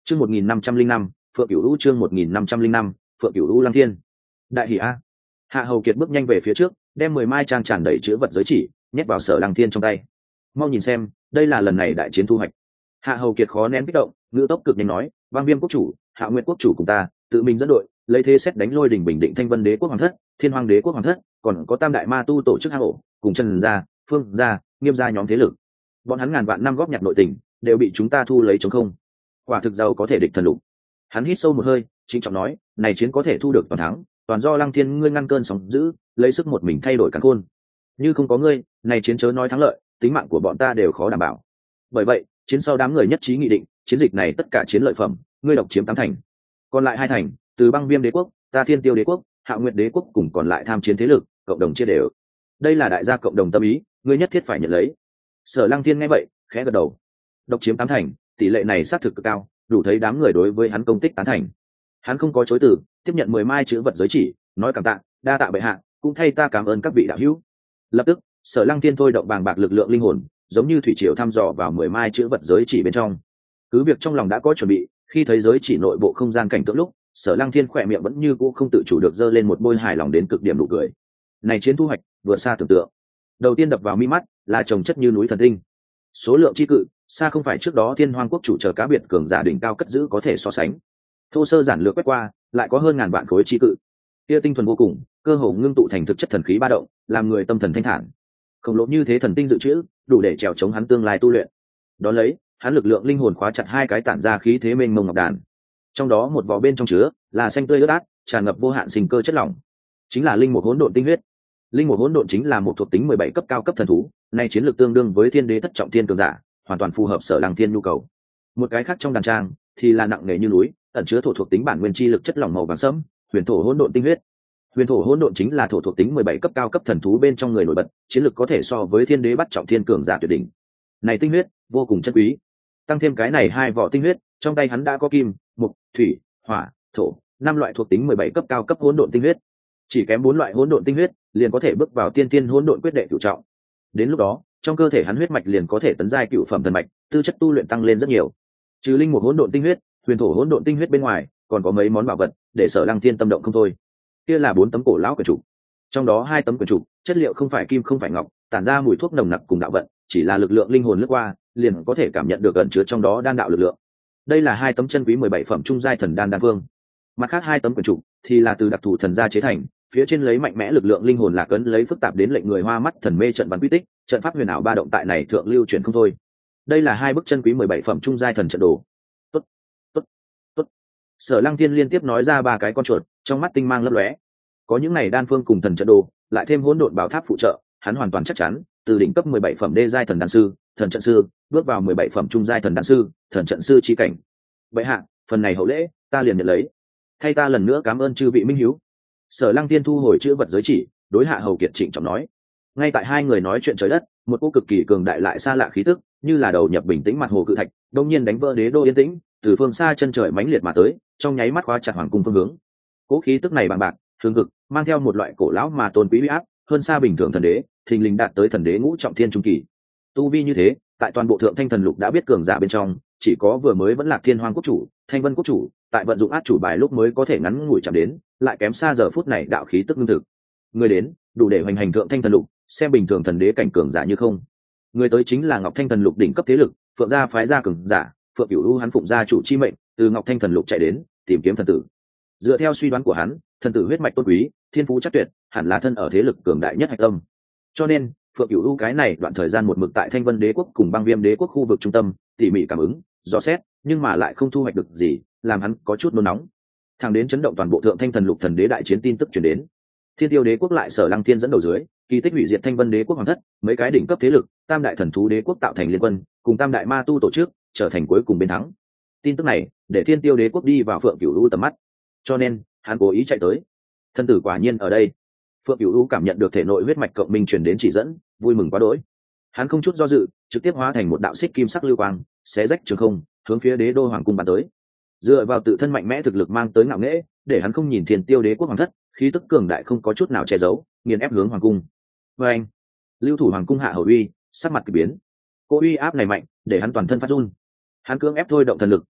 Chương 1505, Phượng Cửu Vũ chương 1505, Phượng Cửu Vũ Lăng Thiên. Đại hỉ a. Hạ Hầu Kiệt bước nhanh về phía trước, đem 10 mai trang tràn đầy chữ vật giới chỉ, nhét vào Sở Lăng Thiên trong tay. Mau nhìn xem, đây là lần này đại chiến thu hoạch. Hạ Hầu Kiệt khó nén kích động, ngữ tốc cực nhanh nói, Bang Viêm quốc chủ, Hạ Nguyệt quốc chủ cùng ta, tự mình dẫn đội, lấy thế xét đánh lôi đỉnh bình định Thanh Vân Đế quốc hoàng thất, Thiên Hoàng Đế quốc hoàng thất, còn có Tam đại ma tu tổ chức hang ổ, cùng Trần gia, Phương gia, Nghiêm gia nhóm thế lực. Bọn hắn ngàn vạn năm góp nhặt nội tình, đều bị chúng ta thu lấy trống không. Quả thực giàu có thể địch thần lục. Hắn hít sâu một hơi, trịnh trọng nói, này chiến có thể thu được toàn thắng, toàn do Lăng Thiên ngươi ngăn cơn sóng dữ, lấy sức một mình thay đổi càn khôn. Như không có ngươi, này chiến chớ nói thắng lợi, tính mạng của bọn ta đều khó đảm bảo. Bởi vậy, chiến sau đám người nhất trí nghị định, chiến dịch này tất cả chiến lợi phẩm, ngươi độc chiếm 8 thành, còn lại 2 thành, từ Băng Viêm Đế quốc, ta Thiên Tiêu Đế quốc, Hạ Nguyệt Đế quốc cùng còn lại tham chiến thế lực, cộng đồng chia đều. Đây là đại gia cộng đồng tâm ý, ngươi nhất thiết phải nhận lấy. Sở Lăng Thiên nghe vậy, khẽ gật đầu. Độc chiếm 8 thành, tỷ lệ này xác thực cực cao, đủ thấy đám người đối với hắn công tích tán thành. Hắn không có chối từ, tiếp nhận 10 mai chữ vật giới chỉ, nói cảm tạ, đa tạ bệ hạ, cũng thay ta cảm ơn các vị đạo hữu. Lập tức, Sở Lăng Thiên thôi động bàng bạc lực lượng linh hồn, giống như thủy triều thăm dò vào 10 mai chữ vật giới chỉ bên trong. Cứ việc trong lòng đã có chuẩn bị, khi thấy giới chỉ nội bộ không gian cảnh tượng lúc, Sở Lăng Thiên khỏe miệng vẫn như cũ không tự chủ được giơ lên một bôi hài lòng đến cực điểm nụ cười. Này chiến thu hoạch vừa xa tưởng tượng. Đầu tiên đập vào mi mắt là chồng chất như núi thần tinh. Số lượng chi cự, xa không phải trước đó Thiên Hoang quốc chủ chờ cá biệt cường giả đỉnh cao cất giữ có thể so sánh. Thô sơ giản lược quét qua, lại có hơn ngàn vạn khối chi cự. Kia tinh thuần vô cùng, cơ hồ ngưng tụ thành thực chất thần khí ba động, làm người tâm thần thanh thản. Khổng lồ như thế thần tinh dự trữ, đủ để trèo chống hắn tương lai tu luyện. Đó lấy, hắn lực lượng linh hồn khóa chặt 2 cái tản ra khí thế mênh mông ngọc đàn. Trong đó một vỏ bên trong chứa là xanh tươi ướt át, tràn ngập vô hạn sinh cơ chất lỏng, chính là linh mục hỗn độn tinh huyết. Linh mục hỗn độn chính là một thuộc tính 17 cấp cao cấp thần thú, nay chiến lược tương đương với Thiên Đế thất trọng thiên cường giả, hoàn toàn phù hợp Sở Lăng Thiên nhu cầu. Một cái khác trong đàn trang thì là nặng nề như núi, ẩn chứa thổ thuộc tính bản nguyên chi lực chất lỏng màu vàng sẫm, huyền thổ hỗn độn tinh huyết. Huyền thổ hỗn độn chính là thổ thuộc tính 17 cấp cao cấp thần thú bên trong người nổi bật, chiến lược có thể so với Thiên Đế bắt trọng thiên cường giả tuyệt đỉnh. Này tinh huyết vô cùng chất quý. Tăng thêm cái này 2 vỏ tinh huyết, trong tay hắn đã có kim, mộc, thủy, hỏa, thổ, 5 loại thuộc tính 17 cấp cao cấp hỗn độn tinh huyết. Chỉ kém 4 loại hỗn độn tinh huyết, liền có thể bước vào tiên tiên hỗn độn quyết đệ cửu trọng. Đến lúc đó, trong cơ thể hắn huyết mạch liền có thể tấn giai cửu phẩm thần mạch, tư chất tu luyện tăng lên rất nhiều. Trừ linh mục hỗn độn tinh huyết, huyền thổ hỗn độn tinh huyết bên ngoài, còn có mấy món bảo vật để Sở Lăng Thiên tâm động không thôi. Kia là 4 tấm cổ lão quyển trục, trong đó 2 tấm quyển trục, chất liệu không phải kim không phải ngọc, tản ra mùi thuốc nồng nặc cùng đạo vận, chỉ là lực lượng linh hồn lướt qua, liền có thể cảm nhận được ẩn chứa trong đó đan đạo lực lượng. Đây là 2 tấm chân quý 17 phẩm trung giai thần đan đan phương. Mặt khác 2 tấm quyển trục thì là từ đặc thù thần gia chế thành, phía trên lấy mạnh mẽ lực lượng linh hồn lạc ấn lấy phức tạp đến lệnh người hoa mắt thần mê trận văn quy tích, trận pháp huyền ảo ba động tại này thượng lưu truyền không thôi. Đây là 2 bức chân quý 17 phẩm trung giai thần trận đồ. Tốt, tốt, tốt. Sở Lăng Thiên liên tiếp nói ra 3 cái con chuột, trong mắt tinh mang lấp lóe. Có những này đan phương cùng thần trận đồ, lại thêm hỗn độn bảo tháp phụ trợ, hắn hoàn toàn chắc chắn, từ đỉnh cấp 17 phẩm đê giai thần đan sư, thần trận sư, bước vào 17 phẩm trung giai thần đan sư, thần trận sư chi cảnh. Vậy hạ, phần này hậu lễ, ta liền nhận lấy. Thay ta lần nữa cảm ơn chư vị minh hiếu. Sở Lăng Thiên thu hồi chữ vật giới chỉ, đối Hạ Hầu Kiệt trịnh trọng nói. Ngay tại 2 người nói chuyện trời đất, một cỗ cực kỳ cường đại lại xa lạ khí tức, như là đầu nhập bình tĩnh mặt hồ cự thạch, đột nhiên đánh vỡ đế đô yên tĩnh, từ phương xa chân trời mãnh liệt mà tới, trong nháy mắt khóa chặt hoàng cung phương hướng. Cỗ khí tức này bằng bạc, hương cực, mang theo một loại cổ lão mà tôn quý uy áp, hơn xa bình thường thần đế, thình lình đạt tới thần đế ngũ trọng thiên trung kỳ. Tu vi như thế, tại toàn bộ thượng thanh thần lục đã biết cường giả bên trong, chỉ có vừa mới vẫn là Thiên Hoang quốc chủ, Thanh Vân quốc chủ, tại vận dụng át chủ bài lúc mới có thể ngắn ngủi chạm đến, lại kém xa giờ phút này đạo khí tức ngưng thực. Người đến, đủ để hoành hành thượng thanh thần lục, xem bình thường thần đế cảnh cường giả như không. Người tới chính là Ngọc Thanh thần lục đỉnh cấp thế lực, Phượng gia phái gia cường giả, Phượng Cửu U hắn phụng gia chủ chi mệnh, từ Ngọc Thanh thần lục chạy đến, tìm kiếm thần tử. Dựa theo suy đoán của hắn, thần tử huyết mạch tôn quý, thiên phú chắc tuyệt, hẳn là thân ở thế lực cường đại nhất hạch tâm. Cho nên, Phượng Cửu U cái này đoạn thời gian một mực tại Thanh Vân Đế quốc cùng Băng Viêm Đế quốc khu vực trung tâm, tỉ mỉ cảm ứng, dò xét, nhưng mà lại không thu hoạch được gì, làm hắn có chút nôn nóng. Thẳng đến chấn động toàn bộ thượng thanh thần lục thần đế đại chiến tin tức truyền đến. Thiên Tiêu Đế quốc lại Sở Lăng Thiên dẫn đầu dưới, kỳ tích hủy diệt Thanh Vân Đế quốc hoàng thất, mấy cái đỉnh cấp thế lực, Tam đại thần thú đế quốc tạo thành liên quân, cùng Tam đại ma tu tổ chức, trở thành cuối cùng bên thắng. Tin tức này, để Thiên Tiêu Đế quốc đi vào Phượng Cửu U tầm mắt. Cho nên, hắn cố ý chạy tới. Thân tử quả nhiên ở đây. Phượng Cửu U cảm nhận được thể nội huyết mạch cộng minh truyền đến chỉ dẫn, vui mừng quá đỗi. Hắn không chút do dự, trực tiếp hóa thành một đạo xích kim sắc lưu quang, xé rách trường không, hướng phía Đế đô hoàng cung bắn tới. Dựa vào tự thân mạnh mẽ thực lực mang tới ngạo nghễ, để hắn không nhìn Thiên Tiêu Đế quốc hoàng thất, khí tức cường đại không có chút nào che giấu, nghiền ép hướng hoàng cung. Và anh, lưu thủ hoàng cung Hạ Hầu Uy sắc mặt kỳ biến. Cô uy áp này mạnh, để hắn toàn thân phát run. Hắn cưỡng ép thôi động thần lực,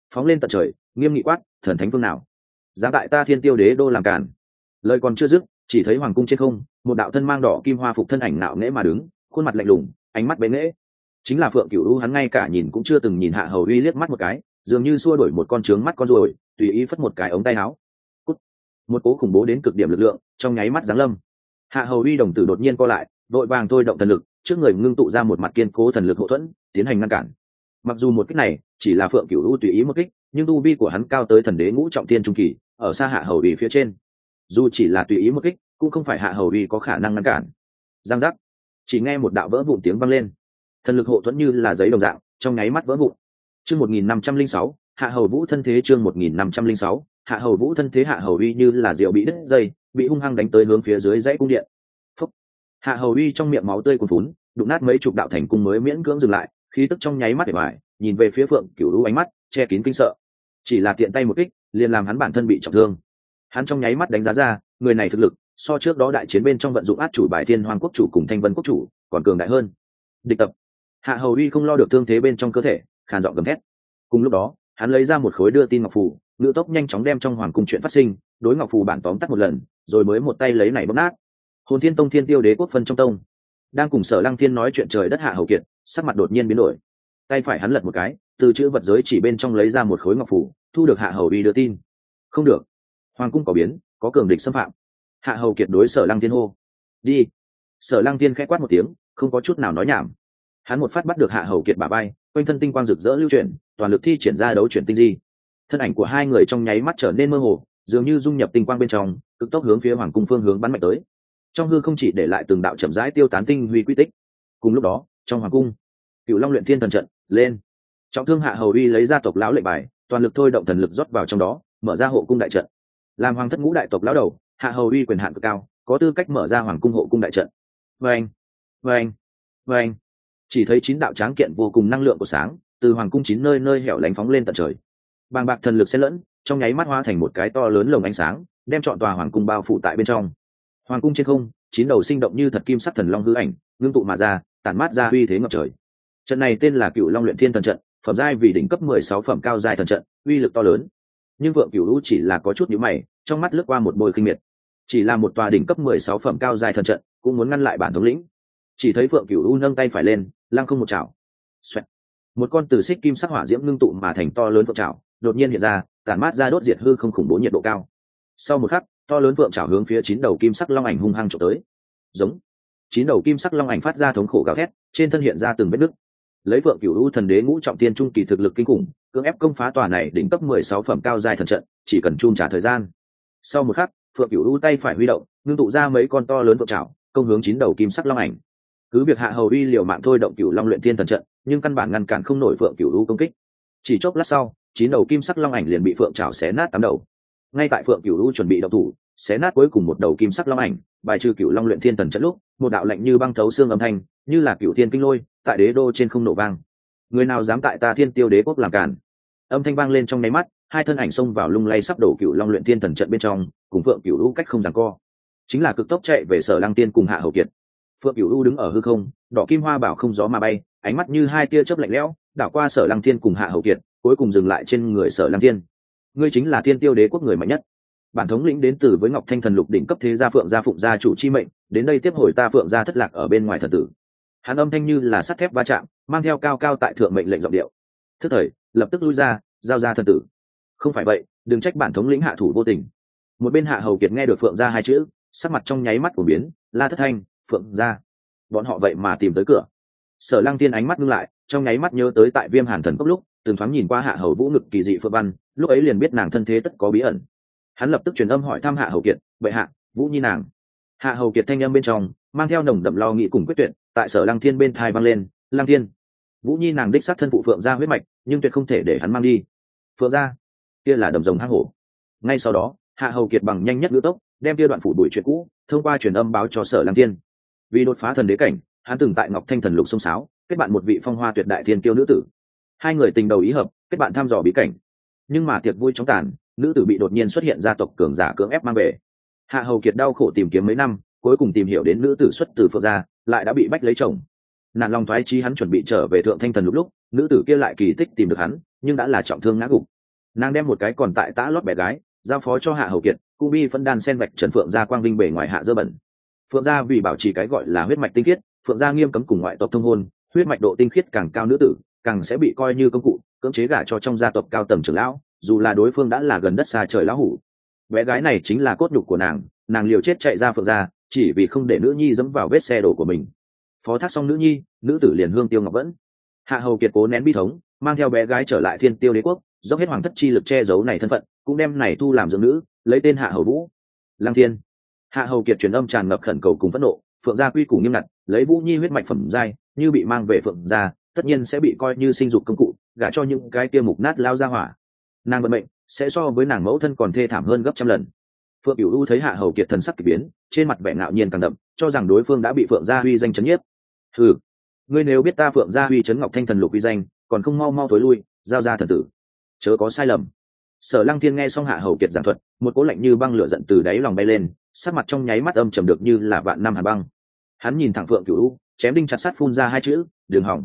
phóng lên tận trời, nghiêm nghị quát: thần thánh phương nào dám tại ta Thiên Tiêu Đế đô làm cản? Lời còn chưa dứt, chỉ thấy hoàng cung trên không, một đạo thân mang đỏ kim hoa phục thân ảnh nạo nghễ mà đứng, khuôn mặt lạnh lùng, ánh mắt bế nghễ. Chính là Phượng Cửu U. Hắn ngay cả nhìn cũng chưa từng nhìn Hạ Hầu Uy liếc mắt một cái, dường như xua đuổi một con trướng mắt con ruồi, tùy ý phất một cái ống tay áo. Cút. Một cỗ khủng bố đến cực điểm lực lượng trong nháy mắt giáng lâm. Hạ Hầu Uy đồng tử đột nhiên co lại, vội vàng thôi động thần lực, trước người ngưng tụ ra một mặt kiên cố thần lực hộ thuẫn, tiến hành ngăn cản. Mặc dù một kích này chỉ là Phượng Cửu U tùy ý một kích, nhưng tu vi của hắn cao tới thần đế ngũ trọng thiên trung kỳ, ở xa Hạ Hầu Uy phía trên. Dù chỉ là tùy ý một kích, cũng không phải Hạ Hầu Uy có khả năng ngăn cản. Giang giác, chỉ nghe một đạo vỡ vụn tiếng vang lên, thần lực hộ thuẫn như là giấy đồng dạng, trong nháy mắt vỡ vụn. Chương 1506, Hạ Hầu Vũ thân thế. Chương 1506, Hạ Hầu Vũ thân thế. Hạ Hầu Uy như là diều bị đứt dây, bị hung hăng đánh tới hướng phía dưới dãy cung điện. Phúc. Hạ Hầu Uy trong miệng máu tươi cuồn phún, đụng nát mấy chục đạo thành cung mới miễn cưỡng dừng lại, khí tức trong nháy mắt để bại, nhìn về phía Phượng Cửu U, ánh mắt che kín kinh sợ. Chỉ là tiện tay một kích, liền làm hắn bản thân bị trọng thương. Hắn trong nháy mắt đánh giá ra, người này thực lực so trước đó đại chiến bên trong vận dụng át chủ bài Thiên Hoang quốc chủ cùng Thanh Vân quốc chủ còn cường đại hơn. Địch tập. Hạ Hầu Uy không lo được thương thế bên trong cơ thể, khàn giọng gầm thét. Cùng lúc đó, hắn lấy ra một khối đưa tin ngọc phù, ngự tốc nhanh chóng đem trong hoàng cung chuyện phát sinh đối ngọc phù bản tóm tắt một lần, rồi mới một tay lấy này bóp nát. Hồn Thiên Tông Thiên Tiêu Đế quốc phân trong tông, đang cùng Sở Lăng Thiên nói chuyện trời đất. Hạ Hầu Kiệt sắc mặt đột nhiên biến đổi, tay phải hắn lật một cái, từ chữ vật giới chỉ bên trong lấy ra một khối ngọc phù, thu được Hạ Hầu Uy đưa tin. Không được, hoàng cung có biến, có cường địch xâm phạm. Hạ Hầu Kiệt đối Sở Lăng Thiên hô. Đi. Sở Lăng Thiên khẽ quát một tiếng, không có chút nào nói nhảm. Hắn một phát bắt được Hạ Hầu Kiệt bả vai, quanh thân tinh quang rực rỡ lưu chuyển, toàn lực thi triển ra đấu chuyển tinh di. Thân ảnh của hai người trong nháy mắt trở nên mơ hồ, dường như dung nhập tinh quang bên trong, cực tốc hướng phía hoàng cung phương hướng bắn mạnh tới. Trong hư không chỉ để lại từng đạo chậm rãi tiêu tán tinh huy quy tích. Cùng lúc đó, trong hoàng cung, Cựu Long luyện thiên thần trận lên. Trọng thương Hạ Hầu Uy lấy ra tộc lão lệnh bài, toàn lực thôi động thần lực rót vào trong đó, mở ra hộ cung đại trận. Làm hoàng thất ngũ đại tộc lão đầu, Hạ Hầu Uy quyền hạn cực cao, có tư cách mở ra hoàng cung hộ cung đại trận. Vâng, vâng, vâng. Chỉ thấy 9 đạo tráng kiện vô cùng năng lượng của sáng từ hoàng cung 9 nơi nơi hẻo lánh phóng lên tận trời. Bàng bạc thần lực xen lẫn, trong nháy mắt hóa thành một cái to lớn lồng ánh sáng, đem trọn tòa hoàng cung bao phủ tại bên trong. Hoàng cung trên không, 9 đầu sinh động như thật kim sắc thần long hư ảnh ngưng tụ mà ra, tản mát ra uy thế ngập trời. Trận này tên là Cựu Long luyện thiên thần trận, phẩm giai vì đỉnh cấp 16 phẩm cao giai thần trận, uy lực to lớn. Nhưng Vượng Cửu Lũ chỉ là có chút nhíu mày, trong mắt lướt qua một bôi khinh miệt. Chỉ là một tòa đỉnh cấp 16 phẩm cao giai thần trận, cũng muốn ngăn lại bản thống lĩnh. Chỉ thấy Vượng Cửu Lũ nâng tay phải lên, lăng không một chảo. Xoẹt. Một con từ xích kim sắc hỏa diễm ngưng tụ mà thành to lớn vượng chảo, đột nhiên hiện ra, tản mát ra đốt diệt hư không khủng bố nhiệt độ cao. Sau một khắc, to lớn vượng chảo hướng phía 9 đầu kim sắc long ảnh hung hăng chụp tới. Giống. 9 đầu kim sắc long ảnh phát ra thống khổ gào thét, trên thân hiện ra từng vết nứt. Lấy Vượng Cửu Lũ thần đế ngũ trọng thiên trung kỳ thực lực kinh khủng, cưỡng ép công phá tòa này đỉnh cấp 16 phẩm cao giai thần trận, chỉ cần chun trả thời gian. Sau một khắc, Phượng Cửu Lũ tay phải huy động, ngưng tụ ra mấy con to lớn vượng chảo, công hướng 9 đầu kim sắc long ảnh. Cứ việc Hạ Hầu Uy liều mạng thôi động Cửu Long luyện thiên thần trận, nhưng căn bản ngăn cản không nổi Phượng Cửu Lũ công kích. Chỉ chốc lát sau, 9 đầu kim sắc long ảnh liền bị phượng chảo xé nát 8 đầu. Ngay tại Phượng Cửu Lũ chuẩn bị động thủ, xé nát cuối cùng một đầu kim sắc long ảnh, bài trừ Cửu Long luyện thiên thần trận lúc, một đạo lạnh như băng thấu xương âm thanh, như là cửu thiên kinh lôi, tại đế đô trên không nổ vang. Người nào dám tại ta Thiên Tiêu Đế quốc làm cản? Âm thanh vang lên trong nháy mắt, hai thân ảnh xông vào lung lay sắp đổ Cửu Long luyện thiên thần trận bên trong, cùng Phượng Cửu Lũ cách không giằng co. Chính là cực tốc chạy về Sở Lăng Tiên cùng Hạ Hầu Kiệt. Phượng Cửu Lũ đứng ở hư không, đỏ kim hoa bảo không gió mà bay, ánh mắt như hai tia chớp lạnh lẽo, đảo qua Sở Lăng Thiên cùng Hạ Hầu Kiệt, cuối cùng dừng lại trên người Sở Lăng Thiên. Ngươi chính là Thiên Tiêu Đế quốc người mạnh nhất. Bản thống lĩnh đến từ với Ngọc Thanh thần lục đỉnh cấp thế gia Phượng gia phụng gia chủ chi mệnh, đến đây tiếp hồi ta Phượng gia thất lạc ở bên ngoài thần tử. Hắn âm thanh như là sắt thép va chạm, mang theo cao cao tại thượng mệnh lệnh giọng điệu. Thức thời, lập tức lui ra, giao ra thần tử. Không phải vậy, đừng trách bản thống lĩnh hạ thủ vô tình. Một bên Hạ Hầu Kiệt nghe được Phượng gia hai chữ, sắc mặt trong nháy mắt của biến, la thất thanh, Phượng gia. Bọn họ vậy mà tìm tới cửa. Sở Lăng Tiên ánh mắt ngưng lại, trong nháy mắt nhớ tới tại Viêm Hàn thần cốc lúc, từng thoáng nhìn qua Hạ Hầu Vũ ngực kỳ dị phượng văn, lúc ấy liền biết nàng thân thế tất có bí ẩn. Hắn lập tức truyền âm hỏi thăm Hạ Hầu Kiệt, "Bệ hạ, Vũ nhi nàng?" Hạ Hầu Kiệt thanh âm bên trong mang theo nồng đậm lo nghĩ cùng quyết tuyệt, tại Sở Lăng Thiên bên tai vang lên, "Lăng Thiên, Vũ nhi nàng đích xác thân phụ Phượng gia huyết mạch, nhưng tuyệt không thể để hắn mang đi. Phượng gia, kia là đầm rồng hang hổ." Ngay sau đó, Hạ Hầu Kiệt bằng nhanh nhất ngữ tốc, đem kia đoạn phủ đuổi chuyện cũ, thông qua truyền âm báo cho Sở Lăng Thiên. Vì đột phá thần đế cảnh, hắn từng tại Ngọc Thanh thần lục sông sáo, kết bạn một vị phong hoa tuyệt đại thiên kiêu nữ tử. Hai người tình đầu ý hợp, kết bạn thăm dò bí cảnh. Nhưng mà tiệc vui chóng tàn, nữ tử bị đột nhiên xuất hiện gia tộc cường giả cưỡng ép mang về. Hạ Hầu Kiệt đau khổ tìm kiếm mấy năm, cuối cùng tìm hiểu đến nữ tử xuất từ Phượng gia, lại đã bị bách lấy chồng. Nạn lòng thoái chí, hắn chuẩn bị trở về Thượng Thanh thần lục lúc, nữ tử kia lại kỳ tích tìm được hắn, nhưng đã là trọng thương ngã gục. Nàng đem một cái còn tại tã lót bé gái giao phó cho Hạ Hầu Kiệt, cũng bi phân đan sen vạch trần Phượng gia quang vinh bề ngoài hạ dơ bẩn. Phượng gia vì bảo trì cái gọi là huyết mạch tinh khiết, Phượng gia nghiêm cấm cùng ngoại tộc thông hôn, huyết mạch độ tinh khiết càng cao nữ tử càng sẽ bị coi như công cụ cưỡng chế gả cho trong gia tộc cao tầng trưởng lão, dù là đối phương đã là gần đất xa trời lão hủ. Bé gái này chính là cốt nhục của nàng liều chết chạy ra Phượng gia chỉ vì không để nữ nhi dẫm vào vết xe đổ của mình. Phó thác xong nữ nhi, nữ tử liền hương tiêu ngọc vẫn. Hạ Hầu Kiệt cố nén bi thống, mang theo bé gái trở lại Thiên Tiêu Đế quốc, dốc hết hoàng thất chi lực che giấu này thân phận, cũng đem này thu làm dưỡng nữ, lấy tên Hạ Hầu Vũ. Lăng Thiên. Hạ Hầu Kiệt truyền âm tràn ngập khẩn cầu cùng phẫn nộ, Phượng gia quy củ nghiêm ngặt, lấy Vũ Nhi huyết mạch phẩm giai, như bị mang về Phượng gia, tất nhiên sẽ bị coi như sinh dục công cụ, gả cho những cái kia mục nát lao ra hỏa. Nàng vận mệnh sẽ so với nàng mẫu thân còn thê thảm hơn gấp trăm lần. Phượng Cửu U thấy Hạ Hầu Kiệt thần sắc kỳ biến, trên mặt vẻ ngạo nhiên càng đậm, cho rằng đối phương đã bị Phượng gia uy danh chấn nhiếp. Hừ, ngươi nếu biết ta Phượng gia uy chấn Ngọc Thanh thần lục uy danh, còn không mau mau tối lui, giao ra thần tử, chớ có sai lầm. Sở Lăng Thiên nghe xong Hạ Hầu Kiệt giảng thuật, một cỗ lạnh như băng lửa giận từ đáy lòng bay lên, sắc mặt trong nháy mắt âm trầm được như là vạn năm hàn băng. Hắn nhìn thẳng Phượng Cửu U, chém đinh chặt sắt phun ra hai chữ, "Đường hỏng."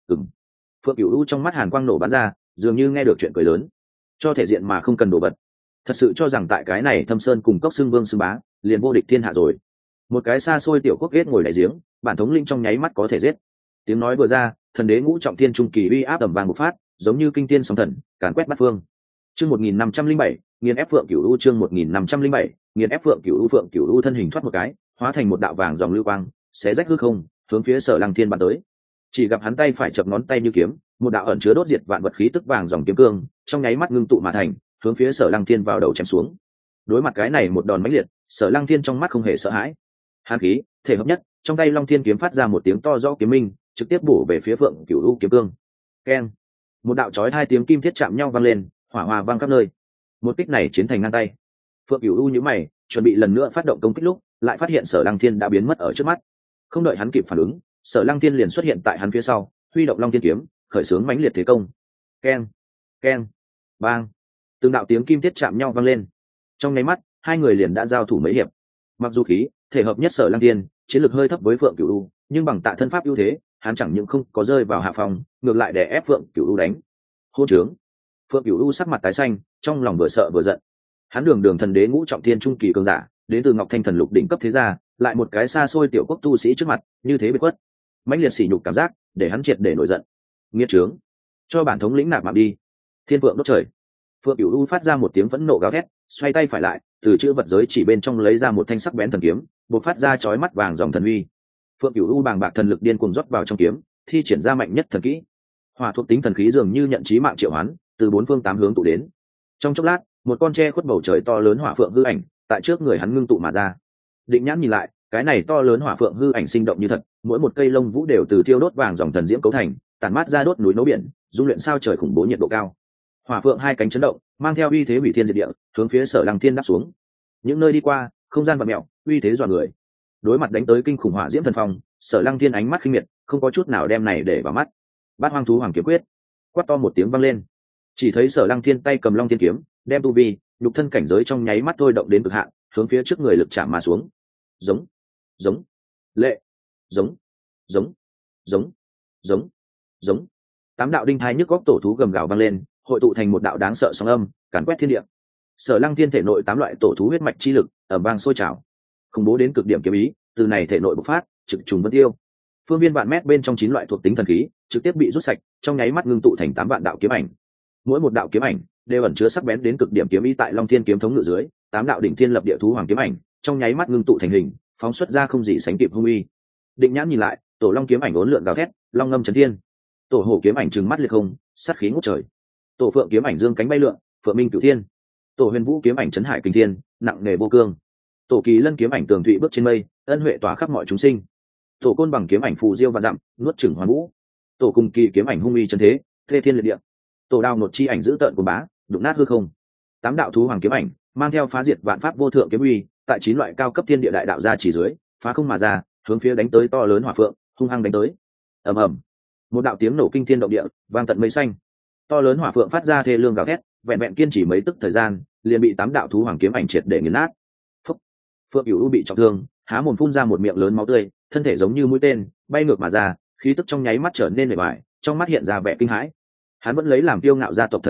Phượng Cửu U trong mắt hàn quang nổ bắn ra, dường như nghe được chuyện cười lớn. Cho thể diện mà không cần đổ bật. Thật sự cho rằng tại cái này Thâm Sơn cùng cốc xưng vương xưng bá, liền vô địch thiên hạ rồi. Một cái xa xôi tiểu quốc ghét ngồi đại giếng, bản thống linh trong nháy mắt có thể giết. Tiếng nói vừa ra, thần đế ngũ trọng thiên trung kỳ uy áp tầm vang một phát, giống như kinh thiên sóng thần, càn quét bát phương. Chương 1507, nghiền ép Phượng Cửu U. Chương 1507, nghiền ép Phượng Cửu U. Phượng Cửu U thân hình thoát một cái, hóa thành một đạo vàng dòng lưu quang, xé rách hư không, hướng phía Sở Lăng Thiên bắn tới. Chỉ gặp hắn tay phải chập ngón tay như kiếm, một đạo ẩn chứa đốt diệt vạn vật khí tức vàng dòng kiếm cương, trong nháy mắt ngưng tụ mà thành, hướng phía Sở Lăng Thiên vào đầu chém xuống. Đối mặt cái này một đòn mãnh liệt, Sở Lăng Thiên trong mắt không hề sợ hãi. Hàn khí, thể hợp nhất, trong tay Long Thiên kiếm phát ra một tiếng to rõ kiếm minh, trực tiếp bổ về phía Phượng Cửu U kiếm cương. Keng! Một đạo chói hai tiếng kim thiết chạm nhau vang lên, hỏa hoa vang khắp nơi. Một kích này chiến thành ngang tay. Phượng Cửu U nhíu mày, chuẩn bị lần nữa phát động công kích lúc, lại phát hiện Sở Lăng Thiên đã biến mất ở trước mắt. Không đợi hắn kịp phản ứng, Sở Lăng Thiên liền xuất hiện tại hắn phía sau, huy động Long Thiên kiếm, khởi xướng mãnh liệt thế công. Keng! Keng! Bang! Từng đạo tiếng kim thiết chạm nhau vang lên. Trong nháy mắt, hai người liền đã giao thủ mấy hiệp. Mặc dù khí thể hợp nhất Sở Lăng Thiên chiến lược hơi thấp với Phượng Cửu U, nhưng bằng tạ thân pháp ưu thế, hắn chẳng những không có rơi vào hạ phòng, ngược lại để ép Phượng Cửu U đánh. Hôn trướng! Phượng Cửu U sắc mặt tái xanh, trong lòng vừa sợ vừa giận. Hắn đường thần đế ngũ trọng thiên trung kỳ cường giả, đến từ Ngọc Thanh thần lục đỉnh cấp thế gia, lại một cái xa xôi tiểu quốc tu sĩ trước mặt, như thế bị quất. Mãnh liệt sỉ nhục cảm giác, để hắn triệt để nổi giận. Nghiệt trướng! Cho bản thống lĩnh nạp mạng đi. Thiên Phượng đốt trời. Phượng Cửu U phát ra một tiếng phẫn nộ gào thét, xoay tay phải lại, từ chữ vật giới chỉ bên trong lấy ra một thanh sắc bén thần kiếm, bộc phát ra chói mắt vàng dòng thần uy. Phượng Cửu U bàng bạc thần lực điên cuồng rót vào trong kiếm, thi triển ra mạnh nhất thần kỹ. Hỏa thuộc tính thần khí dường như nhận chí mạng triệu hoán, từ bốn phương tám hướng tụ đến. Trong chốc lát, một con tre khuất bầu trời to lớn hỏa phượng hư ảnh, tại trước người hắn ngưng tụ mà ra. Định nhãn nhìn lại, cái này to lớn hỏa phượng hư ảnh sinh động như thật, mỗi một cây lông vũ đều từ thiêu đốt vàng dòng thần diễm cấu thành, tản mát ra đốt núi nấu biển, dung luyện sao trời khủng bố nhiệt độ cao. Hỏa phượng hai cánh chấn động, mang theo uy thế hủy thiên diệt địa, hướng phía Sở Lăng Thiên đáp xuống. Những nơi đi qua, không gian vặn mèo, uy thế dọa người. Đối mặt đánh tới kinh khủng hỏa diễm thần phong, Sở Lăng Thiên ánh mắt khinh miệt, không có chút nào đem này để vào mắt. Bát hoang thú hoàng kiếm quyết, quát to một tiếng vang lên. Chỉ thấy Sở Lăng Thiên tay cầm Long Thiên kiếm, đem tu vi, nhục thân cảnh giới trong nháy mắt thôi động đến cực hạn, hướng phía trước người lực chạm mà xuống. Giống, giống, lệ, giống, giống, giống, giống, giống. Tám đạo đinh thai nhức góc tổ thú gầm gào vang lên, hội tụ thành một đạo đáng sợ sóng âm, càn quét thiên địa. Sở Lăng Thiên thể nội tám loại tổ thú huyết mạch chi lực ầm vang sôi trào, khủng bố đến cực điểm kiếm ý, từ này thể nội bộc phát, trực trùng vân tiêu. Phương viên vạn mét bên trong chín loại thuộc tính thần khí, trực tiếp bị rút sạch, trong nháy mắt ngưng tụ thành 8 vạn đạo kiếm ảnh. Mỗi một đạo kiếm ảnh đều ẩn chứa sắc bén đến cực điểm kiếm ý tại Long Thiên kiếm thống ngự dưới, 8 đạo đỉnh thiên lập địa thú hoàng kiếm ảnh, trong nháy mắt ngưng tụ thành hình, phóng xuất ra không gì sánh kịp hung uy. Định nhãn nhìn lại, tổ Long kiếm ảnh uốn lượn gào thét, long ngâm chấn thiên. Tổ Hổ kiếm ảnh trừng mắt liệt không, sát khí ngút trời. Tổ Phượng kiếm ảnh dương cánh bay lượn, phượng minh cửu thiên. Tổ Huyền Vũ kiếm ảnh chấn hải kinh thiên, nặng nề vô cương. Tổ Kỳ Lân kiếm ảnh tường thụy bước trên mây, ân huệ tỏa khắp mọi chúng sinh. Tổ Côn Bằng kiếm ảnh phù diêu vạn dặm, nuốt chửng hoàn vũ. Tổ Cùng Kỳ kiếm ảnh hung uy chân thế, thê thiên liệt địa. Tổ Đao nột chi ảnh giữ tợn của bá, đụng nát hư không. 8 đạo thú hoàng kiếm ảnh mang theo phá diệt vạn pháp vô thượng kiếm uy, tại 9 loại cao cấp thiên địa đại đạo ra chỉ dưới, phá không mà ra, hướng phía đánh tới to lớn hỏa phượng, hung hăng đánh tới. Ầm ầm. Một đạo tiếng nổ kinh thiên động địa, vang tận mây xanh. To lớn hỏa phượng phát ra thê lương gào thét, vẹn vẹn kiên trì mấy tức thời gian, liền bị 8 đạo thú hoàng kiếm ảnh triệt để nghiền nát. Phúc. Phượng Cửu U bị trọng thương, há mồm phun ra một miệng lớn máu tươi, thân thể giống như mũi tên bay ngược mà ra, khí tức trong nháy mắt trở nên mệt mỏi, trong mắt hiện ra vẻ kinh hãi. Hắn vẫn lấy làm kiêu ngạo gia tộc thần kỹ,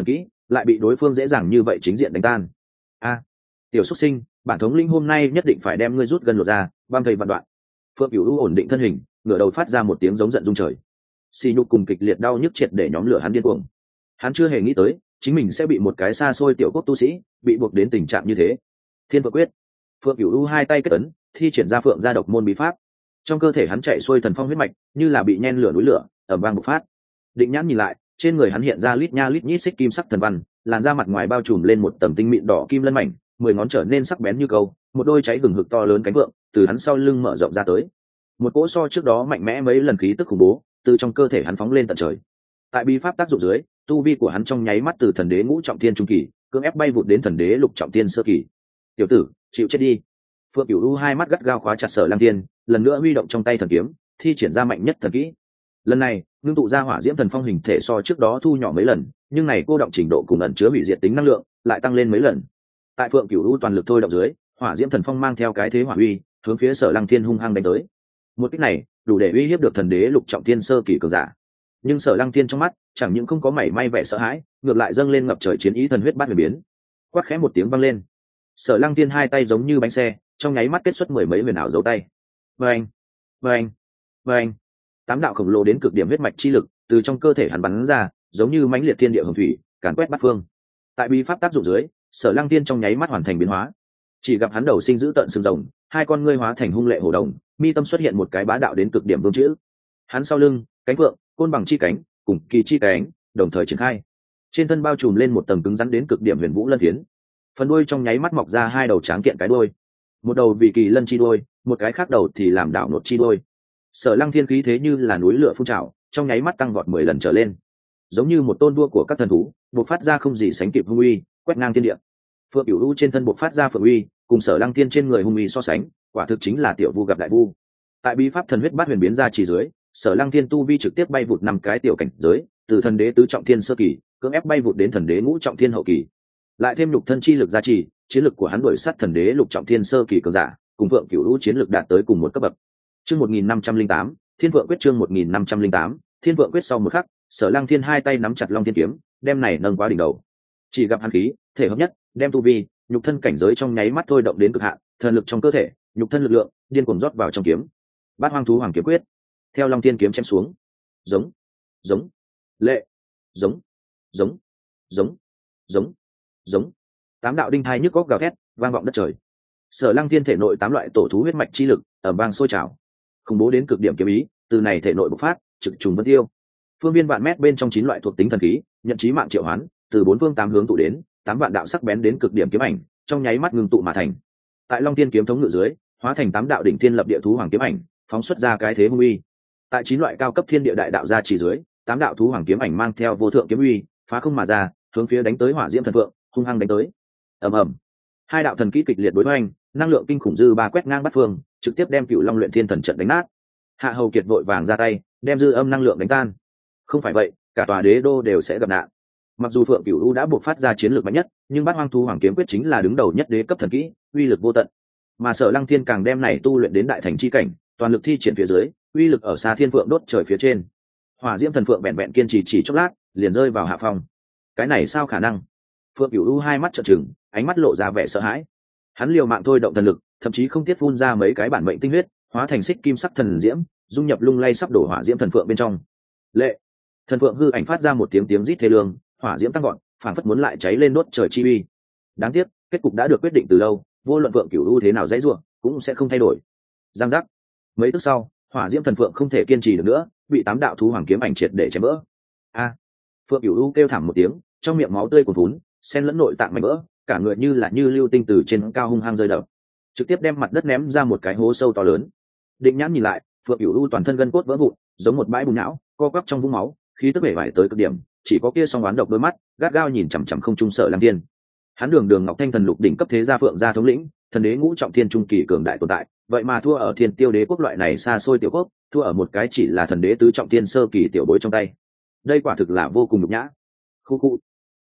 lại bị đối phương dễ dàng như vậy chính diện đánh tan. A, tiểu xuất sinh, bản thống lĩnh hôm nay nhất định phải đem ngươi rút gần lột ra, băm thầy vạn đoạn. Phượng Cửu U ổn định thân hình, ngửa đầu phát ra một tiếng giống giận rung trời. Xì nhục cùng kịch liệt đau nhức triệt để nhóm lửa hắn điên cuồng. Hắn chưa hề nghĩ tới chính mình sẽ bị một cái xa xôi tiểu quốc tu sĩ bị buộc đến tình trạng như thế. Thiên Phượng Quyết. Phượng Cửu U hai tay kết ấn, thi triển ra Phượng gia độc môn bí pháp. Trong cơ thể hắn chạy xuôi thần phong huyết mạch, như là bị nhen lửa núi lửa, ầm vang bộc phát. Định nhãn nhìn lại, trên người hắn hiện ra lít nha lít nhít xích kim sắc thần văn, làn da mặt ngoài bao trùm lên một tầng tinh mịn đỏ kim lân mảnh, 10 ngón trở nên sắc bén như câu, một đôi cháy gừng hực to lớn cánh vượng từ hắn sau lưng mở rộng ra tới. Một cỗ so trước đó mạnh mẽ mấy lần khí tức khủng bố từ trong cơ thể hắn phóng lên tận trời. Tại bí pháp tác dụng dưới, tu vi của hắn trong nháy mắt từ thần đế ngũ trọng thiên trung kỳ cưỡng ép bay vụt đến thần đế lục trọng thiên sơ kỳ. Tiểu tử, chịu chết đi. Phượng Cửu U hai mắt gắt gao khóa chặt Sở Lăng Thiên, lần nữa huy động trong tay thần kiếm, thi triển ra mạnh nhất thần kỹ. Lần này, ngưng tụ ra hỏa diễm thần phong hình thể so trước đó thu nhỏ mấy lần, nhưng này cô động trình độ cùng ẩn chứa hủy diệt tính năng lượng lại tăng lên mấy lần. Tại Phượng Cửu U toàn lực thôi động dưới, hỏa diễm thần phong mang theo cái thế hỏa uy, hướng phía Sở Lăng Thiên hung hăng đánh tới. Một kích này, đủ để uy hiếp được thần đế lục trọng thiên sơ kỳ cường giả. Nhưng Sở Lăng Thiên trong mắt chẳng những không có mảy may vẻ sợ hãi, ngược lại dâng lên ngập trời chiến ý thần huyết bát huyền biến. Quát khẽ một tiếng vang lên, Sở Lăng Thiên hai tay giống như bánh xe, trong nháy mắt kết xuất mười mấy huyền ảo dấu tay. Vâng, vâng, vâng. Tám đạo khổng lồ đến cực điểm huyết mạch chi lực từ trong cơ thể hắn bắn ra, giống như mãnh liệt thiên địa hồng thủy, càn quét bát phương. Tại bí pháp tác dụng dưới, Sở Lăng Thiên trong nháy mắt hoàn thành biến hóa. Chỉ gặp hắn đầu sinh giữ tận sừng rồng, hai con ngươi hóa thành hung lệ hổ đồng, mi tâm xuất hiện một cái bá đạo đến cực điểm vương chữ. Hắn sau lưng, cánh vượng, côn bằng chi cánh, cùng kỳ chi cánh, đồng thời triển khai. Trên thân bao trùm lên một tầng cứng rắn đến cực điểm huyền vũ lân phiến. Phần đuôi trong nháy mắt mọc ra hai đầu tráng kiện cái đuôi. Một đầu vì kỳ lân chi đuôi, một cái khác đầu thì làm đảo nột chi đuôi. Sở Lăng Thiên khí thế như là núi lửa phun trào, trong nháy mắt tăng vọt 10 lần trở lên, giống như một tôn vua của các thần thú, bộc phát ra không gì sánh kịp hung uy, quét ngang thiên địa. Phượng Cửu U trên thân bộc phát ra phượng uy, cùng Sở Lăng Thiên trên người hung uy so sánh, quả thực chính là tiểu vu gặp đại vu. Tại bí pháp thần huyết bát huyền biến ra chỉ dưới, Sở Lăng Thiên tu vi trực tiếp bay vụt 5 cái tiểu cảnh giới, từ thần đế tứ trọng thiên sơ kỳ, cưỡng ép bay vụt đến thần đế ngũ trọng thiên hậu kỳ. Lại thêm lục thân chi lực gia trì, chiến lực của hắn đuổi sát thần đế lục trọng thiên sơ kỳ cường giả, cùng Phượng Cửu U chiến lực đạt tới cùng một cấp bậc. Chương 1508, Thiên Vượng Quyết. Chương 1508, Thiên Vượng Quyết. Sau một khắc, Sở Lăng Thiên hai tay nắm chặt Long Thiên kiếm, đem này nâng quá đỉnh đầu. Chỉ gặp hắn khí thể hợp nhất, đem tu vi, nhục thân cảnh giới trong nháy mắt thôi động đến cực hạn, thần lực trong cơ thể, nhục thân lực lượng điên cuồng rót vào trong kiếm. Bát Hoang Thú Hoàng Kiếm Quyết. Theo Long Thiên kiếm chém xuống. Giống, giống, lệ, giống, giống, giống, giống, giống. Tám đạo đinh thai nhức góc gào thét, vang vọng đất trời. Sở Lăng Thiên thể nội 8 loại tổ thú huyết mạch chi lực ầm vang sôi trào, khủng bố đến cực điểm kiếm ý từ này thể nội bộc phát, trực trùng vân tiêu. Phương viên vạn mét bên trong 9 loại thuộc tính thần khí, nhận chí mạng triệu hoán, từ 4 phương 8 hướng tụ đến, 8 vạn đạo sắc bén đến cực điểm kiếm ảnh, trong nháy mắt ngưng tụ mà thành. Tại Long Thiên kiếm thống ngự dưới, hóa thành 8 đạo đỉnh thiên lập địa thú hoàng kiếm ảnh, phóng xuất ra cái thế hung uy. Tại 9 loại cao cấp thiên địa đại đạo gia chỉ dưới, 8 đạo thú hoàng kiếm ảnh mang theo vô thượng kiếm uy, phá không mà ra, hướng phía đánh tới Hỏa Diễm Thần Phượng, hung hăng đánh tới. Ầm ầm. Hai đạo thần kỹ kịch liệt đối hoành, năng lượng kinh khủng dư ba quét ngang bát phương, trực tiếp đem Cựu Long Luyện Thiên Thần trận đánh nát. Hạ Hầu Kiệt vội vàng ra tay, đem dư âm năng lượng đánh tan. Không phải vậy, cả tòa đế đô đều sẽ gặp nạn. Mặc dù Phượng Cửu U đã buộc phát ra chiến lược mạnh nhất, nhưng Bát Hoang Thú Hoàng Kiếm Quyết chính là đứng đầu nhất đế cấp thần kỹ, uy lực vô tận. Mà Sở Lăng Thiên càng đem này tu luyện đến đại thành chi cảnh, toàn lực thi triển phía dưới, uy lực ở xa Thiên Phượng đốt trời phía trên. Hỏa Diễm Thần Phượng vẹn vẹn kiên trì chỉ chốc lát, liền rơi vào hạ phong. Cái này sao khả năng? Phượng Cửu U hai mắt trợn trừng, ánh mắt lộ ra vẻ sợ hãi. Hắn liều mạng thôi động thần lực, thậm chí không tiếc phun ra mấy cái bản mệnh tinh huyết, hóa thành xích kim sắc thần diễm, dung nhập lung lay sắp đổ Hỏa Diễm Thần Phượng bên trong. Lệ, Thần Phượng hư ảnh phát ra một tiếng rít thê lương, hỏa diễm tăng gọn, phảng phất muốn lại cháy lên đốt trời chi uy. Đáng tiếc, kết cục đã được quyết định từ lâu, vô luận Phượng Cửu U thế nào dãy rủa, cũng sẽ không thay đổi. Giang giác. Mấy tức sau, Hỏa Diễm Thần Phượng không thể kiên trì được nữa, bị 8 đạo thú hoàng kiếm ảnh triệt để chém vỡ. A! Phượng Cửu U kêu thảm một tiếng, trong miệng máu tươi cuồn cuốn, xen lẫn nội tạng mảnh vỡ, cả người như là như lưu tinh từ trên cao hung hăng rơi đập, trực tiếp đem mặt đất ném ra một cái hố sâu to lớn. Định nhãn nhìn lại, Phượng Cửu U toàn thân gân cốt vỡ vụn, giống một bãi bùn nhão, co quắp trong vũng máu, khí tức bể bại tới cực điểm, chỉ có kia song oán độc đôi mắt gắt gao nhìn chằm chằm không trung Sở Lăng Thiên. Hắn đường ngọc thanh thần lục đỉnh cấp thế gia Phượng gia thống lĩnh, thần đế ngũ trọng thiên trung kỳ cường đại tồn tại, vậy mà thua ở Thiên Tiêu đế quốc loại này xa xôi tiểu quốc, thua ở một cái chỉ là thần đế tứ trọng thiên sơ kỳ tiểu bối trong tay. Đây quả thực là vô cùng nhục nhã. Khu khu.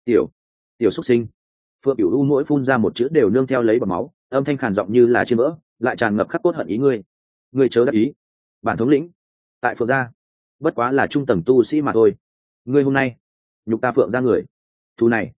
Tiểu xuất sinh. Phượng Cửu U mỗi phun ra một chữ đều nương theo lấy bọt máu, âm thanh khàn giọng như là chiên vỡ, lại tràn ngập khắc cốt hận ý ngươi. Ngươi chớ đắc ý. Bản thống lĩnh tại Phượng gia bất quá là trung tầng tu sĩ mà thôi. Ngươi hôm nay nhục ta Phượng gia người, thù này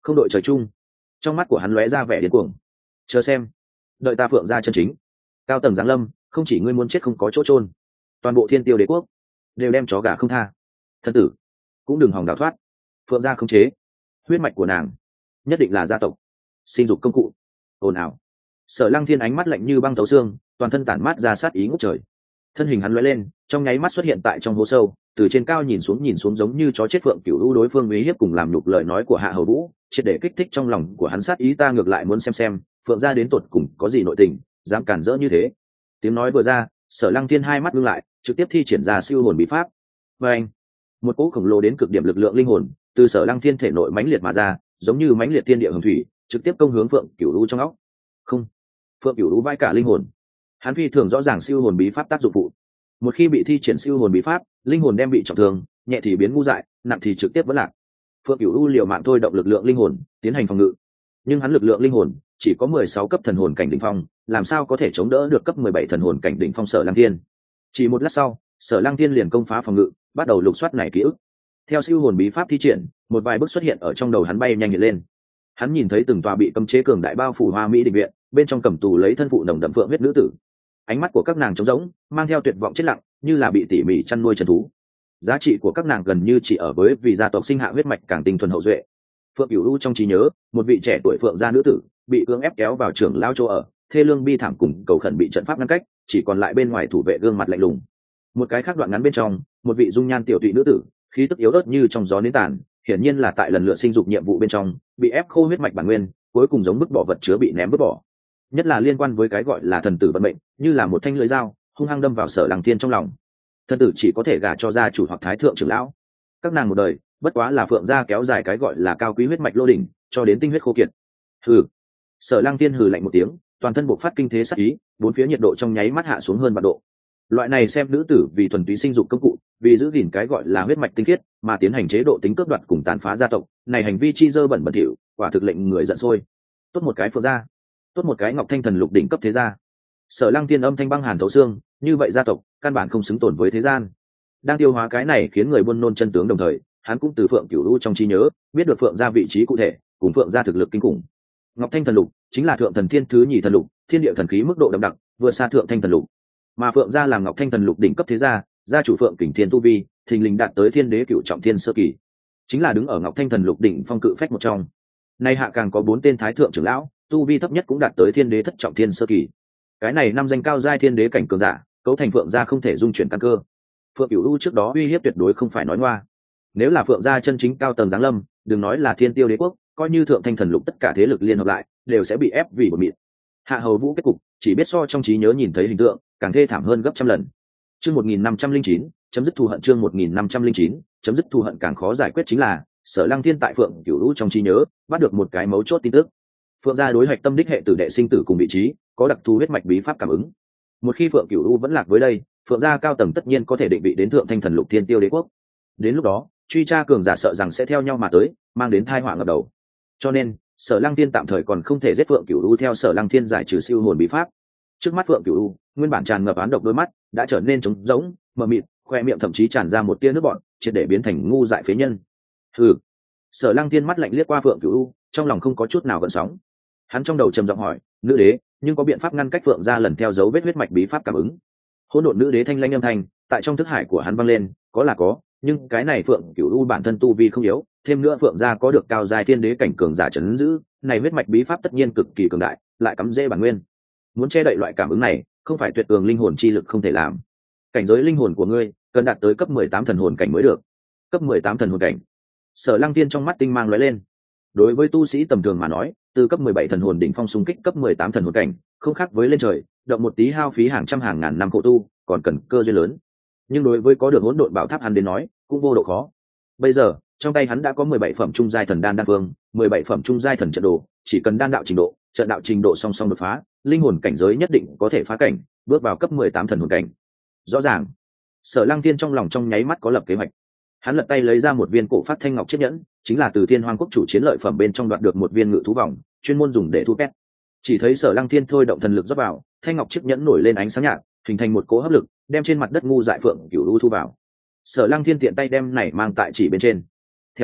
không đội trời chung. Trong mắt của hắn lóe ra vẻ điên cuồng. Chờ xem, đợi ta Phượng gia chân chính cao tầng giáng lâm, không chỉ ngươi muốn chết không có chỗ chôn, toàn bộ Thiên Tiêu Đế quốc đều đem chó gà không tha. Thân tử cũng đừng hòng đào thoát. Phượng gia khống chế huyết mạch của nàng, nhất định là gia tộc sinh dục công cụ. Ồn ào. Sở Lăng Thiên ánh mắt lạnh như băng thấu xương, toàn thân tản mát ra sát ý ngút trời. Thân hình hắn lóe lên, trong nháy mắt xuất hiện tại trong hố sâu, từ trên cao nhìn xuống giống như chó chết. Phượng Cửu U đối phương uy hiếp cùng làm nhục lời nói của Hạ Hầu Vũ, triệt để kích thích trong lòng của hắn sát ý. Ta ngược lại muốn xem Phượng gia đến tột cùng có gì nội tình, dám cản rỡ như thế. Tiếng nói vừa ra, Sở Lăng Thiên hai mắt ngưng lại, trực tiếp thi triển ra siêu hồn bí pháp. Và anh, một cỗ khổng lồ đến cực điểm lực lượng linh hồn từ Sở Lăng Thiên thể nội mãnh liệt mà ra, giống như mãnh liệt thiên địa hồng thủy, trực tiếp công hướng Phượng Cửu U trong óc. Không, Phượng Cửu U vai cả linh hồn. Hắn phi thường rõ ràng siêu hồn bí pháp tác dụng phụ. Một khi bị thi triển siêu hồn bí pháp, linh hồn đem bị trọng thương, nhẹ thì biến ngu dại, nặng thì trực tiếp vỡ lạc. Phượng Cửu U liều mạng thôi động lực lượng linh hồn tiến hành phòng ngự, nhưng hắn lực lượng linh hồn chỉ có 16 cấp thần hồn cảnh đỉnh phong, làm sao có thể chống đỡ được cấp 17 thần hồn cảnh đỉnh phong Sở Lăng Thiên. Chỉ một lát sau, Sở Lăng Thiên liền công phá phòng ngự, bắt đầu lục soát này ký ức. Theo siêu hồn bí pháp thi triển, một vài bước xuất hiện ở trong đầu hắn bay nhanh hiện lên. Hắn nhìn thấy từng tòa bị cấm chế cường đại bao phủ hoa mỹ định viện, bên trong cầm tù lấy thân phụ nồng đậm phượng huyết nữ tử. Ánh mắt của các nàng trống rỗng, mang theo tuyệt vọng chết lặng, như là bị tỉ mỉ chăn nuôi trần thú. Giá trị của các nàng gần như chỉ ở với vì gia tộc sinh hạ huyết mạch càng tinh thuần hậu duệ. Phượng Cửu U trong trí nhớ, một vị trẻ tuổi phượng gia nữ tử bị cưỡng ép kéo vào trưởng lao chỗ ở, thê lương bi thảm cùng cầu khẩn bị trận pháp ngăn cách, chỉ còn lại bên ngoài thủ vệ gương mặt lạnh lùng. Một cái khác đoạn ngắn bên trong, một vị dung nhan tiểu tụy nữ tử, khí tức yếu ớt như trong gió nến tàn, hiển nhiên là tại lần lượt sinh dục nhiệm vụ bên trong bị ép khô huyết mạch bản nguyên, cuối cùng giống vứt bỏ vật chứa bị ném vứt bỏ. Nhất là liên quan với cái gọi là thần tử vận mệnh, như là một thanh lưỡi dao hung hăng đâm vào Sở Lăng Thiên trong lòng. Thần tử chỉ có thể gả cho gia chủ hoặc thái thượng trưởng lão, các nàng một đời bất quá là phượng gia kéo dài cái gọi là cao quý huyết mạch lô đỉnh, cho đến tinh huyết khô kiệt. Hừ. Sở Lăng Thiên hừ lạnh một tiếng, toàn thân bộc phát kinh thế sát ý, bốn phía nhiệt độ trong nháy mắt hạ xuống hơn 3 độ. Loại này xem nữ tử vì thuần túy sinh dục công cụ, vì giữ gìn cái gọi là huyết mạch tinh khiết mà tiến hành chế độ tính cướp đoạt cùng tàn phá gia tộc, này hành vi chi dơ bẩn bẩn thỉu, quả thực lệnh người giận sôi. Tốt một cái phượng gia, tốt một cái Ngọc Thanh Thần Lục đỉnh cấp thế gia. Sở Lăng Thiên âm thanh băng hàn thấu xương, như vậy gia tộc căn bản không xứng tồn với thế gian. Đang tiêu hóa cái này khiến người buôn nôn chân tướng đồng thời, hắn cũng từ Phượng Cửu U trong trí nhớ biết được Phượng gia vị trí cụ thể, cùng Phượng gia thực lực kinh khủng. Ngọc Thanh Thần Lục chính là thượng thần thiên thứ nhì thần lục, thiên địa thần khí mức độ đậm đặc vượt xa thượng thanh thần lục. Mà Phượng gia làm Ngọc Thanh Thần Lục đỉnh cấp thế gia, gia chủ Phượng Kình Thiên tu vi thình lình đạt tới thiên đế cửu trọng thiên sơ kỳ, chính là đứng ở Ngọc Thanh Thần Lục đỉnh phong cự phách một trong. Nay hạ càng có 4 tên thái thượng trưởng lão, tu vi thấp nhất cũng đạt tới thiên đế thất trọng thiên sơ kỳ. Cái này 5 danh cao giai thiên đế cảnh cường giả, cấu thành Phượng gia không thể dung chuyển căn cơ. Phượng Cửu U trước đó uy hiếp tuyệt đối không phải nói ngoa. Nếu là Phượng gia chân chính cao tầng giáng lâm, đừng nói là Thiên Tiêu Đế quốc, coi như thượng thanh thần lục tất cả thế lực liên hợp lại, đều sẽ bị ép vì bột mịn. Hạ Hầu Vũ kết cục, chỉ biết so trong trí nhớ nhìn thấy hình tượng, càng thê thảm hơn gấp trăm lần. Chương 1509, chấm dứt thù hận. Chương 1509, chấm dứt thù hận. Càng khó giải quyết chính là Sở Lăng Thiên tại Phượng Cửu U trong trí nhớ bắt được một cái mấu chốt tin tức. Phượng gia đối hoạch tâm đích hệ tử đệ sinh tử cùng vị trí, có đặc thù huyết mạch bí pháp cảm ứng. Một khi Phượng Cửu U vẫn lạc với đây, Phượng gia cao tầng tất nhiên có thể định vị đến thượng thanh thần lục Thiên Tiêu Đế quốc. Đến lúc đó, truy tra cường giả sợ rằng sẽ theo nhau mà tới, mang đến tai họa ngập đầu. Cho nên, Sở Lăng Thiên tạm thời còn không thể giết Phượng Cửu U theo Sở Lăng Thiên giải trừ siêu hồn bí pháp. Trước mắt Phượng Cửu U, nguyên bản tràn ngập oán độc đôi mắt, đã trở nên trống rỗng, mờ mịt, khoe miệng thậm chí tràn ra một tia nước bọt, triệt để biến thành ngu dại phế nhân. Hừ. Sở Lăng Thiên mắt lạnh liếc qua Phượng Cửu U, trong lòng không có chút nào gợn sóng. Hắn trong đầu trầm giọng hỏi, nữ đế, nhưng có biện pháp ngăn cách Phượng gia lần theo dấu vết huyết mạch bí pháp cảm ứng? Hỗn độn nữ đế thanh lãnh âm thanh tại trong thức hải của hắn vang lên, có là có, nhưng cái này Phượng Cửu U bản thân tu vi không yếu, thêm nữa Phượng gia có được cao giai thiên đế cảnh cường giả trấn giữ, này huyết mạch bí pháp tất nhiên cực kỳ cường đại, lại cắm rễ bản nguyên. Muốn che đậy loại cảm ứng này, không phải tuyệt cường linh hồn chi lực không thể làm. Cảnh giới linh hồn của ngươi cần đạt tới cấp 18 thần hồn cảnh mới được. Cấp 18 thần hồn cảnh. Sở Lăng Thiên trong mắt tinh mang lóe lên. Đối với tu sĩ tầm thường mà nói, từ cấp 17 thần hồn đỉnh phong xung kích cấp 18 thần hồn cảnh, không khác với lên trời, động một tí hao phí hàng trăm hàng ngàn năm khổ tu, còn cần cơ duyên lớn. Nhưng đối với có được hỗn độn bảo tháp hắn đến nói, cũng vô độ khó. Bây giờ, trong tay hắn đã có 17 phẩm trung giai thần đan đan phương, 17 phẩm trung giai thần trận đồ, chỉ cần đan đạo trình độ, trận đạo trình độ song song đột phá, linh hồn cảnh giới nhất định có thể phá cảnh, bước vào cấp 18 thần hồn cảnh. Rõ ràng, Sở Lăng Thiên trong lòng trong nháy mắt có lập kế hoạch. Hắn lật tay lấy ra một viên cổ phát thanh ngọc chiếc nhẫn, chính là từ Thiên Hoang quốc chủ chiến lợi phẩm bên trong đoạt được một viên ngự thú vòng, chuyên môn dùng để thu pet. Chỉ thấy Sở Lăng Thiên thôi động thần lực rót vào, thanh ngọc chiếc nhẫn nổi lên ánh sáng nhạt, hình thành một cỗ hấp lực, đem trên mặt đất ngu dại Phượng Cửu U thu vào. Sở Lăng Thiên tiện tay đem này mang tại chỉ bên trên. Theo sau,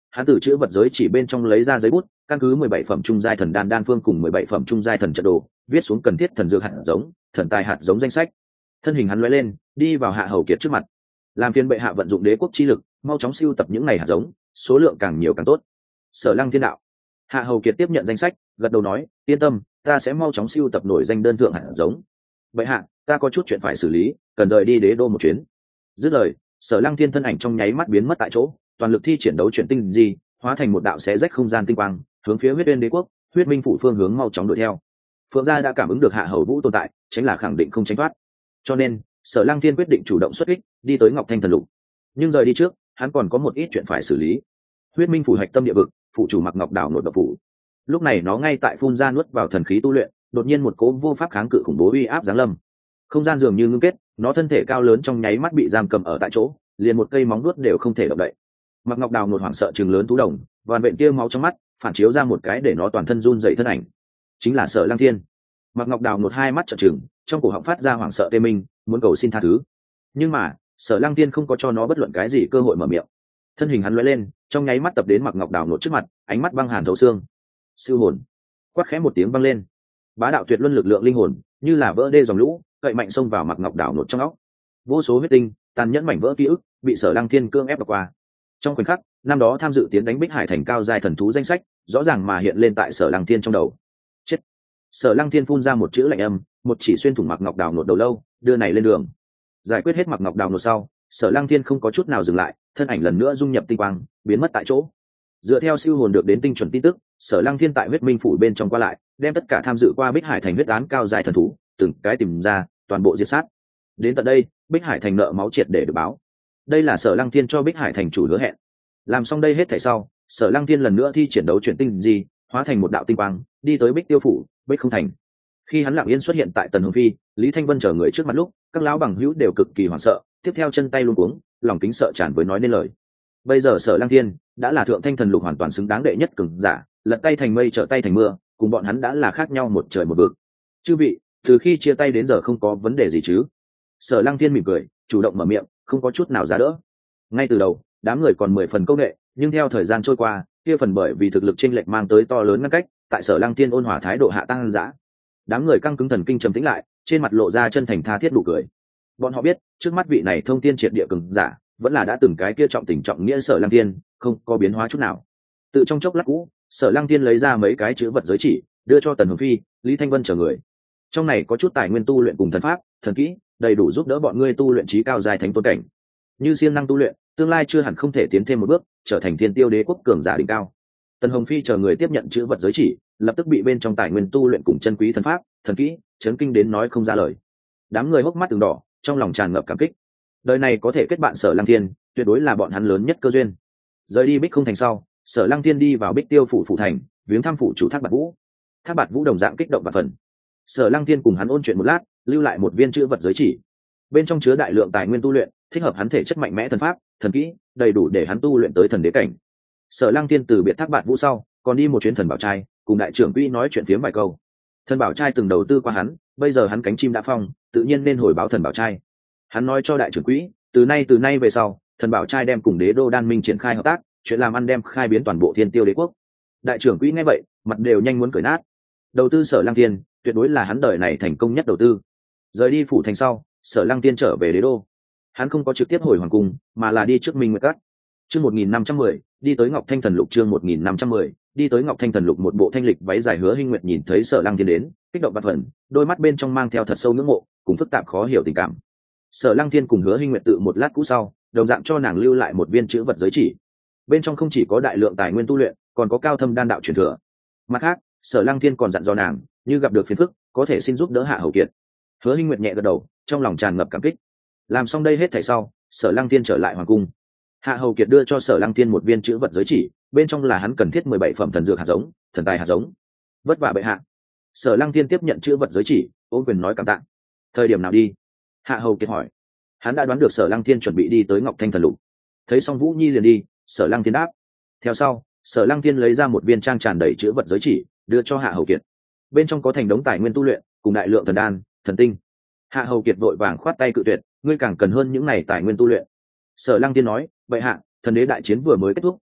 hắn từ chữ vật giới chỉ bên trong lấy ra giấy bút, căn cứ 17 phẩm trung giai thần đan đan phương cùng 17 phẩm trung giai thần trận đồ, viết xuống cần thiết thần dược hạt giống, thần tài hạt giống danh sách. Thân hình hắn lóe lên, đi vào Hạ Hầu Kiệt trước mặt. Làm phiền bệ hạ vận dụng đế quốc chi lực, mau chóng sưu tập những này hạt giống, số lượng càng nhiều càng tốt. Sở Lăng Thiên đạo. Hạ Hầu Kiệt tiếp nhận danh sách, gật đầu nói, yên tâm, ta sẽ mau chóng sưu tập nổi danh đơn thượng hạt giống. Bệ hạ, ta có chút chuyện phải xử lý, cần rời đi đế đô một chuyến. Dứt lời, Sở Lăng Thiên thân ảnh trong nháy mắt biến mất tại chỗ, toàn lực thi triển đấu chuyển tinh gì, hóa thành một đạo xé rách không gian tinh quang, hướng phía huyết uyên đế quốc, huyết minh phủ phương hướng mau chóng đuổi theo. Phượng gia đã cảm ứng được Hạ Hầu Vũ tồn tại, tránh là khẳng định không tránh thoát. Cho nên, Sở Lăng Thiên quyết định chủ động xuất kích, đi tới Ngọc Thanh Thần Lục. Nhưng rời đi trước, hắn còn có một ít chuyện phải xử lý. Huyết minh phủ hạch tâm địa vực, phụ chủ Mặc Ngọc đảo nội độc phủ. Lúc này nó ngay tại phun ra nuốt vào thần khí tu luyện, đột nhiên một cỗ vô pháp kháng cự khủng bố uy áp giáng lâm. Không gian dường như ngưng kết, nó thân thể cao lớn trong nháy mắt bị giam cầm ở tại chỗ, liền một cây móng vuốt đều không thể động đậy. Mặc Ngọc đào một hoảng sợ trừng lớn thú đồng, vằn vện kia máu trong mắt phản chiếu ra một cái để nó toàn thân run dậy thân ảnh, chính là Sở Lăng Thiên. Mặc Ngọc đào một hai mắt trợn trừng, trong cổ họng phát ra hoảng sợ tê minh, muốn cầu xin tha thứ. Nhưng mà Sở Lăng Thiên không có cho nó bất luận cái gì cơ hội mở miệng. Thân hình hắn lóe lên, trong nháy mắt tập đến Mặc Ngọc đào nốt trước mặt, ánh mắt băng hàn thấu xương. Siêu hồn, quát khẽ một tiếng vang lên, bá đạo tuyệt luân lực lượng linh hồn như là vỡ đê dòng lũ, cậy mạnh xông vào Mặc Ngọc đào nốt trong óc. Vô số huyết tinh tàn nhẫn mảnh vỡ ký ức bị Sở Lăng Thiên cương ép qua. Trong khoảnh khắc, năm đó tham dự tiến đánh Bích Hải thành cao giai thần thú danh sách rõ ràng mà hiện lên tại Sở Lăng Thiên trong đầu. Chết! Sở Lăng Thiên phun ra một chữ lạnh âm, một chỉ xuyên thủng Mặc Ngọc đào nốt đầu lâu, đưa này lên đường. Giải quyết hết Mặc Ngọc đào nốt sau, Sở Lăng Thiên không có chút nào dừng lại, thân ảnh lần nữa dung nhập tinh quang, biến mất tại chỗ. Dựa theo siêu hồn được đến tinh chuẩn tin tức, Sở Lăng Thiên tại huyết minh phủ bên trong qua lại, đem tất cả tham dự qua Bích Hải thành huyết án cao giai thần thú từng cái tìm ra, toàn bộ diệt sát. Đến tận đây, Bích Hải thành nợ máu triệt để được báo. Đây là Sở Lăng Thiên cho Bích Hải thành chủ hứa hẹn. Làm xong đây hết thảy sau, Sở Lăng Thiên lần nữa thi triển đấu chuyển tinh gì, hóa thành một đạo tinh quang, đi tới Bích Tiêu phủ, Bích Không thành. Khi hắn lặng yên xuất hiện tại Tần Hồng Phi, Lý Thanh Vân chờ người trước mặt lúc, các lão bằng hữu đều cực kỳ hoảng sợ, tiếp theo chân tay luống cuống, lòng kính sợ tràn với nói nên lời. Bây giờ Sở Lăng Thiên đã là thượng thanh thần lục hoàn toàn xứng đáng đệ nhất cường giả, lật tay thành mây trở tay thành mưa, cùng bọn hắn đã là khác nhau một trời một vực. Chư vị, từ khi chia tay đến giờ không có vấn đề gì chứ? Sở Lăng Thiên mỉm cười, chủ động mở miệng, không có chút nào giá đỡ. Ngay từ đầu, đám người còn 10 phần câu nệ, nhưng theo thời gian trôi qua, kia phần bởi vì thực lực chênh lệch mang tới to lớn ngăn cách, tại Sở Lăng Thiên ôn hòa thái độ hạ tăng dã. Đám người căng cứng thần kinh trầm tĩnh lại, trên mặt lộ ra chân thành tha thiết nụ cười. Bọn họ biết, trước mắt vị này thông tiên triệt địa cường giả, vẫn là đã từng cái kia trọng tình trọng nghĩa Sở Lăng Thiên, không có biến hóa chút nào. Tự trong chốc lát cũ, Sở Lăng Thiên lấy ra mấy cái chữ vật giới chỉ, đưa cho Tần Hồng Phi, Lý Thanh Vân chờ người. Trong này có chút tài nguyên tu luyện cùng thần pháp, thần kỹ, đầy đủ giúp đỡ bọn ngươi tu luyện trí cao dài thánh tôn cảnh. Như siêng năng tu luyện, tương lai chưa hẳn không thể tiến thêm một bước, trở thành thiên tiêu đế quốc cường giả đỉnh cao. Tần Hồng Phi chờ người tiếp nhận chữ vật giới chỉ, lập tức bị bên trong tài nguyên tu luyện cùng chân quý thần pháp, thần kỹ, chấn kinh đến nói không ra lời. Đám người hốc mắt từng đỏ, trong lòng tràn ngập cảm kích. Đời này có thể kết bạn Sở Lăng Thiên, tuyệt đối là bọn hắn lớn nhất cơ duyên. Rời đi Bích Không thành sau, Sở Lăng Thiên đi vào Bích Tiêu phủ phủ thành, viếng thăm phủ chủ Thác Bạt Vũ. Thác Bạt Vũ đồng dạng kích động và phần. Sở Lăng Thiên cùng hắn ôn chuyện một lát, lưu lại một viên chữ vật giới chỉ. Bên trong chứa đại lượng tài nguyên tu luyện, thích hợp hắn thể chất mạnh mẽ thần pháp, thần kỹ, đầy đủ để hắn tu luyện tới thần đế cảnh. Sở Lăng Thiên từ biệt Thác Bạt Vũ sau, còn đi một chuyến thần bảo trai, cùng đại trưởng quỹ nói chuyện phiếm vài câu. Thần bảo trai từng đầu tư qua hắn, bây giờ hắn cánh chim đã phong, tự nhiên nên hồi báo thần bảo trai. Hắn nói cho đại trưởng quỹ, từ nay về sau, thần bảo trai đem cùng đế đô đan minh triển khai hợp tác, chuyện làm ăn đem khai biến toàn bộ thiên tiêu đế quốc. Đại trưởng quỹ nghe vậy, mặt đều nhanh muốn cởi nát. Đầu tư Sở Lăng Thiên, tuyệt đối là hắn đời này thành công nhất đầu tư. Rời đi phủ thành sau, Sở Lăng Thiên trở về đế đô. Hắn không có trực tiếp hồi hoàng cung, mà là đi trước Minh Nguyệt Các. Chương 1510, đi tới Ngọc Thanh Thần Lục. Chương 1510, đi tới Ngọc Thanh Thần Lục. Một bộ thanh lịch váy dài Hứa Hinh Nguyệt nhìn thấy Sở Lăng Thiên đến, kích động vạn phần, đôi mắt bên trong mang theo thật sâu ngưỡng mộ, cùng phức tạp khó hiểu tình cảm. Sở Lăng Thiên cùng Hứa Hinh Nguyệt tự một lát cũ sau, đồng dạng cho nàng lưu lại một viên chữ vật giới chỉ. Bên trong không chỉ có đại lượng tài nguyên tu luyện, còn có cao thâm đan đạo truyền thừa. Mặt khác, Sở Lăng Thiên còn dặn dò nàng, như gặp được phiền phức, có thể xin giúp đỡ Hạ Hầu Kiệt. Hứa Hinh Nguyệt nhẹ gật đầu, trong lòng tràn ngập cảm kích. Làm xong đây hết thảy sau, Sở Lăng Thiên trở lại hoàng cung. Hạ Hầu Kiệt đưa cho Sở Lăng Thiên một viên chữ vật giới chỉ, bên trong là hắn cần thiết 17 phẩm thần dược hạt giống, thần tài hạt giống. Vất vả bệ hạ. Sở Lăng Thiên tiếp nhận chữ vật giới chỉ, ôm quyền nói cảm tạ. Thời điểm nào đi? Hạ Hầu Kiệt hỏi. Hắn đã đoán được Sở Lăng Thiên chuẩn bị đi tới Ngọc Thanh Thần Lục. Thấy xong Vũ Nhi liền đi, Sở Lăng Thiên đáp. Theo sau, Sở Lăng Thiên lấy ra một viên trang tràn đầy chữ vật giới chỉ, đưa cho Hạ Hầu Kiệt. Bên trong có thành đống tài nguyên tu luyện, cùng đại lượng thần đan, thần tinh. Hạ Hầu Kiệt vội vàng khoát tay cự tuyệt, ngươi càng cần hơn những này tài nguyên tu luyện. Sở Lăng Thiên nói, bệ hạ, thần đế đại chiến vừa mới kết thúc,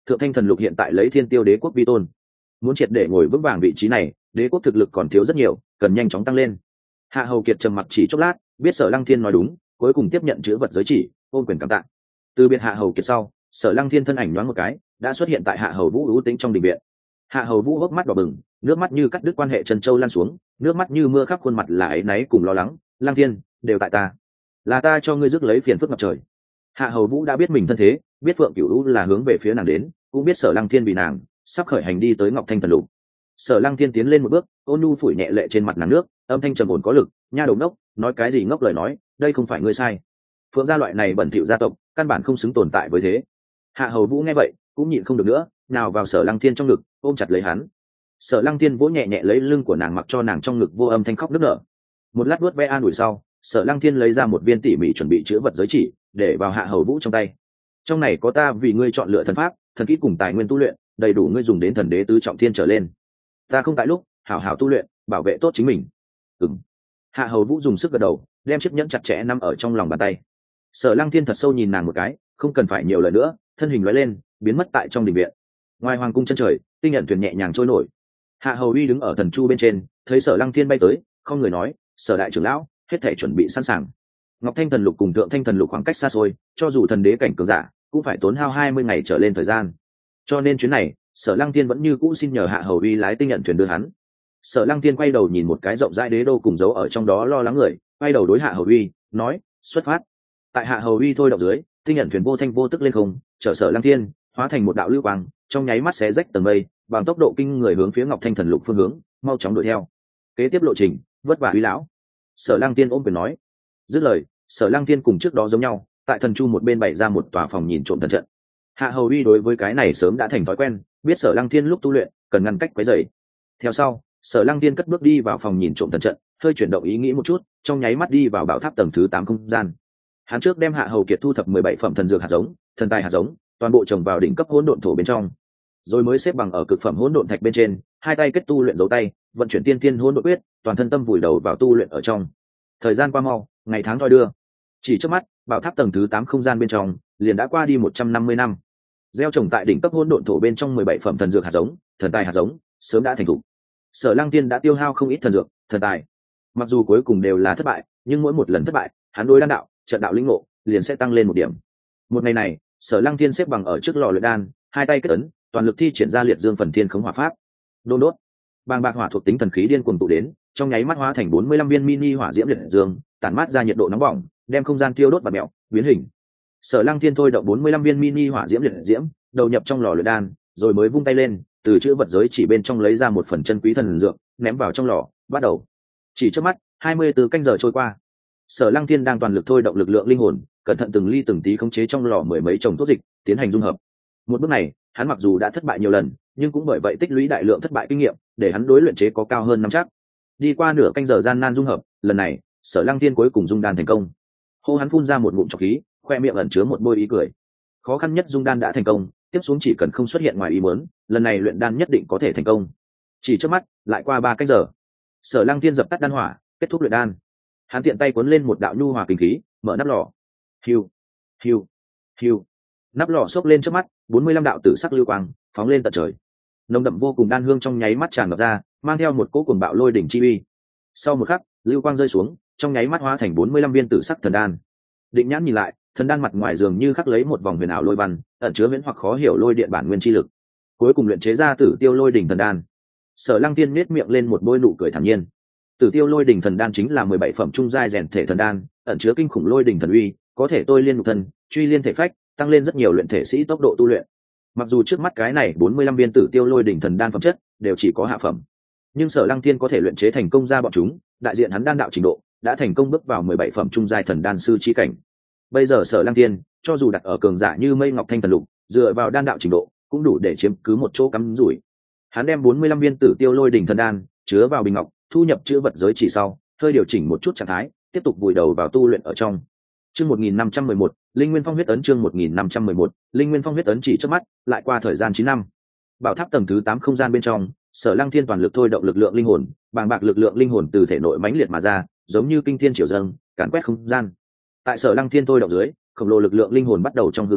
thượng thanh thần lục hiện tại lấy thiên tiêu đế quốc vi tôn, muốn triệt để ngồi vững vàng vị trí này, đế quốc thực lực còn thiếu rất nhiều, cần nhanh chóng tăng lên. Hạ Hầu Kiệt trầm mặc chỉ chốc lát, biết Sở Lăng Thiên nói đúng, cuối cùng tiếp nhận chữ vật giới chỉ, ôn quyền cảm tạ. Từ biệt Hạ Hầu Kiệt sau, Sở Lăng Thiên thân ảnh nhoáng một cái, đã xuất hiện tại Hạ Hầu Vũ ưu tĩnh trong đình viện. Hạ Hầu Vũ hốc mắt đỏ bừng, nước mắt như cắt đứt quan hệ chân châu lan xuống, nước mắt như mưa khắp khuôn mặt là áy náy cùng lo lắng. Lăng Thiên, đều tại ta, là ta cho ngươi rước lấy phiền phức ngập trời. Hạ Hầu Vũ đã biết mình thân thế, biết Phượng Cửu U là hướng về phía nàng đến, cũng biết Sở Lăng Thiên vì nàng sắp khởi hành đi tới Ngọc Thanh Thần Lục. Sở Lăng Thiên tiến lên một bước, ôn nhu phủi nhẹ lệ trên mặt nàng nước, âm thanh trầm ổn có lực. Nha đầu ngốc, nói cái gì ngốc lời nói, đây không phải ngươi sai. Phượng gia loại này bẩn thỉu gia tộc, căn bản không xứng tồn tại với thế. Hạ Hầu Vũ nghe vậy, cũng nhịn không được nữa, nào vào Sở Lăng Thiên trong ngực, ôm chặt lấy hắn. Sở Lăng Thiên vỗ nhẹ nhẹ lấy lưng của nàng, mặc cho nàng trong ngực vô âm thanh khóc nức nở. Một lát vuốt ve an ủi sau, Sở Lăng Thiên lấy ra một viên tỉ mỉ chuẩn bị chữa vật giới chỉ, để vào Hạ Hầu Vũ trong tay. Trong này có ta vì ngươi chọn lựa thần pháp, thần kỹ cùng tài nguyên tu luyện, đầy đủ ngươi dùng đến thần đế tứ trọng thiên trở lên. Ta không tại lúc, hảo hảo tu luyện, bảo vệ tốt chính mình. Ừm. Hạ Hầu Vũ dùng sức gật đầu, đem chiếc nhẫn chặt chẽ nắm ở trong lòng bàn tay. Sở Lăng Thiên thật sâu nhìn nàng một cái, không cần phải nhiều lời nữa, thân hình lóe lên, biến mất tại trong đình viện. Ngoài hoàng cung chân trời, tinh nhận thuyền nhẹ nhàng trôi nổi. Hạ Hầu Uy đứng ở thần chu bên trên, thấy Sở Lăng Thiên bay tới, không người nói, Sở đại trưởng lão, hết thảy chuẩn bị sẵn sàng. Ngọc Thanh Thần Lục cùng Thượng Thanh Thần Lục khoảng cách xa xôi, cho dù thần đế cảnh cường giả, cũng phải tốn hao 20 ngày trở lên thời gian. Cho nên chuyến này, Sở Lăng Thiên vẫn như cũ xin nhờ Hạ Hầu Uy lái tinh nhận thuyền đưa hắn. Sở Lăng Thiên quay đầu nhìn một cái rộng rãi đế đô cùng dấu ở trong đó lo lắng người, quay đầu đối Hạ Hầu Uy nói, xuất phát. Tại Hạ Hầu Uy thôi động dưới, tinh nhận thuyền vô thanh vô tức lên không, chở Sở Lăng Thiên hóa thành một đạo lưu quang, trong nháy mắt xé rách tầng mây, bằng tốc độ kinh người hướng phía Ngọc Thanh Thần Lục phương hướng, mau chóng đuổi theo. Kế tiếp lộ trình, vất vả Uy lão. Sở Lăng Thiên ôm quyền nói. Dứt lời, Sở Lăng Thiên cùng trước đó giống nhau, tại thần chu một bên bày ra một tòa phòng nhìn trộm thần trận. Hạ Hầu Uy đối với cái này sớm đã thành thói quen, biết Sở Lăng Thiên lúc tu luyện cần ngăn cách quấy rầy. Theo sau, Sở Lăng Thiên cất bước đi vào phòng nhìn trộm thần trận, hơi chuyển động ý nghĩ một chút, trong nháy mắt đi vào bảo tháp tầng thứ 8 không gian. Hắn trước đem Hạ Hầu Kiệt thu thập 17 phẩm thần dược hạt giống, thần tài hạt giống, toàn bộ trồng vào đỉnh cấp hỗn độn thổ bên trong, rồi mới xếp bằng ở cực phẩm hỗn độn thạch bên trên, hai tay kết tu luyện dấu tay, vận chuyển tiên thiên hỗn độn quyết, toàn thân tâm vùi đầu vào tu luyện ở trong. Thời gian qua mau, ngày tháng thoi đưa, chỉ trước mắt, bảo tháp tầng thứ 8 không gian bên trong liền đã qua đi 150 năm. Gieo trồng tại đỉnh cấp hỗn độn thổ bên trong 17 phẩm thần dược hạt giống, thần tài hạt giống, sớm đã thành thục. Sở Lăng Thiên đã tiêu hao không ít thần dược, thần tài. Mặc dù cuối cùng đều là thất bại, nhưng mỗi một lần thất bại, hắn đối đan đạo, trận đạo lĩnh ngộ liền sẽ tăng lên một điểm. Một ngày này, Sở Lăng Thiên xếp bằng ở trước lò luyện đan, hai tay kết ấn, toàn lực thi triển ra liệt dương phần thiên khống hỏa pháp. Đôn đốt, bàng bạc hỏa thuộc tính thần khí điên cuồng tụ đến, trong nháy mắt hóa thành 45 viên mini hỏa diễm liệt dương, tản mát ra nhiệt độ nóng bỏng, đem không gian tiêu đốt bạt mèo, biến hình. Sở Lăng Thiên thôi động 45 viên mini hỏa diễm liệt diễm, đầu nhập trong lò luyện đan, rồi mới vung tay lên, từ chữ vật giới chỉ bên trong lấy ra một phần chân quý thần dược, ném vào trong lò, bắt đầu. Chỉ trước mắt, 24 canh giờ trôi qua. Sở Lăng Thiên đang toàn lực thôi động lực lượng linh hồn, cẩn thận từng ly từng tí khống chế trong lò mười mấy chồng thuốc dịch, tiến hành dung hợp. Một bước này, hắn mặc dù đã thất bại nhiều lần, nhưng cũng bởi vậy tích lũy đại lượng thất bại kinh nghiệm, để hắn đối luyện chế có cao hơn năm chắc. Đi qua nửa canh giờ gian nan dung hợp, lần này, Sở Lăng Thiên cuối cùng dung đan thành công. Hô hắn phun ra một ngụm trọc khí, khoe miệng ẩn chứa một bôi ý cười. Khó khăn nhất dung đan đã thành công, tiếp xuống chỉ cần không xuất hiện ngoài ý muốn, lần này luyện đan nhất định có thể thành công. Chỉ trước mắt, lại qua 3 canh giờ. Sở Lăng Thiên dập tắt đan hỏa, kết thúc luyện đan. Hắn tiện tay cuốn lên một đạo nhu hòa kinh khí, mở nắp lò. Hiu, hiu, hiu. Nắp lò xốc lên trước mắt, 45 đạo tử sắc lưu quang phóng lên tận trời. Nồng đậm vô cùng đan hương trong nháy mắt tràn ngập ra, mang theo một cỗ cuồng bạo lôi đỉnh chi uy. Sau một khắc, lưu quang rơi xuống, trong nháy mắt hóa thành 45 viên tử sắc thần đan. Định nhãn nhìn lại, thần đan mặt ngoài dường như khắc lấy một vòng huyền ảo lôi văn, ẩn chứa viễn hoặc khó hiểu lôi điện bản nguyên chi lực. Cuối cùng luyện chế ra Tử Tiêu Lôi Đỉnh thần đan. Sở Lăng Tiên nhếch miệng lên một bôi nụ cười thản nhiên. Tử Tiêu Lôi Đỉnh thần đan chính là 17 phẩm trung giai rèn thể thần đan, ẩn chứa kinh khủng lôi đỉnh thần uy, có thể tôi liên nhục thân, truy liên thể phách, tăng lên rất nhiều luyện thể sĩ tốc độ tu luyện. Mặc dù trước mắt cái này 45 viên Tử Tiêu Lôi Đỉnh thần đan phẩm chất đều chỉ có hạ phẩm, nhưng Sở Lăng Tiên có thể luyện chế thành công ra bọn chúng, đại diện hắn đan đạo trình độ đã thành công bước vào 17 phẩm trung giai thần đan sư chi cảnh. Bây giờ Sở Lăng Tiên, cho dù đặt ở cường giả như Mây Ngọc Thanh Thần Lục, dựa vào đan đạo trình độ, cũng đủ để chiếm cứ một chỗ cắm rủi. Hắn đem 45 viên Tử Tiêu Lôi Đỉnh thần đan chứa vào bình ngọc, thu nhập chữ vật giới chỉ sau, hơi điều chỉnh một chút trạng thái, tiếp tục vùi đầu vào tu luyện ở trong. Chương 1511, Linh Nguyên Phong huyết ấn chương 1511, Linh Nguyên Phong huyết ấn chỉ trước mắt, lại qua thời gian 9 năm. Bảo tháp tầng thứ 8 không gian bên trong, Sở Lăng Thiên toàn lực thôi động lực lượng linh hồn, bàng bạc lực lượng linh hồn từ thể nội mãnh liệt mà ra, giống như kinh thiên triều dâng, càn quét không gian. Tại Sở Lăng Thiên thôi động dưới, khổng lồ lực lượng linh hồn bắt đầu trong hư không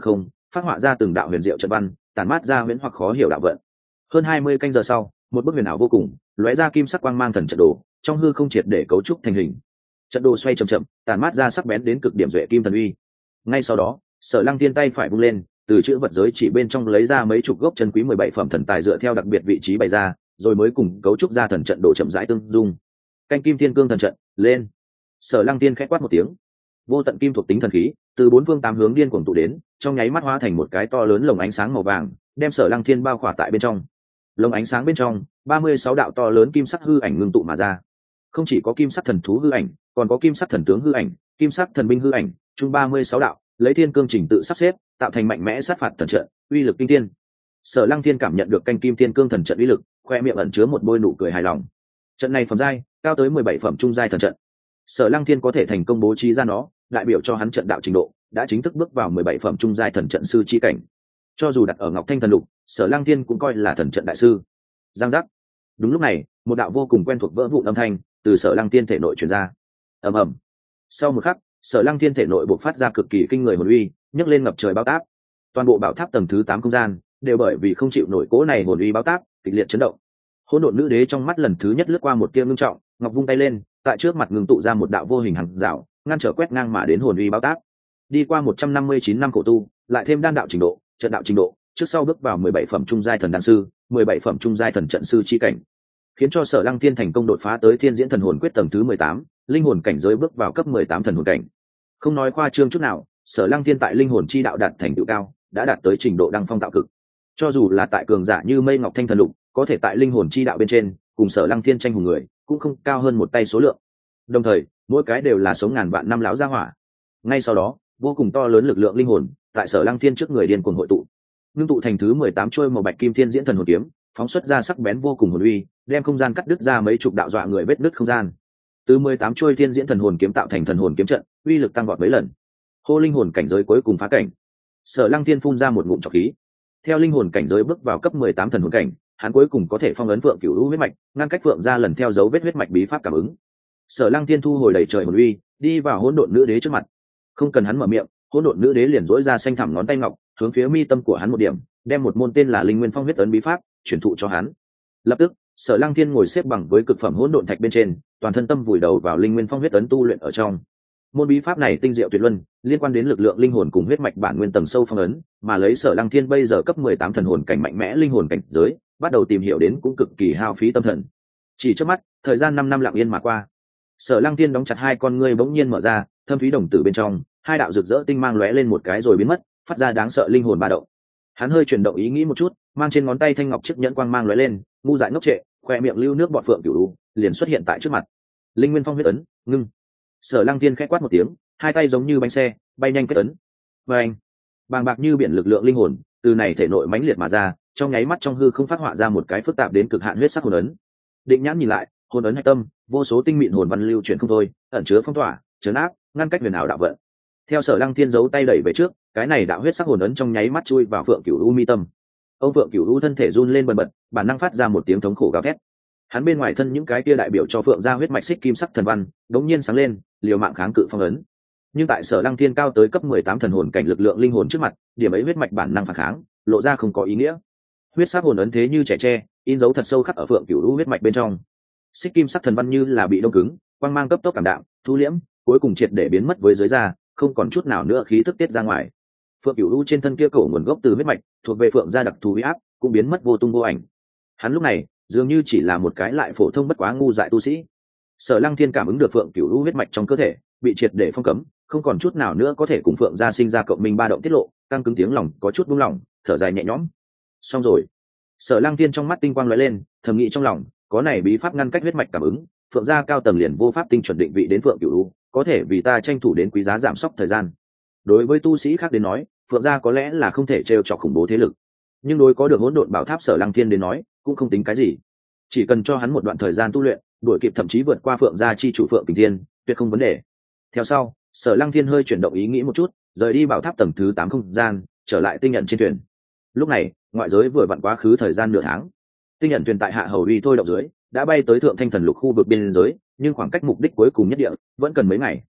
phát họa ra từng đạo huyền diệu trận văn, tản mát ra huyễn hoặc khó hiểu đạo vận. Hơn 20 canh giờ sau, một bức huyền ảo vô cùng, lóe ra kim sắc quang mang thần trận đồ, trong hư không triệt để cấu trúc thành hình. Trận đồ xoay chậm chậm, tản mát ra sắc bén đến cực điểm duệ kim thần uy. Ngay sau đó, Sở Lăng Tiên tay phải vung lên, từ chữ vật giới chỉ bên trong lấy ra mấy chục gốc chân quý 17 phẩm thần tài dựa theo đặc biệt vị trí bày ra, rồi mới cùng cấu trúc ra thần trận đồ chậm rãi tương dung. Canh kim thiên cương thần trận, lên. Sở Lăng Tiên khẽ quát một tiếng. Vô tận kim thuộc tính thần khí từ bốn phương tám hướng điên cuồng tụ đến, trong nháy mắt hóa thành một cái to lớn lồng ánh sáng màu vàng, đem Sở Lăng Thiên bao khỏa tại bên trong. Lồng ánh sáng bên trong, 36 đạo to lớn kim sắc hư ảnh ngưng tụ mà ra. Không chỉ có kim sắc thần thú hư ảnh, còn có kim sắc thần tướng hư ảnh, kim sắc thần binh hư ảnh, chung 36 đạo, lấy thiên cương chỉnh tự sắp xếp, tạo thành mạnh mẽ sát phạt thần trận, uy lực kinh thiên. Sở Lăng Thiên cảm nhận được canh kim thiên cương thần trận uy lực, khoe miệng ẩn chứa một bôi nụ cười hài lòng. Trận này phẩm giai cao tới 17 phẩm trung giai thần trận. Sở Lăng Thiên có thể thành công bố trí ra nó, đại biểu cho hắn trận đạo trình độ đã chính thức bước vào 17 phẩm trung giai thần trận sư chi cảnh. Cho dù đặt ở Ngọc Thanh thần lục, Sở Lăng Thiên cũng coi là thần trận đại sư. Giang giác. Đúng lúc này, một đạo vô cùng quen thuộc vỡ vụn âm thanh từ Sở Lăng Thiên thể nội truyền ra. Ầm ầm. Sau một khắc, Sở Lăng Thiên thể nội bộc phát ra cực kỳ kinh người hồn uy, nhấc lên ngập trời bao táp. Toàn bộ bảo tháp tầng thứ 8 không gian đều bởi vì không chịu nổi cỗ này hồn uy bao táp, kịch liệt chấn động. Hỗn độn nữ đế trong mắt lần thứ nhất lướt qua một tia ngưng trọng, ngọc vung tay lên, tại trước mặt ngưng tụ ra một đạo vô hình hằng rào, ngăn trở quét ngang mà đến hồn uy bao táp. Đi qua 159 năm khổ tu, lại thêm đan đạo trình độ, trận đạo trình độ, trước sau bước vào 17 phẩm trung giai thần đan sư, 17 phẩm trung giai thần trận sư chi cảnh, khiến cho Sở Lăng Thiên thành công đột phá tới Thiên Diễn Thần Hồn Quyết tầng thứ 18, linh hồn cảnh giới bước vào cấp 18 thần hồn cảnh. Không nói khoa trương chút nào, Sở Lăng Thiên tại linh hồn chi đạo đạt thành tựu cao, đã đạt tới trình độ đăng phong tạo cực. Cho dù là tại cường giả như Mây Ngọc Thanh thần lục, có thể tại linh hồn chi đạo bên trên, cùng Sở Lăng Thiên tranh hùng người, cũng không cao hơn một tay số lượng. Đồng thời, mỗi cái đều là sống ngàn vạn năm lão gia hỏa. Ngay sau đó, vô cùng to lớn lực lượng linh hồn tại Sở Lăng Thiên trước người điên cuồng hội tụ, ngưng tụ thành thứ 18 chuôi màu bạch kim thiên diễn thần hồn kiếm, phóng xuất ra sắc bén vô cùng hồn uy, đem không gian cắt đứt ra mấy chục đạo dọa người vết nứt không gian. Từ 18 chuôi thiên diễn thần hồn kiếm tạo thành thần hồn kiếm trận, uy lực tăng vọt mấy lần. Hô linh hồn cảnh giới cuối cùng phá cảnh. Sở Lăng Thiên phun ra một ngụm trọc khí. Theo linh hồn cảnh giới bước vào cấp 18 thần hồn cảnh, hắn cuối cùng có thể phong ấn Phượng Cửu Lũ huyết mạch, ngăn cách Phượng gia lần theo dấu vết huyết mạch bí pháp cảm ứng. Sở Lăng Thiên thu hồi đầy trời hồn uy, đi vào hỗn độn nữ đế trước mặt. Không cần hắn mở miệng, hỗn độn nữ đế liền duỗi ra xanh thẳm ngón tay ngọc, hướng phía mi tâm của hắn một điểm, đem một môn tên là Linh Nguyên Phong huyết ấn bí pháp truyền thụ cho hắn. Lập tức, Sở Lăng Thiên ngồi xếp bằng với cực phẩm hỗn độn thạch bên trên, toàn thân tâm vùi đầu vào Linh Nguyên Phong huyết ấn tu luyện ở trong. Môn bí pháp này tinh diệu tuyệt luân, liên quan đến lực lượng linh hồn cùng huyết mạch bản nguyên tầng sâu phong ấn, mà lấy Sở Lăng Thiên bây giờ cấp 18 thần hồn cảnh mạnh mẽ linh hồn cảnh giới, bắt đầu tìm hiểu đến cũng cực kỳ hao phí tâm thần. Chỉ trước mắt, thời gian 5 năm lặng yên mà qua. Sở Lăng Thiên đóng chặt hai con ngươi bỗng nhiên mở ra, thâm thúy đồng tử bên trong, hai đạo rực rỡ tinh mang lóe lên một cái rồi biến mất, phát ra đáng sợ linh hồn ba động. Hắn hơi chuyển động ý nghĩ một chút, mang trên ngón tay thanh ngọc chiếc nhẫn quang mang lóe lên, ngu dại ngốc trệ, khoe miệng lưu nước bọt Phượng Cửu Lũ liền xuất hiện tại trước mặt. Linh Nguyên Phong huyết ấn, ngưng. Sở Lăng Thiên khẽ quát một tiếng, hai tay giống như bánh xe, bay nhanh kết ấn. Bang! Bàng bạc như biển lực lượng linh hồn, từ này thể nội mãnh liệt mà ra, trong nháy mắt trong hư không phát họa ra một cái phức tạp đến cực hạn huyết sắc hồn ấn. Định nhãn nhìn lại, hồn ấn hạch tâm, vô số tinh mịn hồn văn lưu chuyển không thôi, ẩn chứa phong tỏa, trấn áp, ngăn cách huyền ảo đạo vận. Theo Sở Lăng Thiên giấu tay đẩy về trước, cái này đạo huyết sắc hồn ấn trong nháy mắt chui vào Phượng Cửu U mi tâm. Ông Phượng Cửu U thân thể run lên bần bật, bản năng phát ra một tiếng thống khổ gào thét. Hắn bên ngoài thân những cái kia đại biểu cho Phượng gia huyết mạch xích kim sắc thần văn, đống nhiên sáng lên, liều mạng kháng cự phong ấn. Nhưng tại Sở Lăng Thiên cao tới cấp 18 thần hồn cảnh lực lượng linh hồn trước mặt, điểm ấy huyết mạch bản năng phản kháng, lộ ra không có ý nghĩa. Huyết sắc hồn ấn thế như trẻ tre, in dấu thật sâu khắc ở Phượng Cửu U huyết mạch bên trong. Xích kim sắc thần văn như là bị đông cứng, quang mang cấp tốc cảm đạm, thu liễm, cuối cùng triệt để biến mất với dưới da, không còn chút nào nữa khí tức tiết ra ngoài. Phượng Cửu U trên thân kia cổ nguồn gốc từ huyết mạch, thuộc về Phượng gia đặc thù uy áp, cũng biến mất vô tung vô ảnh. Hắn lúc này, dường như chỉ là một cái lại phổ thông bất quá ngu dại tu sĩ. Sở Lăng Thiên cảm ứng được Phượng Cửu U huyết mạch trong cơ thể bị triệt để phong cấm, không còn chút nào nữa có thể cùng Phượng gia sinh ra cộng minh ba động tiết lộ, căng cứng tiếng lòng có chút buông lỏng, thở dài nhẹ nhõm. Xong rồi. Sở Lăng Thiên trong mắt tinh quang lóe lên, thầm nghĩ trong lòng, có này bí pháp ngăn cách huyết mạch cảm ứng, Phượng gia cao tầng liền vô pháp tinh chuẩn định vị đến Phượng Cửu U, có thể vì ta tranh thủ đến quý giá giảm sốc thời gian. Đối với tu sĩ khác đến nói, Phượng gia có lẽ là không thể trêu chọc khủng bố thế lực, nhưng đối có được hỗn độn bảo tháp Sở Lăng Thiên đến nói, cũng không tính cái gì. Chỉ cần cho hắn một đoạn thời gian tu luyện, đuổi kịp thậm chí vượt qua Phượng gia chi chủ Phượng Kình Thiên, tuyệt không vấn đề. Theo sau, Sở Lăng Thiên hơi chuyển động ý nghĩ một chút, rời đi bảo tháp tầng thứ 8 không gian, trở lại tinh nhận trên thuyền. Lúc này, ngoại giới vừa vặn quá khứ thời gian nửa tháng. Tinh nhận thuyền tại Hạ Hầu Uy thôi động dưới, đã bay tới Thượng Thanh Thần Lục khu vực biên giới, nhưng khoảng cách mục đích cuối cùng nhất địa vẫn cần mấy ngày.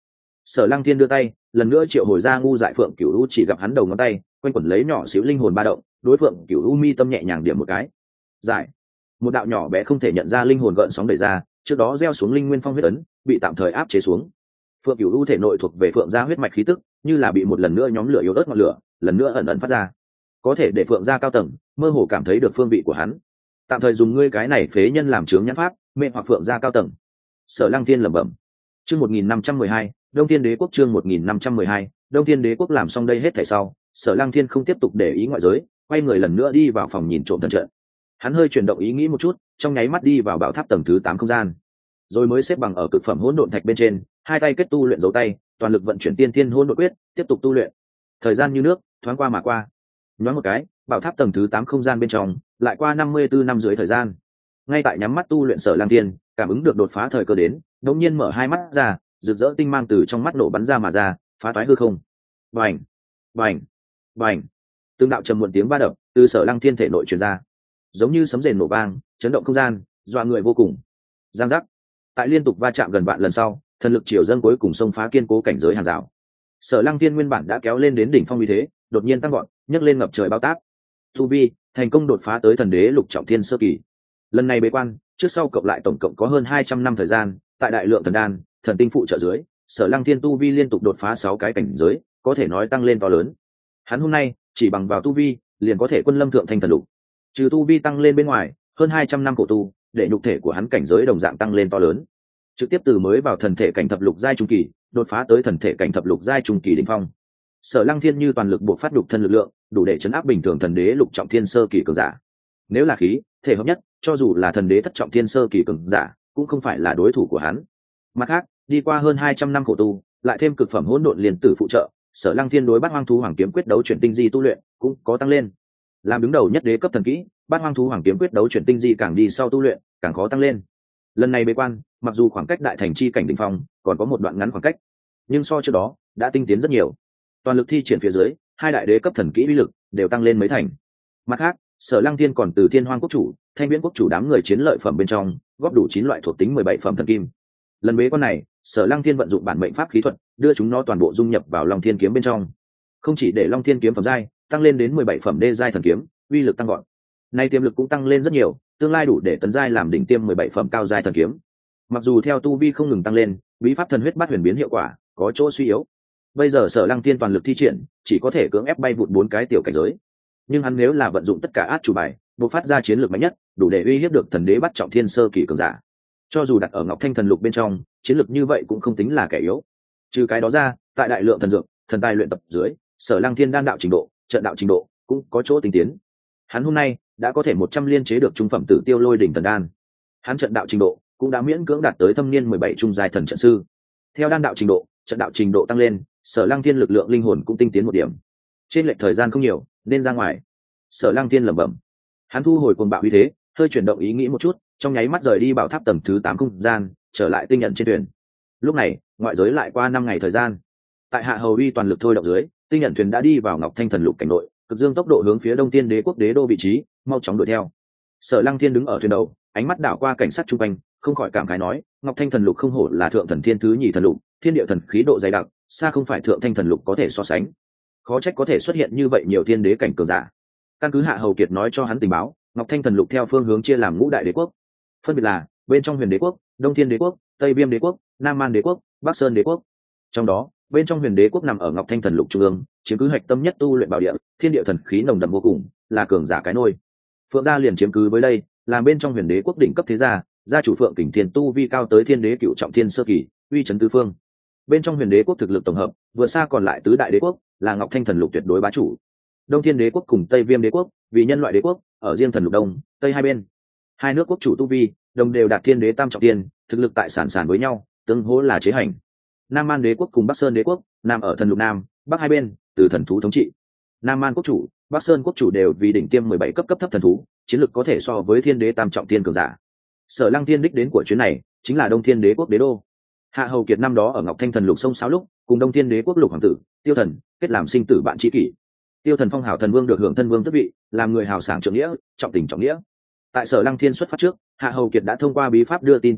Sở Lăng Thiên đưa tay lần nữa triệu hồi ra ngu dại phượng cửu u, chỉ gặp hắn đầu ngón tay quanh quẩn lấy nhỏ xíu linh hồn ba động, đối phượng cửu u mi tâm nhẹ nhàng điểm một cái, giải một đạo nhỏ bé không thể nhận ra linh hồn gợn sóng đẩy ra, trước đó gieo xuống linh nguyên phong huyết ấn bị tạm thời áp chế xuống. Phượng cửu u thể nội thuộc về phượng gia huyết mạch khí tức, như là bị một lần nữa nhóm lửa yếu ớt ngọn lửa, lần nữa ẩn ẩn phát ra, có thể để phượng gia cao tầng mơ hồ cảm thấy được phương vị của hắn. Tạm thời dùng ngươi cái này phế nhân làm chướng nhãn pháp, mê hoặc phượng gia cao tầng. Sở Lăng Thiên lẩm bẩm. Chương 1512, Đông Thiên Đế quốc. Chương 1512, Đông Thiên Đế quốc. Làm xong đây hết thảy sau, Sở Lăng Thiên không tiếp tục để ý ngoại giới, quay người lần nữa đi vào phòng nhìn trộm thần trận. Hắn hơi chuyển động ý nghĩ một chút, trong nháy mắt đi vào bảo tháp tầng thứ 8 không gian, rồi mới xếp bằng ở cực phẩm hỗn độn thạch bên trên, hai tay kết tu luyện dấu tay, toàn lực vận chuyển tiên thiên hỗn độn quyết, tiếp tục tu luyện. Thời gian như nước, thoáng qua mà qua. Nhoáng một cái, bảo tháp tầng thứ 8 không gian bên trong, lại qua 54 năm dưới thời gian. Ngay tại nhắm mắt tu luyện Sở Lăng Thiên, cảm ứng được đột phá thời cơ đến, đột nhiên mở hai mắt ra, rực rỡ tinh mang từ trong mắt nổ bắn ra mà ra, phá toái hư không. Bành, bành, bành. Từng đạo trầm muộn tiếng va đập từ Sở Lăng Thiên thể nội truyền ra, giống như sấm rền nổ vang, chấn động không gian, dọa người vô cùng. Giang giác. Tại liên tục va chạm gần vạn lần sau, thần lực triều dâng cuối cùng xông phá kiên cố cảnh giới hàng rào. Sở Lăng Thiên nguyên bản đã kéo lên đến đỉnh phong uy thế, đột nhiên tăng vọt, nhấc lên ngập trời bao tác. Tu vi thành công đột phá tới thần đế lục trọng thiên sơ kỳ. Lần này bế quan, trước sau cộng lại tổng cộng có hơn 200 năm thời gian, tại đại lượng thần đan, thần tinh phụ trợ dưới, Sở Lăng Thiên tu vi liên tục đột phá 6 cái cảnh giới, có thể nói tăng lên to lớn. Hắn hôm nay chỉ bằng vào tu vi, liền có thể quân lâm thượng thanh thần lục. Trừ tu vi tăng lên bên ngoài, hơn 200 năm khổ tu, để nhục thể của hắn cảnh giới đồng dạng tăng lên to lớn. Trực tiếp từ mới vào thần thể cảnh thập lục giai trung kỳ, đột phá tới thần thể cảnh thập lục giai trung kỳ đỉnh phong. Sở Lăng Thiên như toàn lực buộc phát nhục thân lực lượng, đủ để chấn áp bình thường thần đế lục trọng thiên sơ kỳ cường giả. Nếu là khí thể hợp nhất, cho dù là thần đế thất trọng thiên sơ kỳ cường giả, cũng không phải là đối thủ của hắn. Mặt khác, đi qua hơn 200 năm khổ tu, lại thêm cực phẩm hỗn độn liên tử phụ trợ, Sở Lăng Thiên đối bát hoang thú hoàng kiếm quyết đấu chuyển tinh di tu luyện cũng có tăng lên. Làm đứng đầu nhất đế cấp thần kỹ, bát hoang thú hoàng kiếm quyết đấu chuyển tinh di càng đi sau tu luyện, càng khó tăng lên. Lần này bế quan, mặc dù khoảng cách đại thành chi cảnh đỉnh phong còn có một đoạn ngắn khoảng cách, nhưng so trước đó đã tinh tiến rất nhiều. Toàn lực thi triển phía dưới, hai đại đế cấp thần kỹ uy lực đều tăng lên mấy thành. Mặt khác, Sở Lăng Thiên còn từ Thiên Hoang quốc chủ, Thanh Viễn quốc chủ đám người chiến lợi phẩm bên trong góp đủ 9 loại thuộc tính 17 phẩm thần kim. Lần bế quan này, Sở Lăng Thiên vận dụng bản mệnh pháp khí thuật, đưa chúng nó toàn bộ dung nhập vào Long Thiên kiếm bên trong. Không chỉ để Long Thiên kiếm phẩm giai tăng lên đến 17 phẩm đê giai thần kiếm, uy lực tăng vọt. Nay tiềm lực cũng tăng lên rất nhiều, tương lai đủ để tấn giai làm đỉnh tiêm 17 phẩm cao giai thần kiếm. Mặc dù theo tu vi không ngừng tăng lên, bí pháp thần huyết bát huyền biến hiệu quả có chỗ suy yếu. Bây giờ Sở Lăng Thiên toàn lực thi triển, chỉ có thể cưỡng ép bay vụt 4 cái tiểu cảnh giới. Nhưng hắn nếu là vận dụng tất cả át chủ bài, bộc phát ra chiến lược mạnh nhất, đủ để uy hiếp được thần đế bắt trọng thiên sơ kỳ cường giả. Cho dù đặt ở Ngọc Thanh thần lục bên trong, chiến lược như vậy cũng không tính là kẻ yếu. Trừ cái đó ra, tại đại lượng thần dược, thần tài luyện tập dưới, Sở Lăng Thiên đan đạo trình độ, trận đạo trình độ cũng có chỗ tinh tiến. Hắn hôm nay đã có thể 100 liên chế được trung phẩm tử tiêu lôi đỉnh thần đan. Hắn trận đạo trình độ cũng đã miễn cưỡng đạt tới thâm niên 17 trung giai thần trận sư. Theo đan đạo trình độ, trận đạo trình độ tăng lên, Sở Lăng Thiên lực lượng linh hồn cũng tinh tiến một điểm. Trên lệch thời gian không nhiều, nên ra ngoài. Sở Lăng Thiên lẩm bẩm. Hắn thu hồi cuồng bạo uy thế, hơi chuyển động ý nghĩ một chút, trong nháy mắt rời đi bảo tháp tầng thứ 8 không gian, trở lại tinh nhận trên thuyền. Lúc này, ngoại giới lại qua 5 ngày thời gian. Tại Hạ Hầu Uy toàn lực thôi động dưới, tinh nhận thuyền đã đi vào Ngọc Thanh thần lục cảnh nội, cực dương tốc độ hướng phía Đông Tiên Đế quốc đế đô vị trí, mau chóng đuổi theo. Sở Lăng Thiên đứng ở thuyền đầu, ánh mắt đảo qua cảnh sát chung quanh, không khỏi cảm khái nói, Ngọc Thanh thần lục không hổ là thượng thần thiên thứ nhì thần lục, thiên địa thần khí độ dày đặc, xa không phải thượng thanh thần lục có thể so sánh. Khó trách có thể xuất hiện như vậy nhiều thiên đế cảnh cường giả. Căn cứ Hạ Hầu Kiệt nói cho hắn tình báo, Ngọc Thanh thần lục theo phương hướng chia làm ngũ đại đế quốc, phân biệt là bên trong Huyền Đế quốc, Đông Thiên Đế quốc, Tây Viêm Đế quốc, Nam Man Đế quốc, Bắc Sơn Đế quốc. Trong đó, bên trong Huyền Đế quốc nằm ở Ngọc Thanh thần lục trung ương, chiếm cứ hạch tâm nhất tu luyện bảo địa, thiên địa thần khí nồng đậm vô cùng, là cường giả cái nôi. Phượng gia liền chiếm cứ với đây, làm bên trong Huyền Đế quốc đỉnh cấp thế gia, gia chủ Phượng Kình Thiên tu vi cao tới thiên đế cựu trọng thiên sơ kỳ, uy chấn tứ phương. Bên trong Huyền Đế quốc thực lực tổng hợp vượt xa còn lại tứ đại đế quốc, là Ngọc Thanh thần lục tuyệt đối bá chủ. Đông Thiên Đế quốc cùng Tây Viêm Đế quốc, vì nhân loại đế quốc, ở riêng thần lục đông, tây hai bên. Hai nước quốc chủ tu vi, đồng đều đạt thiên đế tam trọng thiên, thực lực tại sản với nhau, tương hỗ là chế hành. Nam Man Đế quốc cùng Bắc Sơn Đế quốc, nằm ở thần lục nam, bắc hai bên, từ thần thú thống trị. Nam Man quốc chủ, Bắc Sơn quốc chủ đều vì đỉnh tiêm 17 cấp cấp thấp thần thú, chiến lực có thể so với thiên đế tam trọng thiên cường giả. Sở Lăng Thiên đích đến của chuyến này, chính là Đông Thiên Đế quốc đế đô. Hạ Hầu Kiệt năm đó ở Ngọc Thanh thần lục sông sáo lúc, cùng Đông Thiên Đế quốc lục hoàng tử, Tiêu Thần, kết làm sinh tử bạn tri kỷ. Tiêu Thần phong hào thần vương được hưởng thân vương tước vị, làm người hào sảng trượng nghĩa, trọng tình trọng nghĩa. Tại Sở Lăng Thiên xuất phát trước, Hạ Hầu Kiệt đã thông qua bí pháp đưa tin Tiêu Thần,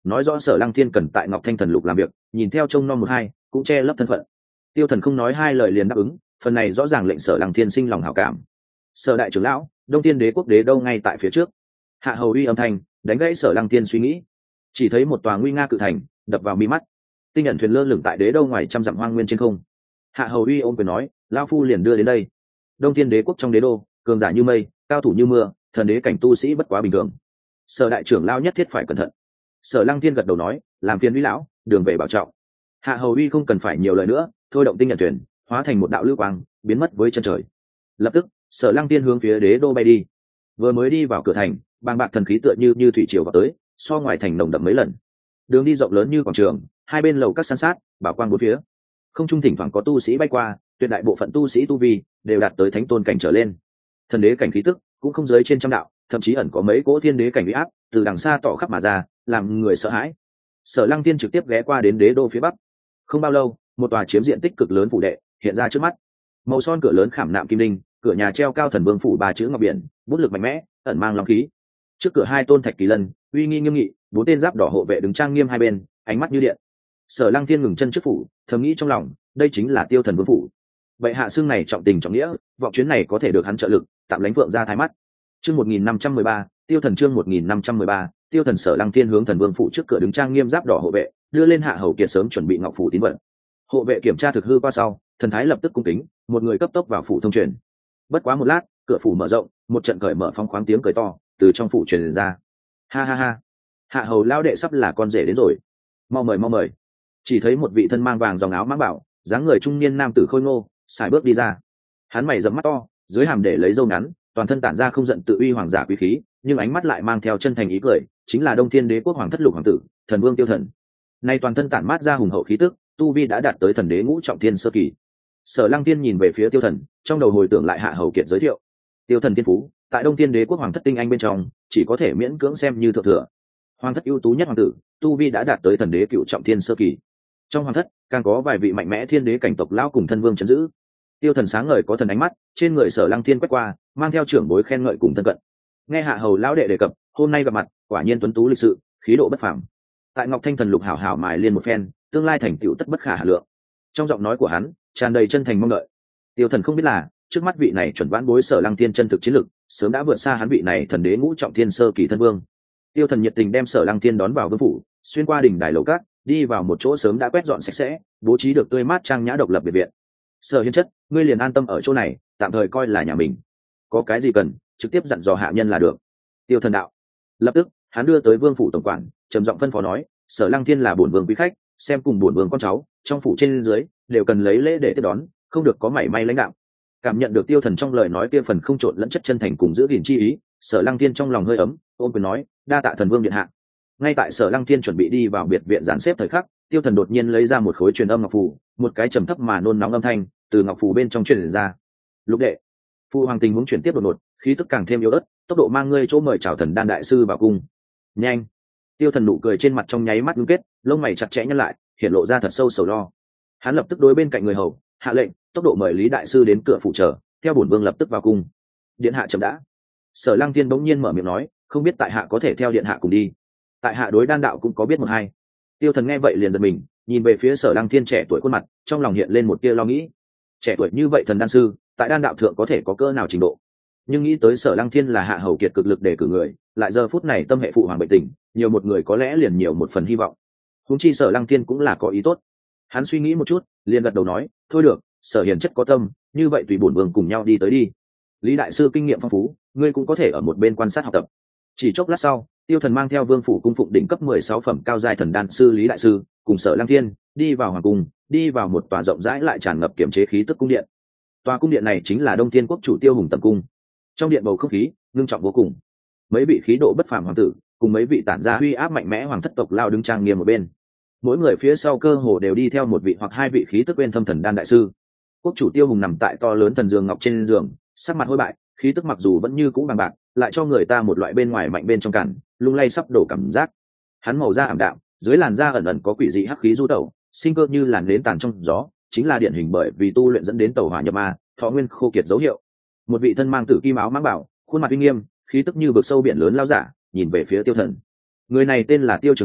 nói rõ Sở Lăng Thiên cần tại Ngọc Thanh Thần Lục làm việc, nhìn theo trông nom một hai cũng che lấp thân phận. Tiêu Thần không nói hai lời liền đáp ứng, phần này rõ ràng lệnh Sở Lăng Thiên sinh lòng hảo cảm. Sở đại trưởng lão, Đông Tiên Đế quốc đế đâu ngay tại phía trước. Hạ hầu uy âm thanh đánh gãy Sở Lăng Thiên suy nghĩ. Chỉ thấy một tòa nguy nga cự thành đập vào mi mắt, tinh nhận thuyền lơ lửng tại đế đâu ngoài trăm dặm hoang nguyên trên không. Hạ hầu uy ôm quyền nói, lão phu liền đưa đến đây. Đông Tiên Đế quốc trong đế đô, cường giả như mây, cao thủ như mưa, thần đế cảnh tu sĩ bất quá bình thường. Sở đại trưởng lão nhất thiết phải cẩn thận. Sở Lăng Thiên gật đầu nói, làm phiền uy lão, đường về bảo trọng. Hạ hầu uy không cần phải nhiều lời nữa, thôi động tinh nhận thuyền hóa thành một đạo lưu quang biến mất với chân trời. Lập tức Sở Lăng Thiên hướng phía đế đô bay đi. Vừa mới đi vào cửa thành, bàng bạc thần khí tựa như thủy triều vào tới, so ngoài thành nồng đậm mấy lần. Đường đi rộng lớn như quảng trường, hai bên lầu các san sát, bảo quang bốn phía. Không trung thỉnh thoảng có tu sĩ bay qua, tuyệt đại bộ phận tu sĩ tu vi đều đạt tới thánh tôn cảnh trở lên. Thần đế cảnh khí tức cũng không dưới trên trăm đạo, thậm chí ẩn có mấy cỗ thiên đế cảnh uy áp từ đằng xa tỏ khắp mà ra, làm người sợ hãi. Sở Lăng Thiên trực tiếp ghé qua đến đế đô phía bắc. Không bao lâu, một tòa chiếm diện tích cực lớn phủ đệ hiện ra trước mắt. Màu son cửa lớn khảm nạm kim linh, cửa nhà treo cao thần vương phủ ba chữ ngọc biển, bút lực mạnh mẽ, ẩn mang long khí. Trước cửa hai tôn thạch kỳ lân, uy nghi nghiêm nghị, bốn tên giáp đỏ hộ vệ đứng trang nghiêm hai bên, ánh mắt như điện. Sở Lăng Thiên ngừng chân trước phủ, thầm nghĩ trong lòng, đây chính là Tiêu Thần Vương phủ. Vậy hạ xương này trọng tình trọng nghĩa, vọng chuyến này có thể được hắn trợ lực, tạm lánh vượng ra thái mắt. Chương 1513, Tiêu Thần chương 1513, Tiêu Thần. Sở Lăng Thiên hướng Thần Vương phủ trước cửa đứng trang nghiêm giáp đỏ hộ vệ, đưa lên Hạ hầu kiệt sớm chuẩn bị ngọc phủ tín vật. Hộ vệ kiểm tra thực hư qua sau, thần thái lập tức cung kính, một người cấp tốc vào phủ thông truyền. Bất quá một lát, cửa phủ mở rộng, một trận cởi mở phong khoáng tiếng cười to từ trong phủ truyền ra. Ha ha ha, Hạ hầu lao đệ sắp là con rể đến rồi, mau mời mau mời. Chỉ thấy một vị thân mang vàng dòng áo mãng bảo, dáng người trung niên nam tử khôi ngô xài bước đi ra. Hắn mày rậm mắt to, dưới hàm để lấy râu ngắn, toàn thân tản ra không giận tự uy hoàng giả quý khí, nhưng ánh mắt lại mang theo chân thành ý cười, chính là Đông Thiên Đế quốc hoàng thất lục hoàng tử, Thần Vương Tiêu Thần. Nay toàn thân tản mát ra hùng hậu khí tức, tu vi đã đạt tới thần đế ngũ trọng thiên sơ kỳ. Sở Lăng Tiên nhìn về phía Tiêu Thần, trong đầu hồi tưởng lại Hạ hầu kiệt giới thiệu. Tiêu Thần thiên phú, tại Đông Thiên Đế quốc hoàng thất tinh anh bên trong, chỉ có thể miễn cưỡng xem như thượng thừa. Hoàng thất ưu tú nhất hoàng tử, tu vi đã đạt tới thần đế cựu trọng thiên sơ kỳ. Trong hoàng thất, càng có vài vị mạnh mẽ thiên đế cảnh tộc lão cùng thân vương trấn giữ. Tiêu Thần sáng ngời có thần ánh mắt, trên người Sở Lăng Thiên quét qua, mang theo trưởng bối khen ngợi cùng thân cận. Nghe Hạ hầu lão đệ đề cập, hôm nay gặp mặt, quả nhiên tuấn tú lịch sự, khí độ bất phàm. Tại Ngọc Thanh Thần Lục hảo hảo mài liên một phen, tương lai thành tựu tất bất khả hà lượng. Trong giọng nói của hắn tràn đầy chân thành mong đợi. Tiêu Thần không biết là, trước mắt vị này chuẩn vãn bối Sở Lăng Thiên chân thực chiến lực, sớm đã vượt xa hắn vị này thần đế ngũ trọng thiên sơ kỳ thân vương. Tiêu Thần nhiệt tình đem Sở Lăng Thiên đón vào vương phủ, xuyên qua đỉnh đài lầu cát, đi vào một chỗ sớm đã quét dọn sạch sẽ, bố trí được tươi mát trang nhã độc lập biệt viện. Sở Hiên chất, ngươi liền an tâm ở chỗ này, tạm thời coi là nhà mình. Có cái gì cần, trực tiếp dặn dò hạ nhân là được. Tiêu Thần đạo. Lập tức, hắn đưa tới vương phủ tổng quản, trầm giọng phân phó nói, Sở Lăng Thiên là bổn vương quý khách, xem cùng bổn vương con cháu, trong phủ trên dưới đều cần lấy lễ để tiếp đón, không được có mảy may lãnh đạo. Cảm nhận được Tiêu Thần trong lời nói kia phần không trộn lẫn chất chân thành cùng giữ gìn chi ý, Sở Lăng Thiên trong lòng hơi ấm, ôm quyền nói, đa tạ thần vương điện hạ. Ngay tại Sở Lăng Thiên chuẩn bị đi vào biệt viện dàn xếp thời khắc, Tiêu Thần đột nhiên lấy ra một khối truyền âm ngọc phù, một cái trầm thấp mà nôn nóng âm thanh từ ngọc phù bên trong truyền ra. Lục đệ, phụ hoàng tình huống chuyển tiếp đột ngột, khí tức càng thêm yếu ớt, tốc độ mang ngươi chỗ mời chào Thần Đan đại sư vào cung. Nhanh. Tiêu Thần nụ cười trên mặt trong nháy mắt ngưng kết, lông mày chặt chẽ nhăn lại, hiện lộ ra thật sâu sầu lo. Hắn lập tức đối bên cạnh người hầu hạ lệnh, tốc độ mời Lý đại sư đến cửa phủ chờ, theo bổn vương lập tức vào cung. Điện hạ chậm đã. Sở Lăng Thiên bỗng nhiên mở miệng nói, không biết tại hạ có thể theo điện hạ cùng đi. Tại hạ đối đan đạo cũng có biết một hai. Tiêu Thần nghe vậy liền giật mình, nhìn về phía Sở Lăng Thiên trẻ tuổi khuôn mặt, trong lòng hiện lên một tia lo nghĩ. Trẻ tuổi như vậy thần đan sư, tại đan đạo thượng có thể có cỡ nào trình độ? Nhưng nghĩ tới Sở Lăng Thiên là Hạ hầu kiệt cực lực để cử người, lại giờ phút này tâm hệ phụ hoàng bệnh tình, nhiều một người có lẽ liền nhiều một phần hy vọng. Huống chi Sở Lăng Thiên cũng là có ý tốt. Hắn suy nghĩ một chút, liền gật đầu nói, thôi được, Sở hiền chất có tâm, như vậy tùy bổn vương cùng nhau đi tới đi. Lý đại sư kinh nghiệm phong phú, ngươi cũng có thể ở một bên quan sát học tập. Chỉ chốc lát sau, Tiêu Thần mang theo vương phủ cung phụng đỉnh cấp 16 phẩm cao giai thần đan sư Lý đại sư cùng Sở Lăng Thiên đi vào hoàng cung, đi vào một tòa rộng rãi lại tràn ngập kiểm chế khí tức cung điện. Tòa cung điện này chính là Đông Thiên quốc chủ Tiêu Hùng tầm cung. Trong điện bầu không khí ngưng trọng vô cùng, mấy vị khí độ bất phàm hoàng tử cùng mấy vị tản ra uy áp mạnh mẽ hoàng thất tộc lao đứng trang nghiêm một bên, mỗi người phía sau cơ hồ đều đi theo một vị hoặc hai vị khí tức bên thâm thần đan đại sư. Quốc chủ Tiêu Hùng nằm tại to lớn thần giường ngọc trên giường, sắc mặt hôi bại, khí tức mặc dù vẫn như cũ bằng bạc, lại cho người ta một loại bên ngoài mạnh bên trong cản, lung lay sắp đổ cảm giác. Hắn màu da ảm đạm, dưới làn da ẩn ẩn có quỷ dị hắc khí du tẩu, sinh cơ như làn nến tàn trong gió, chính là điển hình bởi vì tu luyện dẫn đến tẩu hỏa nhập ma, thọ nguyên khô kiệt dấu hiệu. Một vị thân mang tử kim áo mãng bảo, khuôn mặt uy nghiêm, khí tức như vực sâu biển lớn lao giả, nhìn về phía Tiêu Thần. Người này tên là Tiêu Trường Hà,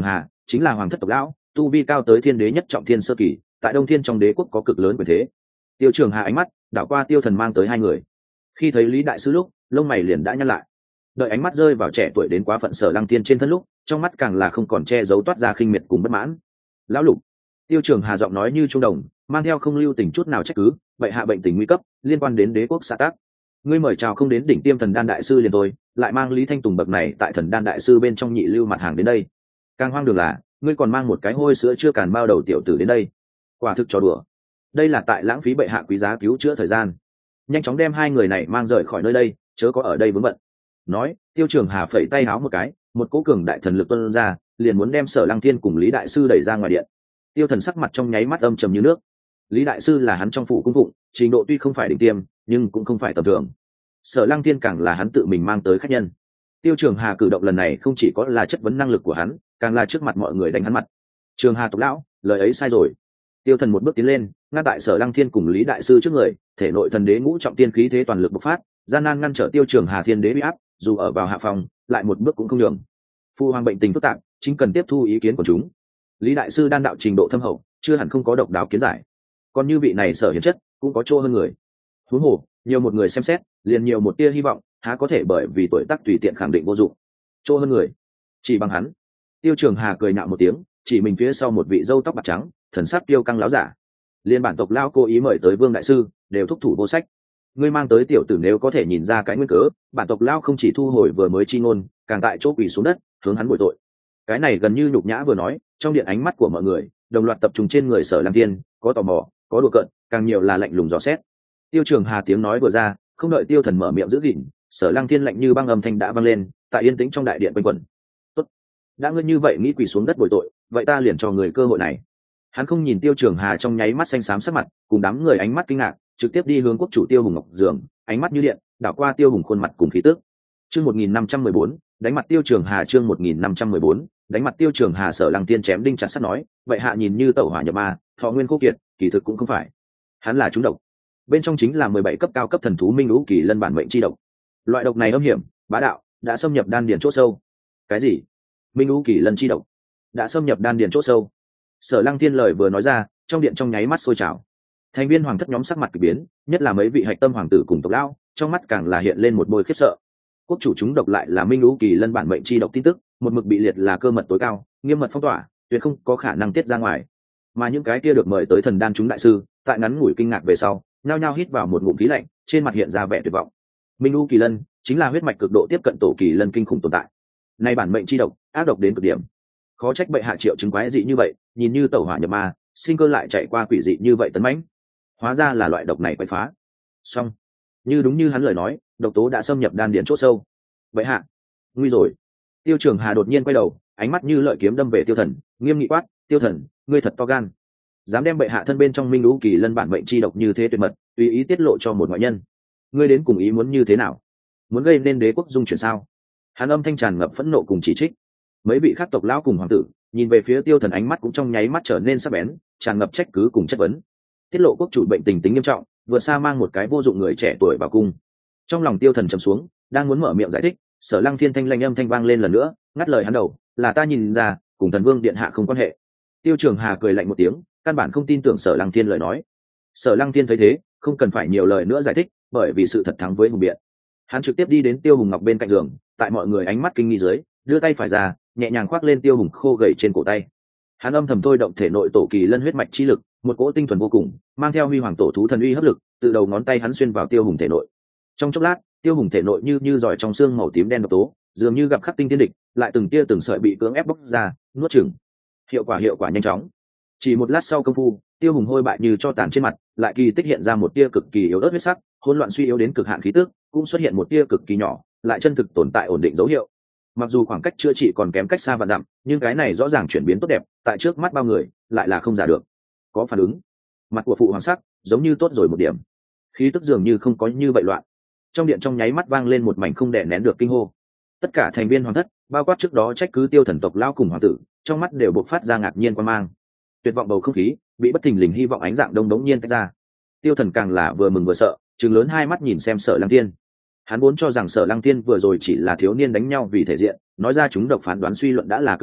chính là hoàng thất tộc lão, tu vi cao tới thiên đế nhất trọng thiên sơ kỳ, tại Đông Thiên trong đế quốc có cực lớn quyền thế. Tiêu Trường Hà ánh mắt đảo qua Tiêu Thần mang tới hai người, khi thấy Lý đại sư lúc lông mày liền đã nhăn lại, đợi ánh mắt rơi vào trẻ tuổi đến quá phận Sở Lăng Tiên trên thân lúc, trong mắt càng là không còn che giấu toát ra khinh miệt cùng bất mãn. Lão Lục. Tiêu Trường Hà giọng nói như trung đồng, mang theo không lưu tình chút nào trách cứ, vậy hạ bệnh tình nguy cấp liên quan đến đế quốc xã tác, ngươi mời chào không đến đỉnh tiêm thần đan đại sư liền thôi, lại mang Lý Thanh Tùng bậc này tại thần đan đại sư bên trong nhị lưu mặt hàng đến đây. Càng hoang đường là ngươi còn mang một cái hôi sữa chưa càn bao đầu tiểu tử đến đây, quả thực trò đùa. Đây là tại lãng phí bệ hạ quý giá cứu chữa thời gian, nhanh chóng đem hai người này mang rời khỏi nơi đây, chớ có ở đây vướng bận. Nói, Tiêu Trường Hà phẩy tay háo một cái, một cỗ cường đại thần lực tuôn ra, liền muốn đem Sở Lăng Thiên cùng Lý đại sư đẩy ra ngoài điện. Tiêu Thần sắc mặt trong nháy mắt âm trầm như nước. Lý đại sư là hắn trong phủ cung phụng, trình độ tuy không phải đỉnh tiêm, nhưng cũng không phải tầm thường. Sở Lăng Thiên càng là hắn tự mình mang tới khách nhân. Tiêu Trường Hà cử động lần này không chỉ có là chất vấn năng lực của hắn, càng là trước mặt mọi người đánh hắn mặt. Trường Hà tộc lão, lời ấy sai rồi. Tiêu Thần một bước tiến lên, ngăn tại Sở Lăng Thiên cùng Lý đại sư trước người, thể nội thần đế ngũ trọng tiên khí thế toàn lực bộc phát, gian nan ngăn trở Tiêu Trường Hà thiên đế uy áp, dù ở vào hạ phòng, lại một bước cũng không nhường. Phu hoàng bệnh tình phức tạp, chính cần tiếp thu ý kiến của chúng. Lý đại sư đan đạo trình độ thâm hậu, chưa hẳn không có độc đáo kiến giải. Còn như vị này Sở Hiền chất, cũng có chỗ hơn người. Huống hồ, nhiều một người xem xét, liền nhiều một tia hy vọng, há có thể bởi vì tuổi tác tùy tiện khẳng định vô dụng. Chỗ hơn người, chỉ bằng hắn. Tiêu Trường Hà cười nhạo một tiếng, chỉ mình phía sau một vị râu tóc bạc trắng, thần sắc tiêu căng láo giả. Liên bản tộc lao cố ý mời tới Vương đại sư, đều thúc thủ vô sách. Ngươi mang tới tiểu tử nếu có thể nhìn ra cái nguyên cớ, bản tộc lao không chỉ thu hồi vừa mới chi ngôn, càng tại chỗ quỳ xuống đất, hướng hắn bồi tội. Cái này gần như nhục nhã vừa nói, trong điện ánh mắt của mọi người đồng loạt tập trung trên người Sở Lăng Thiên, có tò mò, có đùa cợt, càng nhiều là lạnh lùng dò xét. Tiêu Trường Hà tiếng nói vừa ra, không đợi Tiêu Thần mở miệng giữ gìn, Sở Lăng Thiên lạnh như băng âm thanh đã vang lên, tại yên tĩnh trong đại điện quanh quẩn. Tốt, đã ngươi như vậy nghĩ quỳ xuống đất bồi tội, vậy ta liền cho người cơ hội này. Hắn không nhìn Tiêu Trường Hà trong nháy mắt xanh xám sắc mặt, cùng đám người ánh mắt kinh ngạc, trực tiếp đi hướng quốc chủ Tiêu Hùng Ngọc Dường, ánh mắt như điện, đảo qua Tiêu Hùng khuôn mặt cùng khí tức. Chương 1514, đánh mặt Tiêu Trường Hà. Chương 1514, đánh mặt Tiêu Trường Hà. Sở Lăng Thiên chém đinh chặt sắt nói, vậy hạ nhìn như tẩu hỏa nhập ma, thọ nguyên khô kiệt, kỳ thực cũng không phải. Hắn là trúng độc, bên trong chính là 17 cấp cao cấp thần thú minh lũ kỳ lân bản mệnh chi độc. Loại độc này âm hiểm, bá đạo, đã xâm nhập đan điền chỗ sâu. Cái gì? Minh lũ kỳ lân chi độc đã xâm nhập đan điền chỗ sâu? Sở Lăng Thiên lời vừa nói ra, trong điện trong nháy mắt sôi trào. Thành viên hoàng thất nhóm sắc mặt kỳ biến, nhất là mấy vị hạch tâm hoàng tử cùng tộc lão, trong mắt càng là hiện lên một bôi khiếp sợ. Quốc chủ chúng độc lại là minh lũ kỳ lân bản mệnh chi độc tin tức, một mực bị liệt là cơ mật tối cao, nghiêm mật phong tỏa, tuyệt không có khả năng tiết ra ngoài. Mà những cái kia được mời tới thần đan chúng đại sư, tại ngắn ngủi kinh ngạc về sau, nhao nhao hít vào một ngụm khí lạnh, trên mặt hiện ra vẻ tuyệt vọng. Minh lũ kỳ lân chính là huyết mạch cực độ tiếp cận tổ kỳ lân kinh khủng tồn tại. Nay bản mệnh chi độc, ác độc đến cực điểm. Khó trách bệ hạ triệu chứng quái dị như vậy, nhìn như tẩu hỏa nhập ma, sinh cơ lại chạy qua quỷ dị như vậy tấn mãnh. Hóa ra là loại độc này quái phá. Xong, như đúng như hắn lời nói, độc tố đã xâm nhập đan điền chỗ sâu. Bệ hạ, nguy rồi. Tiêu Trường Hà đột nhiên quay đầu, ánh mắt như lợi kiếm đâm về Tiêu Thần, nghiêm nghị quát, Tiêu Thần, ngươi thật to gan, dám đem bệ hạ thân bên trong minh lũ kỳ lân bản mệnh chi độc như thế tuyệt mật, tùy ý tiết lộ cho một ngoại nhân. Ngươi đến cùng ý muốn như thế nào? Muốn gây nên đế quốc dung chuyển sao? Hắn âm thanh tràn ngập phẫn nộ cùng chỉ trích. Mấy vị khác tộc lão cùng hoàng tử nhìn về phía Tiêu Thần, ánh mắt cũng trong nháy mắt trở nên sắc bén, tràn ngập trách cứ cùng chất vấn. Tiết lộ quốc chủ bệnh tình tính nghiêm trọng, vừa xa mang một cái vô dụng người trẻ tuổi vào cung. Trong lòng Tiêu Thần trầm xuống, đang muốn mở miệng giải thích, Sở Lăng Thiên thanh lanh âm thanh vang lên lần nữa, ngắt lời hắn đầu, là ta nhìn ra, cùng thần vương điện hạ không quan hệ. Tiêu Trường Hà cười lạnh một tiếng, căn bản không tin tưởng Sở Lăng Thiên lời nói. Sở Lăng Thiên thấy thế, không cần phải nhiều lời nữa giải thích, bởi vì sự thật thắng với hùng biện. Hắn trực tiếp đi đến Tiêu Hùng Ngọc bên cạnh giường, tại mọi người ánh mắt kinh nghi dưới, đưa tay phải ra, nhẹ nhàng khoác lên Tiêu Hùng khô gầy trên cổ tay. Hắn âm thầm thôi động thể nội tổ kỳ lân huyết mạch chi lực, một cỗ tinh thuần vô cùng, mang theo huy hoàng tổ thú thần uy hấp lực, từ đầu ngón tay hắn xuyên vào Tiêu Hùng thể nội. Trong chốc lát, Tiêu Hùng thể nội như giỏi trong xương màu tím đen độc tố, dường như gặp khắc tinh thiên địch, lại từng tia từng sợi bị cưỡng ép bóc ra, nuốt chửng. Hiệu quả nhanh chóng. Chỉ một lát sau công phu, Tiêu Hùng hôi bại như cho tàn trên mặt, lại kỳ tích hiện ra một tia cực kỳ yếu ớt huyết sắc, hỗn loạn suy yếu đến cực hạn khí tức, cũng xuất hiện một tia cực kỳ nhỏ, lại chân thực tồn tại ổn định dấu hiệu. Mặc dù khoảng cách chữa trị còn kém cách xa vạn dặm, nhưng cái này rõ ràng chuyển biến tốt đẹp, tại trước mắt bao người, lại là không giả được. Có phản ứng. Mặt của phụ hoàng sắc, giống như tốt rồi một điểm. Khí tức dường như không có như vậy loạn. Trong điện trong nháy mắt vang lên một mảnh không đè nén được kinh hô. Tất cả thành viên hoàng thất, bao quát trước đó trách cứ Tiêu Thần tộc lao cùng hoàng tử, trong mắt đều bộc phát ra ngạc nhiên quan mang. Tuyệt vọng bầu không khí bị bất thình lình hy vọng ánh dạng đông đống nhiên tách ra. Tiêu Thần càng là vừa mừng vừa sợ, trừng lớn hai mắt nhìn xem Sở Lăng Thiên. Hắn vốn cho rằng Sở Lăng Thiên vừa rồi chỉ là thiếu niên đánh nhau vì thể diện, nói ra chúng độc phán đoán suy luận đã là cực hạn,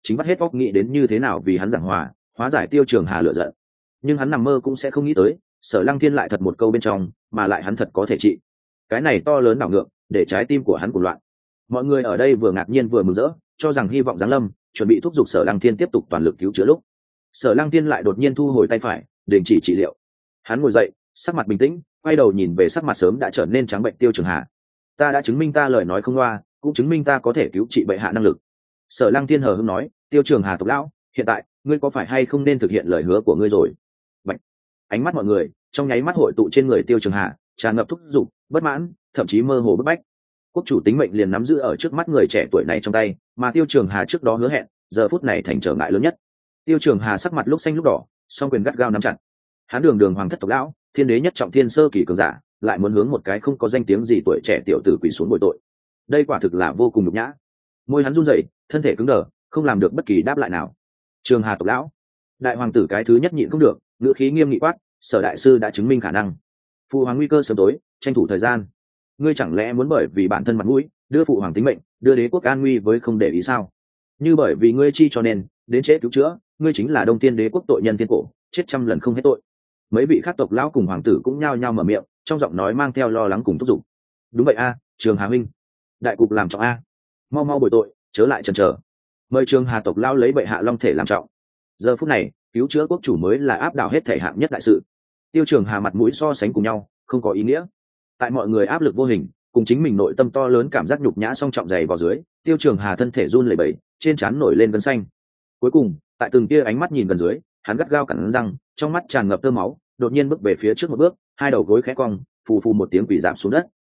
chính bắt hết óc nghĩ đến như thế nào vì hắn giảng hòa hóa giải Tiêu Trường Hà lửa giận. Nhưng hắn nằm mơ cũng sẽ không nghĩ tới Sở Lăng Thiên lại thật một câu bên trong mà lại hắn thật có thể trị. Cái này to lớn đảo ngược để trái tim của hắn cuồng loạn. Mọi người ở đây vừa ngạc nhiên vừa mừng rỡ, cho rằng hy vọng giáng lâm, chuẩn bị thúc giục Sở Lăng Thiên tiếp tục toàn lực cứu chữa lúc Sở Lăng Thiên lại đột nhiên thu hồi tay phải, đình chỉ trị liệu. Hắn ngồi dậy, sắc mặt bình tĩnh, quay đầu nhìn về sắc mặt sớm đã trở nên trắng bệnh Tiêu Trường Hà. Ta đã chứng minh ta lời nói không loa, cũng chứng minh ta có thể cứu trị bệ hạ năng lực. Sở Lăng Thiên hờ hững nói, Tiêu Trường Hà tộc lão, hiện tại ngươi có phải hay không nên thực hiện lời hứa của ngươi rồi? Bạch. Ánh mắt mọi người trong nháy mắt hội tụ trên người Tiêu Trường Hà, tràn ngập thúc giục, bất mãn, thậm chí mơ hồ bức bách. Quốc chủ tính mệnh liền nắm giữ ở trước mắt người trẻ tuổi này trong tay, mà Tiêu Trường Hà trước đó hứa hẹn, giờ phút này thành trở ngại lớn nhất. Tiêu Trường Hà sắc mặt lúc xanh lúc đỏ, song quyền gắt gao nắm chặt. Hắn đường hoàng thất tộc lão, thiên đế nhất trọng thiên sơ kỳ cường giả, lại muốn hướng một cái không có danh tiếng gì tuổi trẻ tiểu tử quỳ xuống bồi tội. Đây quả thực là vô cùng nhục nhã. Môi hắn run rẩy, thân thể cứng đờ, không làm được bất kỳ đáp lại nào. Trường Hà tộc lão, đại hoàng tử cái thứ nhất nhịn không được, ngữ khí nghiêm nghị quát, Sở đại sư đã chứng minh khả năng. Phụ hoàng nguy cơ sớm tối, tranh thủ thời gian. Ngươi chẳng lẽ muốn bởi vì bản thân mặt mũi, đưa phụ hoàng tính mệnh, đưa đế quốc an nguy với không để ý sao? Như bởi vì ngươi chi cho nên đến trễ cứu chữa, ngươi chính là Đông Tiên đế quốc tội nhân thiên cổ, chết trăm lần không hết tội. Mấy vị khác tộc lão cùng hoàng tử cũng nhao nhao mở miệng, trong giọng nói mang theo lo lắng cùng thúc giục. Đúng vậy a, Trường Hà huynh, đại cục làm trọng a, mau mau bồi tội, chớ lại chần chờ. Mời Trường Hà tộc lão lấy bệ hạ long thể làm trọng. Giờ phút này, cứu chữa quốc chủ mới là áp đảo hết thể hạng nhất đại sự. Tiêu Trường Hà mặt mũi so sánh cùng nhau, không có ý nghĩa. Tại mọi người áp lực vô hình, cùng chính mình nội tâm to lớn cảm giác nhục nhã song trọng dày vào dưới, Tiêu Trường Hà thân thể run lẩy bẩy, trên trán nổi lên gân xanh. Cuối cùng, tại từng tia ánh mắt nhìn gần dưới, hắn gắt gao cắn răng, trong mắt tràn ngập tơ máu, đột nhiên bước về phía trước một bước, hai đầu gối khẽ cong, phù phù một tiếng quỷ giảm xuống đất.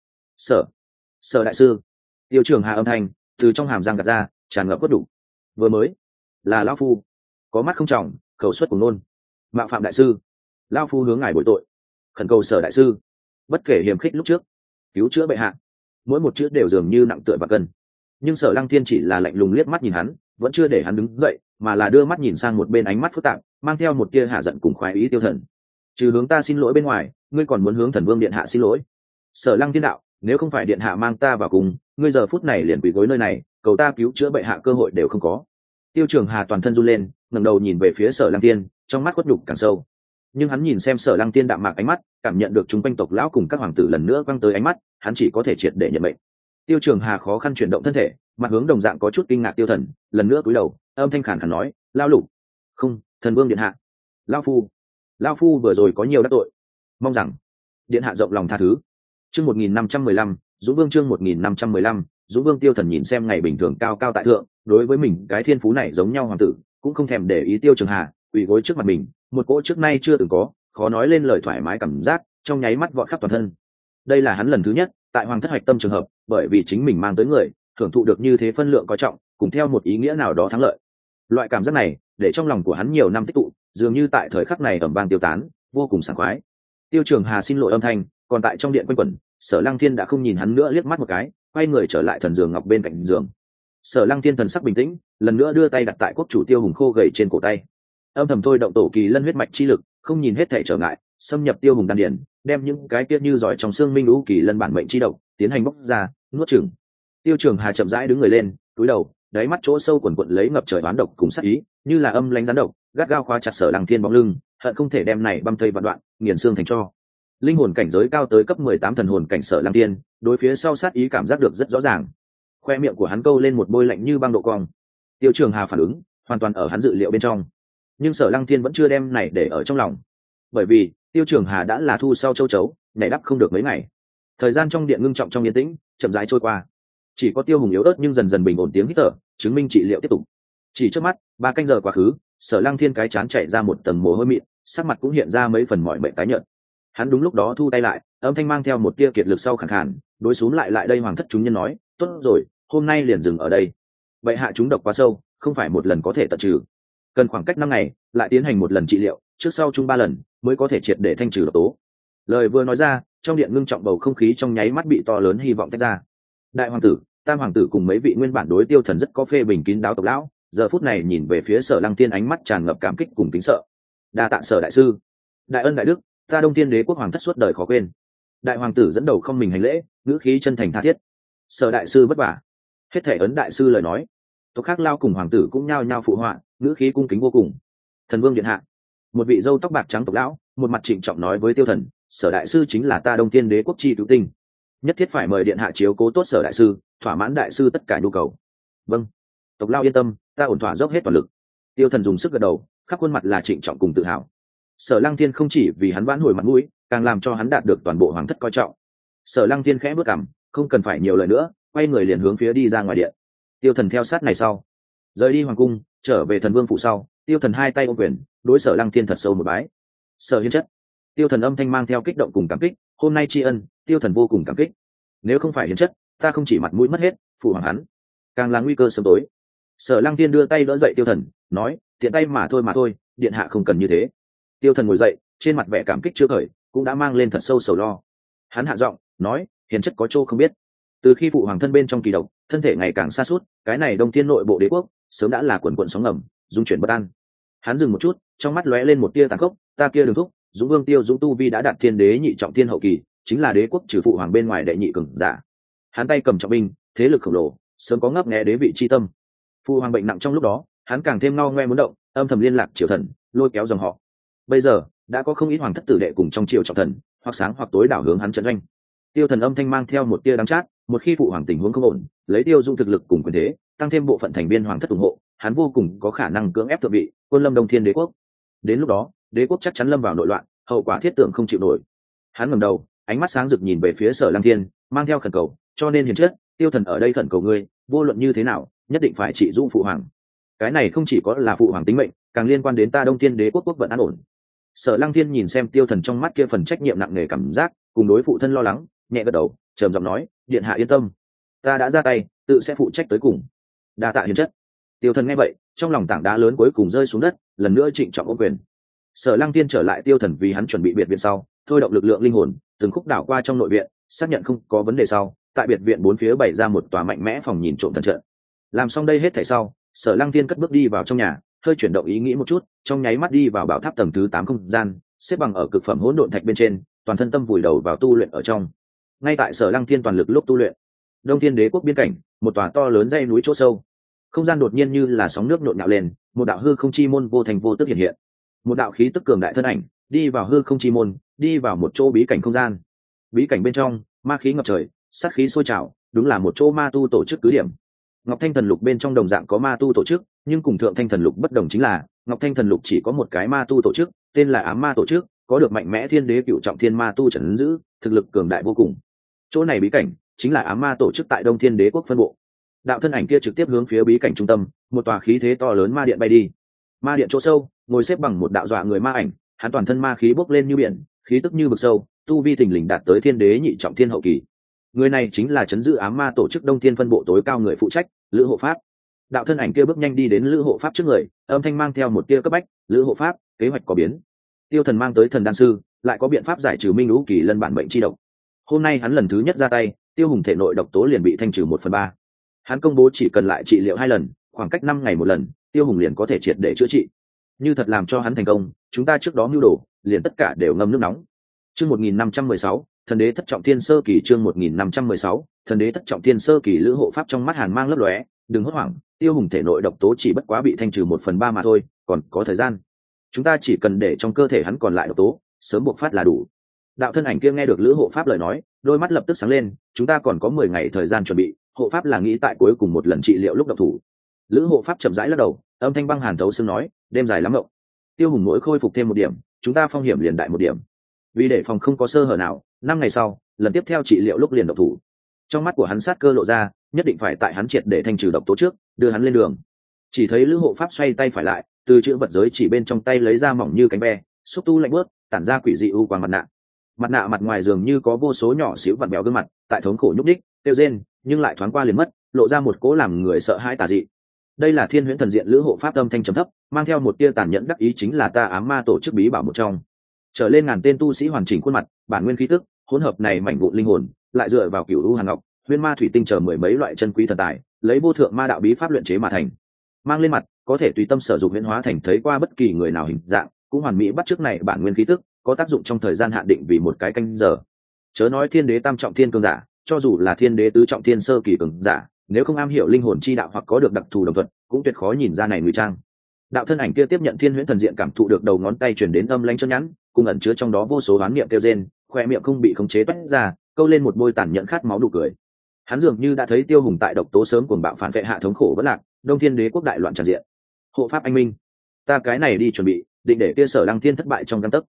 Sở đại sư. Tiêu Trường Hà âm thanh từ trong hàm răng gạt ra, tràn ngập quất đủ. Vừa mới là lão phu có mắt không trọng, khẩu xuất cùng nôn, mạo phạm đại sư, lão phu hướng ngài bồi tội, khẩn cầu Sở đại sư bất kể hiềm khích lúc trước, cứu chữa bệ hạ. Mỗi một chữ đều dường như nặng tựa và cân. Nhưng Sở Lăng Thiên chỉ là lạnh lùng liếc mắt nhìn hắn, vẫn chưa để hắn đứng dậy, mà là đưa mắt nhìn sang một bên, ánh mắt phức tạp, mang theo một tia hạ giận cùng khoái ý. Tiêu Thần, trừ hướng ta xin lỗi bên ngoài, ngươi còn muốn hướng Thần Vương điện hạ xin lỗi? Sở Lăng Thiên đạo, nếu không phải điện hạ mang ta vào cùng, ngươi giờ phút này liền quỳ gối nơi này, cầu ta cứu chữa bệ hạ cơ hội đều không có. Tiêu Trường Hà toàn thân run lên, ngẩng đầu nhìn về phía Sở Lăng Thiên, trong mắt khuất nhục càng sâu. Nhưng hắn nhìn xem Sở Lăng Thiên đạm mạc ánh mắt, cảm nhận được chúng quanh tộc lão cùng các hoàng tử lần nữa quăng tới ánh mắt, hắn chỉ có thể triệt để nhận mệnh. Tiêu Trường Hà khó khăn chuyển động thân thể, mặt hướng đồng dạng có chút kinh ngạc Tiêu Thần, lần nữa cúi đầu, âm thanh khàn khàn nói, lao lục, không, Thần Vương điện hạ, lao phu vừa rồi có nhiều đắc tội, mong rằng điện hạ rộng lòng tha thứ. Chương 1515, Dũng Vương. Chương 1515, Dũng Vương. Tiêu Thần nhìn xem ngày bình thường cao cao tại thượng, đối với mình cái thiên phú này giống nhau hoàng tử, cũng không thèm để ý Tiêu Trường Hà, quỳ gối trước mặt mình, một cỗ trước nay chưa từng có, khó nói lên lời thoải mái cảm giác, trong nháy mắt vọt khắp toàn thân. Đây là hắn lần thứ nhất tại hoàng thất hoạch tâm trường hợp, bởi vì chính mình mang tới người, thưởng thụ được như thế phân lượng coi trọng, cùng theo một ý nghĩa nào đó thắng lợi. Loại cảm giác này, để trong lòng của hắn nhiều năm tích tụ, dường như tại thời khắc này ầm vang tiêu tán, vô cùng sảng khoái. Tiêu Trường Hà xin lỗi âm thanh, còn tại trong điện quanh quẩn, Sở Lăng Thiên đã không nhìn hắn nữa liếc mắt một cái, quay người trở lại thần giường ngọc bên cạnh giường. Sở Lăng Thiên thần sắc bình tĩnh, lần nữa đưa tay đặt tại quốc chủ Tiêu Hùng khô gầy trên cổ tay. Âm thầm thôi động tổ kỳ lân huyết mạch chi lực, không nhìn hết thảy trở ngại, xâm nhập Tiêu Hùng đan điển, đem những cái kia như giỏi trong xương minh lũ kỳ lân bản mệnh chi độc tiến hành bóc ra, nuốt chửng. Tiêu Trường Hà chậm rãi đứng người lên, cúi đầu, đáy mắt chỗ sâu quần quật lấy ngập trời oán độc cùng sát ý, như là âm lãnh rắn độc, gắt gao khóa chặt Sở Lăng Thiên bóng lưng, hận không thể đem này băm thây vạn đoạn, nghiền xương thành tro. Linh hồn cảnh giới cao tới cấp 18 thần hồn cảnh Sở Lăng Thiên, đối phía sau sát ý cảm giác được rất rõ ràng. Khoe miệng của hắn câu lên một bôi lạnh như băng độ cong. Tiêu Trường Hà phản ứng hoàn toàn ở hắn dự liệu bên trong, nhưng Sở Lăng Thiên vẫn chưa đem này để ở trong lòng, bởi vì Tiêu Trường Hà đã là thu sau châu chấu, nhảy đắp không được mấy ngày. Thời gian trong điện ngưng trọng trong yên tĩnh chậm rãi trôi qua, chỉ có Tiêu Hùng yếu ớt nhưng dần dần bình ổn tiếng hít thở, chứng minh trị liệu tiếp tục. Chỉ trước mắt 3 canh giờ quá khứ, Sở Lăng Thiên cái chán chảy ra một tầng mồ hôi mịn, sắc mặt cũng hiện ra mấy phần mỏi mệt tái nhợt. Hắn đúng lúc đó thu tay lại, âm thanh mang theo một tia kiệt lực sau khàn khàn, đối xuống lại đây hoàng thất chúng nhân nói, tốt rồi, hôm nay liền dừng ở đây. Vậy hạ chúng độc quá sâu, không phải một lần có thể tận trừ, cần khoảng cách 5 ngày lại tiến hành một lần trị liệu, trước sau chung 3 lần mới có thể triệt để thanh trừ độc tố. Lời vừa nói ra, trong điện ngưng trọng bầu không khí trong nháy mắt bị to lớn hy vọng tách ra. Đại hoàng tử, tam hoàng tử cùng mấy vị nguyên bản đối Tiêu Thần rất có phê bình kín đáo tộc lão, giờ phút này nhìn về phía Sở Lăng Thiên ánh mắt tràn ngập cảm kích cùng kính sợ. Đa tạ Sở đại sư, đại ân đại đức, ta Đông Thiên đế quốc hoàng thất suốt đời khó quên. Đại hoàng tử dẫn đầu không mình hành lễ, ngữ khí chân thành tha thiết. Sở đại sư vất vả. Hết thể ấn đại sư lời nói, tộc khác lao cùng hoàng tử cũng nhao nhao phụ họa, ngữ khí cung kính vô cùng. Thần vương điện hạ. Một vị râu tóc bạc trắng tộc lão một mặt trịnh trọng nói với Tiêu Thần, Sở đại sư chính là ta Đông Thiên Đế quốc chi cứu tinh, nhất thiết phải mời điện hạ chiếu cố tốt Sở đại sư, thỏa mãn đại sư tất cả nhu cầu. Vâng, tộc lão yên tâm, ta ổn thỏa dốc hết toàn lực. Tiêu Thần dùng sức gật đầu, khắp khuôn mặt là trịnh trọng cùng tự hào. Sở Lăng Thiên không chỉ vì hắn vãn hồi mặt mũi, càng làm cho hắn đạt được toàn bộ hoàng thất coi trọng. Sở Lăng Thiên khẽ bước cằm, không cần phải nhiều lời nữa, quay người liền hướng phía đi ra ngoài điện. Tiêu Thần theo sát này sau, rời đi hoàng cung, trở về thần vương phủ sau, Tiêu Thần hai tay ôm quyền, đối Sở Lăng Thiên thật sâu một bái. Sở hiến chất. Tiêu Thần âm thanh mang theo kích động cùng cảm kích, hôm nay tri ân, Tiêu Thần vô cùng cảm kích. Nếu không phải hiến chất, ta không chỉ mặt mũi mất hết, phụ hoàng hắn, càng là nguy cơ sớm tối. Sở Lăng Thiên đưa tay đỡ dậy Tiêu Thần, nói, tiện tay mà thôi, điện hạ không cần như thế. Tiêu Thần ngồi dậy, trên mặt vẻ cảm kích chưa khởi, cũng đã mang lên thật sâu sầu lo. Hắn hạ giọng, nói, hiền chất có chỗ không biết. Từ khi phụ hoàng thân bên trong kỳ độc, thân thể ngày càng sa sút, cái này Đông Thiên nội bộ đế quốc sớm đã là quần quần sóng ngầm, dung chuyển bất an. Hắn dừng một chút, trong mắt lóe lên một tia tàn khốc, ta kia Đường thúc, Dũng Vương Tiêu Dũng tu vi đã đạt thiên đế nhị trọng thiên hậu kỳ, chính là đế quốc trừ phụ hoàng bên ngoài đệ nhị cường giả. Hắn tay cầm trọng binh, thế lực khổng lồ, sớm có ngấp nghé đế vị chi tâm. Phụ hoàng bệnh nặng trong lúc đó, hắn càng thêm ngao ngoe muốn động, âm thầm liên lạc triều thần, lôi kéo dòng họ. Bây giờ đã có không ít hoàng thất tử đệ cùng trong triều trọng thần, hoặc sáng hoặc tối đảo hướng hắn trận doanh. Tiêu Thần âm thanh mang theo một tia đắng chát, một khi phụ hoàng tình huống không ổn, lấy Tiêu Dung thực lực cùng quyền thế, tăng thêm bộ phận thành viên hoàng thất ủng hộ, hắn vô cùng có khả năng cưỡng ép thượng vị, quân lâm Đông Thiên đế quốc. Đến lúc đó, đế quốc chắc chắn lâm vào nội loạn, hậu quả thiết tưởng không chịu nổi. Hắn ngẩng đầu, ánh mắt sáng rực nhìn về phía Sở Lăng Thiên, mang theo khẩn cầu, cho nên hiền chất, Tiêu Thần ở đây khẩn cầu ngươi, vô luận như thế nào, nhất định phải trị dũng phụ hoàng. Cái này không chỉ có là phụ hoàng tính mệnh, càng liên quan đến ta Đông Thiên đế quốc quốc vận an ổn. Sở Lăng Thiên nhìn xem Tiêu Thần trong mắt kia phần trách nhiệm nặng nề cảm giác, cùng đối phụ thân lo lắng, nhẹ gật đầu, trầm giọng nói, điện hạ yên tâm, ta đã ra tay, tự sẽ phụ trách tới cùng. Đa tạ hiền chất. Tiêu Thần nghe vậy, trong lòng tảng đá lớn cuối cùng rơi xuống đất, lần nữa trịnh trọng ôm quyền. Sở Lăng Thiên trở lại Tiêu Thần vì hắn chuẩn bị biệt viện sau, thôi động lực lượng linh hồn, từng khúc đảo qua trong nội viện, xác nhận không có vấn đề sau, tại biệt viện bốn phía bày ra một tòa mạnh mẽ phòng nhìn trộm thần trận. Làm xong đây hết thảy sau, Sở Lăng Thiên cất bước đi vào trong nhà, hơi chuyển động ý nghĩ một chút, trong nháy mắt đi vào bảo tháp tầng thứ 8 không gian, xếp bằng ở cực phẩm hỗn độn thạch bên trên, toàn thân tâm vùi đầu vào tu luyện ở trong. Ngay tại Sở Lăng Thiên toàn lực lúc tu luyện, Đông Thiên đế quốc biên cảnh, một tòa to lớn dãy núi chỗ sâu, không gian đột nhiên như là sóng nước nhộn nhạo lên, một đạo hư không chi môn vô thành vô tức hiện hiện. Một đạo khí tức cường đại thân ảnh đi vào hư không chi môn, đi vào một chỗ bí cảnh không gian. Bí cảnh bên trong, ma khí ngập trời, sát khí sôi trào, đúng là một chỗ ma tu tổ chức cứ điểm. Ngọc Thanh Thần Lục bên trong đồng dạng có ma tu tổ chức, nhưng cùng Thượng Thanh Thần Lục bất đồng chính là, Ngọc Thanh Thần Lục chỉ có một cái ma tu tổ chức, tên là Ám Ma tổ chức, có được mạnh mẽ thiên đế cửu trọng thiên ma tu trấn giữ, thực lực cường đại vô cùng. Chỗ này bí cảnh chính là Ám Ma tổ chức tại Đông Thiên đế quốc phân bộ. Đạo thân ảnh kia trực tiếp hướng phía bí cảnh trung tâm, một tòa khí thế to lớn ma điện bay đi. Ma điện chỗ sâu, ngồi xếp bằng một đạo dọa người ma ảnh, hắn toàn thân ma khí bốc lên như biển, khí tức như vực sâu, tu vi thình lình đạt tới thiên đế nhị trọng thiên hậu kỳ. Người này chính là trấn giữ Ám Ma tổ chức Đông Thiên phân bộ tối cao người phụ trách, Lữ Hộ Pháp. Đạo thân ảnh kia bước nhanh đi đến Lữ Hộ Pháp trước người, âm thanh mang theo một tia cấp bách, "Lữ Hộ Pháp, kế hoạch có biến." Tiêu Thần mang tới Thần đan sư, lại có biện pháp giải trừ Minh Lũ Kỳ lân bản mệnh chi độc. Hôm nay hắn lần thứ nhất ra tay, Tiêu Hùng thể nội độc tố liền bị thanh trừ 1/3. Hắn công bố chỉ cần lại trị liệu 2 lần, khoảng cách 5 ngày một lần, Tiêu Hùng liền có thể triệt để chữa trị. Như thật làm cho hắn thành công, chúng ta trước đó mưu đồ, liền tất cả đều ngâm nước nóng. Chương 1516, Thần đế thất trọng thiên sơ kỳ. Chương 1516, Thần đế thất trọng thiên sơ kỳ. Lữ Hộ Pháp trong mắt hàn mang lấp lóe, đừng hốt hoảng, Tiêu Hùng thể nội độc tố chỉ bất quá bị thanh trừ 1/3 mà thôi, còn có thời gian. Chúng ta chỉ cần để trong cơ thể hắn còn lại độc tố sớm bộc phát là đủ. Đạo thân ảnh kia nghe được Lữ Hộ Pháp lời nói, đôi mắt lập tức sáng lên, chúng ta còn có 10 ngày thời gian chuẩn bị, Hộ Pháp là nghĩ tại cuối cùng một lần trị liệu lúc độc thủ. Lữ Hộ Pháp chậm rãi lắc đầu, âm thanh băng hàn thấu xương nói, đêm dài lắm mộng. Tiêu Hùng mỗi khôi phục thêm 1 điểm, chúng ta phong hiểm liền đại 1 điểm. Vì để phòng không có sơ hở nào, 5 ngày sau, lần tiếp theo trị liệu lúc liền độc thủ. Trong mắt của hắn sát cơ lộ ra, nhất định phải tại hắn triệt để thanh trừ độc tố trước, đưa hắn lên đường. Chỉ thấy Lữ Hộ Pháp xoay tay phải lại, từ chữ vật giới chỉ bên trong tay lấy ra mỏng như cánh ve, xúc tu lạnh bớt, tản ra quỷ dị u quang mặt nạ. Mặt nạ mặt ngoài dường như có vô số nhỏ xíu vặn bèo gương mặt, tại thống khổ nhúc đích, tiêu rên, nhưng lại thoáng qua liền mất, lộ ra một cố làm người sợ hãi tà dị. Đây là Thiên Huyễn Thần Diện Lữ Hộ Pháp âm thanh trầm thấp, mang theo một tia tàn nhẫn đắc ý, chính là ta Ám Ma tổ chức bí bảo một trong. Trở lên ngàn tên tu sĩ hoàn chỉnh khuôn mặt, bản nguyên khí tức, hỗn hợp này mảnh vụn linh hồn, lại dựa vào cửu u hàn ngọc, huyễn ma thủy tinh chờ 10 mấy loại chân quý thần tài, lấy vô thượng ma đạo bí pháp luyện chế mà thành. Mang lên mặt, có thể tùy tâm sử dụng huyễn hóa thành thấy qua bất kỳ người nào hình dạng, cũng hoàn mỹ bắt chước này bản nguyên khí tức, có tác dụng trong thời gian hạn định vì 1 cái canh giờ. Chớ nói thiên đế tam trọng thiên cường giả, cho dù là thiên đế tứ trọng thiên sơ kỳ cường giả, nếu không am hiểu linh hồn chi đạo hoặc có được đặc thù đồng thuận cũng tuyệt khó nhìn ra này ngụy trang. Đạo thân ảnh kia tiếp nhận thiên huyễn thần diện, cảm thụ được đầu ngón tay chuyển đến âm lanh chân nhẵn, cùng ẩn chứa trong đó vô số đoán niệm kêu rên, khoe miệng không bị khống chế toét ra, câu lên một môi tàn nhẫn khát máu đủ cười. Hắn dường như đã thấy Tiêu Hùng tại độc tố sớm cuồng bạo phản vệ hạ thống khổ vất lạc, Đông Thiên Đế quốc đại loạn tràn diện. Hộ pháp anh minh, ta cái này đi chuẩn bị, định để kia Sở Lăng Thiên thất bại trong gang tấc.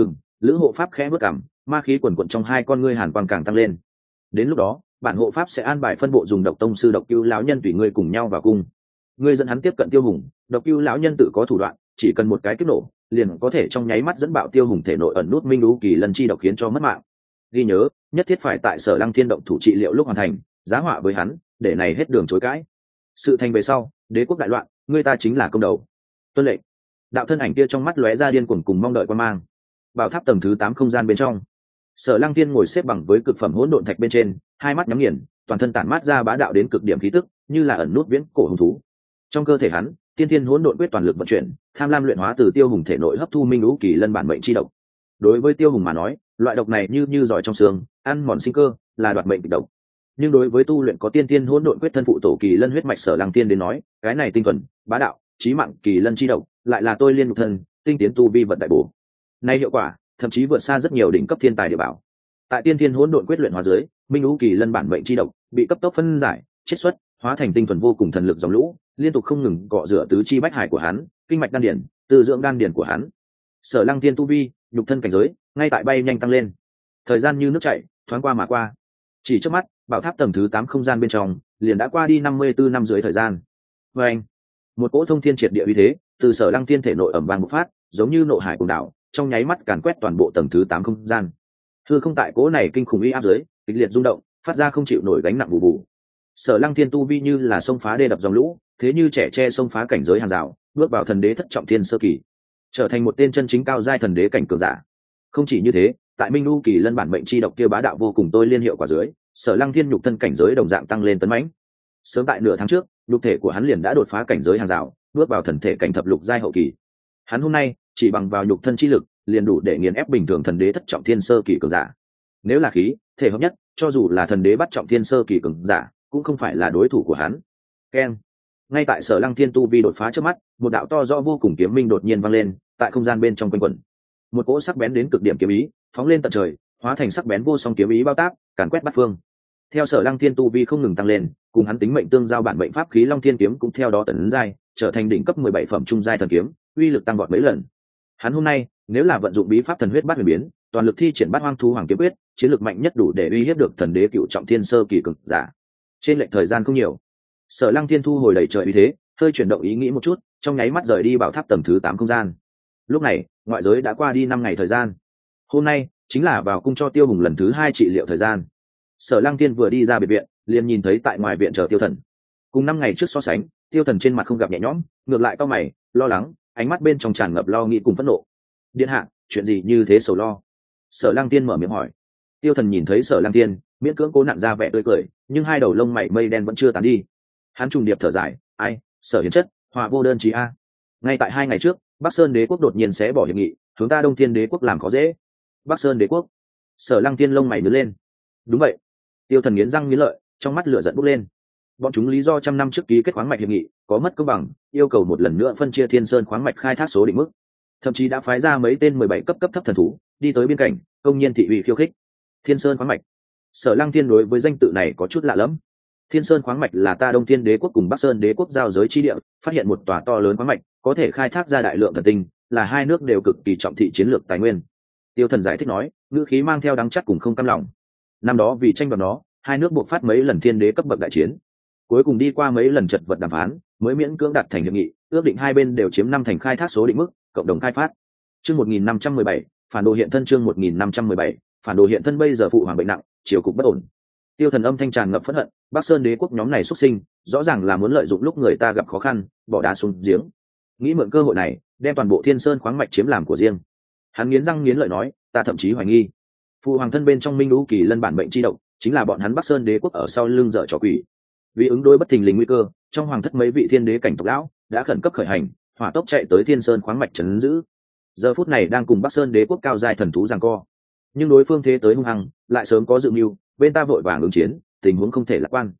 Lữ hộ pháp khẽ bước cằm, ma khí quần quận trong hai con ngươi hàn quang càng tăng lên. Đến lúc đó, bản hộ pháp sẽ an bài phân bộ dùng độc tông sư độc cưu lão nhân tùy ngươi cùng nhau vào cung. Ngươi dẫn hắn tiếp cận Tiêu Hùng, độc cưu lão nhân tự có thủ đoạn, chỉ cần một cái kích nổ, liền có thể trong nháy mắt dẫn bạo Tiêu Hùng thể nội ẩn nút minh lũ kỳ lân chi độc khiến cho mất mạng. Ghi nhớ, nhất thiết phải tại Sở Lăng Thiên động thủ trị liệu lúc hoàn thành, giá họa với hắn, để này hết đường chối cãi. Sự thành về sau, đế quốc đại loạn, ngươi ta chính là công đầu. Tuân lệnh. Đạo thân ảnh kia trong mắt lóe ra điên cuồng cùng mong đợi quan mang. Bảo tháp tầng thứ 8 không gian bên trong, Sở Lăng Thiên ngồi xếp bằng với cực phẩm hỗn độn thạch bên trên, hai mắt nhắm nghiền, toàn thân tản mát ra bá đạo đến cực điểm khí tức, như là ẩn nút viễn cổ hung thú. Trong cơ thể hắn, tiên thiên hỗn độn quyết toàn lực vận chuyển, tham lam luyện hóa từ Tiêu Hùng thể nội hấp thu minh lũ kỳ lân bản mệnh chi độc. Đối với Tiêu Hùng mà nói, loại độc này như giỏi trong xương, ăn mòn sinh cơ, là đoạt mệnh kịch độc. Nhưng đối với tu luyện có tiên thiên hỗn độn quyết thân phụ tổ kỳ lân huyết mạch Sở Lăng Thiên đến nói, cái này tinh thuần, bá đạo, chí mạng kỳ lân chi độc, lại là tôi liên nhục thân, tinh tiến tu vi vận đại bổ. Nay hiệu quả, thậm chí vượt xa rất nhiều đỉnh cấp thiên tài địa bảo. Tại tiên thiên hỗn độn quyết luyện hóa dưới, minh lũ kỳ lân bản mệnh chi độc bị cấp tốc phân giải, chiết xuất, hóa thành tinh thuần vô cùng thần lực dòng lũ, liên tục không ngừng cọ rửa tứ chi bách hải của hắn, kinh mạch đan điển, từ dưỡng đan điển của hắn. Sở Lăng Thiên tu vi, nhục thân cảnh giới, ngay tại bay nhanh tăng lên. Thời gian như nước chảy, thoáng qua mà qua. Chỉ trước mắt, bảo tháp tầng thứ 8 không gian bên trong, liền đã qua đi 54 năm dưới thời gian. Và anh, một cỗ thông thiên triệt địa uy thế, từ Sở Lăng Thiên thể nội ẩm vang bộc phát, giống như nộ hải cuồng đảo, trong nháy mắt càn quét toàn bộ tầng thứ 8 không gian. Hư không tại cỗ này kinh khủng uy áp dưới, kịch liệt rung động, phát ra không chịu nổi gánh nặng bù bù. Sở Lăng Thiên tu vi như là sông phá đê đập dòng lũ, thế như trẻ tre sông phá cảnh giới hàng rào, bước vào thần đế thất trọng thiên sơ kỳ, trở thành một tên chân chính cao giai thần đế cảnh cường giả. Không chỉ như thế, tại minh lũ kỳ lân bản mệnh chi độc kia bá đạo vô cùng tôi liên hiệu quả dưới, Sở Lăng Thiên nhục thân cảnh giới đồng dạng tăng lên tấn mãnh. Sớm tại nửa tháng trước, nhục thể của hắn liền đã đột phá cảnh giới hàng rào, bước vào thần thể cảnh thập lục giai hậu kỳ. Hắn hôm nay chỉ bằng vào nhục thân chi lực, liền đủ để nghiền ép bình thường thần đế thất trọng thiên sơ kỳ cường giả. Nếu là khí thể hợp nhất, cho dù là thần đế bắt trọng thiên sơ kỳ cường giả, cũng không phải là đối thủ của hắn. Keng. Ngay tại Sở Lăng Thiên tu vi đột phá trước mắt, một đạo to rõ vô cùng kiếm minh đột nhiên vang lên, tại không gian bên trong quanh quẩn. Một cỗ sắc bén đến cực điểm kiếm ý, phóng lên tận trời, hóa thành sắc bén vô song kiếm ý bao táp, càn quét bát phương. Theo Sở Lăng Thiên tu vi không ngừng tăng lên, cùng hắn tính mệnh tương giao bản mệnh pháp khí Long Thiên kiếm cũng theo đó tấn giai, trở thành đỉnh cấp 17 phẩm trung giai thần kiếm, uy lực tăng vọt mấy lần. Hắn hôm nay, nếu là vận dụng bí pháp thần huyết bát huyền biến, toàn lực thi triển bát hoang thú hoàng kiếm quyết, chiến lược mạnh nhất đủ để uy hiếp được thần đế cựu trọng thiên sơ kỳ cực giả. Trên lệch thời gian không nhiều, Sở Lăng Thiên thu hồi đầy trời uy thế, hơi chuyển động ý nghĩ một chút, trong nháy mắt rời đi bảo tháp tầng thứ 8 không gian. Lúc này, ngoại giới đã qua đi 5 ngày thời gian. Hôm nay chính là vào cung cho Tiêu Hùng lần thứ 2 trị liệu thời gian. Sở Lăng Thiên vừa đi ra biệt viện, liền nhìn thấy tại ngoài viện chờ Tiêu Thần. Cùng 5 ngày trước so sánh, Tiêu Thần trên mặt không gặp nhẹ nhõm, ngược lại cau mày, lo lắng, ánh mắt bên trong tràn ngập lo nghĩ cùng phẫn nộ. Điện hạ, chuyện gì như thế sầu lo? Sở Lăng Thiên mở miệng hỏi. Tiêu Thần nhìn thấy Sở Lăng Thiên, miễn cưỡng cố nặn ra vẻ tươi cười, nhưng hai đầu lông mày mây đen vẫn chưa tán đi. Hắn trùng điệp thở dài, ai, Sở Hiến chất, hòa vô đơn chí a. Ngay tại 2 ngày trước, Bắc Sơn Đế quốc đột nhiên sẽ bỏ hiệp nghị, hướng ta Đông Thiên Đế quốc làm khó dễ. Bắc Sơn Đế quốc? Sở Lăng Thiên lông mày nhướng lên. Đúng vậy. Tiêu Thần nghiến răng nghiến lợi, trong mắt lửa giận bốc lên. Bọn chúng lý do trăm năm trước ký kết khoáng mạch hiệp nghị, có mất công bằng, yêu cầu một lần nữa phân chia Thiên Sơn khoáng mạch khai thác số định mức. Thậm chí đã phái ra mấy tên 17 cấp thấp thần thú, đi tới biên cảnh, công nhiên thị uy khiêu khích. Thiên Sơn khoáng mạch. Sở Lăng Thiên đối với danh tự này có chút lạ lẫm. Thiên Sơn khoáng mạch là ta Đông Thiên Đế quốc cùng Bắc Sơn Đế quốc giao giới chi địa, phát hiện một tòa to lớn khoáng mạch, có thể khai thác ra đại lượng thần tinh, là hai nước đều cực kỳ trọng thị chiến lược tài nguyên. Tiêu Thần giải thích nói, ngữ khí mang theo đắng chát cùng không cam lòng. Năm đó vì tranh đoạt nó, hai nước buộc phát mấy lần thiên đế cấp bậc đại chiến, cuối cùng đi qua mấy lần chật vật đàm phán, mới miễn cưỡng đạt thành hiệp nghị, ước định hai bên đều chiếm 5 thành khai thác số định mức, cộng đồng khai phát. Chương 1517, phản đồ hiện thân. Chương 1517, phản đồ hiện thân. Bây giờ phụ hoàng bệnh nặng, triều cục bất ổn. Tiêu Thần âm thanh tràn ngập phẫn hận, Bắc Sơn Đế quốc nhóm này xuất sinh, rõ ràng là muốn lợi dụng lúc người ta gặp khó khăn, bỏ đá xuống giếng, nghĩ mượn cơ hội này, đem toàn bộ Thiên Sơn khoáng mạch chiếm làm của riêng. Hắn nghiến răng nghiến lợi nói, ta thậm chí hoài nghi, phụ hoàng thân bên trong minh lũ kỳ lân bản mệnh chi độc, chính là bọn hắn Bắc Sơn Đế quốc ở sau lưng dở trò quỷ. Vì ứng đối bất thình lình nguy cơ, trong hoàng thất mấy vị thiên đế cảnh tộc lão đã khẩn cấp khởi hành, hỏa tốc chạy tới Thiên Sơn khoáng mạch trấn giữ. Giờ phút này đang cùng Bắc Sơn Đế quốc cao giai thần thú giằng co, nhưng đối phương thế tới hung hăng, lại sớm có dự mưu, bên ta vội vàng ứng chiến, tình huống không thể lạc quan.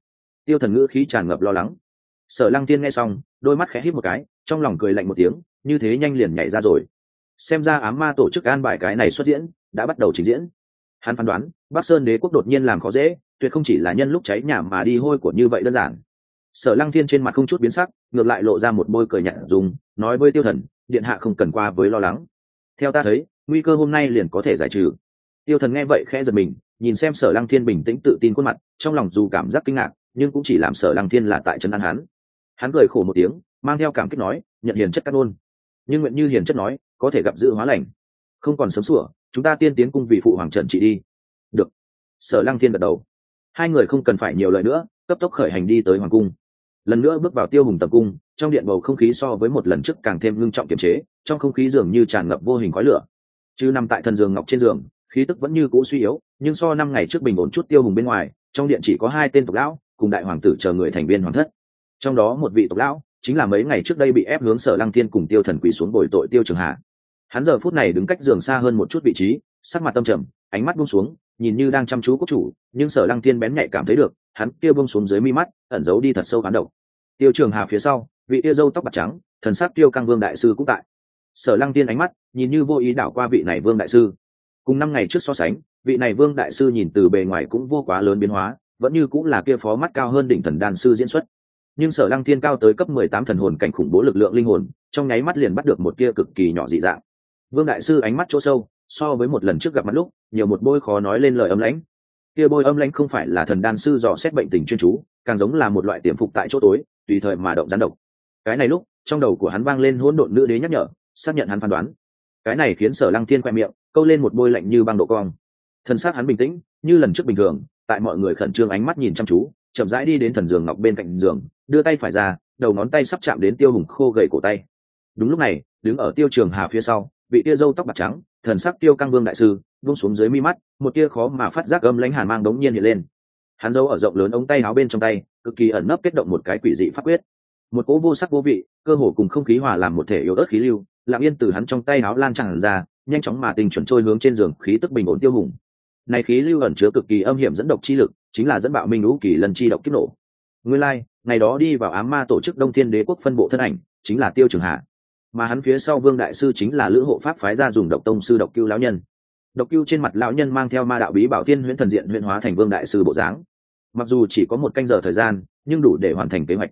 Tiêu Thần ngữ khí tràn ngập lo lắng. Sở Lăng Thiên nghe xong, đôi mắt khẽ híp một cái, trong lòng cười lạnh một tiếng, như thế nhanh liền nhảy ra rồi. Xem ra ám ma tổ chức an bài cái này xuất diễn đã bắt đầu trình diễn. Hắn phán đoán Bắc Sơn Đế quốc đột nhiên làm khó dễ, tuyệt không chỉ là nhân lúc cháy nhà mà đi hôi của như vậy đơn giản. Sở Lăng Thiên trên mặt không chút biến sắc, ngược lại lộ ra một môi cười nhạt dùng, nói với Tiêu Thần, điện hạ không cần qua với lo lắng. Theo ta thấy, nguy cơ hôm nay liền có thể giải trừ. Tiêu Thần nghe vậy khẽ giật mình, nhìn xem Sở Lăng Thiên bình tĩnh tự tin khuôn mặt, trong lòng dù cảm giác kinh ngạc, nhưng cũng chỉ làm Sở Lăng Thiên là tại trấn an hắn. Hắn cười khổ một tiếng, mang theo cảm kích nói, nhận hiền chất cát ôn, nhưng nguyện như hiền chất nói, có thể gặp dự hóa lành, không còn sớm sủa, chúng ta tiên tiến cung vị phụ hoàng trần trị đi. Được. Sở Lăng Thiên gật đầu. Hai người không cần phải nhiều lời nữa, cấp tốc khởi hành đi tới hoàng cung. Lần nữa bước vào Tiêu Hùng tập cung, trong điện bầu không khí so với một lần trước càng thêm ngưng trọng kiềm chế, trong không khí dường như tràn ngập vô hình khói lửa. Chứ nằm tại thần giường ngọc trên giường, khí tức vẫn như cũ suy yếu, nhưng so 5 ngày trước bình ổn chút. Tiêu Hùng bên ngoài, trong điện chỉ có 2 tên tộc lão cùng đại hoàng tử chờ người thành viên hoàng thất. Trong đó một vị tộc lão chính là mấy ngày trước đây bị ép hướng Sở Lăng Thiên cùng Tiêu Thần quỳ xuống bồi tội Tiêu Trường Hà. Hắn giờ phút này đứng cách giường xa hơn một chút vị trí, sắc mặt tâm trầm, ánh mắt buông xuống, nhìn như đang chăm chú quốc chủ, nhưng Sở Lăng Thiên bén nhạy cảm thấy được, hắn kia buông xuống dưới mi mắt, ẩn giấu đi thật sâu hán độc. Tiêu Trường Hà phía sau, vị tia râu tóc bạc trắng, thần sắc Tiêu Căng Vương đại sư cũng tại. Sở Lăng Thiên ánh mắt nhìn như vô ý đảo qua vị này Vương đại sư. Cùng 5 ngày trước so sánh, vị này Vương đại sư nhìn từ bề ngoài cũng vô quá lớn biến hóa, vẫn như cũng là kia phó mắt cao hơn đỉnh thần đan sư diễn xuất. Nhưng Sở Lăng Thiên cao tới cấp 18 thần hồn cảnh khủng bố lực lượng linh hồn, trong nháy mắt liền bắt được một tia cực kỳ nhỏ dị dạng. Vương đại sư ánh mắt chỗ sâu, so với một lần trước gặp mặt lúc, nhiều một bôi khó nói lên lời âm lãnh. Kia bôi âm lãnh không phải là thần đan sư dò xét bệnh tình chuyên chú, càng giống là một loại tiềm phục tại chỗ tối, tùy thời mà động gián độc. Cái này lúc, trong đầu của hắn vang lên hỗn độn nữ đế nhắc nhở, xác nhận hắn phán đoán. Cái này khiến Sở Lăng Thiên quẹ miệng, câu lên một bôi lạnh như băng độ cong. Thần sắc hắn bình tĩnh, như lần trước bình thường, tại mọi người khẩn trương ánh mắt nhìn chăm chú, chậm rãi đi đến thần giường ngọc bên cạnh giường, đưa tay phải ra, đầu ngón tay sắp chạm đến Tiêu Hùng khô gầy cổ tay. Đúng lúc này, đứng ở Tiêu Trường Hà phía sau, vị tia râu tóc bạc trắng, thần sắc Tiêu Căng Vương đại sư, buông xuống dưới mi mắt, một tia khó mà phát giác âm lãnh hàn mang đống nhiên hiện lên. Hắn giấu ở rộng lớn ống tay áo bên trong tay, cực kỳ ẩn nấp kết động một cái quỷ dị pháp quyết. Một cỗ vô sắc vô vị, cơ hồ cùng không khí hòa làm một thể yếu ớt khí lưu, lặng yên từ hắn trong tay áo lan tràn ra, nhanh chóng mà tình chuẩn trôi hướng trên giường khí tức bình ổn Tiêu Hùng. Này khí lưu ẩn chứa cực kỳ âm hiểm dẫn độc chi lực, chính là dẫn bạo minh lũ kỳ lần chi độc kiếp nổ. Nguyên lai, ngày đó đi vào ám ma tổ chức Đông Thiên Đế quốc phân bộ thân ảnh, chính là Tiêu Trường Hà. Mà hắn phía sau Vương đại sư chính là lữ hộ pháp phái ra dùng độc tông sư Độc Cưu lão nhân. Độc Cưu trên mặt lão nhân mang theo ma đạo bí bảo Thiên Huyễn thần diện huyễn hóa thành Vương đại sư bộ dáng. Mặc dù chỉ có 1 canh giờ thời gian, nhưng đủ để hoàn thành kế hoạch.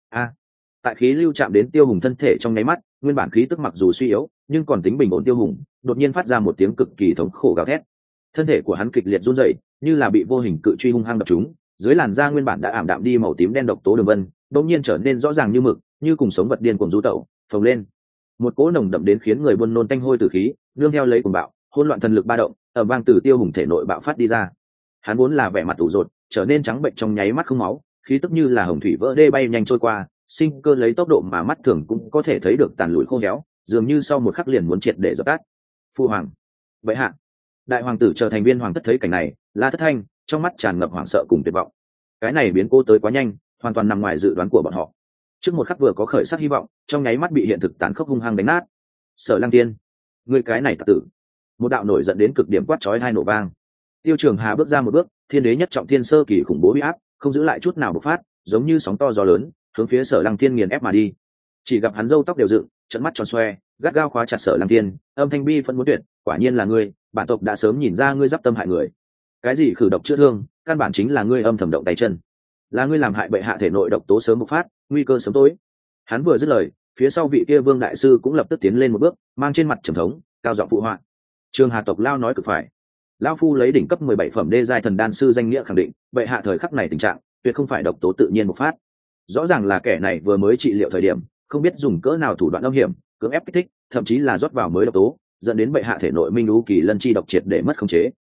Tại khí lưu chạm đến Tiêu Hùng thân thể trong nháy mắt, nguyên bản khí tức mặc dù suy yếu, nhưng còn tính bình ổn Tiêu Hùng, đột nhiên phát ra một tiếng cực kỳ thống khổ gào thét. Thân thể của hắn kịch liệt run rẩy, như là bị vô hình cự truy hung hăng đập trúng, dưới làn da nguyên bản đã ảm đạm đi màu tím đen độc tố đường vân, đột nhiên trở nên rõ ràng như mực, như cùng sống vật điên cuồng du tẩu, phồng lên. Một cỗ nồng đậm đến khiến người buồn nôn tanh hôi tử khí, nương theo lấy cuồng bạo, hỗn loạn thần lực ba động, ầm vang từ Tiêu Hùng thể nội bạo phát đi ra. Hắn vốn là vẻ mặt ủ rột, trở nên trắng bệnh trong nháy mắt không máu, khí tức như là hồng thủy vỡ đê bay nhanh trôi qua, sinh cơ lấy tốc độ mà mắt thường cũng có thể thấy được tàn lụi khô héo, dường như sau một khắc liền muốn triệt để dập tắt. Phu hoàng, vậy hạ, đại hoàng tử chờ thành viên hoàng thất thấy cảnh này, la thất thanh, trong mắt tràn ngập hoảng sợ cùng tuyệt vọng. Cái này biến cố tới quá nhanh, hoàn toàn nằm ngoài dự đoán của bọn họ. Trước một khắc vừa có khởi sắc hy vọng, trong nháy mắt bị hiện thực tàn khốc hung hăng đánh nát. Sở Lăng Tiên, người cái này tặc tử! Một đạo nổi giận đến cực điểm quát chói tai nổ vang. Tiêu Trường Hà bước ra một bước, thiên đế nhất trọng thiên sơ kỳ khủng bố uy áp, không giữ lại chút nào bộc phát, giống như sóng to gió lớn, hướng phía Sở Lăng Thiên nghiền ép mà đi. Chỉ gặp hắn râu tóc đều dựng, trận mắt tròn xoe, gắt gao khóa chặt Sở Lăng Thiên, âm thanh bi phẫn muốn tuyệt, quả nhiên là ngươi, bản tộc đã sớm nhìn ra ngươi giáp tâm hại người. Cái gì khử độc chữa thương, căn bản chính là ngươi âm thầm động tay chân, là ngươi làm hại bệ hạ thể nội độc tố sớm bộc phát, nguy cơ sớm tối. Hắn vừa dứt lời, phía sau vị kia Vương đại sư cũng lập tức tiến lên một bước, mang trên mặt trầm thống, cao giọng phụ họa. Trường Hà tộc lao nói cực phải, lão phu lấy đỉnh cấp 17 phẩm đê giai thần đan sư danh nghĩa khẳng định, bệ hạ thời khắc này tình trạng tuyệt không phải độc tố tự nhiên bộc phát. Rõ ràng là kẻ này vừa mới trị liệu thời điểm, không biết dùng cỡ nào thủ đoạn âm hiểm, cưỡng ép kích thích, thậm chí là rót vào mới độc tố, dẫn đến bệ hạ thể nội minh lũ kỳ lân chi độc triệt để mất khống chế.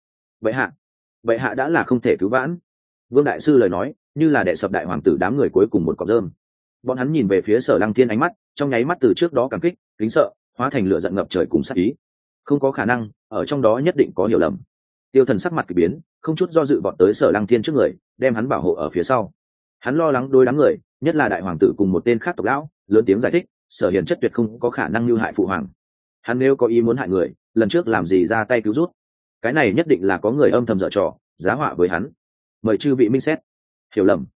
Bệ hạ đã là không thể cứu vãn. Vương đại sư lời nói như là đè sập đại hoàng tử đám người cuối cùng một cọng rơm. Bọn hắn nhìn về phía Sở Lăng Thiên, ánh mắt trong nháy mắt từ trước đó cảm kích, kính sợ, hóa thành lửa giận ngập trời cùng sát ý. Không có khả năng, ở trong đó nhất định có hiểu lầm. Tiêu Thần sắc mặt kỳ biến, không chút do dự vọt tới Sở Lăng Thiên trước người, đem hắn bảo hộ ở phía sau. Hắn lo lắng đối đám người, nhất là đại hoàng tử cùng một tên khác tộc lão, lớn tiếng giải thích, Sở Hiền chất tuyệt không có khả năng mưu hại phụ hoàng. Hắn nếu có ý muốn hại người, lần trước làm gì ra tay cứu rút? Cái này nhất định là có người âm thầm dở trò, giá họa với hắn. Mời chư vị minh xét. Hiểu lầm.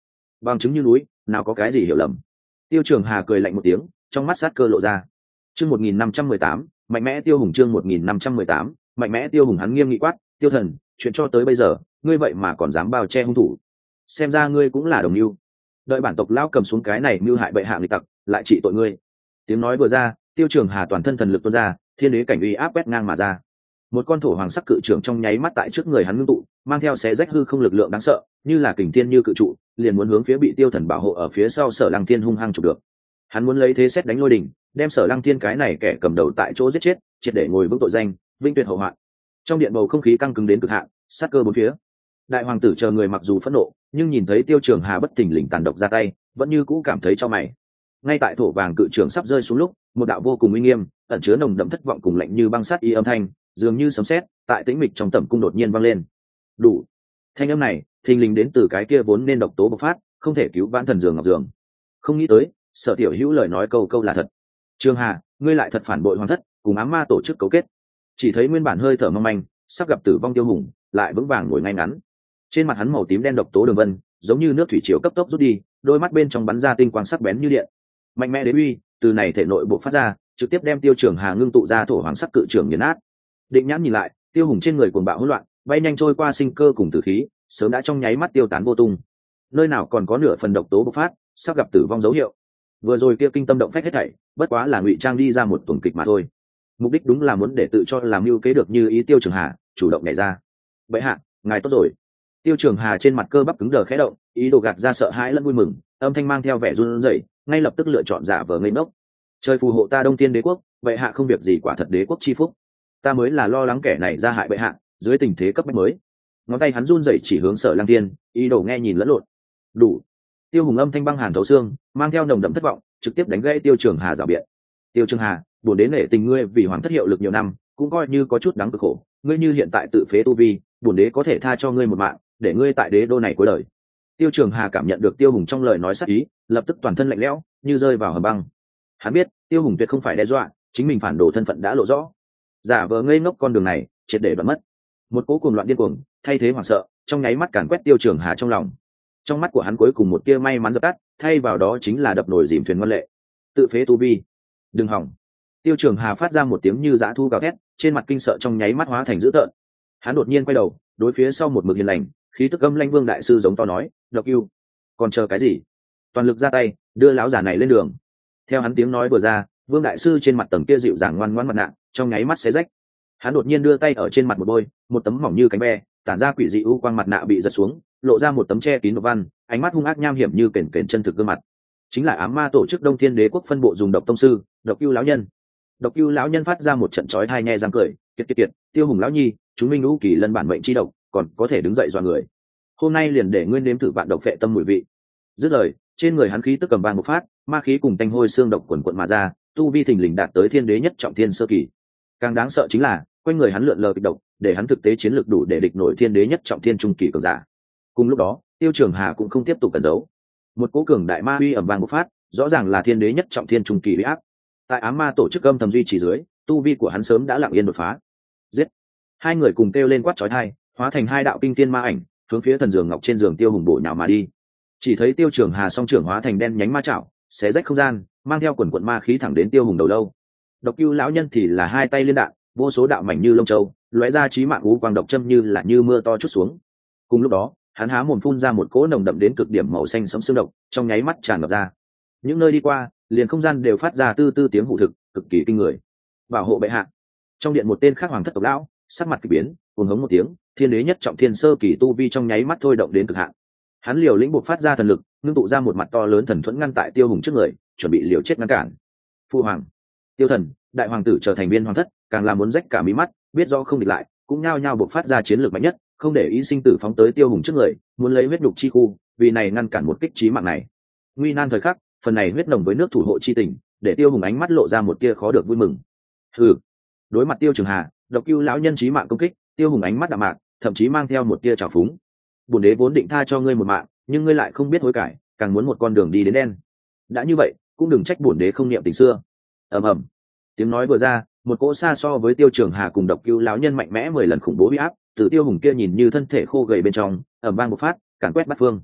bằng chứng như núi, nào có cái gì hiểu lầm. Tiêu Trường Hà cười lạnh một tiếng, trong mắt sát cơ lộ ra. Chương 1518, mạnh mẽ Tiêu Hùng. Chương 1518, mạnh mẽ Tiêu Hùng. Hắn nghiêm nghị quát: Tiêu Thần, chuyện cho tới bây giờ, ngươi vậy mà còn dám bao che hung thủ, xem ra ngươi cũng là đồng mưu. Đợi bản tộc lão cầm xuống cái này mưu hại bệ hạ nghịch tặc, lại trị tội ngươi. Tiếng nói vừa ra, Tiêu Trường Hà toàn thân thần lực tuôn ra, thiên đế cảnh uy áp quét ngang mà ra. Một con thổ hoàng sắc cự trưởng trong nháy mắt tại trước người hắn ngưng tụ, mang theo xé rách hư không lực lượng đáng sợ, như là kình thiên như cự trụ, liền muốn hướng phía bị Tiêu Thần bảo hộ ở phía sau Sở Lăng Thiên hung hăng chụp được. Hắn muốn lấy thế xét đánh lôi đỉnh, đem Sở Lăng Thiên cái này kẻ cầm đầu tại chỗ giết chết, triệt để ngồi vững tội danh, vinh tuyệt hậu hoạn. Trong điện bầu không khí căng cứng đến cực hạn, sát cơ bốn phía. Đại hoàng tử chờ người mặc dù phẫn nộ, nhưng nhìn thấy Tiêu Trường Hà bất thình lình tàn độc ra tay, vẫn như cũ cảm thấy cho mày. Ngay tại thổ vàng cự trưởng sắp rơi xuống lúc, một đạo vô cùng uy nghiêm, ẩn chứa nồng đậm thất vọng cùng lạnh như băng sát y âm thanh, dường như sấm sét, tại tĩnh mịch trong tẩm cung đột nhiên vang lên. Đủ. Thanh âm này, thình lình đến từ cái kia vốn nên độc tố bộc phát, không thể cứu vãn thần giường ngọc giường. Không nghĩ tới, Sở Tiểu Hữu lời nói câu câu là thật. Trường Hà, ngươi lại thật phản bội hoàng thất, cùng ám ma tổ chức cấu kết. Chỉ thấy nguyên bản hơi thở mong manh, sắp gặp tử vong Tiêu Hùng, lại vững vàng ngồi ngay ngắn. Trên mặt hắn màu tím đen độc tố đường vân, giống như nước thủy triều cấp tốc rút đi, đôi mắt bên trong bắn ra tinh quang sắc bén như điện. Mạnh mẽ đế uy từ này thể nội bộ phát ra, trực tiếp đem Tiêu Trường Hà ngưng tụ ra thổ hoàng sắc cự trường nghiền nát. Định nhãn nhìn lại, Tiêu Hùng trên người cuồng bạo hỗn loạn, bay nhanh trôi qua sinh cơ cùng tử khí, sớm đã trong nháy mắt tiêu tán vô tung. Nơi nào còn có nửa phần độc tố bộc phát, sắp gặp tử vong dấu hiệu. Vừa rồi kia kinh tâm động phách hết thảy, bất quá là ngụy trang đi ra một tuần kịch mà thôi. Mục đích đúng là muốn để tự cho làm mưu kế được như ý Tiêu Trường Hà, chủ động nhảy ra. Vậy hạ, ngài tốt rồi. Tiêu Trường Hà trên mặt cơ bắp cứng đờ khẽ động, ý đồ gạt ra sợ hãi lẫn vui mừng, âm thanh mang theo vẻ run rẩy, ngay lập tức lựa chọn giả vờ ngây ngốc. Trời phù hộ ta Đông Tiên Đế quốc, bệ hạ không việc gì, quả thật đế quốc chi phúc. Ta mới là lo lắng kẻ này ra hại bệ hạ, dưới tình thế cấp bách mới. Ngón tay hắn run rẩy chỉ hướng Sở Lăng Tiên, ý đồ nghe nhìn lẫn lộn. Đủ. Tiêu Hùng âm thanh băng hàn thấu xương, mang theo nồng đậm thất vọng, trực tiếp đánh gãy Tiêu Trường Hà rào biện. Tiêu Trường Hà, bổn đế nể tình ngươi vì hoàng thất hiệu lực nhiều năm, cũng coi như có chút đáng cực khổ. Ngươi như hiện tại tự phế tu vi, bổn đế có thể tha cho ngươi một mạng, để ngươi tại đế đô này cuối đời. Tiêu Trường Hà cảm nhận được Tiêu Hùng trong lời nói sắc ý, lập tức toàn thân lạnh lẽo, như rơi vào hầm băng. Hắn biết, Tiêu Hùng tuyệt không phải đe dọa, chính mình phản đồ thân phận đã lộ rõ. Giả vờ ngây ngốc con đường này, triệt để đoạn mất. Một cỗ cuồng loạn điên cuồng, thay thế hoảng sợ, trong nháy mắt càn quét Tiêu Trường Hà trong lòng. Trong mắt của hắn cuối cùng một tia may mắn dập tắt, thay vào đó chính là đập nồi dìm thuyền ngoan lệ. Tự phế tu vi, đừng hỏng. Tiêu Trường Hà phát ra một tiếng như dã thu gào thét, trên mặt kinh sợ trong nháy mắt hóa thành dữ tợn. Hắn đột nhiên quay đầu, đối phía sau một mực hiền lành, khí tức âm lãnh Vương đại sư giống to nói: "Độc Ưu, còn chờ cái gì? Toàn lực ra tay, đưa lão già này lên đường." Theo hắn tiếng nói vừa ra, Vương đại sư trên mặt tầng kia dịu dàng ngoan ngoãn mặt nạ, trong nháy mắt xé rách. Hắn đột nhiên đưa tay ở trên mặt một bôi, một tấm mỏng như cánh ve, tản ra quỷ dị u quang mặt nạ bị giật xuống, lộ ra một tấm che kín độc văn, ánh mắt hung ác nham hiểm như kền kền chân thực gương mặt. Chính là ám ma tổ chức Đông Thiên Đế quốc phân bộ dùng độc tông sư, Độc Ưu lão nhân. Độc Ưu lão nhân phát ra một trận chói tai nhe răng cười, kiệt kiệt kiệt, Tiêu Hùng lão nhi, chúng minh lũ kỳ lân bản mệnh chi độc, còn có thể đứng dậy dọa người. Hôm nay liền để ngươi nếm thử vạn độc phệ tâm mùi vị. Dứt lời, trên người hắn khí tức cầm vang một phát, ma khí cùng tanh hôi xương độc quần quật mà ra, tu vi thình lình đạt tới thiên đế nhất trọng thiên sơ kỳ. Càng đáng sợ chính là, quanh người hắn lượn lờ kịch độc, để hắn thực tế chiến lược đủ để địch nổi thiên đế nhất trọng thiên trung kỳ cường giả. Cùng lúc đó, Tiêu Trường Hà cũng không tiếp tục cẩn giấu. Một cỗ cường đại ma uy ầm vang một phát, rõ ràng là thiên đế nhất trọng thiên trung kỳ uy áp. Tại ám ma tổ chức âm thầm duy trì dưới, tu vi của hắn sớm đã lặng yên đột phá. Giết! Hai người cùng kêu lên quát chói tai, hóa thành hai đạo kinh thiên ma ảnh, hướng phía thần giường ngọc trên giường Tiêu Hùng bổ nhào mà đi. Chỉ thấy Tiêu Trường Hà song trưởng hóa thành đen nhánh ma chảo, xé rách không gian, mang theo quần quần ma khí thẳng đến Tiêu Hùng đầu lâu. Độc Ưu lão nhân thì là hai tay liên đạn, vô số đạo mảnh như lông châu, lóe ra chí mạng u quang độc châm như là như mưa to chút xuống. Cùng lúc đó, hắn há mồm phun ra một cỗ nồng đậm đến cực điểm màu xanh sẫm xương độc, trong nháy mắt tràn ngập ra. Những nơi đi qua, liền không gian đều phát ra tư tư tiếng hủ thực, cực kỳ kinh người. Bảo hộ bệ hạ. Trong điện một tên khác hoàng thất tộc lão, sắc mặt kỳ biến, cuồng hống một tiếng, thiên đế nhất trọng thiên sơ kỳ tu vi trong nháy mắt thôi động đến cực hạn. Hắn liều lĩnh bộc phát ra thần lực, ngưng tụ ra một mặt to lớn thần thuẫn ngăn tại Tiêu Hùng trước người, chuẩn bị liều chết ngăn cản. Phu hoàng, Tiêu Thần, đại hoàng tử trở thành viên hoàng thất, càng là muốn rách cả mí mắt, biết do không địch lại, cũng nhao nhao bộc phát ra chiến lược mạnh nhất, không để ý sinh tử phóng tới Tiêu Hùng trước người, muốn lấy huyết nhục chi khu, vì này ngăn cản một kích chí mạng này. Nguy nan thời khắc, phần này huyết nồng với nước thủ hộ chi tình, để Tiêu Hùng ánh mắt lộ ra một tia khó được vui mừng. Hừ. Đối mặt Tiêu Trường Hà, Độc Ưu lão nhân chí mạng công kích, Tiêu Hùng ánh mắt đạm mạc, thậm chí mang theo một tia trào phúng. Bổn đế vốn định tha cho ngươi một mạng, nhưng ngươi lại không biết hối cải, càng muốn một con đường đi đến đen. Đã như vậy, cũng đừng trách bổn đế không niệm tình xưa. Ầm ầm. Tiếng nói vừa ra, một cỗ xa so với Tiêu Trường Hà cùng Độc Ưu lão nhân mạnh mẽ 10 lần khủng bố uy áp, từ Tiêu Hùng kia nhìn như thân thể khô gầy bên trong, ầm vang bộc phát, càn quét bát phương.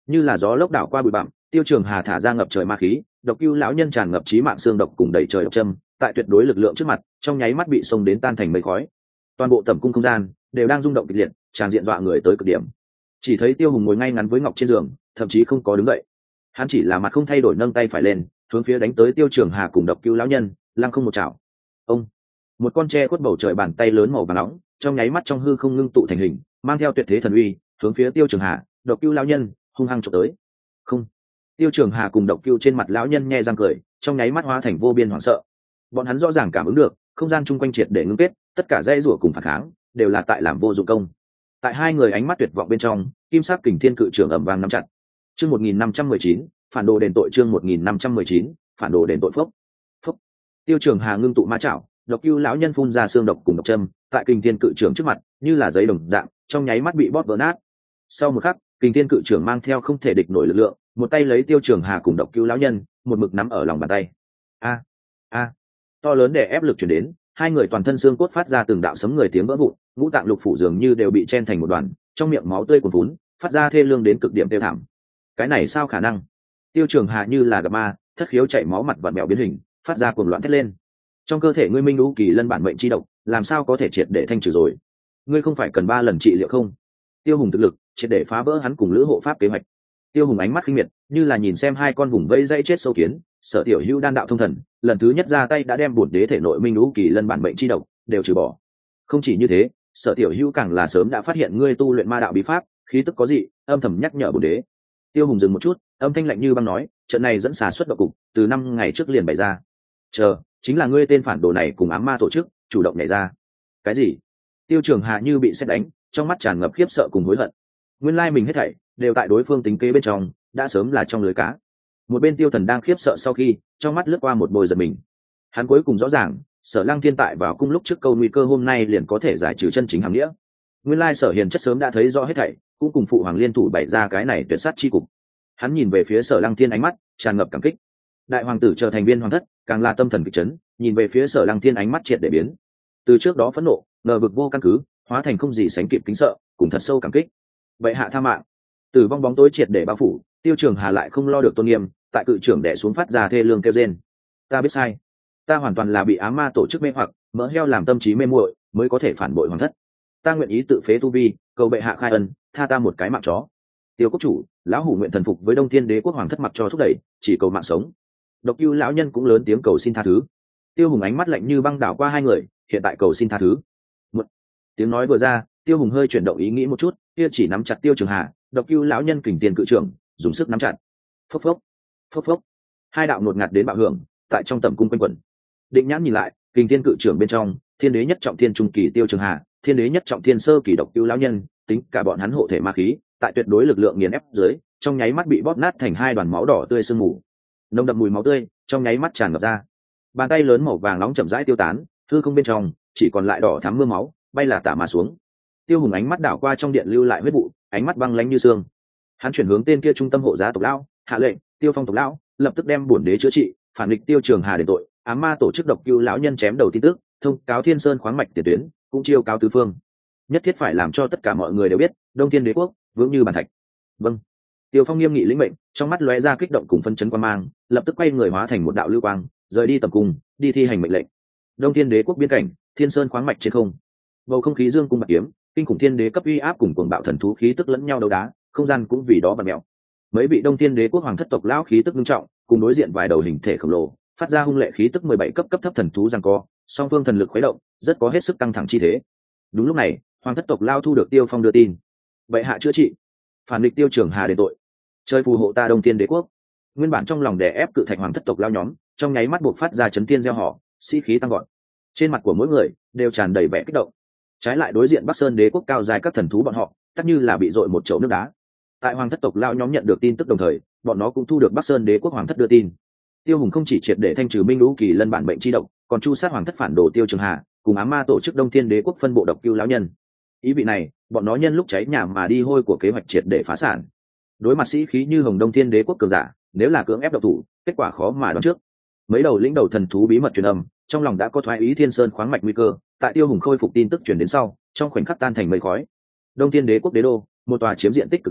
như là gió lốc đảo qua bụi bặm, Tiêu Trường Hà thả ra ngập trời ma khí, độc cưu lão nhân tràn ngập chí mạng xương độc cùng đầy trời độc châm, tại tuyệt đối lực lượng trước mặt, trong nháy mắt bị xông đến tan thành mây khói. Toàn bộ tẩm cung không gian đều đang rung động kịch liệt, tràn diện dọa người tới cực điểm. Chỉ thấy Tiêu Hùng ngồi ngay ngắn với ngọc trên giường, thậm chí không có đứng dậy. Hắn chỉ là mặt không thay đổi nâng tay phải lên, hướng phía đánh tới Tiêu Trường Hà cùng độc cưu lão nhân, lăng không một chảo. Ông, một con tre khuất bầu trời bàn tay lớn màu vàng nóng, trong nháy mắt trong hư không ngưng tụ thành hình, mang theo tuyệt thế thần uy, hướng phía Tiêu Trường Hà, độc cưu lão nhân hung hăng chụp tới. Không, Tiêu Trường Hà cùng độc cưu trên mặt lão nhân nhe răng cười, trong nháy mắt hóa thành vô biên hoảng sợ. Bọn hắn rõ ràng cảm ứng được, không gian chung quanh triệt để ngưng kết, tất cả dãy rủa cùng phản kháng đều là tại làm vô dụng công. Tại hai người ánh mắt tuyệt vọng bên trong, kim sắc kình thiên cự trường ầm vang nắm chặt. Chương 1519, phản đồ đền tội. Chương 1519, phản đồ đền tội. Phốc phốc. Tiêu Trường Hà ngưng tụ ma chảo, độc cưu lão nhân phun ra xương độc cùng độc châm, tại kình thiên cự trường trước mặt, như là giấy đồng dạng, trong nháy mắt bị bóp vỡ nát. Sau một khắc, kình thiên cự trường mang theo không thể địch nổi lực lượng, một tay lấy Tiêu Trường Hà cùng độc cưu lão nhân, một mực nắm ở lòng bàn tay. A a, to lớn để ép lực truyền đến, hai người toàn thân xương cốt phát ra từng đạo sấm người tiếng vỡ vụn, ngũ tạng lục phủ dường như đều bị chen thành một đoàn, trong miệng máu tươi cuồn vún, phát ra thê lương đến cực điểm tiêu thảm. Cái này sao khả năng? Tiêu Trường Hà như là gặp ma, thất khiếu chảy máu, mặt vặn mèo biến hình, phát ra cuồng loạn thét lên. Trong cơ thể ngươi minh lũ kỳ lân bản mệnh chi độc, làm sao có thể triệt để thanh trừ rồi? Ngươi không phải cần 3 lần trị liệu không? Tiêu Hùng thực lực triệt để phá vỡ hắn cùng Lữ Hộ Pháp kế hoạch. Tiêu Hùng ánh mắt khinh miệt, như là nhìn xem hai con vùng vây dây chết sâu kiến. Sở Tiểu Hữu đan đạo thông thần, lần thứ nhất ra tay đã đem bổn đế thể nội minh lũ kỳ lân bản mệnh chi độc đều trừ bỏ. Không chỉ như thế, Sở Tiểu Hữu càng là sớm đã phát hiện ngươi tu luyện ma đạo bí pháp, khí tức có dị, âm thầm nhắc nhở bổn đế. Tiêu Hùng dừng một chút, âm thanh lạnh như băng nói, trận này dẫn xà xuất độc cục, từ 5 ngày trước liền bày ra. Chờ, chính là ngươi tên phản đồ này cùng ám ma tổ chức, chủ động nhảy ra. Cái gì? Tiêu Trường Hà như bị sét đánh, trong mắt tràn ngập khiếp sợ cùng hối hận. Nguyên lai mình hết thảy đều tại đối phương tính kế bên trong, đã sớm là trong lưới cá. Một bên Tiêu Thần đang khiếp sợ sau khi, trong mắt lướt qua một bồi giật mình. Hắn cuối cùng rõ ràng, Sở Lăng Thiên tại vào cung lúc trước câu nguy cơ hôm nay liền có thể giải trừ chân chính hàm nghĩa. Nguyên lai Sở Hiền chất sớm đã thấy rõ hết thảy, cũng cùng phụ hoàng liên thủ bày ra cái này tuyệt sát chi cục. Hắn nhìn về phía Sở Lăng Thiên, ánh mắt tràn ngập cảm kích. Đại hoàng tử trở thành viên hoàng thất, càng là tâm thần kịch chấn, nhìn về phía Sở Lăng Thiên, ánh mắt triệt để biến. Từ trước đó phẫn nộ, ngờ vực vô căn cứ, hóa thành không gì sánh kịp kính sợ, cùng thật sâu cảm kích. Vậy hạ tha mạng. Tử vong bóng tối triệt để bao phủ, Tiêu Trường Hà lại không lo được tôn nghiêm, tại cự trưởng đè xuống phát ra thê lương kêu rên. Ta biết sai, ta hoàn toàn là bị ám ma tổ chức mê hoặc, mỡ heo làm tâm trí mê muội, mới có thể phản bội hoàng thất. Ta nguyện ý tự phế tu vi, cầu bệ hạ khai ân, tha ta một cái mạng chó. Tiêu quốc chủ, lão hủ nguyện thần phục với Đông Thiên Đế quốc hoàng thất, mặc cho thúc đẩy, chỉ cầu mạng sống. Độc Cưu lão nhân cũng lớn tiếng cầu xin tha thứ. Tiêu Hùng ánh mắt lạnh như băng đảo qua hai người, hiện tại cầu xin tha thứ. Một tiếng nói vừa ra, Tiêu Hùng hơi chuyển động ý nghĩ một chút, kia chỉ nắm chặt Tiêu Trường Hà, Độc Cưu lão nhân kình tiền cự trưởng, dùng sức nắm chặt. Phốc phốc, phốc phốc, hai đạo ngột ngạt đến bạo hưởng tại trong tầm cung quanh quẩn. Định nhãn nhìn lại, kình thiên cự trưởng bên trong, thiên đế nhất trọng thiên trung kỳ Tiêu Trường Hà, thiên đế nhất trọng thiên sơ kỳ Độc Cưu lão nhân, tính cả bọn hắn hộ thể ma khí, tại tuyệt đối lực lượng nghiền ép dưới, trong nháy mắt bị bóp nát thành hai đoàn máu đỏ tươi sương mù. Nồng đậm mùi máu tươi trong nháy mắt tràn ngập ra. Bàn tay lớn màu vàng nóng chậm rãi tiêu tán, hư không bên trong chỉ còn lại đỏ thắm mưa máu bay là tả mà xuống. Tiêu Hùng ánh mắt đảo qua trong điện lưu lại huyết vụ, ánh mắt băng lãnh như xương. Hắn chuyển hướng tên kia trung tâm hộ giá tộc lão, hạ lệnh, Tiêu Phong tộc lão lập tức đem bổn đế chữa trị, phản nghịch Tiêu Trường Hà đền tội, ám ma tổ chức Độc Cưu lão nhân chém đầu tin tức, thông cáo Thiên Sơn khoáng mạch tiền tuyến, cũng chiêu cáo tứ phương. Nhất thiết phải làm cho tất cả mọi người đều biết, Đông Thiên Đế quốc vững như bàn thạch. Vâng. Tiêu Phong nghiêm nghị lĩnh mệnh, trong mắt lóe ra kích động cùng phân chấn quan mang, lập tức quay người hóa thành một đạo lưu quang, rời đi tầm cung, đi thi hành mệnh lệnh. Đông Thiên Đế quốc biên cảnh, Thiên Sơn khoáng mạch trên không, bầu không khí dương cung bạc kiếm, kinh khủng thiên đế cấp uy áp cùng cuồng bạo thần thú khí tức lẫn nhau đấu đá, không gian cũng vì đó bật mèo. Mấy vị Đông Thiên Đế quốc hoàng thất tộc lão khí tức nghiêm trọng, cùng đối diện vài đầu hình thể khổng lồ, phát ra hung lệ khí tức 17 cấp cấp thấp thần thú giằng co, song phương thần lực khuấy động, rất có hết sức căng thẳng chi thế. Đúng lúc này, hoàng thất tộc lão thu được Tiêu Phong đưa tin, vậy hạ chữa trị, phản nghịch Tiêu Trường Hà đền tội, chơi phù hộ ta Đông Thiên Đế quốc. Nguyên bản trong lòng đè ép cự thạch hoàng thất tộc lão nhóm, trong nháy mắt buộc phát ra chấn thiên gieo họ, sĩ khí tăng vọt. Trên mặt của mỗi người đều tràn đầy vẻ kích động. Trái lại đối diện Bắc Sơn Đế quốc cao dài các thần thú bọn họ, tất như là bị dội một chậu nước đá. Tại hoàng thất tộc lão nhóm nhận được tin tức đồng thời, bọn nó cũng thu được Bắc Sơn Đế quốc hoàng thất đưa tin. Tiêu Hùng không chỉ triệt để thanh trừ minh lũ kỳ lân bản mệnh chi độc, còn chu sát hoàng thất phản đồ Tiêu Trường Hà, cùng ám ma tổ chức Đông Thiên Đế quốc phân bộ Độc Cưu lão nhân. Ý vị này, bọn nó nhân lúc cháy nhà mà đi hôi của kế hoạch triệt để phá sản. Đối mặt sĩ khí như hồng Đông Thiên Đế quốc cường giả, nếu là cưỡng ép độc thủ, kết quả khó mà đoán trước. Mấy đầu lĩnh đầu thần thú bí mật truyền âm, trong lòng đã có thoái ý Thiên Sơn khoáng mạch nguy cơ, tại Tiêu Hùng khôi phục tin tức truyền đến sau, trong khoảnh khắc tan thành mây khói. Đông Thiên Đế quốc đế đô, một tòa chiếm diện tích cực lớn,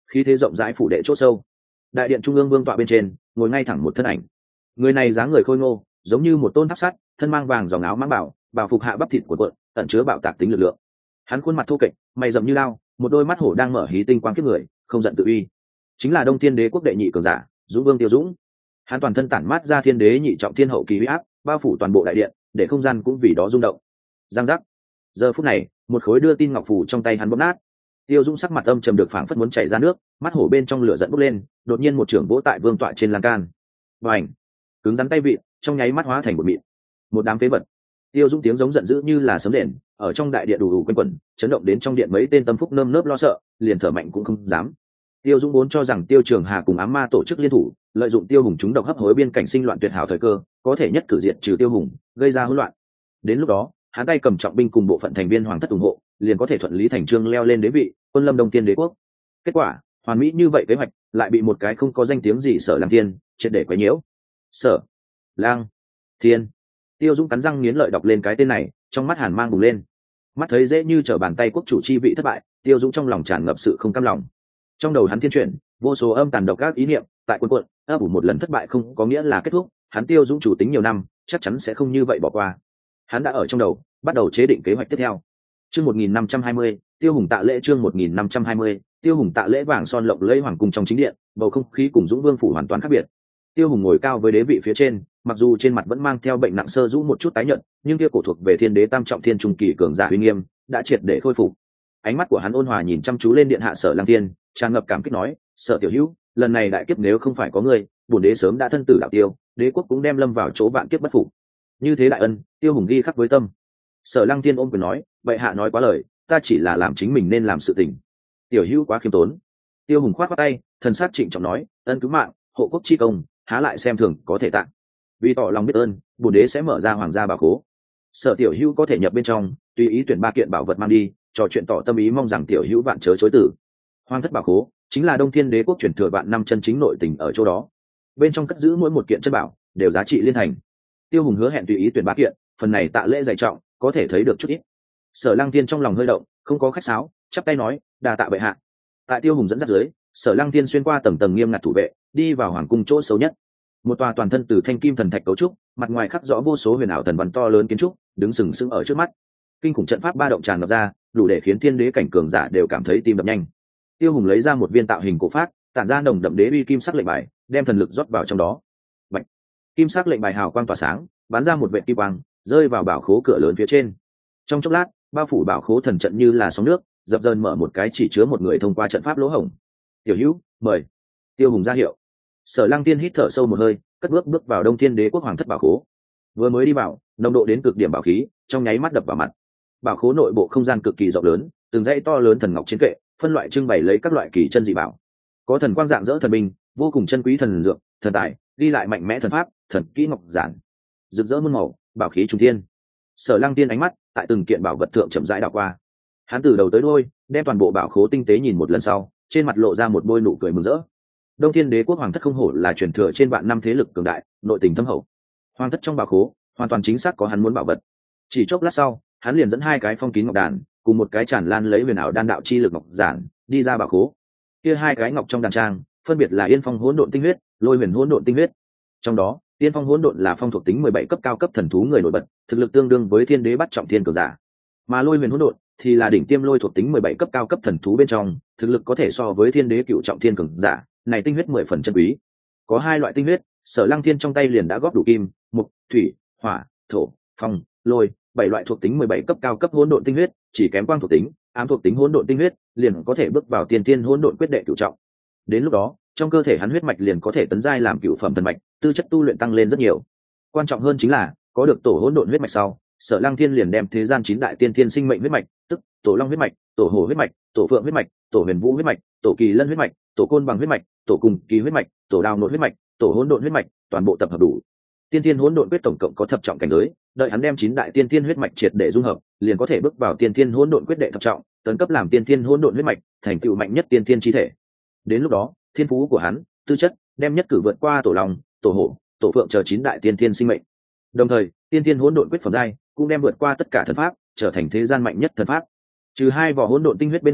khí thế rộng rãi phủ đệ chốt sâu. Đại điện trung ương vương tọa bên trên ngồi ngay thẳng một thân ảnh. Người này dáng người khôi ngô, giống như một tôn tháp sắt, thân mang vàng dòng áo mang bảo phục hạ bắp thịt của cuộn, ẩn chứa bạo tạc tính lực lượng. Hắn khuôn mặt thô kệch, mày rậm như lao, một đôi mắt hổ đang mở hí tinh quang kiếp người, không giận tự uy. Chính là Đông Thiên Đế quốc đệ nhị cường giả, Dũng Vương Tiêu Dũng. Hắn toàn thân tản mát ra thiên đế nhị trọng thiên hậu kỳ uy áp, bao phủ toàn bộ đại điện, để không gian cũng vì đó rung động. Giang giác. Giờ phút này, một khối đưa tin ngọc phù trong tay hắn bóp nát. Tiêu Dũng sắc mặt âm trầm được phảng phất muốn chảy ra nước, mắt hổ bên trong lửa giận bốc lên, đột nhiên một trưởng vỗ tại vương tọa trên lan can. Bành! Cứng rắn tay vịn, trong nháy mắt hóa thành một mịn. Một đám phế vật. Tiêu Dũng tiếng giống giận dữ như là sấm đền, ở trong đại điện đủ đủ quanh quẩn, chấn động đến trong điện mấy tên tâm phúc nơm nớp lo sợ, liền thở mạnh cũng không dám. Tiêu Dũng vốn cho rằng Tiêu Trường Hà cùng ám ma tổ chức liên thủ, lợi dụng Tiêu Hùng chúng độc hấp hối biên cảnh sinh loạn tuyệt hảo thời cơ, có thể nhất cử diệt trừ Tiêu Hùng, gây ra hỗn loạn. Đến lúc đó, hắn tay cầm trọng binh cùng bộ phận thành viên hoàng thất ủng hộ, liền có thể thuận lý thành chương leo lên đế vị, quân lâm Đông Thiên Đế quốc. Kết quả, hoàn mỹ như vậy kế hoạch, lại bị một cái không có danh tiếng gì Sở Lang Thiên triệt để quấy nhiễu. Sở Lang Thiên. Tiêu Dũng cắn răng nghiến lợi đọc lên cái tên này, trong mắt hàn mang bùng lên. Mắt thấy dễ như trở bàn tay quốc chủ chi vị thất bại, Tiêu Dũng trong lòng tràn ngập sự không cam lòng. Trong đầu hắn thiên chuyển, vô số âm tàn độc các ý niệm tại cuộn cuộn, ấp ủ một lần thất bại không có nghĩa là kết thúc, hắn Tiêu Dũng chủ tính nhiều năm, chắc chắn sẽ không như vậy bỏ qua. Hắn đã ở trong đầu bắt đầu chế định kế hoạch tiếp theo. Chương 1520, Tiêu Hùng tạ lễ. Chương 1520, Tiêu Hùng tạ lễ. Vàng son lộng lẫy hoàng cung trong chính điện, bầu không khí cùng Dũng Vương phủ hoàn toàn khác biệt. Tiêu Hùng ngồi cao với đế vị phía trên, mặc dù trên mặt vẫn mang theo bệnh nặng sơ rũ một chút tái nhợt, nhưng kia cổ thuộc về thiên đế tam trọng thiên trung kỳ cường giả uy nghiêm đã triệt để khôi phục. Ánh mắt của hắn ôn hòa nhìn chăm chú lên điện hạ Sở Lang Thiên, tràn ngập cảm kích nói: "Sở tiểu hữu, lần này đại kiếp nếu không phải có ngươi, bổn đế sớm đã thân tử đạo tiêu, đế quốc cũng đem lâm vào chỗ vạn kiếp bất phục. Như thế đại ân, Tiêu Hùng ghi khắc với tâm." Sở Lang Thiên ôm quyền nói: "Bệ hạ nói quá lời, ta chỉ là làm chính mình nên làm sự tình." Tiểu hữu quá khiêm tốn. Tiêu Hùng khoát khoát tay, thần sắc trịnh trọng nói: "Ân cứu mạng, hộ quốc chi công, há lại xem thường có thể tặng. Vì tỏ lòng biết ơn, bổn đế sẽ mở ra hoàng gia bảo khố. Sở tiểu hữu có thể nhập bên trong, tùy ý tuyển 3 kiện bảo vật mang đi, trò chuyện tỏ tâm ý, mong rằng tiểu hữu vạn chớ chối từ." Hoàng thất bảo khố chính là Đông Thiên Đế quốc truyền thừa vạn năm chân chính nội tình ở chỗ đó. Bên trong cất giữ mỗi một kiện chân bảo đều giá trị liên thành. Tiêu Hùng hứa hẹn tùy ý tuyển 3 kiện, phần này tạ lễ dày trọng, có thể thấy được chút ít. Sở Lang Thiên trong lòng hơi động, không có khách sáo, chắp tay nói: "Đa tạ bệ hạ." Tại Tiêu Hùng dẫn dắt dưới, Sở Lang Thiên xuyên qua tầng tầng nghiêm ngặt thủ vệ, đi vào hoàng cung chỗ xấu nhất. Một tòa toàn thân từ thanh kim thần thạch cấu trúc, mặt ngoài khắc rõ vô số huyền ảo thần văn to lớn kiến trúc, đứng sừng sững ở trước mắt. Kinh khủng trận pháp ba động tràn ngập ra, đủ để khiến thiên đế cảnh cường giả đều cảm thấy tim đập nhanh. Tiêu Hùng lấy ra một viên tạo hình cổ phác, tản ra nồng đậm đế uy kim sắc lệnh bài, đem thần lực rót vào trong đó. Bạch. Kim sắc lệnh bài hào quang tỏa sáng, bắn ra một vệt kim quang, rơi vào bảo khố cửa lớn phía trên. Trong chốc lát, bao phủ bảo khố thần trận như là sóng nước, dập dờn mở một cái chỉ chứa một người thông qua trận pháp lỗ hổng. "Tiểu hữu, mời." Tiêu Hùng ra hiệu. Sở Lang Tiên hít thở sâu một hơi, cất bước vào Đông Thiên Đế quốc hoàng thất bảo khố. Vừa mới đi vào, nồng độ đến cực điểm bảo khí trong nháy mắt đập vào mặt. Bảo khố nội bộ không gian cực kỳ rộng lớn, từng dãy to lớn thần ngọc trên kệ, phân loại trưng bày lấy các loại kỳ chân dị bảo. Có thần quang dạng dỡ thần binh, vô cùng chân quý thần dược, thần tài, ghi lại mạnh mẽ thần pháp, thần kỹ ngọc giản, rực rỡ muôn màu, bảo khí trùng thiên. Sở Lang Tiên ánh mắt tại từng kiện bảo vật thượng chậm rãi đảo qua. Hắn từ đầu tới đuôi đem toàn bộ bảo khố tinh tế nhìn một lần sau, trên mặt lộ ra một bôi nụ cười mừng rỡ. Đông Thiên Đế quốc hoàng thất không hổ là truyền thừa trên vạn năm thế lực cường đại, nội tình thâm hậu. Hoàng thất trong bảo khố hoàn toàn chính xác có hắn muốn bảo vật. Chỉ chốc lát sau, hắn liền dẫn 2 cái phong kín ngọc đàn, cùng một cái tràn lan lấy huyền ảo đan đạo chi lực ngọc giản, đi ra bảo khố. Kia 2 cái ngọc trong đàn trang, phân biệt là Yên Phong Hỗn Độn Tinh Huyết, Lôi Huyền Hỗn Độn Tinh Huyết. Trong đó, Yên Phong Hỗn Độn là phong thuộc tính 17 cấp cao cấp thần thú người nổi bật, thực lực tương đương với Thiên Đế bắt trọng thiên cường giả. Mà Lôi Huyền Hỗn Độn thì là đỉnh tiêm lôi thuộc tính 17 cấp cao cấp thần thú bên trong, thực lực có thể so với Thiên Đế cựu trọng thiên cường giả, này tinh huyết 10 phần chân quý. Có 2 loại tinh huyết, Sở Lăng Thiên trong tay liền đã góp đủ kim, mộc, thủy, hỏa, thổ, phong, lôi, 7 loại thuộc tính 17 cấp cao cấp hỗn độn tinh huyết, chỉ kém quang thuộc tính, ám thuộc tính hỗn độn tinh huyết, liền có thể bước vào tiên tiên hỗn độn quyết đệ cửu trọng. Đến lúc đó, trong cơ thể hắn huyết mạch liền có thể tấn giai làm cửu phẩm thần mạch, tư chất tu luyện tăng lên rất nhiều. Quan trọng hơn chính là, có được tổ hỗn độn huyết mạch sau, Sở Lăng Thiên liền đem thế gian 9 đại tiên thiên sinh mệnh huyết mạch, tức tổ long huyết mạch, tổ hổ huyết mạch, tổ phượng huyết mạch, tổ huyền vũ huyết mạch, tổ kỳ lân huyết mạch, tổ côn bằng huyết mạch, tổ cùng kỳ huyết mạch, tổ đào nội huyết mạch, tổ hỗn độn huyết mạch, toàn bộ tập hợp đủ. Tiên thiên hỗn độn quyết tổng cộng có thập trọng cảnh giới, đợi hắn đem 9 đại tiên thiên huyết mạch triệt để dung hợp, liền có thể bước vào tiên thiên hỗn độn quyết đệ thập trọng, tấn cấp làm tiên thiên hỗn độn huyết mạch, thành tựu mạnh nhất tiên thiên chi thể. Đến lúc đó, thiên phú của hắn, tư chất, đem nhất cử vượt qua tổ long, tổ hổ, tổ phượng chờ 9 đại tiên thiên sinh mệnh. Đồng thời, tiên thiên hỗn độn quyết phẩm giai cũng đem vượt qua tất cả thần pháp, trở thành thế gian mạnh nhất thần pháp. Trừ 2 vỏ hỗn độn tinh huyết bên ngoài,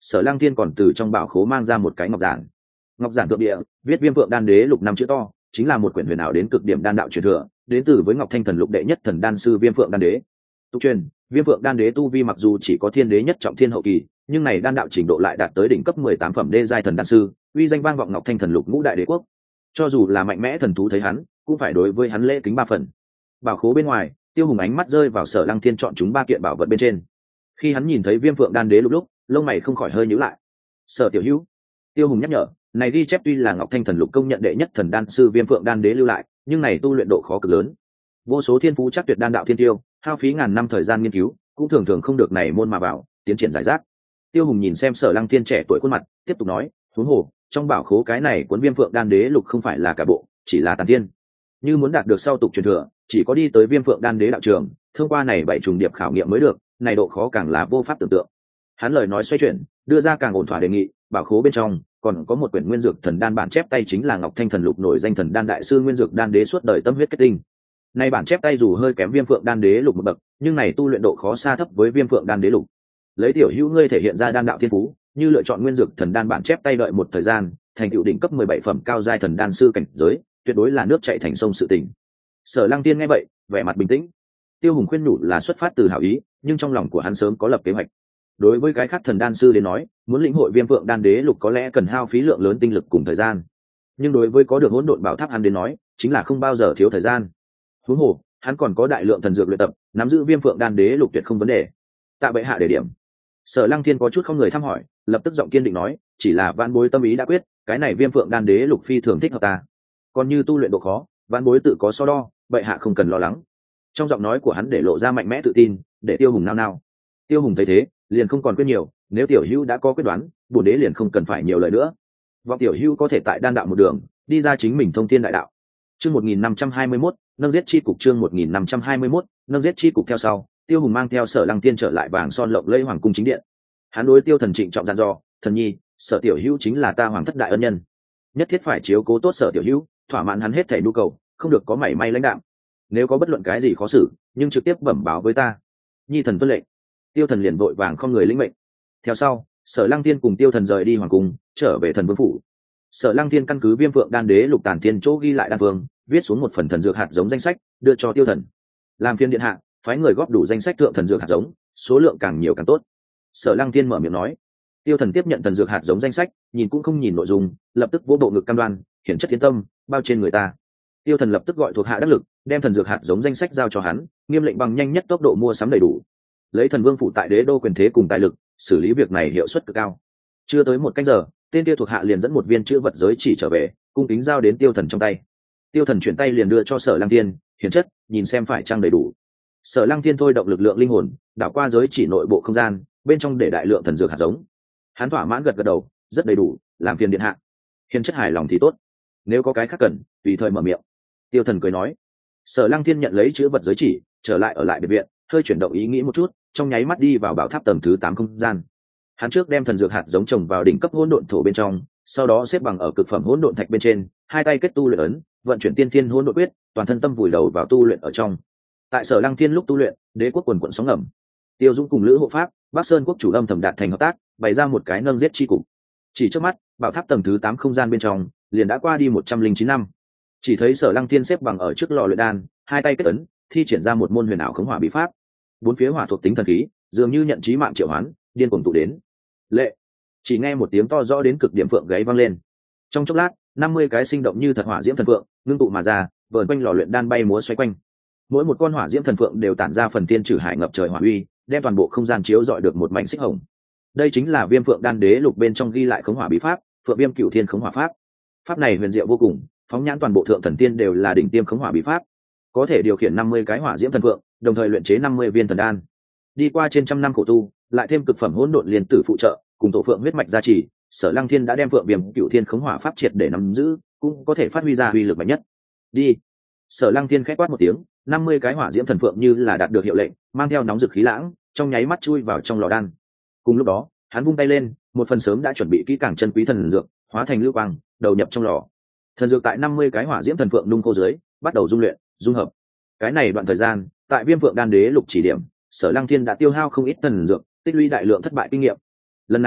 Sở Lăng Thiên còn từ trong bảo khố mang ra một cái ngọc giản. Ngọc giản thượng địa viết Viêm Phượng Đan Đế Lục năm chữ to, chính là một quyển huyền ảo đến cực điểm đan đạo truyền thừa, đến từ với Ngọc Thanh Thần Lục đệ nhất thần đan sư Viêm Phượng Đan Đế. Tục truyền, Viêm Phượng Đan Đế tu vi mặc dù chỉ có thiên đế nhất trọng thiên hậu kỳ, nhưng này đan đạo trình độ lại đạt tới đỉnh cấp 18 phẩm đê giai thần đan sư, uy danh vang vọng Ngọc Thanh Thần Lục ngũ đại đế quốc. Cho dù là mạnh mẽ thần thú thấy hắn, cũng phải đối với hắn lễ kính 3 phần. Bảo khố bên ngoài, Tiêu Hùng ánh mắt rơi vào Sở Lăng Thiên chọn chúng 3 kiện bảo vật bên trên. Khi hắn nhìn thấy Viêm Phượng Đan Đế lúc, lông mày không khỏi hơi nhíu lại. Sở tiểu hữu, Tiêu Hùng nhắc nhở, này ghi chép tuy là Ngọc Thanh Thần Lục công nhận đệ nhất thần đan sư Viêm Phượng Đan Đế lưu lại, nhưng này tu luyện độ khó cực lớn. Vô số thiên phú chắc tuyệt đan đạo thiên tiêu, hao phí ngàn năm thời gian nghiên cứu, cũng thường thường không được này môn mà vào, tiến triển giải rác. Tiêu Hùng nhìn xem Sở Lăng Thiên trẻ tuổi khuôn mặt, tiếp tục nói, huống hồ, trong bảo khố cái này cuốn Viêm Phượng Đan Đế Lục không phải là cả bộ, chỉ là tàn thiên. Như muốn đạt được sau tục truyền thừa, chỉ có đi tới Viêm Phượng Đan Đế đạo trường, thông qua này 7 trùng điệp khảo nghiệm mới được, này độ khó càng là vô pháp tưởng tượng. Hắn lời nói xoay chuyển, đưa ra càng ổn thỏa đề nghị, bảo khố bên trong còn có một quyển nguyên dược thần đan bản chép tay, chính là Ngọc Thanh Thần Lục nổi danh thần đan đại sư nguyên dược đan đế suốt đời tâm huyết kết tinh. Này bản chép tay dù hơi kém Viêm Phượng Đan Đế Lục một bậc, nhưng này tu luyện độ khó xa thấp với Viêm Phượng Đan Đế Lục. Lấy tiểu hữu ngươi thể hiện ra đan đạo thiên phú, như lựa chọn nguyên dược thần đan bản chép tay đợi một thời gian, thành tựu đỉnh cấp 17 phẩm cao giai thần đan sư cảnh giới, tuyệt đối là nước chảy thành sông sự tình. Sở Lăng Tiên nghe vậy, vẻ mặt bình tĩnh. Tiêu Hùng khuyên nhủ là xuất phát từ hảo ý, nhưng trong lòng của hắn sớm có lập kế hoạch. Đối với cái khác thần đan sư đến nói, muốn lĩnh hội Viêm Phượng Đan Đế Lục có lẽ cần hao phí lượng lớn tinh lực cùng thời gian, nhưng đối với có được hỗn độn bảo tháp hắn đến nói, chính là không bao giờ thiếu thời gian. Huống hồ, hắn còn có đại lượng thần dược luyện tập, nắm giữ Viêm Phượng Đan Đế Lục tuyệt không vấn đề. Tạ bệ hạ đề điểm. Sở Lăng Thiên có chút không người thăm hỏi, lập tức giọng kiên định nói, chỉ là vãn bối tâm ý đã quyết, cái này Viêm Phượng Đan Đế Lục phi thường thích hợp ta. Còn như tu luyện độ khó, vãn bối tự có so đo, bệ hạ không cần lo lắng. Trong giọng nói của hắn để lộ ra mạnh mẽ tự tin, để Tiêu Hùng nao nao. Tiêu Hùng thấy thế, liền không còn quyết nhiều, nếu tiểu hữu đã có quyết đoán, bổn đế liền không cần phải nhiều lời nữa. Vọng tiểu hữu có thể tại đan đạo một đường, đi ra chính mình thông thiên đại đạo. Chương 1521, nâng giết chi cục. Chương 1521, nâng giết chi cục. Theo sau, Tiêu Hùng mang theo Sở Lăng Tiên trở lại vàng son lộng lẫy hoàng cung chính điện. Hắn đối Tiêu Thần trịnh trọng dặn dò, thần nhi, Sở tiểu hữu chính là ta hoàng thất đại ân nhân, nhất thiết phải chiếu cố tốt Sở tiểu hữu, thỏa mãn hắn hết thảy nhu cầu, không được có mảy may lãnh đạm. Nếu có bất luận cái gì khó xử, nhưng trực tiếp bẩm báo với ta. Nhi thần tuân lệnh. Tiêu Thần liền vội vàng không người lĩnh mệnh. Theo sau, Sở Lăng Tiên cùng Tiêu Thần rời đi hoàng cung, trở về thần vương phủ. Sở Lăng Tiên căn cứ Viêm Phượng Đan Đế Lục tản thiên chỗ ghi lại đan phương, viết xuống một phần thần dược hạt giống danh sách, đưa cho Tiêu Thần. Làm phiên điện hạ, phái người góp đủ danh sách thượng thần dược hạt giống, số lượng càng nhiều càng tốt. Sở Lăng Tiên mở miệng nói. Tiêu Thần tiếp nhận thần dược hạt giống danh sách, nhìn cũng không nhìn nội dung, lập tức vỗ bộ ngực cam đoan, hiển chất tiến tâm, bao trên người ta. Tiêu Thần lập tức gọi thuộc hạ đắc lực, đem thần dược hạt giống danh sách giao cho hắn, nghiêm lệnh bằng nhanh nhất tốc độ mua sắm đầy đủ. Lấy thần vương phụ tại đế đô quyền thế cùng tài lực, xử lý việc này hiệu suất cực cao. Chưa tới một canh giờ, tên tiêu thuộc hạ liền dẫn một viên chữ vật giới chỉ trở về, cung kính giao đến Tiêu Thần trong tay. Tiêu Thần chuyển tay liền đưa cho Sở Lăng Tiên, hiển chất, nhìn xem phải trang đầy đủ. Sở Lăng Tiên thôi động lực lượng linh hồn, đảo qua giới chỉ nội bộ không gian, bên trong để đại lượng thần dược hạt giống. Hắn thỏa mãn gật gật đầu, rất đầy đủ, làm phiền điện hạ. Hiển chất hài lòng thì tốt, nếu có cái khác cần, tùy thời mở miệng. Tiêu Thần cười nói. Sở Lăng Tiên nhận lấy chữ vật giới chỉ, trở lại ở lại biệt viện, hơi chuyển động ý nghĩ một chút, trong nháy mắt đi vào bảo tháp tầng thứ 8 không gian. Hắn trước đem thần dược hạt giống trồng vào đỉnh cấp hỗn độn thổ bên trong, sau đó xếp bằng ở cực phẩm hỗn độn thạch bên trên, hai tay kết tu luyện ấn, vận chuyển tiên thiên hỗn độn quyết, toàn thân tâm vùi đầu vào tu luyện ở trong. Tại Sở Lăng Thiên lúc tu luyện, đế quốc quần quần sóng ngầm. Tiêu Dũng cùng Lữ Hộ Pháp, Bắc Sơn quốc chủ âm thầm đạt thành hợp tác, bày ra một cái nâng giết chi cục. Chỉ trước mắt, bảo tháp tầng thứ 8 không gian bên trong, liền đã qua đi 109 năm. Chỉ thấy Sở Lăng Thiên xếp bằng ở trước lò luyện đan, hai tay kết ấn, thi triển ra một môn huyền ảo khống hỏa bí pháp. Bốn phía hỏa thuộc tính thần khí, dường như nhận chí mạng triệu hoán, điên cuồng tụ đến. Lệ! Chỉ nghe một tiếng to rõ đến cực điểm phượng gáy vang lên. Trong chốc lát, 50 cái sinh động như thật hỏa diễm thần phượng ngưng tụ mà ra, vờn quanh lò luyện đan bay múa xoay quanh. Mỗi một con hỏa diễm thần phượng đều tản ra phần tiên trừ hải ngập trời hỏa uy, đem toàn bộ không gian chiếu rọi được một mảnh xích hồng. Đây chính là Viêm Phượng Đan Đế Lục bên trong ghi lại khống hỏa bí pháp, Phượng Viêm Cửu Thiên khống hỏa pháp. Pháp này huyền diệu vô cùng, phóng nhãn toàn bộ thượng thần tiên đều là đỉnh tiêm khống hỏa bí pháp, có thể điều khiển 50 cái hỏa diễm thần phượng, đồng thời luyện chế 50 viên thần đan. Đi qua trên trăm năm khổ tu, lại thêm cực phẩm hỗn độn liên tử phụ trợ, cùng tổ phượng huyết mạch gia trì, Sở Lăng Thiên đã đem Phượng Viêm Cửu Thiên khống hỏa pháp triệt để nắm giữ, cũng có thể phát huy ra uy lực mạnh nhất. Đi. Sở Lăng Thiên khẽ quát một tiếng, 50 cái hỏa diễm thần phượng như là đạt được hiệu lệnh, mang theo nóng rực khí lãng, trong nháy mắt chui vào trong lò đan. Cùng lúc đó, hắn vung tay lên, một phần sớm đã chuẩn bị kỹ càng chân quý thần dược, hóa thành lưu quang, đầu nhập trong lò. Thần dược tại 50 cái hỏa diễm thần phượng nung khô dưới, bắt đầu dung luyện, dung hợp. Cái này đoạn thời gian, tại Viêm Phượng Đan Đế Lục chỉ điểm, Sở Lăng Thiên đã tiêu hao không ít thần dược, tích lũy đại lượng thất bại kinh nghiệm. Lần này,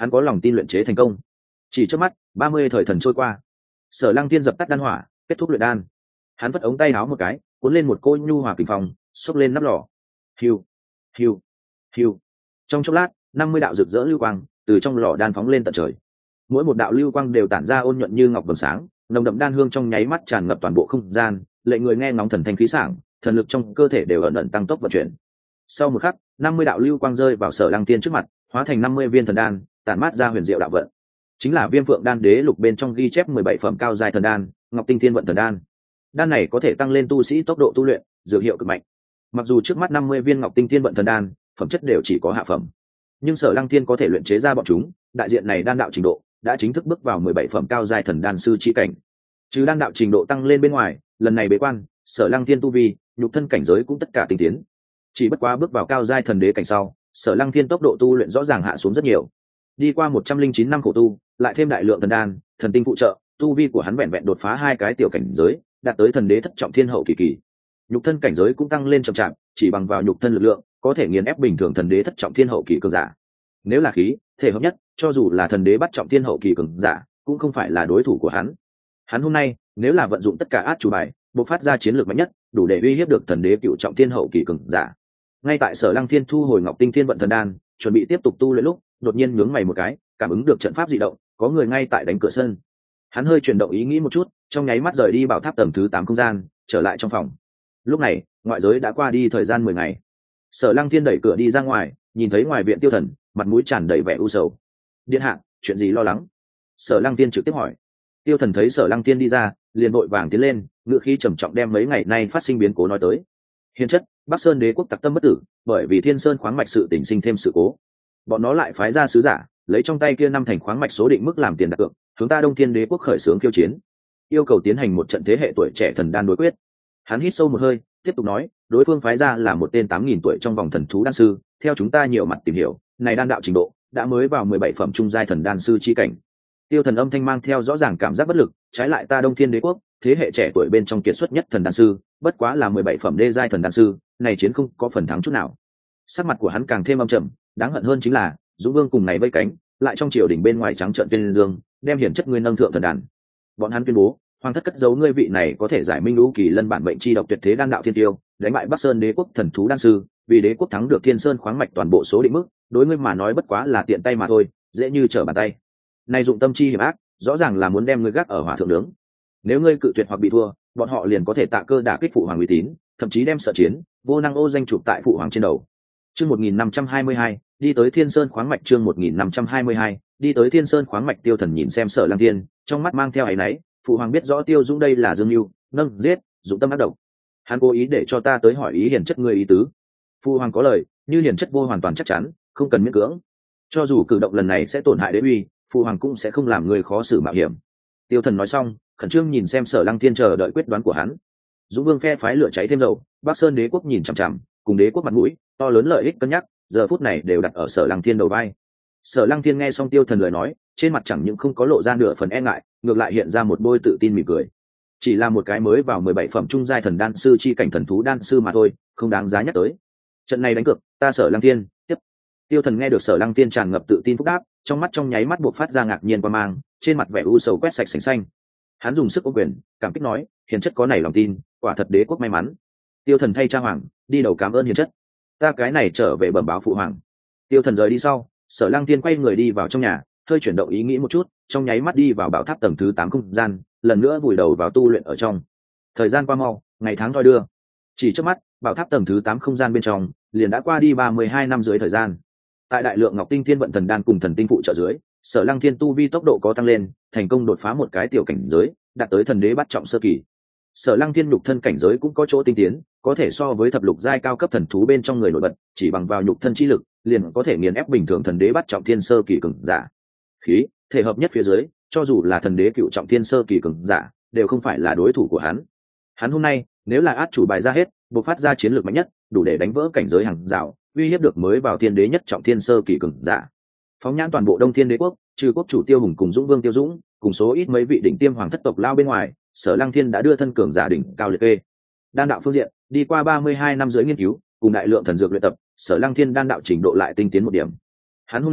hắn có lòng tin luyện chế thành công. Chỉ trước mắt 30 thời thần trôi qua, Sở Lăng Thiên dập tắt đan hỏa, kết thúc luyện đan. Hắn vất ống tay áo một cái, cuốn lên một cô nhu hòa kình phong, xốc lên nắp lò. Hiu, hiu, hiu. Trong chốc lát, 50 đạo rực rỡ lưu quang từ trong lò đan phóng lên tận trời. Mỗi một đạo lưu quang đều tản ra ôn nhuận như ngọc vầng sáng, nồng đậm đan hương trong nháy mắt tràn ngập toàn bộ không gian, lệnh người nghe ngóng thần thanh khí sảng, thần lực trong cơ thể đều ẩn ẩn tăng tốc vận chuyển. Sau một khắc, 50 đạo lưu quang rơi vào Sở Lăng Thiên trước mặt, hóa thành 50 viên thần đan, tản mát ra huyền diệu đạo vận. Chính là Viêm Phượng Đan Đế Lục bên trong ghi chép 17 phẩm cao giai thần đan, Ngọc Tinh Thiên Vận thần đan. Đan này có thể tăng lên tu sĩ tốc độ tu luyện, dược hiệu cực mạnh. Mặc dù trước mắt 50 viên Ngọc Tinh Thiên Vận thần đan, phẩm chất đều chỉ có hạ phẩm, nhưng Sở Lăng Thiên có thể luyện chế ra bọn chúng, đại diện này đan đạo trình độ đã chính thức bước vào 17 phẩm cao giai thần đan sư chi cảnh. Trừ đan đạo trình độ tăng lên bên ngoài, lần này bế quan, Sở Lăng Thiên tu vi, nhục thân cảnh giới cũng tất cả tinh tiến. Chỉ bất quá bước vào cao giai thần đế cảnh sau, Sở Lăng Thiên tốc độ tu luyện rõ ràng hạ xuống rất nhiều. Đi qua 109 năm khổ tu, lại thêm đại lượng thần đan, thần tinh phụ trợ, tu vi của hắn vẹn vẹn đột phá 2 cái tiểu cảnh giới, đạt tới thần đế thất trọng thiên hậu kỳ kỳ. Nhục thân cảnh giới cũng tăng lên chậm chạp, chỉ bằng vào nhục thân lực lượng, có thể nghiền ép bình thường thần đế thất trọng thiên hậu kỳ cường giả. Nếu là khí, thể hợp nhất, cho dù là thần đế bắt trọng thiên hậu kỳ cường giả, cũng không phải là đối thủ của hắn. Hắn hôm nay, nếu là vận dụng tất cả át chủ bài, bộc phát ra chiến lược mạnh nhất, đủ để uy hiếp được thần đế cựu trọng thiên hậu kỳ cường giả. Ngay tại Sở Lăng Thiên thu hồi Ngọc Tinh Thiên Vận thần đan, chuẩn bị tiếp tục tu luyện lúc, đột nhiên nhướng mày một cái, cảm ứng được trận pháp dị động, có người ngay tại đánh cửa sân. Hắn hơi chuyển động ý nghĩ một chút, trong nháy mắt rời đi bảo tháp tầng thứ 8 không gian, trở lại trong phòng. Lúc này, ngoại giới đã qua đi thời gian 10 ngày. Sở Lăng Thiên đẩy cửa đi ra ngoài, nhìn thấy ngoài viện Tiêu Thần, mặt mũi tràn đầy vẻ u sầu. "Điện hạ, chuyện gì lo lắng?" Sở Lăng Thiên trực tiếp hỏi. Tiêu Thần thấy Sở Lăng Thiên đi ra, liền vội vàng tiến lên, ngữ khí trầm trọng đem mấy ngày nay phát sinh biến cố nói tới. Hiền chất, Bắc Sơn Đế quốc tặc tâm bất tử, bởi vì Thiên Sơn khoáng mạch sự tình sinh thêm sự cố. Bọn nó lại phái ra sứ giả, lấy trong tay kia 5 thành khoáng mạch số định mức làm tiền đặt cược, hướng ta Đông Thiên Đế quốc khởi xướng khiêu chiến, yêu cầu tiến hành một trận thế hệ tuổi trẻ thần đan đối quyết. Hắn hít sâu một hơi, tiếp tục nói, đối phương phái ra là một tên 8.000 tuổi trong vòng thần thú đan sư, theo chúng ta nhiều mặt tìm hiểu, này đan đạo trình độ đã mới vào 17 phẩm trung giai thần đan sư chi cảnh. Tiêu Thần âm thanh mang theo rõ ràng cảm giác bất lực, trái lại ta Đông Thiên Đế quốc, thế hệ trẻ tuổi bên trong kiệt xuất nhất thần đan sư, bất quá là 17 phẩm đê giai thần đan sư, này chiến không có phần thắng chút nào. Sắc mặt của hắn càng thêm âm trầm, đáng hận hơn chính là, Dũng Vương cùng này vây cánh, lại trong triều đình bên ngoài trắng trợn tuyên dương, đem hiển chất nguyên nâng thượng thần đàn. Bọn hắn tuyên bố, hoàng thất cất giấu ngươi vị này có thể giải minh lũ kỳ lân bản bệnh chi độc tuyệt thế đan đạo thiên tiêu, đánh bại Bắc Sơn Đế quốc thần thú đan sư, vì đế quốc thắng được Thiên Sơn khoáng mạch toàn bộ số định mức, đối ngươi mà nói bất quá là tiện tay mà thôi, dễ như trở bàn tay. Này dụng tâm chi hiểm ác, rõ ràng là muốn đem ngươi gác ở hỏa thượng nướng. Nếu ngươi cự tuyệt hoặc bị thua, bọn họ liền có thể tạ cơ đả kích phụ hoàng uy tín, thậm chí đem sợ chiến, vô năng ô danh chụp tại phụ hoàng trên đầu. Chương 1522, đi tới Thiên Sơn khoáng mạch. Chương 1522, đi tới Thiên Sơn khoáng mạch. Tiêu Thần nhìn xem Sở Lăng Thiên, trong mắt mang theo áy náy, phụ hoàng biết rõ Tiêu Dũng đây là dương mưu, nâng giết, dụng tâm ác độc. Hắn cố ý để cho ta tới hỏi ý hiền chất ngươi ý tứ. Phụ hoàng có lời, như hiền chất vô hoàn toàn chắc chắn, không cần miễn cưỡng. Cho dù cử động lần này sẽ tổn hại đế uy, phụ hoàng cũng sẽ không làm người khó xử mạo hiểm. Tiêu Thần nói xong, khẩn trương nhìn xem Sở Lăng Thiên chờ đợi quyết đoán của hắn. Dũng Vương phe phái lửa cháy thêm dầu, Bắc Sơn Đế quốc nhìn chằm chằm, cùng đế quốc mặt mũi, to lớn lợi ích cân nhắc, giờ phút này đều đặt ở Sở Lăng Thiên đầu vai. Sở Lăng Thiên nghe xong Tiêu Thần lời nói, trên mặt chẳng những không có lộ ra nửa phần e ngại, ngược lại hiện ra một bôi tự tin mỉm cười. Chỉ là một cái mới vào 17 phẩm trung giai thần đan sư chi cảnh thần thú đan sư mà thôi, không đáng giá nhắc tới. Trận này đánh cược, ta Sở Lăng Thiên tiếp. Tiêu Thần nghe được Sở Lăng Thiên tràn ngập tự tin phúc đáp, trong mắt trong nháy mắt buộc phát ra ngạc nhiên qua mang, trên mặt vẻ u sầu quét sạch sành xanh. Hắn dùng sức ôm quyền, cảm kích nói, hiền chất có này lòng tin, quả thật đế quốc may mắn. Tiêu Thần thay cha hoàng, đi đầu cảm ơn hiền chất. Ta cái này trở về bẩm báo phụ hoàng. Tiêu Thần rời đi sau, Sở Lăng Thiên quay người đi vào trong nhà, hơi chuyển động ý nghĩ một chút, trong nháy mắt đi vào bảo tháp tầng thứ 8 không gian, lần nữa vùi đầu vào tu luyện ở trong. Thời gian qua mau, ngày tháng thoi đưa. Chỉ trước mắt, bảo tháp tầng thứ 8 không gian bên trong, liền đã qua đi 32 năm dưới thời gian. Tại đại lượng Ngọc Tinh Thiên Vận thần đan cùng thần tinh phụ trợ dưới, Sở Lăng Thiên tu vi tốc độ có tăng lên, thành công đột phá một cái tiểu cảnh giới, đạt tới thần đế bắt trọng sơ kỳ. Sở Lăng Thiên nhục thân cảnh giới cũng có chỗ tinh tiến, có thể so với thập lục giai cao cấp thần thú bên trong người nổi bật, chỉ bằng vào nhục thân chi lực, liền có thể nghiền ép bình thường thần đế bắt trọng thiên sơ kỳ cường giả. Khí, thể hợp nhất phía dưới, cho dù là thần đế cựu trọng thiên sơ kỳ cường giả, đều không phải là đối thủ của hắn. Hắn hôm nay, nếu là át chủ bài ra hết, bộc phát ra chiến lược mạnh nhất, đủ để đánh vỡ cảnh giới hàng rào, uy hiếp được mới vào thiên đế nhất trọng thiên sơ kỳ cường giả. Phóng nhãn toàn bộ Đông Thiên Đế quốc, trừ quốc chủ Tiêu Hùng cùng Dũng Vương Tiêu Dũng, cùng số ít mấy vị đỉnh tiêm hoàng thất tộc lao bên ngoài, Sở Lăng Thiên đã đưa thân cường giả đỉnh cao liệt kê. Đan đạo phương diện, đi qua 32 năm dưới nghiên cứu, cùng đại lượng thần dược luyện tập, Sở Lăng Thiên đan đạo trình độ lại tinh tiến một điểm. Hắn hôm nay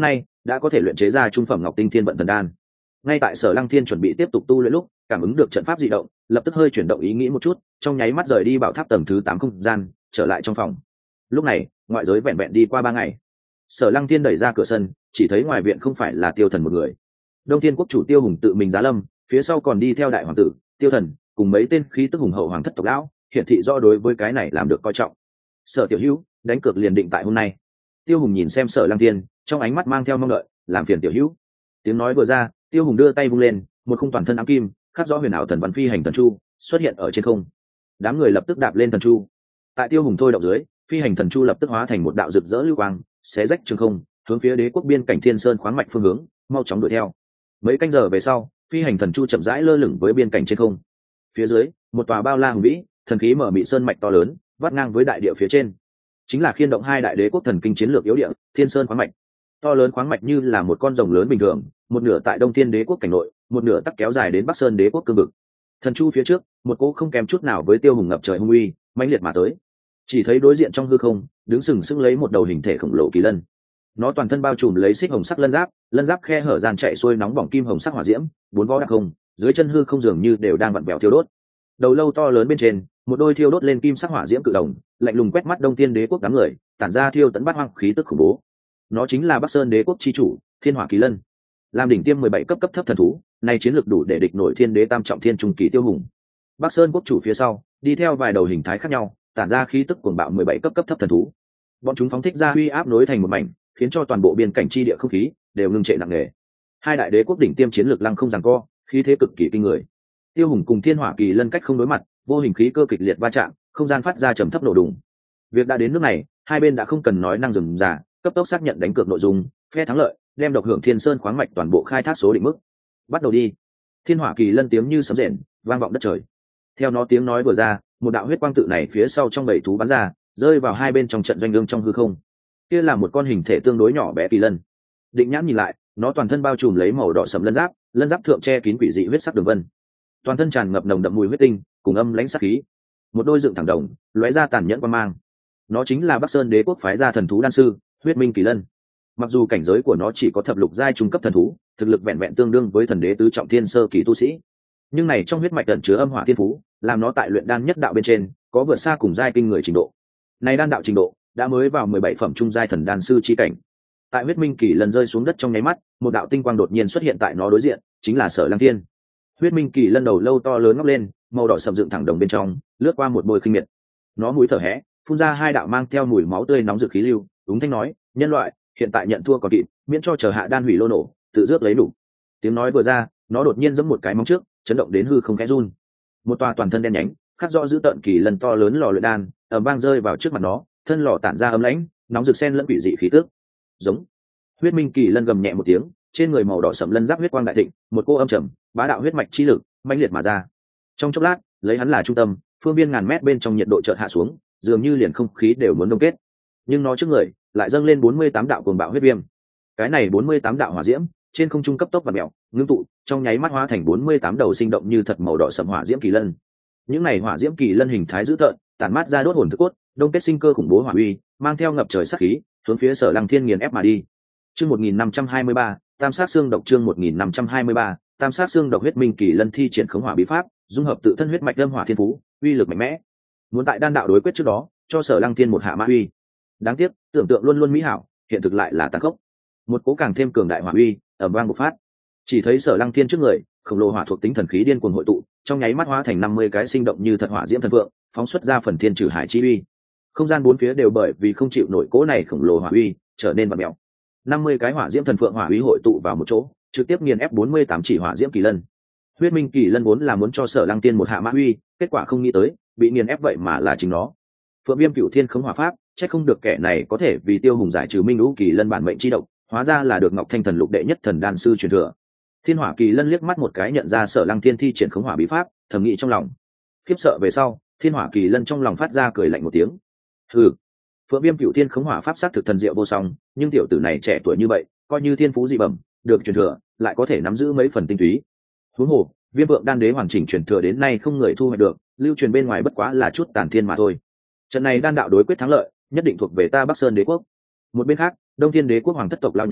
đã có thể luyện chế ra trung phẩm ngọc tinh thiên vận thần đan. Ngay tại Sở Lăng Thiên chuẩn bị tiếp tục tu luyện lúc, cảm ứng được trận pháp dị động, lập tức hơi chuyển động ý nghĩ một chút, trong nháy mắt rời đi bảo tháp tầng thứ 8 không gian, trở lại trong phòng. Lúc này, ngoại giới vẹn vẹn đi qua 3 ngày. Sở Lăng Thiên đẩy ra cửa sân, chỉ thấy ngoài viện không phải là Tiêu Thần một người. Đông Thiên quốc chủ Tiêu Hùng tự mình giá lâm, phía sau còn đi theo đại hoàng tử, Tiêu Thần, cùng mấy tên khí tức hùng hậu hoàng thất tộc lão, hiển thị rõ đối với cái này làm được coi trọng. Sở tiểu hữu, đánh cược liền định tại hôm nay. Tiêu Hùng nhìn xem Sở Lăng Thiên, trong ánh mắt mang theo mong đợi, làm phiền tiểu hữu. Tiếng nói vừa ra, Tiêu Hùng đưa tay vung lên, một khung toàn thân ám kim, khắc rõ huyền ảo thần văn phi hành thần chu xuất hiện ở trên không. Đám người lập tức đạp lên thần chu. Tại Tiêu Hùng thôi động dưới, phi hành thần chu lập tức hóa thành một đạo rực rỡ lưu quang, xé rách trường không, hướng phía đế quốc biên cảnh Thiên Sơn khoáng mạch phương hướng, mau chóng đuổi theo. Mấy canh giờ về sau, phi hành thần chu chậm rãi lơ lửng với biên cảnh trên không. Phía dưới, một tòa bao la hùng vĩ, thần khí mở mị sơn mạch to lớn, vắt ngang với đại địa phía trên. Chính là khiên động hai đại đế quốc thần kinh chiến lược yếu địa, Thiên Sơn khoáng mạch. To lớn khoáng mạch như là một con rồng lớn bình thường, một nửa tại Đông Thiên đế quốc cảnh nội, một nửa tắc kéo dài đến Bắc Sơn đế quốc cương vực. Thần chu phía trước, một cỗ không kém chút nào với Tiêu Hùng ngập trời hung uy, mãnh liệt mà tới. Chỉ thấy đối diện trong hư không, đứng sừng sững lấy một đầu hình thể khổng lồ kỳ lân. Nó toàn thân bao trùm lấy xích hồng sắc lân giáp khe hở gian chạy xuôi nóng bỏng kim hồng sắc hỏa diễm, bốn vó đặc không, dưới chân hư không dường như đều đang vặn vẹo thiêu đốt. Đầu lâu to lớn bên trên, một đôi thiêu đốt lên kim sắc hỏa diễm cự đồng, lạnh lùng quét mắt Đông Thiên đế quốc đám người, tản ra thiêu tấn bát hoang khí tức khủng bố. Nó chính là Bắc Sơn đế quốc chi chủ, Thiên Hỏa Kỳ Lân. Làm đỉnh tiêm 17 cấp thấp thần thú, này chiến lược đủ để địch nổi Thiên Đế tam trọng thiên trung kỳ Tiêu Hùng. Bắc Sơn quốc chủ phía sau, đi theo vài đầu hình thái khác nhau, tản ra khí tức cuồng bạo 17 cấp thấp thần thú. Bọn chúng phóng thích ra uy áp nối thành một mảnh, khiến cho toàn bộ biên cảnh chi địa không khí đều ngưng trệ nặng nề. Hai đại đế quốc đỉnh tiêm chiến lược lăng không giằng co, khí thế cực kỳ kinh người. Tiêu Hùng cùng Thiên Hỏa Kỳ Lân cách không đối mặt, vô hình khí cơ kịch liệt va chạm, không gian phát ra trầm thấp nổ đùng. Việc đã đến nước này, hai bên đã không cần nói năng rườm rà, cấp tốc xác nhận đánh cược nội dung, phe thắng lợi đem độc hưởng Thiên Sơn khoáng mạch toàn bộ khai thác số định mức. Bắt đầu đi. Thiên Hỏa Kỳ Lân tiếng như sấm rền, vang vọng đất trời. Theo nó tiếng nói vừa ra, một đạo huyết quang tự này phía sau trong bầy thú bắn ra, rơi vào hai bên trong trận doanh lương trong hư không. Kia là một con hình thể tương đối nhỏ bé kỳ lân. Định nhãn nhìn lại, nó toàn thân bao trùm lấy màu đỏ sẫm lân giáp thượng che kín quỷ dị huyết sắc đường vân. Toàn thân tràn ngập nồng đậm mùi huyết tinh, cùng âm lãnh sát khí. Một đôi dựng thẳng đồng, lóe ra tàn nhẫn quang mang. Nó chính là Bắc Sơn đế quốc phái ra thần thú đan sư, Huyết Minh Kỳ Lân. Mặc dù cảnh giới của nó chỉ có thập lục giai trung cấp thần thú, thực lực vẹn vẹn tương đương với thần đế tứ trọng thiên sơ kỳ tu sĩ, nhưng này trong huyết mạch ẩn chứa âm hỏa thiên phú, làm nó tại luyện đan nhất đạo bên trên có vượt xa cùng giai kinh người trình độ. Này đan đạo trình độ đã mới vào 17 phẩm trung giai thần đan sư chi cảnh. Tại Huyết Minh Kỳ Lân rơi xuống đất trong nháy mắt, một đạo tinh quang đột nhiên xuất hiện tại nó đối diện, chính là Sở Lăng Thiên. Huyết Minh Kỳ Lân đầu lâu to lớn ngóc lên, màu đỏ sầm dựng thẳng đồng bên trong, lướt qua một bôi khinh miệt. Nó mũi thở hẽ, phun ra hai đạo mang theo mùi máu tươi nóng rực khí lưu, đúng thanh nói, nhân loại hiện tại nhận thua còn kịp, miễn cho chờ hạ đan hủy lô nổ, tự rước lấy đủ. Tiếng nói vừa ra, nó đột nhiên giẫm một cái móng trước, chấn động đến hư không khẽ run. Một tòa toàn thân đen nhánh, khắc rõ giữ tợn kỳ lần to lớn lò luyện đan, ầm vang rơi vào trước mặt nó, thân lò tản ra ấm lãnh, nóng rực xen lẫn quỷ dị khí tức. Giống. Huyết Minh Kỳ Lân gầm nhẹ một tiếng, trên người màu đỏ sẫm lân giáp huyết quang đại thịnh, một cô âm trầm, bá đạo huyết mạch chi lực mãnh liệt mà ra. Trong chốc lát, lấy hắn là trung tâm, phương viên ngàn mét bên trong nhiệt độ chợt hạ xuống, dường như liền không khí đều muốn đông kết. Nhưng nó trước người lại dâng lên 48 đạo cuồng bạo huyết viêm. Cái này 48 đạo hỏa diễm, trên không trung cấp tốc và mèo, ngưng tụ, trong nháy mắt hóa thành 48 đầu sinh động như thật màu đỏ sẫm hỏa diễm kỳ lân. Những này hỏa diễm kỳ lân hình thái dữ tợn, tản mát ra đốt hồn thức cốt, đông kết sinh cơ khủng bố hỏa uy, mang theo ngập trời sát khí, hướng phía Sở Lăng Thiên nghiền ép mà đi. Chương 1523, Tam sát xương độc chương 1523, Tam sát xương độc. Huyết Minh Kỳ Lân thi triển khống hỏa bí pháp, dung hợp tự thân huyết mạch âm hỏa thiên phú, uy lực mạnh mẽ. Muốn tại đan đạo đối quyết trước đó, cho Sở Lăng Thiên một hạ mã uy. Đáng tiếc, tưởng tượng luôn luôn mỹ hảo, hiện thực lại là tàn khốc. Một cố càng thêm cường đại hỏa uy, ầm vang bộc phát. Chỉ thấy Sở Lăng Thiên trước người, khổng lồ hỏa thuộc tính thần khí điên cuồng hội tụ, trong nháy mắt hóa thành 50 cái sinh động như thật hỏa diễm thần vượng, phóng xuất ra phần thiên trừ hải chi uy. Không gian bốn phía đều bởi vì không chịu nổi cố này khổng lồ hỏa uy, trở nên vặn mèo. 50 cái hỏa diễm thần phượng hỏa uy hội tụ vào một chỗ, trực tiếp nghiền ép 48 chỉ hỏa diễm kỳ lân. Huyết Minh Kỳ Lân vốn là muốn cho Sở Lăng Tiên một hạ mã uy, kết quả không nghĩ tới, bị nghiền ép vậy mà là chính nó. Phượng Viêm Cửu Thiên khống hỏa pháp, chắc không được kẻ này có thể vì Tiêu Hùng giải trừ Minh Lũ Kỳ Lân bản mệnh chi độc, hóa ra là được Ngọc Thanh Thần Lục đệ nhất thần đan sư truyền thừa. Thiên Hỏa Kỳ Lân liếc mắt một cái nhận ra Sở Lăng Tiên thi triển khống hỏa bí pháp, thầm nghĩ trong lòng. Khiếp sợ về sau, Thiên Hỏa Kỳ Lân trong lòng phát ra cười lạnh một tiếng. Hừ. Phượng Viêm Cửu Thiên khống hỏa pháp sát thực thần diệu vô song, nhưng tiểu tử này trẻ tuổi như vậy, coi như thiên phú dị bẩm, được truyền thừa, lại có thể nắm giữ mấy phần tinh túy. Huống hồ, Viêm Vượng Đan Đế hoàn chỉnh truyền thừa đến nay không người thu hoạch được, lưu truyền bên ngoài bất quá là chút tàn thiên mà thôi. Trận này đan đạo đối quyết thắng lợi, nhất định thuộc về ta Bắc Sơn Đế quốc. Một bên khác, Đông Thiên Đế quốc hoàng thất tộc lao nhóm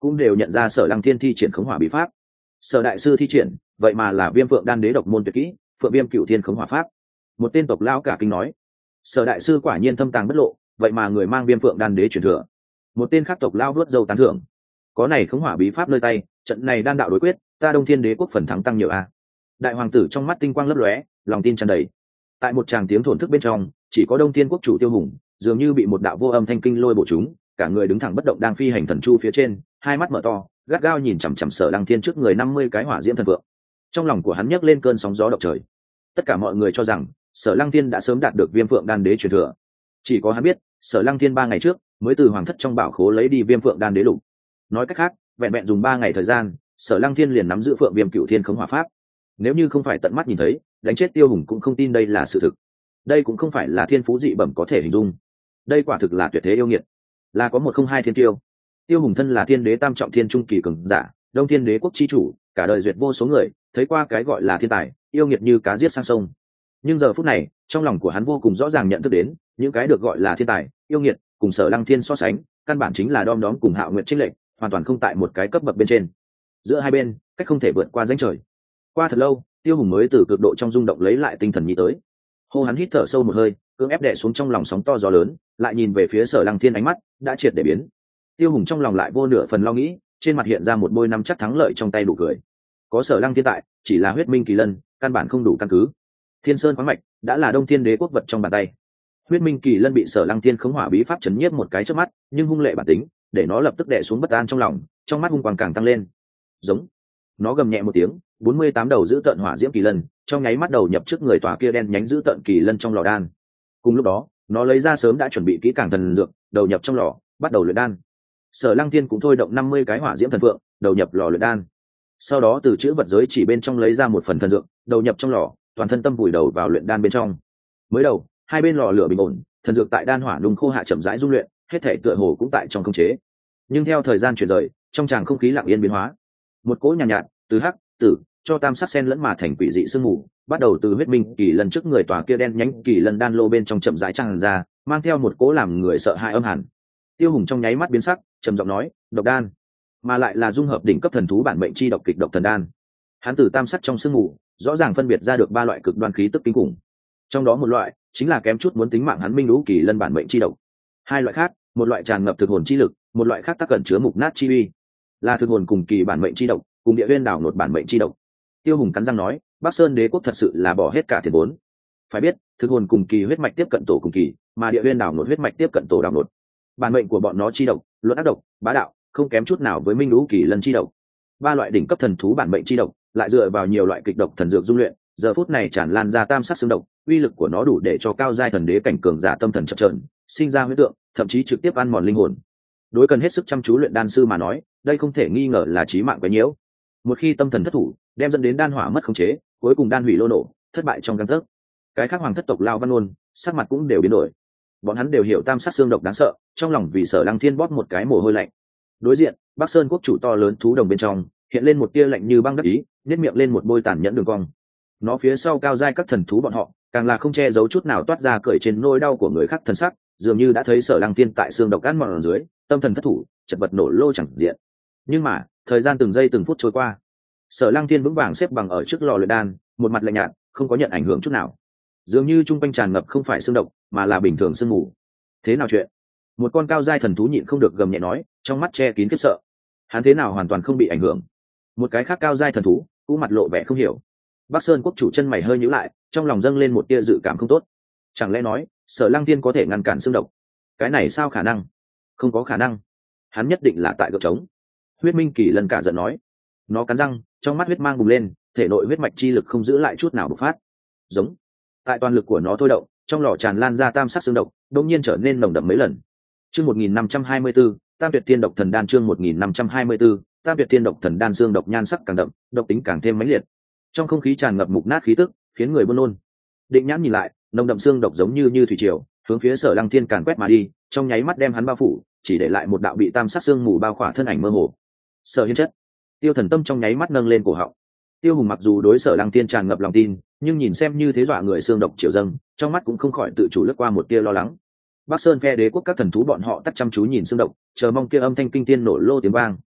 cũng đều nhận ra Sở Lăng Thiên thi triển khống hỏa bí pháp. Sở đại sư thi triển, vậy mà là Viêm Phượng Đan đế độc môn tuyệt kỹ, Phượng Viêm Cửu Thiên khống hỏa pháp. Một tên tộc lão cả kinh nói, Sở đại sư quả nhiên thâm tàng bất lộ, vậy mà người mang Viêm Phượng Đan đế truyền thừa. Một tên khác tộc lão vuốt râu tán thưởng, có này khống hỏa bí pháp nơi tay, trận này đan đạo đối quyết, ta Đông Thiên đế quốc phần thắng tăng nhiều a. Đại hoàng tử trong mắt tinh quang lấp lóe, lòng tin tràn đầy. Tại một tràng tiếng thổn thức bên trong, chỉ có Đông Thiên quốc chủ Tiêu Hùng dường như bị một đạo vô âm thanh kinh lôi bổ trúng, cả người đứng thẳng bất động đang phi hành thần chu phía trên, hai mắt mở to, gắt gao nhìn chằm chằm Sở Lăng Thiên trước người 50 cái hỏa diễm thần vượng. Trong lòng của hắn nhấc lên cơn sóng gió động trời. Tất cả mọi người cho rằng Sở Lăng Thiên đã sớm đạt được Viêm Phượng Đan đế truyền thừa. Chỉ có hắn biết, Sở Lăng Thiên 3 ngày trước mới từ hoàng thất trong bảo khố lấy đi Viêm Phượng Đan đế lục. Nói cách khác, vẹn vẹn dùng 3 ngày thời gian, Sở Lăng Thiên liền nắm giữ Phượng Viêm Cửu Thiên khống hỏa pháp. Nếu như không phải tận mắt nhìn thấy, đánh chết Tiêu Hùng cũng không tin đây là sự thực. Đây cũng không phải là thiên phú dị bẩm có thể hình dung. Đây quả thực là tuyệt thế yêu nghiệt, là có một không hai thiên tiêu. Tiêu Hùng thân là thiên đế tam trọng thiên trung kỳ cường giả, Đông Thiên đế quốc chi chủ, cả đời duyệt vô số người, thấy qua cái gọi là thiên tài, yêu nghiệt như cá giết sang sông. Nhưng giờ phút này, trong lòng của hắn vô cùng rõ ràng nhận thức đến, những cái được gọi là thiên tài, yêu nghiệt, cùng Sở Lăng Thiên so sánh, căn bản chính là đom đóm cùng Hạo Nguyệt chênh lệch, hoàn toàn không tại một cái cấp bậc bên trên. Giữa hai bên, cách không thể vượt qua ranh trời. Qua thật lâu, Tiêu Hùng mới từ cực độ trong rung động lấy lại tinh thần nghĩ tới. Hô hắn hít thở sâu một hơi, cưỡng ép đè xuống trong lòng sóng to gió lớn, lại nhìn về phía Sở Lăng Thiên, ánh mắt đã triệt để biến. Tiêu Hùng trong lòng lại vô nửa phần lo nghĩ, trên mặt hiện ra một bôi nắm chắc thắng lợi trong tay đủ cười. Có Sở Lăng Thiên tại, chỉ là huyết minh kỳ lân, căn bản không đủ căn cứ. Thiên Sơn khoáng mạch đã là Đông Thiên đế quốc vật trong bàn tay. Huyết minh kỳ lân bị Sở Lăng Thiên khống hỏa bí pháp chấn nhiếp một cái chớp mắt, nhưng hung lệ bản tính, để nó lập tức đè xuống bất an trong lòng, trong mắt hung quang càng tăng lên. Giống. Nó gầm nhẹ một tiếng, 48 đầu giữ tận hỏa diễm kỳ lân, trong nháy mắt đầu nhập trước người tòa kia đen nhánh giữ tận kỳ lân trong lò đan. Cùng lúc đó, nó lấy ra sớm đã chuẩn bị kỹ càng thần dược, đầu nhập trong lò, bắt đầu luyện đan. Sở Lăng Thiên cũng thôi động 50 cái hỏa diễm thần phượng, đầu nhập lò luyện đan. Sau đó từ chữ vật giới chỉ bên trong lấy ra một phần thần dược, đầu nhập trong lò, toàn thân tâm vùi đầu vào luyện đan bên trong. Mới đầu, hai bên lò lửa bình ổn, thần dược tại đan hỏa nung khô hạ chậm rãi dung luyện, hết thảy tựa hồ cũng tại trong khống chế. Nhưng theo thời gian chuyển rời, trong tràng không khí lặng yên biến hóa. Một cỗ nhàn nhạt, từ hắc, tử, cho tam sắc sen lẫn mà thành quỷ dị sương mù, bắt đầu từ huyết minh kỳ lân trước người tòa kia đen nhánh kỳ lân đan lô bên trong chậm rãi tràn ra, mang theo một cỗ làm người sợ hãi âm hàn. Tiêu Hùng trong nháy mắt biến sắc, trầm giọng nói, độc đan, mà lại là dung hợp đỉnh cấp thần thú bản mệnh chi độc kịch độc thần đan. Hắn từ tam sắc trong sương mù, rõ ràng phân biệt ra được 3 loại cực đoan khí tức kinh khủng. Trong đó một loại chính là kém chút muốn tính mạng hắn minh lũ kỳ lân bản mệnh chi độc. 2 loại khác, một loại tràn ngập thực hồn chi lực, một loại khác tác cẩn chứa mục nát chi uy, là thực hồn cùng kỳ bản mệnh chi độc, cùng địa huyên đảo nột bản mệnh chi độc. Tiêu Hùng cắn răng nói, Bắc Sơn đế quốc thật sự là bỏ hết cả tiền vốn. Phải biết, thực hồn cùng kỳ huyết mạch tiếp cận tổ cùng kỳ, mà địa huyên đảo nột huyết mạch tiếp cận tổ đảo nột. Bản mệnh của bọn nó chi độc, luận ác độc, bá đạo, không kém chút nào với minh lũ kỳ lân chi độc. 3 loại đỉnh cấp thần thú bản mệnh chi độc, lại dựa vào nhiều loại kịch độc thần dược dung luyện, giờ phút này tràn lan ra tam sắc xương độc, uy lực của nó đủ để cho cao giai thần đế cảnh cường giả tâm thần chập chờn, sinh ra huyễn tượng, thậm chí trực tiếp ăn mòn linh hồn. Đối cần hết sức chăm chú luyện đan sư mà nói, đây không thể nghi ngờ là chí mạng quá nhiễu. Một khi tâm thần thất thủ, đem dẫn đến đan hỏa mất khống chế, cuối cùng đan hủy lô nổ, thất bại trong gang tấc. Cái khác hoàng thất tộc Lao Văn Ôn, sắc mặt cũng đều biến đổi. Bọn hắn đều hiểu tam sắc xương độc đáng sợ, trong lòng vì Sở Lăng Thiên bóp một cái mồ hôi lạnh. Đối diện, Bắc Sơn quốc chủ to lớn thú đồng bên trong, hiện lên một tia lạnh như băng đắc ý, nhếch miệng lên một bôi tàn nhẫn đường cong. Nó phía sau cao giai các thần thú bọn họ, càng là không che giấu chút nào toát ra cười trên nỗi đau của người khác thần sắc, dường như đã thấy Sở Lăng Thiên tại xương độc ăn mòn ở dưới, tâm thần thất thủ, chật vật nổ lô chẳng diện. Nhưng mà, thời gian từng giây từng phút trôi qua, Sở Lăng Thiên vững vàng xếp bằng ở trước lò luyện đan, một mặt lạnh nhạt, không có nhận ảnh hưởng chút nào. Dường như trung quanh tràn ngập không phải xương độc, mà là bình thường sương mù. Thế nào chuyện? Một con cao giai thần thú nhịn không được gầm nhẹ nói, trong mắt che kín khiếp sợ. Hắn thế nào hoàn toàn không bị ảnh hưởng? Một cái khác cao giai thần thú cũng mặt lộ vẻ không hiểu. Bắc Sơn quốc chủ chân mày hơi nhíu lại, trong lòng dâng lên một tia dự cảm không tốt. Chẳng lẽ nói, Sở Lăng Thiên có thể ngăn cản xương độc? Cái này sao khả năng? Không có khả năng. Hắn nhất định là tại gợp trống. Huyết Minh Kỳ lần cả giận nói. Nó cắn răng, trong mắt huyết mang bùng lên, thể nội huyết mạch chi lực không giữ lại chút nào bộc phát. Giống. Tại toàn lực của nó thôi động, trong lò tràn lan ra tam sắc xương độc, đột nhiên trở nên nồng đậm mấy lần. Chương 1524, Tam Tuyệt Thiên Độc Thần Đan chương 1524, Tam Tuyệt Thiên Độc Thần Đan xương độc nhan sắc càng đậm, độc tính càng thêm mãnh liệt. Trong không khí tràn ngập mục nát khí tức, khiến người buồn nôn. Định Nhãn nhìn lại, nồng đậm xương độc giống như thủy triều, hướng phía Sở Lăng Thiên càn quét mà đi, trong nháy mắt đem hắn bao phủ, chỉ để lại một đạo bị tam sắc xương mù bao khỏa thân ảnh mơ hồ. Sở Hiên chất. Tiêu Thần Tâm trong nháy mắt nâng lên cổ họng. Tiêu Hùng mặc dù đối Sở Lăng Thiên tràn ngập lòng tin, nhưng nhìn xem như thế dọa người xương độc triều dâng, trong mắt cũng không khỏi tự chủ lướt qua một tia lo lắng. Bắc Sơn phe đế quốc các thần thú bọn họ tắt chăm chú nhìn xương độc, chờ mong kia âm thanh kinh thiên nổ lô tiếng vang.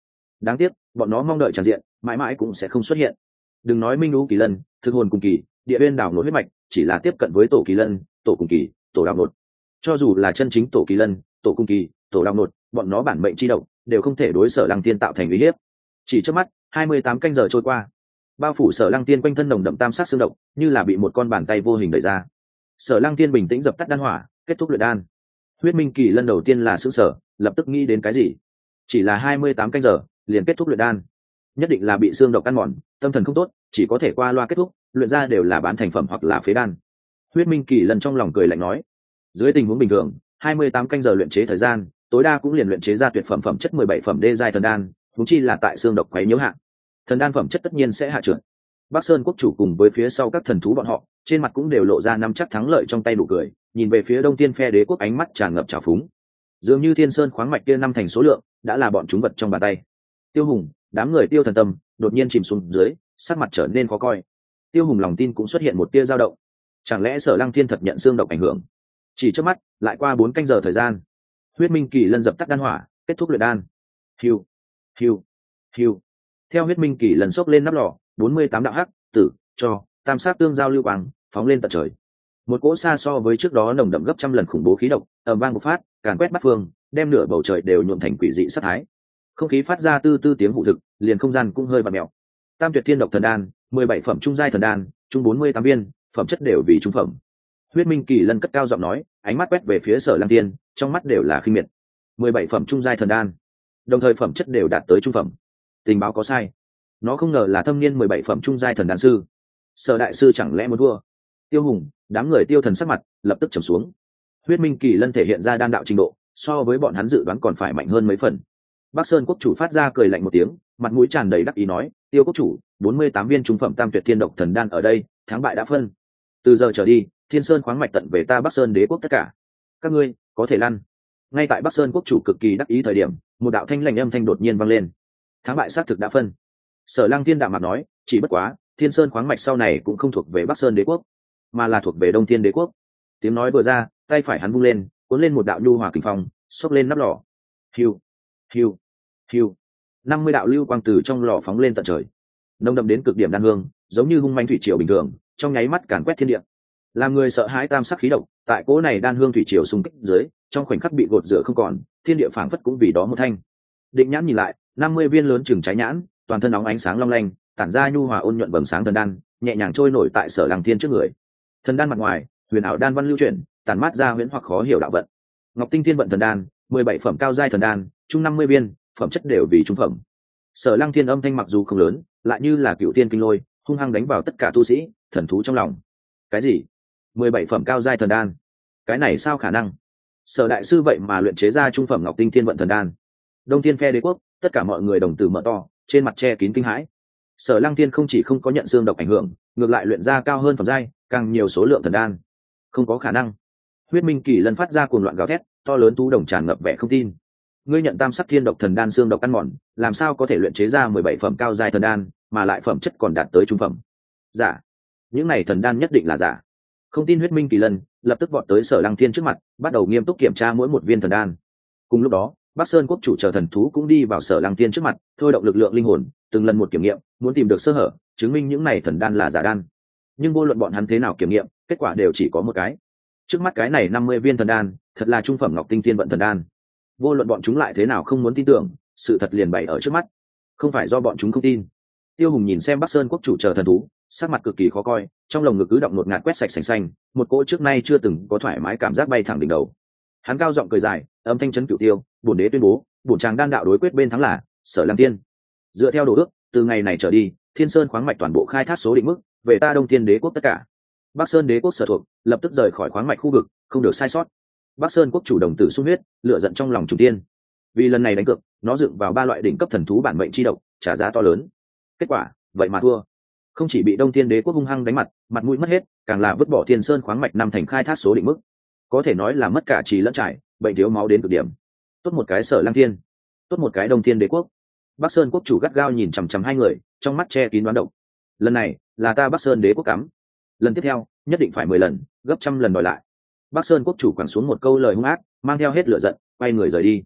Đáng tiếc bọn nó mong đợi tràn diện mãi mãi cũng sẽ không xuất hiện. Đừng nói minh lũ kỳ lân, thực hồn cùng kỳ, địa uyên đảo nốt huyết mạch chỉ là tiếp cận với tổ kỳ lân, tổ cùng kỳ, tổ đào nột. Cho dù là chân chính tổ kỳ lân, tổ cùng kỳ, tổ đào nột, bọn nó bản mệnh chi độc đều không thể đối Sở Lăng Tiên tạo thành uy hiếp. Chỉ trước mắt 28 canh giờ trôi qua, bao phủ Sở Lăng Tiên quanh thân nồng đậm tam sắc xương độc như là bị một con bàn tay vô hình đẩy ra. Sở Lăng Tiên bình tĩnh dập tắt đan hỏa, kết thúc luyện đan. Huyết minh kỳ lân đầu tiên là sững sờ, lập tức nghĩ đến cái gì. Chỉ là 28 canh giờ liền kết thúc luyện đan, nhất định là bị xương độc ăn mòn, tâm thần không tốt, chỉ có thể qua loa kết thúc, luyện ra đều là bán thành phẩm hoặc là phế đan. Huyết minh kỳ lân trong lòng cười lạnh nói, dưới tình huống bình thường 28 canh giờ luyện chế thời gian tối đa cũng liền luyện chế ra tuyệt phẩm phẩm chất 17 phẩm đê giai thần đan, huống chi là tại xương độc quấy nhiễu hạ, thần đan phẩm chất tất nhiên sẽ hạ trượt. Bắc Sơn quốc chủ cùng với phía sau các thần thú bọn họ trên mặt cũng đều lộ ra nắm chắc thắng lợi trong tay đủ cười, nhìn về phía Đông Tiên phe đế quốc ánh mắt tràn ngập trào phúng. Dường như Thiên Sơn khoáng mạch kia năm thành số lượng đã là bọn chúng vật trong bàn tay. Tiêu Hùng, đám người Tiêu Thần Tâm đột nhiên chìm xuống dưới, sắc mặt trở nên khó coi. Tiêu Hùng lòng tin cũng xuất hiện một tia dao động. Chẳng lẽ Sở Lăng Thiên thật nhận xương độc ảnh hưởng? Chỉ trước mắt lại qua 4 canh giờ thời gian, huyết minh kỳ lân dập tắt đan hỏa, kết thúc luyện đan. Hiu, hiu, hiu. Theo huyết minh kỳ lần xốc lên nắp lò, 48 đạo hắc, tử, cho, tam sát tương giao lưu quang phóng lên tận trời. Một cỗ xa so với trước đó nồng đậm gấp trăm lần khủng bố khí độc ầm vang bộc phát, càn quét bát phương, đem nửa bầu trời đều nhuộm thành quỷ dị sát thái. Không khí phát ra tư tư tiếng vụ thực, liền không gian cũng hơi vặn mèo. Tam tuyệt thiên độc thần đan, 17 phẩm trung giai thần đan, trung 48 viên, phẩm chất đều vì trung phẩm. Huyết minh kỳ lân cất cao giọng nói, ánh mắt quét về phía Sở Lăng Tiên, trong mắt đều là khinh miệt. 17 phẩm trung giai thần đan, đồng thời phẩm chất đều đạt tới trung phẩm. Tình báo có sai, nó không ngờ là thâm niên 17 phẩm trung giai thần đan sư. Sở đại sư chẳng lẽ muốn thua? Tiêu Hùng, đám người Tiêu Thần sắc mặt lập tức trầm xuống. Huyết minh kỳ lân thể hiện ra đan đạo trình độ so với bọn hắn dự đoán còn phải mạnh hơn mấy phần. Bắc Sơn quốc chủ phát ra cười lạnh một tiếng, mặt mũi tràn đầy đắc ý nói, Tiêu quốc chủ, 48 viên trung phẩm tam tuyệt thiên độc thần đan ở đây, thắng bại đã phân. Từ giờ trở đi, Thiên Sơn khoáng mạch tận về ta Bắc Sơn đế quốc tất cả. Các ngươi có thể lăn. Ngay tại Bắc Sơn quốc chủ cực kỳ đắc ý thời điểm, một đạo thanh lạnh âm thanh đột nhiên vang lên. Thắng bại xác thực đã phân. Sở Lăng Thiên đạm mặt nói, chỉ bất quá, Thiên Sơn khoáng mạch sau này cũng không thuộc về Bắc Sơn đế quốc, mà là thuộc về Đông Thiên đế quốc. Tiếng nói vừa ra, tay phải hắn vung lên, cuốn lên một đạo nhu hòa kình phong, xốc lên nắp lò. Hiu, hiu, hiu. 50 đạo lưu quang từ trong lò phóng lên tận trời, nồng đậm đến cực điểm đan hương, giống như hung manh thủy triều bình thường, trong nháy mắt càn quét thiên địa. Làm người sợ hãi tam sắc khí độc, tại cỗ này đan hương thủy triều xung kích dưới, trong khoảnh khắc bị gột rửa không còn, thiên địa phảng phất cũng vì đó một thanh. Định nhãn nhìn lại, 50 viên lớn chừng trái nhãn, toàn thân óng ánh sáng long lanh, tản ra nhu hòa ôn nhuận vầng sáng thần đan, nhẹ nhàng trôi nổi tại Sở Lăng Thiên trước người. Thần đan mặt ngoài, huyền ảo đan văn lưu chuyển, tản mát ra huyễn hoặc khó hiểu đạo vận. Ngọc Tinh Thiên vận thần đan, 17 phẩm cao giai thần đan, trung 50 viên, phẩm chất đều vì trung phẩm. Sở Lăng Thiên âm thanh mặc dù không lớn, lại như là cựu tiên kinh lôi, hung hăng đánh vào tất cả tu sĩ, thần thú trong lòng. Cái gì? 17 phẩm cao giai thần đan? Cái này sao khả năng? Sở đại sư vậy mà luyện chế ra trung phẩm Ngọc Tinh Thiên vận thần đan? Đông Thiên phe đế quốc, tất cả mọi người đồng tử mở to, trên mặt che kín kinh hãi. Sở Lăng Thiên không chỉ không có nhận xương độc ảnh hưởng, ngược lại luyện ra cao hơn phẩm giai, càng nhiều số lượng thần đan. Không có khả năng. Huyết minh kỳ lân phát ra cuồng loạn gào thét, to lớn tú đồng tràn ngập vẻ không tin. Ngươi nhận tam sắc thiên độc thần đan xương độc ăn mòn, làm sao có thể luyện chế ra 17 phẩm cao giai thần đan, mà lại phẩm chất còn đạt tới trung phẩm? Giả. Những này thần đan nhất định là giả. Không tin huyết minh kỳ lân lập tức vọt tới Sở Lăng Thiên trước mặt, bắt đầu nghiêm túc kiểm tra mỗi một viên thần đan. Cùng lúc đó, Bắc Sơn quốc chủ chờ thần thú cũng đi vào Sở Lăng Thiên trước mặt, thôi động lực lượng linh hồn, từng lần một kiểm nghiệm, muốn tìm được sơ hở, chứng minh những này thần đan là giả đan. Nhưng vô luận bọn hắn thế nào kiểm nghiệm, kết quả đều chỉ có một cái. Trước mắt cái này 50 viên thần đan, thật là trung phẩm Ngọc Tinh Thiên vận thần đan. Vô luận bọn chúng lại thế nào không muốn tin tưởng, sự thật liền bày ở trước mắt. Không phải do bọn chúng không tin. Tiêu Hùng nhìn xem Bắc Sơn quốc chủ chờ thần thú, sắc mặt cực kỳ khó coi, trong lồng ngực cứ động ngột ngạt quét sạch sành xanh, một cỗ trước nay chưa từng có thoải mái cảm giác bay thẳng đỉnh đầu. Hắn cao giọng cười dài, âm thanh chấn cửu tiêu, bổn đế tuyên bố, bổn tràng đan đạo đối quyết bên thắng là Sở Lăng Tiên. Dựa theo đồ ước, từ ngày này trở đi, Thiên Sơn khoáng mạch toàn bộ khai thác số định mức, về ta Đông Thiên đế quốc tất cả. Bắc Sơn đế quốc sở thuộc, lập tức rời khỏi khoáng mạch khu vực, không được sai sót. Bắc Sơn quốc chủ đồng tử xung huyết, lửa giận trong lòng trùng tiên. Vì lần này đánh cược, nó dựng vào 3 loại đỉnh cấp thần thú bản mệnh chi độc, trả giá to lớn. Kết quả, vậy mà thua. Không chỉ bị Đông Thiên đế quốc hung hăng đánh mặt, mặt mũi mất hết, càng là vứt bỏ Thiên Sơn khoáng mạch năm thành khai thác số định mức. Có thể nói là mất cả trì lẫn trải, bệnh thiếu máu đến cực điểm. Tốt một cái Sở Lăng Thiên, tốt một cái Đông Thiên đế quốc. Bắc Sơn quốc chủ gắt gao nhìn chằm chằm hai người, trong mắt che kín đoán độc. Lần này, là ta Bắc Sơn đế quốc cắm. Lần tiếp theo, nhất định phải 10 lần, gấp trăm lần đòi lại. Bắc Sơn quốc chủ quẳng xuống một câu lời hung ác, mang theo hết lửa giận, quay người rời đi.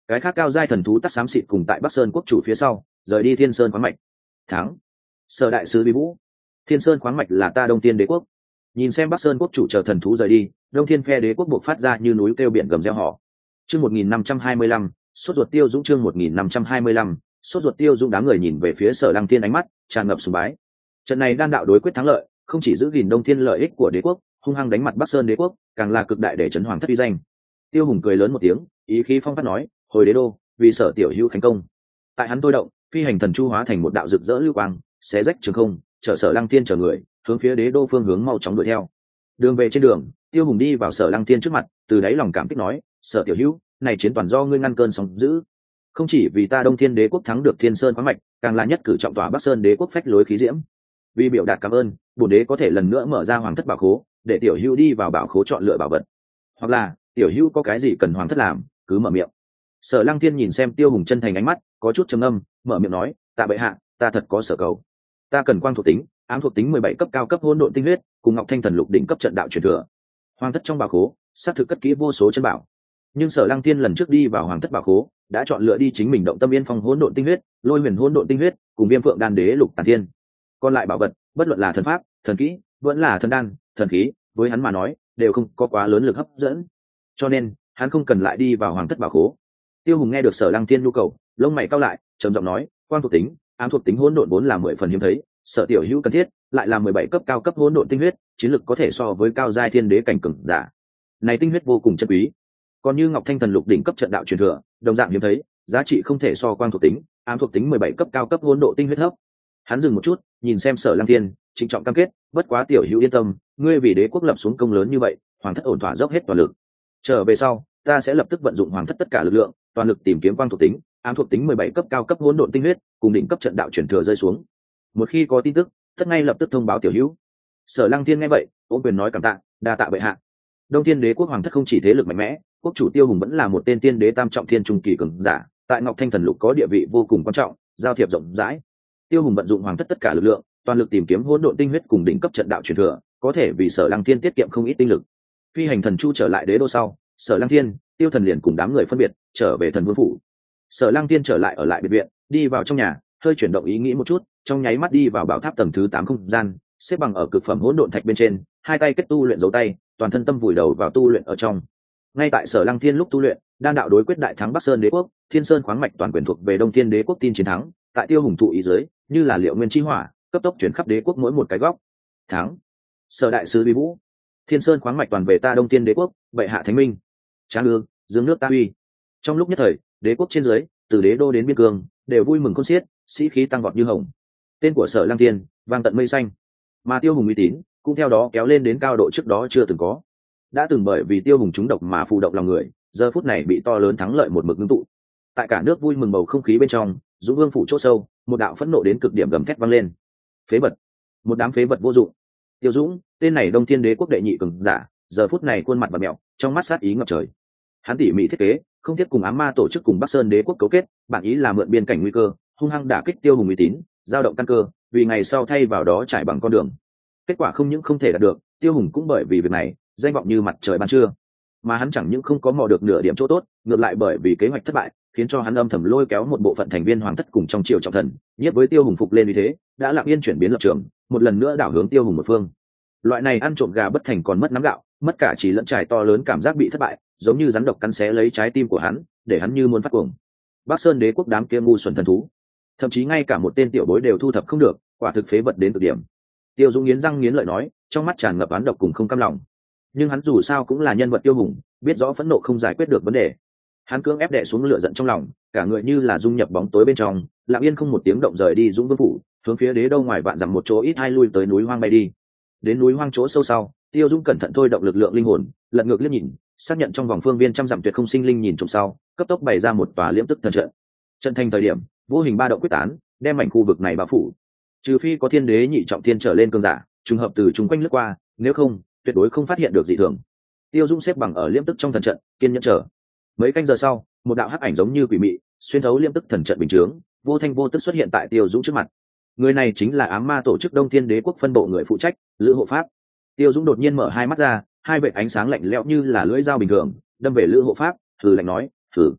cái khác cao giai thần thú tắc xám xịt cùng tại bắc sơn quốc chủ phía sau rời đi thiên sơn khoáng mạch. Thắng. Sở đại sứ vi vũ. Thiên sơn khoáng mạch là ta Đông Thiên đế quốc. Nhìn xem bắc sơn quốc chủ chờ thần thú rời đi, Đông Thiên phe đế quốc buộc phát ra như núi kêu biển gầm reo hò. Chương 1525, sốt ruột Tiêu Dũng. Chương 1525, sốt ruột Tiêu Dũng. Đám người nhìn về phía Sở Lăng Thiên, ánh mắt tràn ngập sùng bái. Trận này đan đạo đối quyết thắng lợi, không chỉ giữ gìn Đông Thiên lợi ích của đế quốc, hung hăng đánh mặt bắc sơn đế quốc, càng là cực đại để trấn hoàng thất uy danh. Tiêu Hùng cười lớn một tiếng, ý khí phong phát nói: hồi đế đô, vì Sở tiểu hữu khánh công. Tại hắn tôi động, phi hành thần chu hóa thành một đạo rực rỡ lưu quang, xé rách trường không, chở Sở Lăng Thiên chở người hướng phía đế đô phương hướng mau chóng đuổi theo. Đường về trên đường, Tiêu Hùng đi vào Sở Lăng Thiên trước mặt, từ đáy lòng cảm kích nói: Sở tiểu hữu, này chiến toàn do ngươi ngăn cơn sóng dữ, không chỉ vì ta Đông Thiên đế quốc thắng được Thiên Sơn khoáng mạch, càng là nhất cử trọng tỏa Bắc Sơn đế quốc phách lối khí diễm. Vì biểu đạt cảm ơn, bổn đế có thể lần nữa mở ra hoàng thất bảo khố, để tiểu hữu đi vào bảo khố chọn lựa bảo vật, hoặc là tiểu hữu có cái gì cần hoàng thất làm, cứ mở miệng. Sở Lăng Thiên nhìn xem Tiêu Hùng chân thành ánh mắt, có chút trầm ngâm, mở miệng nói: tạ bệ hạ, ta thật có sở cầu. Ta cần quang thuộc tính, ám thuộc tính 17 cấp cao cấp hỗn độn tinh huyết, cùng Ngọc Thanh thần lục đỉnh cấp trận đạo truyền thừa. Hoàng thất trong bảo khố xác thực cất kỹ vô số chân bảo, nhưng Sở Lăng Thiên lần trước đi vào hoàng thất bảo khố đã chọn lựa đi chính mình động tâm yên phong hỗn độn tinh huyết, lôi huyền hỗn độn tinh huyết, cùng viêm phượng đan đế lục tàn thiên. Còn lại bảo vật, bất luận là thần pháp, thần kỹ, vẫn là thần đan, thần khí, với hắn mà nói đều không có quá lớn lực hấp dẫn, cho nên hắn không cần lại đi vào hoàng thất bảo khố. Tiêu Hùng nghe được Sở Lăng Thiên nhu cầu, lông mày cau lại, trầm giọng nói: quang thuộc tính, ám thuộc tính hỗn độn vốn là 10 phần hiếm thấy, Sở tiểu hữu cần thiết lại là 17 cấp cao cấp hỗn độn tinh huyết, chiến lực có thể so với cao giai thiên đế cảnh cường giả. Này tinh huyết vô cùng chân quý. Còn như Ngọc Thanh thần lục đỉnh cấp trận đạo truyền thừa, đồng dạng hiếm thấy, giá trị không thể so quang thuộc tính, ám thuộc tính 17 cấp cao cấp hỗn độn tinh huyết hấp. Hắn dừng một chút, nhìn xem Sở Lăng Thiên, trịnh trọng cam kết: bất quá tiểu hữu yên tâm, ngươi vì đế quốc lập xuống công lớn như vậy, hoàng thất ổn thỏa dốc hết toàn lực. Trở về sau, ta sẽ lập tức vận dụng hoàng thất tất cả lực lượng, toàn lực tìm kiếm quang thuộc tính, ám thuộc tính 17 cấp cao cấp hỗn độn tinh huyết, cùng đỉnh cấp trận đạo truyền thừa rơi xuống. Một khi có tin tức, tất ngay lập tức thông báo tiểu hữu. Sở Lăng Thiên nghe vậy, ôm quyền nói cảm tạ, đa tạ bệ hạ. Đông Thiên đế quốc hoàng thất không chỉ thế lực mạnh mẽ, quốc chủ Tiêu Hùng vẫn là một tên tiên đế tam trọng thiên trung kỳ cường giả, tại Ngọc Thanh thần lục có địa vị vô cùng quan trọng, giao thiệp rộng rãi. Tiêu Hùng vận dụng hoàng thất tất cả lực lượng, toàn lực tìm kiếm hỗn độn tinh huyết cùng đỉnh cấp trận đạo truyền thừa, có thể vì Sở Lăng Thiên tiết kiệm không ít tinh lực. Phi hành thần chu trở lại đế đô sau, Sở Lăng Thiên, Tiêu Thần liền cùng đám người phân biệt trở về thần vương phủ. Sở Lăng Thiên trở lại ở lại biệt viện, đi vào trong nhà, hơi chuyển động ý nghĩ một chút, trong nháy mắt đi vào bảo tháp tầng thứ 8 không gian, xếp bằng ở cực phẩm hỗn độn thạch bên trên, hai tay kết tu luyện dấu tay, toàn thân tâm vùi đầu vào tu luyện ở trong. Ngay tại Sở Lăng Thiên lúc tu luyện, đan đạo đối quyết đại thắng Bắc Sơn đế quốc, Thiên Sơn khoáng mạch toàn quyền thuộc về Đông Thiên đế quốc tin chiến thắng, tại Tiêu Hùng thụ ý dưới, như là liệu nguyên chi hỏa, cấp tốc chuyển khắp đế quốc mỗi một cái góc. Thắng. Sở đại sứ vi vũ. Thiên Sơn khoáng mạch toàn về ta Đông Thiên đế quốc, bệ hạ thánh minh. Tráng lương, dương nước ta uy. Trong lúc nhất thời, đế quốc trên dưới, từ đế đô đến biên cương, đều vui mừng khôn xiết, sĩ khí tăng vọt như hồng. Tên của Sở Lăng Thiên vang tận mây xanh, mà Tiêu Hùng uy tín cũng theo đó kéo lên đến cao độ trước đó chưa từng có. Đã từng bởi vì Tiêu Hùng trúng độc mà phù động lòng người, giờ phút này bị to lớn thắng lợi một mực ngưng tụ. Tại cả nước vui mừng bầu không khí bên trong, Dũng Vương phủ chỗ sâu, một đạo phẫn nộ đến cực điểm gầm thét vang lên. Phế vật, một đám phế vật vô dụng. Tiêu Dũng, tên này Đông Thiên đế quốc đệ nhị cường giả, giờ phút này khuôn mặt bặm mẹo, trong mắt sát ý ngập trời. Hắn tỉ mỉ thiết kế, không tiếc cùng ám ma tổ chức cùng Bắc Sơn đế quốc cấu kết, bản ý là mượn biên cảnh nguy cơ, hung hăng đả kích Tiêu Hùng uy tín, giao động căn cơ, vì ngày sau thay vào đó trải bằng con đường. Kết quả không những không thể đạt được, Tiêu Hùng cũng bởi vì việc này, danh vọng như mặt trời ban trưa. Mà hắn chẳng những không có mò được nửa điểm chỗ tốt, ngược lại bởi vì kế hoạch thất bại, khiến cho hắn âm thầm lôi kéo một bộ phận thành viên hoàng thất cùng trong triều trọng thần, nhất với Tiêu Hùng phục lên như thế, đã lặng yên chuyển biến lập trường, một lần nữa đảo hướng Tiêu Hùng một phương. Loại này ăn trộm gà bất thành còn mất nắm gạo, mất cả chỉ lẫn trải to lớn cảm giác bị thất bại, giống như rắn độc cắn xé lấy trái tim của hắn, để hắn như muốn phát cuồng. Bắc Sơn đế quốc đám kia ngu xuẩn thần thú, thậm chí ngay cả một tên tiểu bối đều thu thập không được, quả thực phế vật đến cực điểm. Tiêu Dũng nghiến răng nghiến lợi nói, trong mắt tràn ngập oán độc cùng không cam lòng. Nhưng hắn dù sao cũng là nhân vật Tiêu Hùng, biết rõ phẫn nộ không giải quyết được vấn đề. Hắn cưỡng ép đè xuống lửa giận trong lòng, cả người như là dung nhập bóng tối bên trong, lặng yên không một tiếng động rời đi Dũng Vương phủ, hướng phía đế đâu ngoài vạn dặm một chỗ ít hai lui tới núi hoang bay đi. Đến núi hoang chỗ sâu sau, Tiêu Dũng cẩn thận thôi động lực lượng linh hồn, lật ngược liếc nhìn, xác nhận trong vòng phương viên trăm dặm tuyệt không sinh linh nhìn trộm sau, cấp tốc bày ra một tòa liễm tức thần trận. Trận thành thời điểm, vô hình ba động quyết tán, đem mảnh khu vực này bao phủ. Trừ phi có thiên đế nhị trọng thiên trở lên cường giả, trùng hợp từ chung quanh lướt qua, nếu không, tuyệt đối không phát hiện được dị thường. Tiêu Dũng xếp bằng ở liễm tức trong thần trận, kiên nhẫn chờ. Mấy canh giờ sau, một đạo hắc ảnh giống như quỷ mị, xuyên thấu liễm tức thần trận bình chướng, vô thanh vô tức xuất hiện tại Tiêu Dũng trước mặt. Người này chính là ám ma tổ chức Đông Thiên đế quốc phân bộ người phụ trách, Lữ Hộ Pháp. Tiêu Dũng đột nhiên mở hai mắt ra, hai vệt ánh sáng lạnh lẽo như là lưỡi dao bình thường, đâm về Lữ Hộ Pháp, hừ lạnh nói, "Hừ,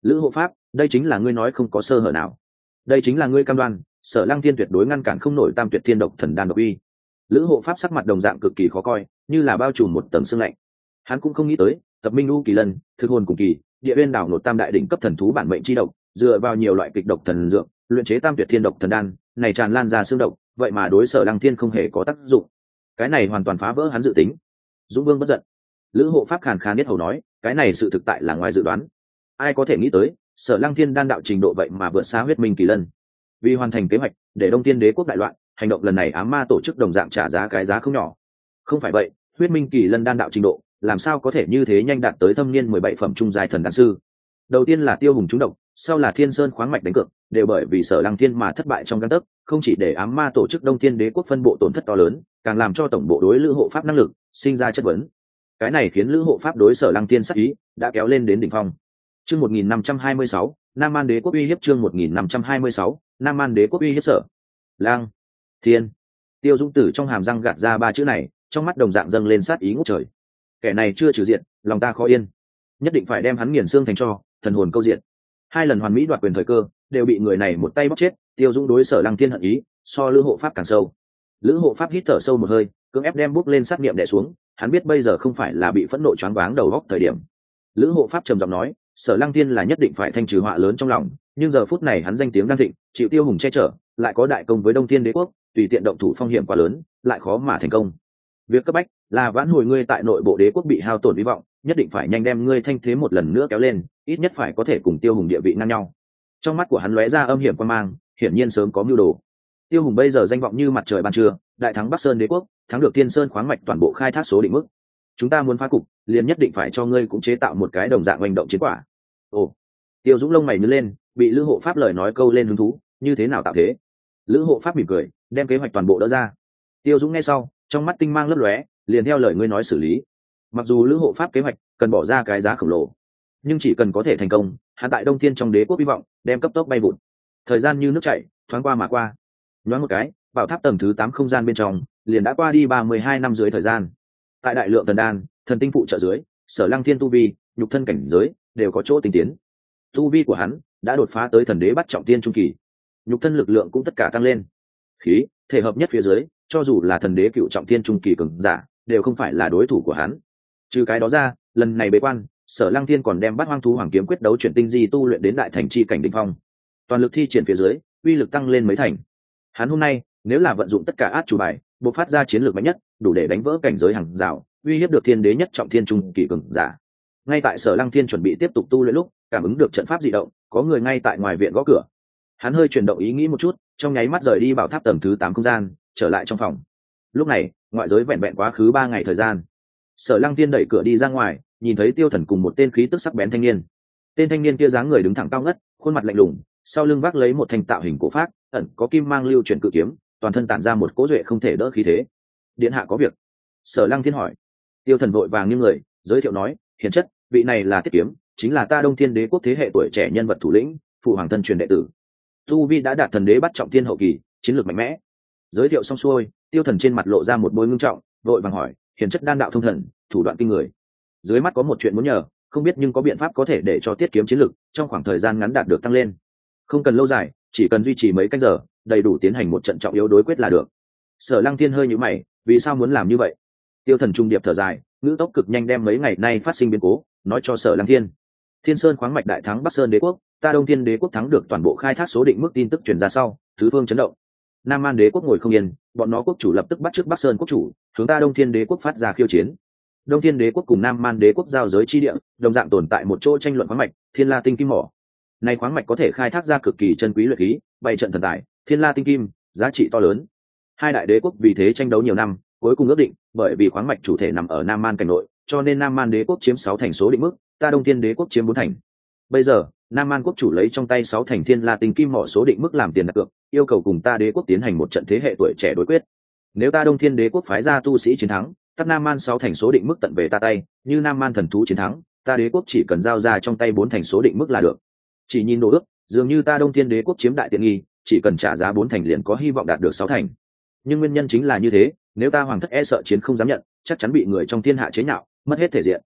Lữ hộ pháp, đây chính là ngươi nói không có sơ hở nào, đây chính là ngươi cam đoan Sở Lăng Thiên tuyệt đối ngăn cản không nổi Tam Tuyệt Thiên Độc Thần Đan độc uy. Lữ hộ pháp sắc mặt đồng dạng cực kỳ khó coi, như là bao trùm một tầng sương lạnh. Hắn cũng không nghĩ tới tập minh u kỳ lân, thực hồn cùng kỳ, địa uyên đảo nột tam đại đỉnh cấp thần thú bản mệnh chi độc, dựa vào nhiều loại kịch độc thần dược luyện chế Tam Tuyệt Thiên Độc Thần Đan, này tràn lan ra xương độc, vậy mà đối Sở Lăng Thiên không hề có tác dụng. Cái này hoàn toàn phá vỡ hắn dự tính. Dũng Vương bất giận. Lữ hộ pháp khàn khàn biết hầu nói, cái này sự thực tại là ngoài dự đoán. Ai có thể nghĩ tới Sở Lăng Thiên đan đạo trình độ vậy mà vượt xa huyết minh kỳ lân. Vì hoàn thành kế hoạch để Đông Tiên Đế quốc đại loạn, hành động lần này ám ma tổ chức đồng dạng trả giá cái giá không nhỏ. Không phải vậy, huyết minh kỳ lân đan đạo trình độ làm sao có thể như thế nhanh đạt tới thâm niên 17 phẩm trung giai thần đan sư. Đầu tiên là Tiêu Hùng trúng độc, sau là Thiên Sơn khoáng mạch đánh cược, đều bởi vì Sở Lăng Thiên mà thất bại trong gang tấc, không chỉ để ám ma tổ chức Đông Thiên Đế quốc phân bộ tổn thất to lớn, càng làm cho tổng bộ đối Lữ hộ pháp năng lực sinh ra chất vấn. Cái này khiến Lữ hộ pháp đối Sở Lăng Thiên sát ý đã kéo lên đến đỉnh phong. Chương 1526, Nam Man Đế quốc uy hiếp. Chương 1526, Nam Man Đế quốc uy hiếp Sở Lăng Thiên. Tiêu Dũng Tử trong hàm răng gạt ra ba chữ này, trong mắt đồng dạng dâng lên sát ý ngút trời. Kẻ này chưa trừ diện, lòng ta khó yên, nhất định phải đem hắn nghiền xương thành tro, thần hồn câu diện. Hai lần hoàn mỹ đoạt quyền thời cơ đều bị người này một tay bóc chết. Tiêu Dũng đối Sở Lăng Thiên hận ý so Lữ hộ pháp càng sâu. Lữ hộ pháp hít thở sâu một hơi, cưỡng ép đem bút lên sát niệm đè xuống. Hắn biết bây giờ không phải là bị phẫn nộ choáng váng đầu óc thời điểm. Lữ hộ pháp trầm giọng nói, Sở Lăng Thiên là nhất định phải thanh trừ họa lớn trong lòng, nhưng giờ phút này hắn danh tiếng đang thịnh, chịu Tiêu Hùng che chở, lại có đại công với Đông Thiên Đế quốc, tùy tiện động thủ phong hiểm quá lớn, lại khó mà thành công. Việc cấp bách là vãn hồi ngươi tại nội bộ đế quốc bị hao tổn hy vọng, nhất định phải nhanh đem ngươi thanh thế một lần nữa kéo lên, ít nhất phải có thể cùng Tiêu Hùng địa vị ngang nhau. Trong mắt của hắn lóe ra âm hiểm quan mang, hiển nhiên sớm có mưu đồ. Tiêu Hùng bây giờ danh vọng như mặt trời ban trưa, đại thắng Bắc Sơn Đế quốc, thắng được Thiên Sơn khoáng mạch toàn bộ khai thác số định mức. Chúng ta muốn phá cục, liền nhất định phải cho ngươi cũng chế tạo một cái đồng dạng hành động chiến quả. Ồ. Tiêu Dũng lông mày nhướng lên, bị Lữ hộ pháp lời nói câu lên hứng thú, như thế nào tạo thế? Lữ hộ pháp mỉm cười, đem kế hoạch toàn bộ đỡ ra. Tiêu Dũng nghe sau, trong mắt tinh mang lấp lóe, liền theo lời ngươi nói xử lý. Mặc dù Lữ hộ pháp kế hoạch cần bỏ ra cái giá khổng lồ, nhưng chỉ cần có thể thành công, hắn tại Đông Thiên trong đế quốc hy vọng đem cấp tốc bay vụt. Thời gian như nước chảy, thoáng qua mà qua. Nhoáng một cái, bảo tháp tầng thứ 8 không gian bên trong liền đã qua đi 32 năm dưới thời gian. Tại đại lượng thần đan, thần tinh phụ trợ dưới, Sở Lăng Thiên tu vi, nhục thân cảnh giới đều có chỗ tinh tiến. Tu vi của hắn đã đột phá tới thần đế bắt trọng tiên trung kỳ, nhục thân lực lượng cũng tất cả tăng lên. Khí thể hợp nhất phía dưới, cho dù là thần đế cựu trọng tiên trung kỳ cường giả, đều không phải là đối thủ của hắn. Trừ cái đó ra, lần này bế quan, Sở Lăng Thiên còn đem Bát Hoang thú hoàng kiếm quyết đấu chuyển tinh di tu luyện đến đại thành chi cảnh đỉnh phong. Toàn lực thi triển phía dưới, uy lực tăng lên mấy thành. Hắn hôm nay, nếu là vận dụng tất cả át chủ bài, bộc phát ra chiến lược mạnh nhất, đủ để đánh vỡ cảnh giới hàng rào, uy hiếp được thiên đế nhất trọng thiên trung kỳ cường giả. Ngay tại Sở Lăng Thiên chuẩn bị tiếp tục tu luyện lúc, cảm ứng được trận pháp dị động, có người ngay tại ngoài viện gõ cửa. Hắn hơi chuyển động ý nghĩ một chút, trong nháy mắt rời đi bảo tháp tầng thứ 8 không gian, trở lại trong phòng. Lúc này, ngoại giới vẹn vẹn quá khứ 3 ngày thời gian. Sở Lăng Thiên đẩy cửa đi ra ngoài, nhìn thấy Tiêu Thần cùng một tên khí tức sắc bén thanh niên. Tên thanh niên kia dáng người đứng thẳng cao ngất, khuôn mặt lạnh lùng, sau lưng vác lấy một thanh tạo hình cổ phác, ẩn có kim mang lưu chuyển cự kiếm, toàn thân tản ra một cỗ duệ không thể đỡ khí thế. Điện hạ có việc. Sở Lăng Thiên hỏi. Tiêu Thần vội vàng nghiêng người, giới thiệu nói, hiển chất, vị này là Tiết Kiếm, chính là ta Đông Thiên Đế quốc thế hệ tuổi trẻ nhân vật thủ lĩnh, phụ hoàng thân truyền đệ tử. Tu vi đã đạt thần đế bắt trọng thiên hậu kỳ, chiến lược mạnh mẽ. Giới thiệu xong xuôi, Tiêu Thần trên mặt lộ ra một bôi ngưng trọng, vội vàng hỏi, hiển chất đan đạo thông thần, thủ đoạn kinh người. Dưới mắt có một chuyện muốn nhờ, không biết nhưng có biện pháp có thể để cho Tiết Kiếm chiến lược trong khoảng thời gian ngắn đạt được tăng lên. Không cần lâu dài, chỉ cần duy trì mấy canh giờ, đầy đủ tiến hành một trận trọng yếu đối quyết là được. Sở Lăng Thiên hơi nhíu mày, vì sao muốn làm như vậy? Tiêu Thần trung điệp thở dài, ngữ tốc cực nhanh đem mấy ngày nay phát sinh biến cố nói cho Sở Lăng Thiên. Thiên Sơn khoáng mạch đại thắng Bắc Sơn Đế quốc, ta Đông Thiên Đế quốc thắng được toàn bộ khai thác số định mức tin tức truyền ra sau, tứ phương chấn động. Nam Man Đế quốc ngồi không yên, bọn nó quốc chủ lập tức bắt chước Bắc Sơn quốc chủ, hướng ta Đông Thiên Đế quốc phát ra khiêu chiến. Đông Thiên Đế quốc cùng Nam Man Đế quốc giao giới chi địa, đồng dạng tồn tại một chỗ tranh luận khoáng mạch, Thiên La Tinh Kim mỏ. Này khoáng mạch có thể khai thác ra cực kỳ chân quý luyện khí, bày trận thần tài, Thiên La Tinh Kim, giá trị to lớn. Hai đại đế quốc vì thế tranh đấu nhiều năm, cuối cùng ước định, bởi vì khoáng mạch chủ thể nằm ở Nam Man cảnh nội, cho nên Nam Man Đế quốc chiếm 6 thành số định mức, ta Đông Thiên Đế quốc chiếm 4 thành. Bây giờ, Nam Man quốc chủ lấy trong tay 6 thành Thiên La Tinh Kim mỏ số định mức làm tiền đặt cược, yêu cầu cùng ta đế quốc tiến hành một trận thế hệ tuổi trẻ đối quyết. Nếu ta Đông Thiên Đế quốc phái ra tu sĩ chiến thắng, tất Nam Man 6 thành số định mức tận về ta tay, như Nam Man thần thú chiến thắng, ta đế quốc chỉ cần giao ra trong tay 4 thành số định mức là được. Chỉ nhìn đồ ước, dường như ta Đông Thiên Đế quốc chiếm đại tiện nghi, chỉ cần trả giá 4 thành liền có hy vọng đạt được 6 thành. Nhưng nguyên nhân chính là như thế, nếu ta hoàng thất e sợ chiến không dám nhận, chắc chắn bị người trong thiên hạ chế nhạo, mất hết thể diện.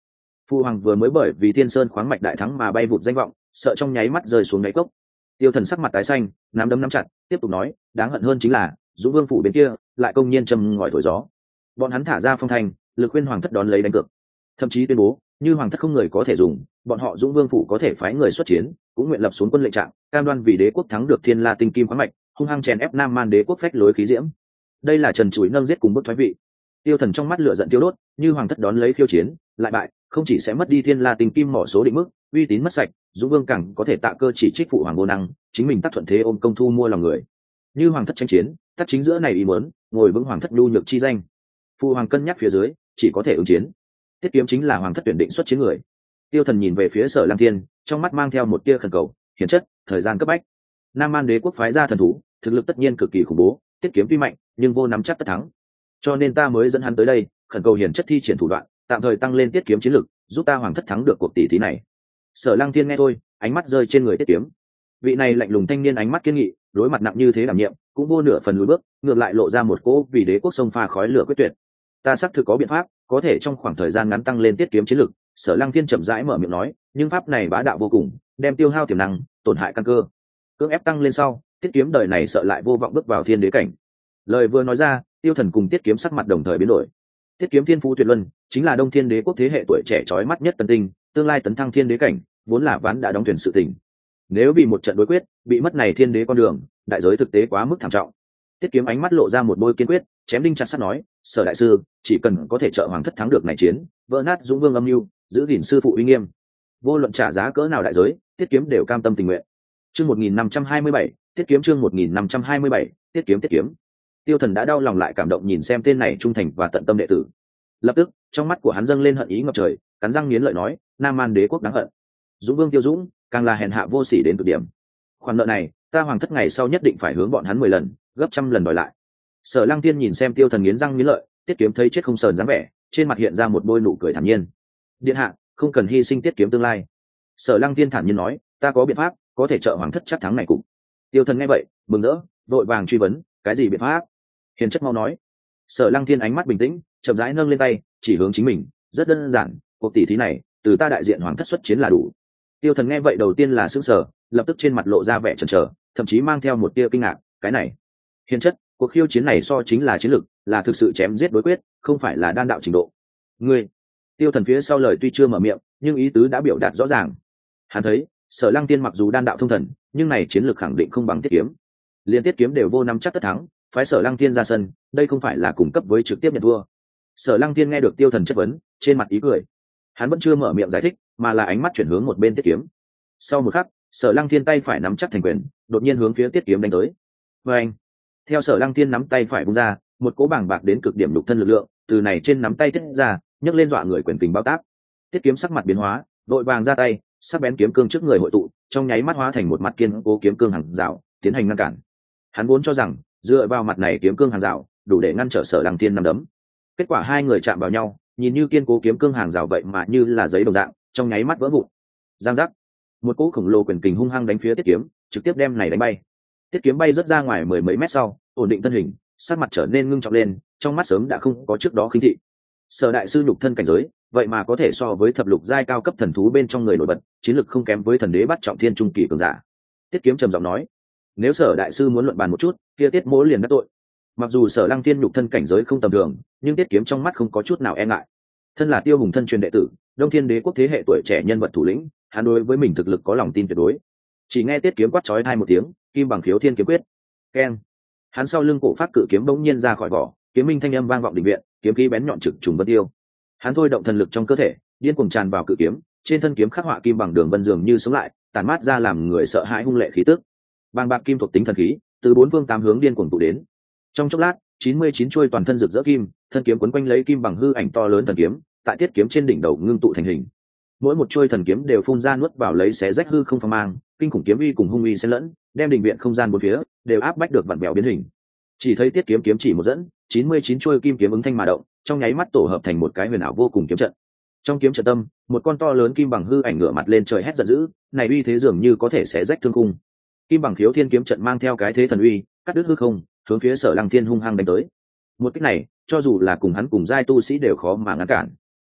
Phu hoàng vừa mới bởi vì Thiên Sơn khoáng mạch đại thắng mà bay vụt danh vọng, sợ trong nháy mắt rơi xuống đáy cốc. Tiêu Thần sắc mặt tái xanh, nắm đấm nắm chặt, tiếp tục nói, đáng hận hơn chính là Dũng Vương phủ bên kia lại công nhiên châm ngòi thổi gió. Bọn hắn thả ra phong thanh, lực khuyên hoàng thất đón lấy đánh cược, thậm chí tuyên bố như hoàng thất không người có thể dùng, bọn họ Dũng Vương phủ có thể phái người xuất chiến, cũng nguyện lập xuống quân lệnh trạng, cam đoan vì đế quốc thắng được Thiên La tinh kim khoáng mạch, hung hăng chèn ép Nam Man đế quốc phách lối khí diễm. Đây là trần trụi nâng giết cùng bức thoái vị. Tiêu Thần trong mắt lửa giận tiêu đốt, như hoàng thất đón lấy khiêu chiến lại bại, không chỉ sẽ mất đi Thiên La tinh kim mỏ số định mức, uy tín mất sạch, Dũng Vương càng có thể tạ cơ chỉ trích phụ hoàng vô năng, chính mình tác thuận thế ôm công thu mua lòng người. Như hoàng thất tranh chiến, tất chính giữa này ý muốn ngồi vững hoàng thất nhu nhược chi danh. Phụ hoàng cân nhắc phía dưới, chỉ có thể ứng chiến. Tiết Kiếm chính là hoàng thất tuyển định xuất chiến người. Tiêu Thần nhìn về phía Sở Lăng Thiên, trong mắt mang theo một tia khẩn cầu, hiển chất, thời gian cấp bách. Nam Man đế quốc phái ra thần thú, thực lực tất nhiên cực kỳ khủng bố, Tiết Kiếm tuy mạnh, nhưng vô nắm chắc tất thắng. Cho nên ta mới dẫn hắn tới đây, khẩn cầu hiển chất thi triển thủ đoạn, tạm thời tăng lên Tiết Kiếm chiến lực, giúp ta hoàng thất thắng được cuộc tỷ thí này. Sở Lăng Thiên nghe thôi, ánh mắt rơi trên người Tiết Kiếm. Vị này lạnh lùng thanh niên ánh mắt kiên nghị, đối mặt nặng như thế đảm nhiệm, cũng vô nửa phần lùi bước, ngược lại lộ ra một cỗ vì đế quốc sông pha khói lửa quyết tuyệt. Ta xác thực có biện pháp, có thể trong khoảng thời gian ngắn tăng lên Tiết Kiếm chiến lực. Sở Lăng Thiên chậm rãi mở miệng nói, nhưng pháp này bá đạo vô cùng, đem tiêu hao tiềm năng, tổn hại căn cơ. Cưỡng ép tăng lên sau, Tiết Kiếm đời này sợ lại vô vọng bước vào thiên đế cảnh. Lời vừa nói ra, Tiêu Thần cùng Tiết Kiếm sắc mặt đồng thời biến đổi. Tiết Kiếm thiên phú tuyệt luân, chính là Đông Thiên đế quốc thế hệ tuổi trẻ chói mắt nhất tân tinh, tương lai tấn thăng thiên đế cảnh, vốn là ván đã đóng thuyền sự tình. Nếu bị một trận đối quyết, bị mất này thiên đế con đường, đại giới thực tế quá mức thảm trọng. Tiết Kiếm ánh mắt lộ ra một bôi kiên quyết, chém đinh chặt sắt nói, Sở đại sư, chỉ cần có thể trợ hoàng thất thắng được này chiến, vỡ nát Dũng Vương âm mưu, giữ gìn sư phụ uy nghiêm, vô luận trả giá cỡ nào đại giới, Tiết Kiếm đều cam tâm tình nguyện. Chương 1527, Tiết Kiếm chương 1527, Tiết Kiếm. Tiêu Thần đã đau lòng lại cảm động nhìn xem tên này trung thành và tận tâm đệ tử. Lập tức, trong mắt của hắn dâng lên hận ý ngập trời, cắn răng nghiến lợi nói, Nam Man đế quốc đáng hận. Dũng Vương Tiêu Dũng, càng là hèn hạ vô sỉ đến cực điểm. Khoản nợ này, ta hoàng thất ngày sau nhất định phải hướng bọn hắn 10 lần, gấp trăm lần đòi lại. Sở Lăng Tiên nhìn xem Tiêu Thần nghiến răng nghiến lợi, Tiết Kiếm thấy chết không sờn dáng vẻ, trên mặt hiện ra một bôi nụ cười thản nhiên. Điện hạ, không cần hy sinh Tiết Kiếm tương lai. Sở Lăng Tiên thản nhiên nói, ta có biện pháp, có thể trợ hoàng thất chắc thắng này cùng. Tiêu Thần nghe vậy, mừng rỡ, vội vàng truy vấn, cái gì biện pháp? Hiền chất mau nói. Sở Lăng Thiên ánh mắt bình tĩnh, chậm rãi nâng lên tay, chỉ hướng chính mình, rất đơn giản, cuộc tỷ thí này, từ ta đại diện hoàng thất xuất chiến là đủ. Tiêu Thần nghe vậy đầu tiên là sững sờ, lập tức trên mặt lộ ra vẻ chần chờ, thậm chí mang theo một tia kinh ngạc, cái này, hiền chất, cuộc khiêu chiến này so chính là chiến lực, là thực sự chém giết đối quyết, không phải là đan đạo trình độ. Ngươi, Tiêu Thần phía sau lời tuy chưa mở miệng, nhưng ý tứ đã biểu đạt rõ ràng. Hắn thấy, Sở Lăng Tiên mặc dù đan đạo thông thần, nhưng này chiến lược khẳng định không bằng Tiết Kiếm. Liên Tiết Kiếm đều vô nắm chắc tất thắng, phái Sở Lăng Tiên ra sân, đây không phải là cùng cấp với trực tiếp nhận thua. Sở Lăng Tiên nghe được Tiêu Thần chất vấn, trên mặt ý cười. Hắn vẫn chưa mở miệng giải thích, mà là ánh mắt chuyển hướng một bên Tiết Kiếm. Sau một khắc, Sở Lăng Tiên tay phải nắm chắc thành quyền, đột nhiên hướng phía Tiết Kiếm đánh tới. Và anh, theo Sở Lăng Tiên nắm tay phải vung ra, một cỗ bàng bạc đến cực điểm lục thân lực lượng, từ này trên nắm tay tiết ra, nhấc lên dọa người quyền kình bao tác. Tiết Kiếm sắc mặt biến hóa, vội vàng ra tay, sắc bén kiếm cương trước người hội tụ, trong nháy mắt hóa thành một mặt kiên cố kiếm cương hàng rào, tiến hành ngăn cản. Hắn vốn cho rằng, dựa vào mặt này kiếm cương hàng rào, đủ để ngăn trở Sở Lăng Tiên năm đấm. Kết quả hai người chạm vào nhau, nhìn như kiên cố kiếm cương hàng rào vậy mà như là giấy đồng dạng, trong nháy mắt vỡ vụn. Giang giác, một cỗ khổng lồ quyền kình hung hăng đánh phía Tiết Kiếm, trực tiếp đem này đánh bay. Tiết Kiếm bay rất ra ngoài mười mấy mét sau, ổn định thân hình, sắc mặt trở nên ngưng trọng lên, trong mắt sớm đã không có trước đó khinh thị. Sở đại sư nhục thân cảnh giới, vậy mà có thể so với thập lục giai cao cấp thần thú bên trong người nổi bật, chiến lực không kém với thần đế bắt trọng thiên trung kỳ cường giả. Tiết Kiếm trầm giọng nói, nếu Sở đại sư muốn luận bàn một chút, kia Tiết mỗ liền đắc tội. Mặc dù Sở Lăng Thiên nhục thân cảnh giới không tầm thường, nhưng Tiết Kiếm trong mắt không có chút nào e ngại. Thân là Tiêu Hùng thân truyền đệ tử, Đông Thiên đế quốc thế hệ tuổi trẻ nhân vật thủ lĩnh, hắn đối với mình thực lực có lòng tin tuyệt đối. Chỉ nghe Tiết Kiếm quát chói tai một tiếng, kim bằng khiếu thiên kiếm quyết. Keng. Hắn sau lưng cổ pháp cự kiếm bỗng nhiên ra khỏi vỏ, kiếm minh thanh âm vang vọng đỉnh viện, kiếm khí bén nhọn trực trùng vân tiêu. Hắn thôi động thần lực trong cơ thể, điên cuồng tràn vào cự kiếm, trên thân kiếm khắc họa kim bằng đường vân dường như sống lại, tản mát ra làm người sợ hãi hung lệ khí tức. Bàng bạc kim thuộc tính thần khí, từ bốn phương tám hướng điên cuồng tụ đến. Trong chốc lát, 99 chuôi toàn thân rực rỡ kim, thân kiếm quấn quanh lấy kim bằng hư ảnh to lớn thần kiếm, tại Tiết Kiếm trên đỉnh đầu ngưng tụ thành hình. Mỗi một chuôi thần kiếm đều phun ra nuốt vào lấy xé rách hư không phong mang, kinh khủng kiếm uy cùng hung uy xen lẫn, đem đình viện không gian bốn phía đều áp bách được vặn vẹo biến hình. Chỉ thấy Tiết Kiếm kiếm chỉ một dẫn, 99 chuôi kim kiếm ứng thanh mà động, trong nháy mắt tổ hợp thành một cái huyền ảo vô cùng kiếm trận. Trong kiếm trận tâm, một con to lớn kim bằng hư ảnh ngửa mặt lên trời hét giận dữ, này uy thế dường như có thể xé rách thương khung. Kim bằng khiếu thiên kiếm trận mang theo cái thế thần uy, cắt đứt hư không, hướng phía Sở Lăng Thiên hung hăng đánh tới. Một kích này, cho dù là cùng hắn cùng giai tu sĩ đều khó mà ngăn cản.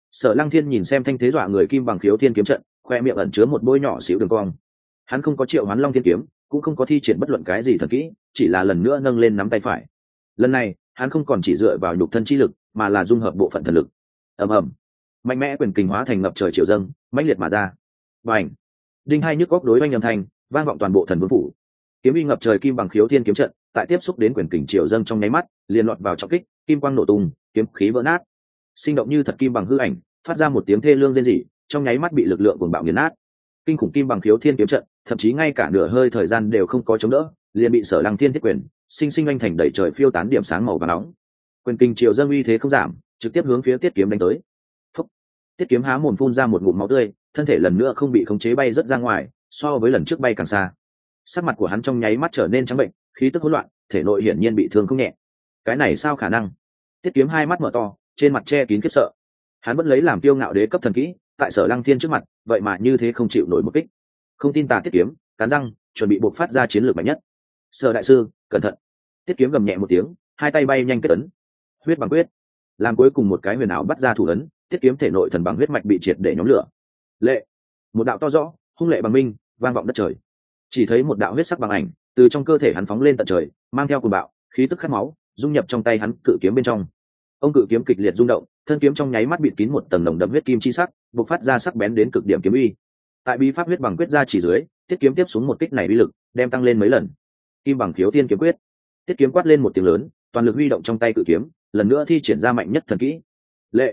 Sở Lăng Thiên nhìn xem thanh thế dọa người kim bằng khiếu thiên kiếm trận, khoe miệng ẩn chứa một bôi nhỏ xíu đường cong. Hắn không có triệu hoán long thiên kiếm, cũng không có thi triển bất luận cái gì thần kỹ, chỉ là lần nữa nâng lên nắm tay phải. Lần này hắn không còn chỉ dựa vào nhục thân chi lực, mà là dung hợp bộ phận thần lực. ầm ầm, mạnh mẽ quyền kình hóa thành ngập trời triều dâng, mãnh liệt mà ra. Bành, đinh hai nhức góc đối oanh âm thanh vang vọng toàn bộ thần vương phủ. Kiếm uy ngập trời kim bằng khiếu thiên kiếm trận, tại tiếp xúc đến quyền kình triều dâng trong nháy mắt, liền lọt vào trọng kích, kim quang nổ tung, kiếm khí vỡ nát. Sinh động như thật kim bằng hư ảnh, phát ra một tiếng thê lương rên rỉ, trong nháy mắt bị lực lượng cuồng bạo nghiền nát. Kinh khủng kim bằng khiếu thiên kiếm trận, thậm chí ngay cả nửa hơi thời gian đều không có chống đỡ, liền bị Sở Lăng Thiên thiết quyền sinh sinh anh thành đẩy trời phiêu tán điểm sáng màu vàng nóng. Quyền kinh triều dâng uy thế không giảm, trực tiếp hướng phía Tiết Kiếm đánh tới. Phúc! Tiết Kiếm há mồm phun ra một ngụm máu tươi, thân thể lần nữa không bị khống chế bay rất ra ngoài, so với lần trước bay càng xa. Sắc mặt của hắn trong nháy mắt trở nên trắng bệnh, khí tức hỗn loạn, thể nội hiển nhiên bị thương không nhẹ. Cái này sao khả năng? Tiết Kiếm hai mắt mở to, trên mặt che kín khiếp sợ. Hắn vẫn lấy làm kiêu ngạo đế cấp thần kỹ, tại Sở Lăng Thiên trước mặt, vậy mà như thế không chịu nổi một kích. Không tin tà Tiết Kiếm, cắn răng, chuẩn bị bộc phát ra chiến lược mạnh nhất. Sở đại sư, cẩn thận! Tiết Kiếm gầm nhẹ một tiếng, hai tay bay nhanh kết ấn. Huyết bằng quyết, làm cuối cùng một cái huyền ảo bắt ra thủ ấn, Tiết Kiếm thể nội thần bằng huyết mạch bị triệt để nhóm lửa. Lệ, một đạo to rõ, hung lệ bằng minh, vang vọng đất trời. Chỉ thấy một đạo huyết sắc bằng ảnh từ trong cơ thể hắn phóng lên tận trời, mang theo cuồng bạo, khí tức khát máu, dung nhập trong tay hắn cự kiếm bên trong. Ông cự kiếm kịch liệt rung động, thân kiếm trong nháy mắt bịt kín một tầng nồng đậm huyết kim chi sắc, bộc phát ra sắc bén đến cực điểm kiếm uy. Tại bí pháp huyết bằng quyết ra chỉ dưới, Tiết Kiếm tiếp xuống một kích này uy lực đem tăng lên mấy lần. Kim bằng khiếu thiên kiếm quyết. Tiết Kiếm quát lên một tiếng lớn, toàn lực huy động trong tay cự kiếm, lần nữa thi triển ra mạnh nhất thần kỹ. Lệ,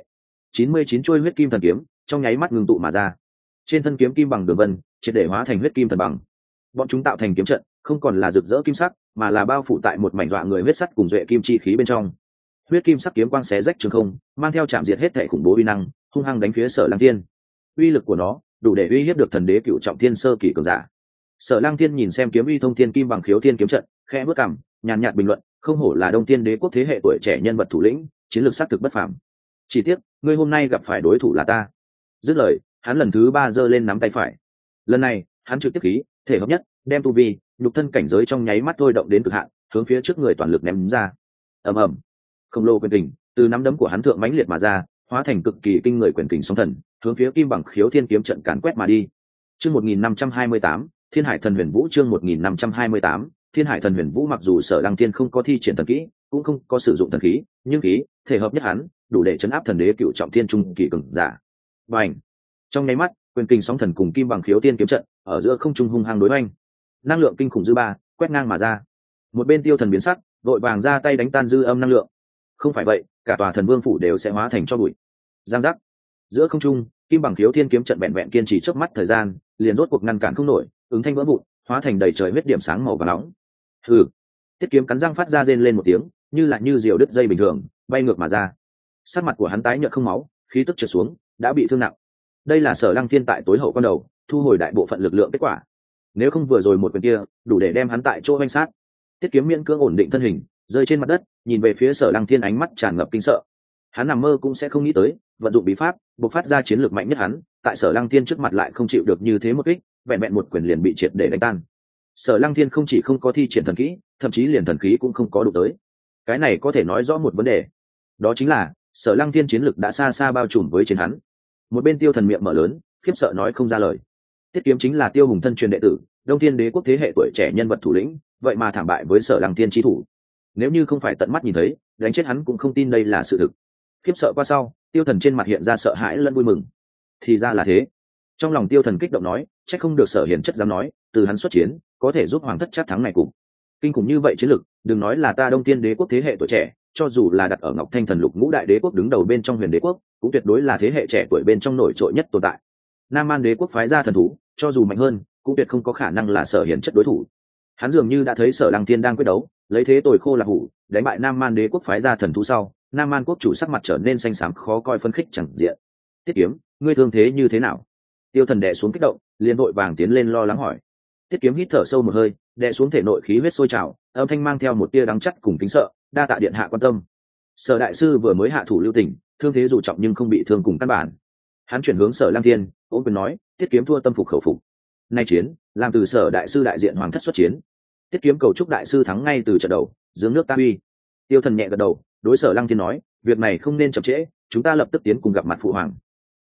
99 chuôi huyết kim thần kiếm trong nháy mắt ngưng tụ mà ra. Trên thân kiếm kim bằng đường vân triệt để hóa thành huyết kim thần bằng. Bọn chúng tạo thành kiếm trận, không còn là rực rỡ kim sắc, mà là bao phủ tại một mảnh dọa người huyết sắt cùng duệ kim chi khí bên trong. Huyết kim sắc kiếm quang xé rách trường không, mang theo chạm diệt hết thể khủng bố uy năng, hung hăng đánh phía Sở Lăng Thiên. Uy lực của nó đủ để uy hiếp được thần đế cựu trọng thiên sơ kỳ cường giả. Sở Lăng Thiên nhìn xem kiếm uy thông thiên kim bằng khiếu thiên kiếm trận, khẽ bước cằm, nhàn nhạt bình luận, không hổ là Đông Thiên đế quốc thế hệ tuổi trẻ nhân vật thủ lĩnh, chiến lược xác thực bất phàm. Chỉ tiếc, ngươi hôm nay gặp phải đối thủ là ta. Dứt lời, hắn lần thứ ba giơ lên nắm tay phải. Lần này, hắn trực tiếp khí, thể hợp nhất, đem tu vi, nhục thân cảnh giới trong nháy mắt thôi động đến cực hạn, hướng phía trước người toàn lực ném ra. Ầm ầm, khổng lồ quyền kình từ nắm đấm của hắn thượng mãnh liệt mà ra, hóa thành cực kỳ kinh người quyền kình sóng thần, hướng phía kim bằng khiếu thiên kiếm trận càn quét mà đi. Chương 1528, Thiên Hải Thần Huyền Vũ. Chương 1528, Thiên Hải Thần Huyền Vũ. Mặc dù Sở Lăng Thiên không có thi triển thần kỹ, cũng không có sử dụng thần khí, nhưng khí thể hợp nhất hắn đủ để chấn áp thần đế cựu trọng thiên trung kỳ cường giả. Bành! Trong nháy mắt, quyền kình sóng thần cùng kim bằng khiếu thiên kiếm trận ở giữa không trung hung hăng đối oanh, năng lượng kinh khủng dư ba quét ngang mà ra. Một bên Tiêu Thần biến sắc, vội vàng ra tay đánh tan dư âm năng lượng. Không phải vậy, cả tòa thần vương phủ đều sẽ hóa thành tro bụi. Giang giác! Giữa không trung, kim bằng khiếu thiên kiếm trận vẹn vẹn kiên trì chớp mắt thời gian, liền rốt cuộc ngăn cản không nổi, ứng thanh vỡ vụn, hóa thành đầy trời huyết điểm sáng màu vàng nóng. Hừ! Tiết Kiếm cắn răng phát ra rên lên một tiếng, như diều đứt dây bình thường, bay ngược mà ra. Sắc mặt của hắn tái nhợt không máu, khí tức trượt xuống, đã bị thương nặng. Đây là Sở Lăng Thiên tại tối hậu con đầu thu hồi đại bộ phận lực lượng kết quả. Nếu không vừa rồi một quyền kia đủ để đem hắn tại chỗ vanh sát. Tiết Kiếm miễn cưỡng ổn định thân hình, rơi trên mặt đất, nhìn về phía Sở Lăng Thiên, ánh mắt tràn ngập kinh sợ. Hắn nằm mơ cũng sẽ không nghĩ tới, vận dụng bí pháp bộc phát ra chiến lược mạnh nhất hắn, tại Sở Lăng Thiên trước mặt lại không chịu được như thế một kích, vẹn vẹn một quyền liền bị triệt để đánh tan. Sở Lăng Thiên không chỉ không có thi triển thần kỹ, thậm chí liền thần khí cũng không có đủ tới. Cái này có thể nói rõ một vấn đề, đó chính là Sở Lăng Thiên chiến lực đã xa xa bao trùm với trên hắn. Một bên Tiêu Thần miệng mở lớn, khiếp sợ nói không ra lời. Tiết Kiếm chính là Tiêu Hùng thân truyền đệ tử, Đông Thiên đế quốc thế hệ tuổi trẻ nhân vật thủ lĩnh, vậy mà thảm bại với Sở Lăng Thiên chí thủ. Nếu như không phải tận mắt nhìn thấy, đánh chết hắn cũng không tin đây là sự thực. Khiếp sợ qua sau, Tiêu Thần trên mặt hiện ra sợ hãi lẫn vui mừng. Thì ra là thế. Trong lòng Tiêu Thần kích động nói, chắc không được Sở Hiền chất dám nói, từ hắn xuất chiến, có thể giúp hoàng thất chắc thắng này cùng. Kinh khủng như vậy chiến lực, đừng nói là ta Đông Thiên đế quốc thế hệ tuổi trẻ, cho dù là đặt ở Ngọc Thanh Thần Lục ngũ đại đế quốc đứng đầu bên trong Huyền đế quốc, cũng tuyệt đối là thế hệ trẻ tuổi bên trong nổi trội nhất tồn tại. Nam Man đế quốc phái ra thần thú, cho dù mạnh hơn, cũng tuyệt không có khả năng là Sở Hiền chất đối thủ. Hắn dường như đã thấy Sở Lăng Thiên đang quyết đấu, lấy thế tồi khô là hủ, đánh bại Nam Man đế quốc phái ra thần thú sau, Nam Man quốc chủ sắc mặt trở nên xanh xám khó coi, phân khích chẳng diện. Tiết Kiếm, ngươi thương thế như thế nào? Tiêu Thần đè xuống kích động, liền vội vàng tiến lên lo lắng hỏi. Tiết Kiếm hít thở sâu một hơi, đè xuống thể nội khí huyết sôi trào, âm thanh mang theo một tia đắng chắt cùng kính sợ, đa tạ điện hạ quan tâm. Sở đại sư vừa mới hạ thủ lưu tình, thương thế dù trọng nhưng không bị thương cùng căn bản. Hắn chuyển hướng Sở Lăng Thiên, ôm quyền nói, Tiết Kiếm thua tâm phục khẩu phục. Nay chiến, làm từ Sở đại sư đại diện hoàng thất xuất chiến. Tiết Kiếm cầu chúc đại sư thắng ngay từ trận đầu, giếng nước ta uy. Tiêu Thần nhẹ gật đầu, đối Sở Lăng Thiên nói, việc này không nên chậm trễ, chúng ta lập tức tiến cùng gặp mặt phụ hoàng,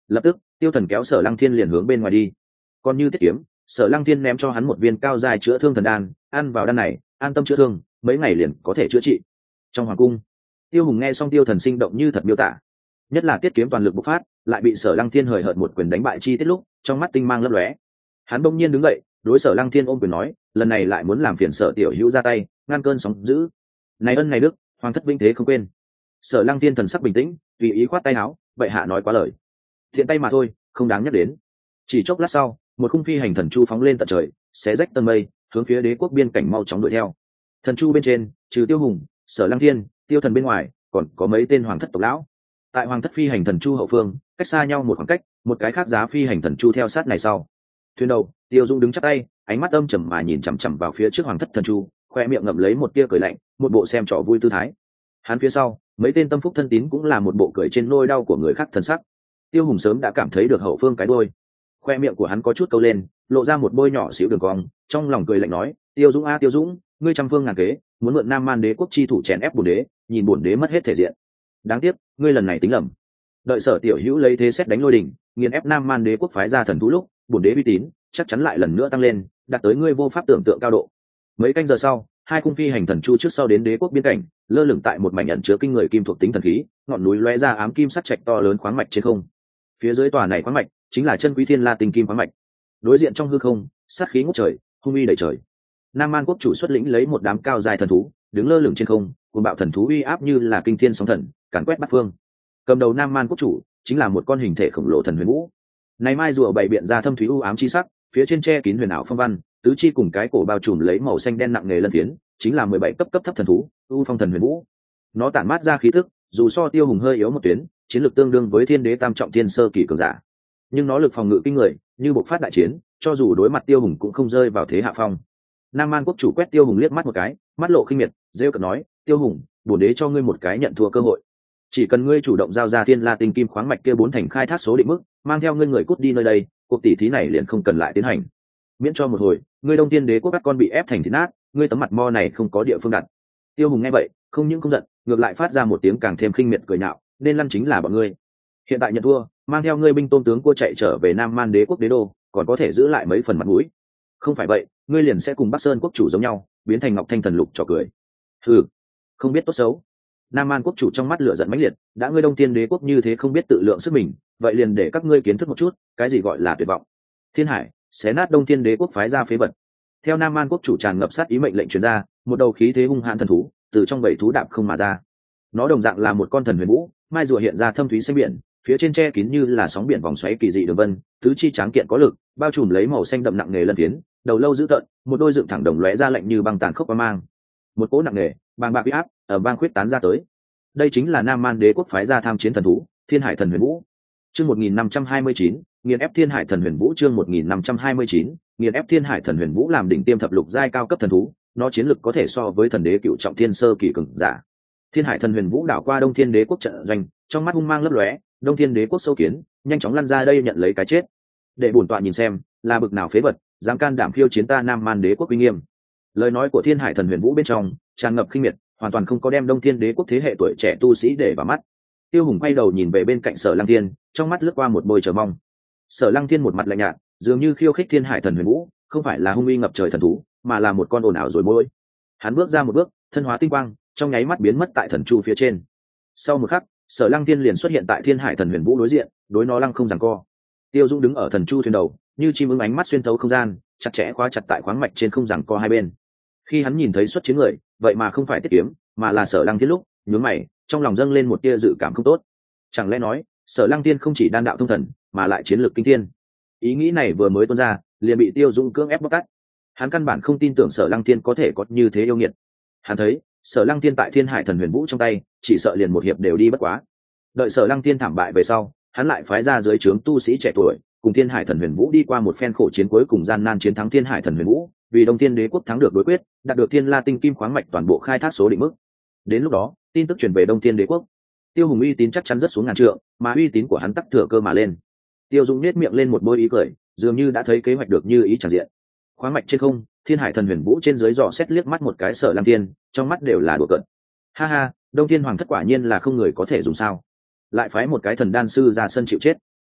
Lập tức Tiêu Thần kéo Sở Lăng Thiên liền hướng bên ngoài đi. Còn như tiết kiếm, Sở Lăng Thiên ném cho hắn một viên cao dài chữa thương thần đan, ăn vào đan này an tâm chữa thương, mấy ngày liền có thể chữa trị. Trong hoàng cung, Tiêu Hùng nghe xong Tiêu Thần sinh động như thật miêu tả, nhất là tiết kiếm toàn lực bộc phát, lại bị Sở Lăng Thiên hời hợt một quyền đánh bại chi tiết lúc, trong mắt tinh mang lấp lóe. Hắn bỗng nhiên đứng dậy, đối Sở Lăng Thiên ôm quyền nói, lần này lại muốn làm phiền Sở tiểu hữu ra tay, ngăn cơn sóng dữ. Này ân này đức, hoàng thất vinh thế không quên. Sở Lăng Thiên thần sắc bình tĩnh, tùy ý khoát tay áo, bệ hạ nói quá lời, thiện tay mà thôi, không đáng nhắc đến. Chỉ chốc lát sau, một khung phi hành thần chu phóng lên tận trời, xé rách tầng mây, hướng phía đế quốc biên cảnh mau chóng đuổi theo. Thần chu bên trên, trừ Tiêu Hùng, Sở Lăng Thiên, Tiêu Thần bên ngoài, còn có mấy tên hoàng thất tộc lão. Tại hoàng thất phi hành thần chu hậu phương, cách xa nhau một khoảng cách, một cái khác giá phi hành thần chu theo sát này sau. Thuyền đầu, Tiêu Dung đứng chắp tay, ánh mắt âm trầm mà nhìn chằm chằm vào phía trước hoàng thất thần chu, khoe miệng ngậm lấy một tia cười lạnh, một bộ xem trò vui tư thái. Hắn phía sau, mấy tên tâm phúc thân tín cũng là một bộ cười trên nôi đau của người khác thần sắc. Tiêu Hùng sớm đã cảm thấy được hậu phương cái đôi, khoe miệng của hắn có chút câu lên, lộ ra một bôi nhỏ xíu đường cong, trong lòng cười lạnh nói, Tiêu Dũng a Tiêu Dũng, ngươi trăm phương ngàn kế, muốn mượn Nam Man đế quốc chi thủ chèn ép bổn đế, nhìn bổn đế mất hết thể diện. Đáng tiếc, ngươi lần này tính lầm. Đợi Sở tiểu hữu lấy thế xét đánh lôi đỉnh, nghiền ép Nam Man đế quốc phái ra thần thú lúc, bổn đế uy tín chắc chắn lại lần nữa tăng lên, đạt tới ngươi vô pháp tưởng tượng cao độ. Mấy canh giờ sau, hai cung phi hành thần chu trước sau đến đế quốc biên cảnh, lơ lửng tại một mảnh ẩn chứa kinh người kim thuộc tính thần khí, ngọn núi lóe ra ám kim sắc trạch to lớn khoáng mạch trên không. Phía dưới tòa này khoáng mạch chính là chân quý thiên la tinh kim khoáng mạch. Đối diện trong hư không, sát khí ngút trời, hung uy đầy trời. Nam Man quốc chủ xuất lĩnh lấy một đám cao dài thần thú, đứng lơ lửng trên không, cuồng bạo thần thú uy áp như là kinh thiên sóng thần, càn quét bát phương. Cầm đầu Nam Man quốc chủ chính là một con hình thể khổng lồ thần huyền vũ. Này mai rùa bày biện ra thâm thúy u ám chi sắc, phía trên che kín huyền ảo phong văn, tứ chi cùng cái cổ bao trùm lấy màu xanh đen nặng nề lân phiến, chính là 17 cấp thấp thần thú, U Phong thần huyền vũ. Nó tản mát ra khí tức, dù so Tiêu Hùng hơi yếu một tuyến, chiến lược tương đương với thiên đế tam trọng thiên sơ kỳ cường giả, nhưng nó lực phòng ngự kinh người, như bộc phát đại chiến, cho dù đối mặt Tiêu Hùng cũng không rơi vào thế hạ phong. Nam Man quốc chủ quét Tiêu Hùng liếc mắt một cái, mắt lộ khinh miệt, rêu cợt nói, Tiêu Hùng, bổn đế cho ngươi một cái nhận thua cơ hội. Chỉ cần ngươi chủ động giao ra thiên la tinh kim khoáng mạch kia 4 thành khai thác số định mức, mang theo ngươi người cút đi nơi đây, cuộc tỷ thí này liền không cần lại tiến hành. Miễn cho một hồi, ngươi Đông Tiên đế quốc các con bị ép thành thịt nát, ngươi tấm mặt mo này không có địa phương đặt. Tiêu Hùng nghe vậy, không những không giận, ngược lại phát ra một tiếng càng thêm khinh miệt cười nhạo, nên lăn chính là bọn ngươi. Hiện tại nhận thua, mang theo ngươi binh tôn tướng cua chạy trở về Nam Man đế quốc đế đô, còn có thể giữ lại mấy phần mặt mũi. Không phải vậy, ngươi liền sẽ cùng Bắc Sơn quốc chủ giống nhau, biến thành Ngọc Thanh thần lục trò cười. Hừ, không biết tốt xấu. Nam Man quốc chủ trong mắt lửa giận mãnh liệt, đã ngươi Đông Tiên đế quốc như thế không biết tự lượng sức mình, vậy liền để các ngươi kiến thức một chút, cái gì gọi là tuyệt vọng. Thiên Hải, xé nát Đông Tiên đế quốc phái ra phế vật. Theo Nam Man quốc chủ tràn ngập sát ý mệnh lệnh truyền ra, một đầu khí thế hung hãn thần thú từ trong bầy thú đạp không mà ra. Nó đồng dạng là một con thần huyền vũ, mai rùa hiện ra thâm thúy xanh biển, phía trên che kín như là sóng biển vòng xoáy kỳ dị đường vân, tứ chi tráng kiện có lực, bao trùm lấy màu xanh đậm nặng nề lân phiến, đầu lâu dữ tợn, một đôi dựng thẳng đồng lóe ra lạnh như băng tàn khốc qua mang. Một cỗ nặng nề, bàng bạc uy áp ở bang khuyết tán ra tới. Đây chính là Nam Man đế quốc phái ra tham chiến thần thú, Thiên Hải thần huyền vũ. Chương 1529, nghiền ép Thiên Hải thần huyền vũ. Chương 1529, nghiền ép Thiên Hải thần huyền vũ làm đỉnh tiêm thập lục giai cao cấp thần thú, nó chiến lực có thể so với thần đế cựu trọng thiên sơ kỳ cường giả. Thiên Hải thần huyền vũ đảo qua Đông Thiên đế quốc trận doanh, trong mắt hung mang lấp lóe, Đông Thiên đế quốc sâu kiến, nhanh chóng lăn ra đây nhận lấy cái chết. Để bổn tọa nhìn xem, là bực nào phế vật, dám can đảm khiêu chiến ta Nam Man đế quốc uy nghiêm. Lời nói của Thiên Hải thần huyền vũ bên trong tràn ngập khinh miệt, hoàn toàn không có đem Đông Thiên đế quốc thế hệ tuổi trẻ tu sĩ để vào mắt. Tiêu Hùng quay đầu nhìn về bên cạnh Sở Lăng Thiên, trong mắt lướt qua một bôi chờ mong. Sở Lăng Thiên một mặt lạnh nhạt, dường như khiêu khích Thiên Hải thần huyền vũ không phải là hung uy ngập trời thần thú, mà là một con ồn ào rồi môi. Hắn bước ra một bước, thân hóa tinh quang, trong nháy mắt biến mất tại thần chu phía trên. Sau một khắc, Sở Lăng Thiên liền xuất hiện tại Thiên Hải thần huyền vũ đối diện, đối nó lăng không giằng co. Tiêu Dũng đứng ở thần chu thuyền đầu, như chim ưng ánh mắt xuyên thấu không gian, chặt chẽ khóa chặt tại khoáng mạch trên không giằng co hai bên. Khi hắn nhìn thấy xuất chiến người, vậy mà không phải Tiết Kiếm, mà là Sở Lăng Thiên lúc, nhướng mày, trong lòng dâng lên một tia dự cảm không tốt. Chẳng lẽ nói, Sở Lăng Thiên không chỉ đan đạo thông thần, mà lại chiến lược kinh thiên? Ý nghĩ này vừa mới tuôn ra, liền bị Tiêu Dũng cưỡng ép bóc tát. Hắn căn bản không tin tưởng Sở Lăng Thiên có thể có như thế yêu nghiệt. Hắn thấy, Sở Lăng Thiên tại Thiên Hải thần huyền vũ trong tay, chỉ sợ liền một hiệp đều đi bất quá. Đợi Sở Lăng Thiên thảm bại về sau, hắn lại phái ra dưới trướng tu sĩ trẻ tuổi, cùng Thiên Hải thần huyền vũ đi qua một phen khổ chiến, cuối cùng gian nan chiến thắng Thiên Hải thần huyền vũ, vì Đông Thiên đế quốc thắng được đối quyết, đạt được Thiên La tinh kim khoáng mạch toàn bộ khai thác số định mức. Đến lúc đó, tin tức truyền về Đông Thiên đế quốc, Tiêu Hùng uy tín chắc chắn rất xuống ngàn trượng, mà uy tín của hắn tắc thừa cơ mà lên. Tiêu Dũng nhếch miệng lên một bôi ý cười, dường như đã thấy kế hoạch được như ý tràn diện. Khoáng mạch trên không, Thiên Hải thần huyền vũ trên dưới dò xét liếc mắt một cái Sở Lăng Thiên, trong mắt đều là đùa cợt. Ha ha, Đông Thiên hoàng thất quả nhiên là không người có thể dùng sao? Lại phái một cái thần đan sư ra sân chịu chết.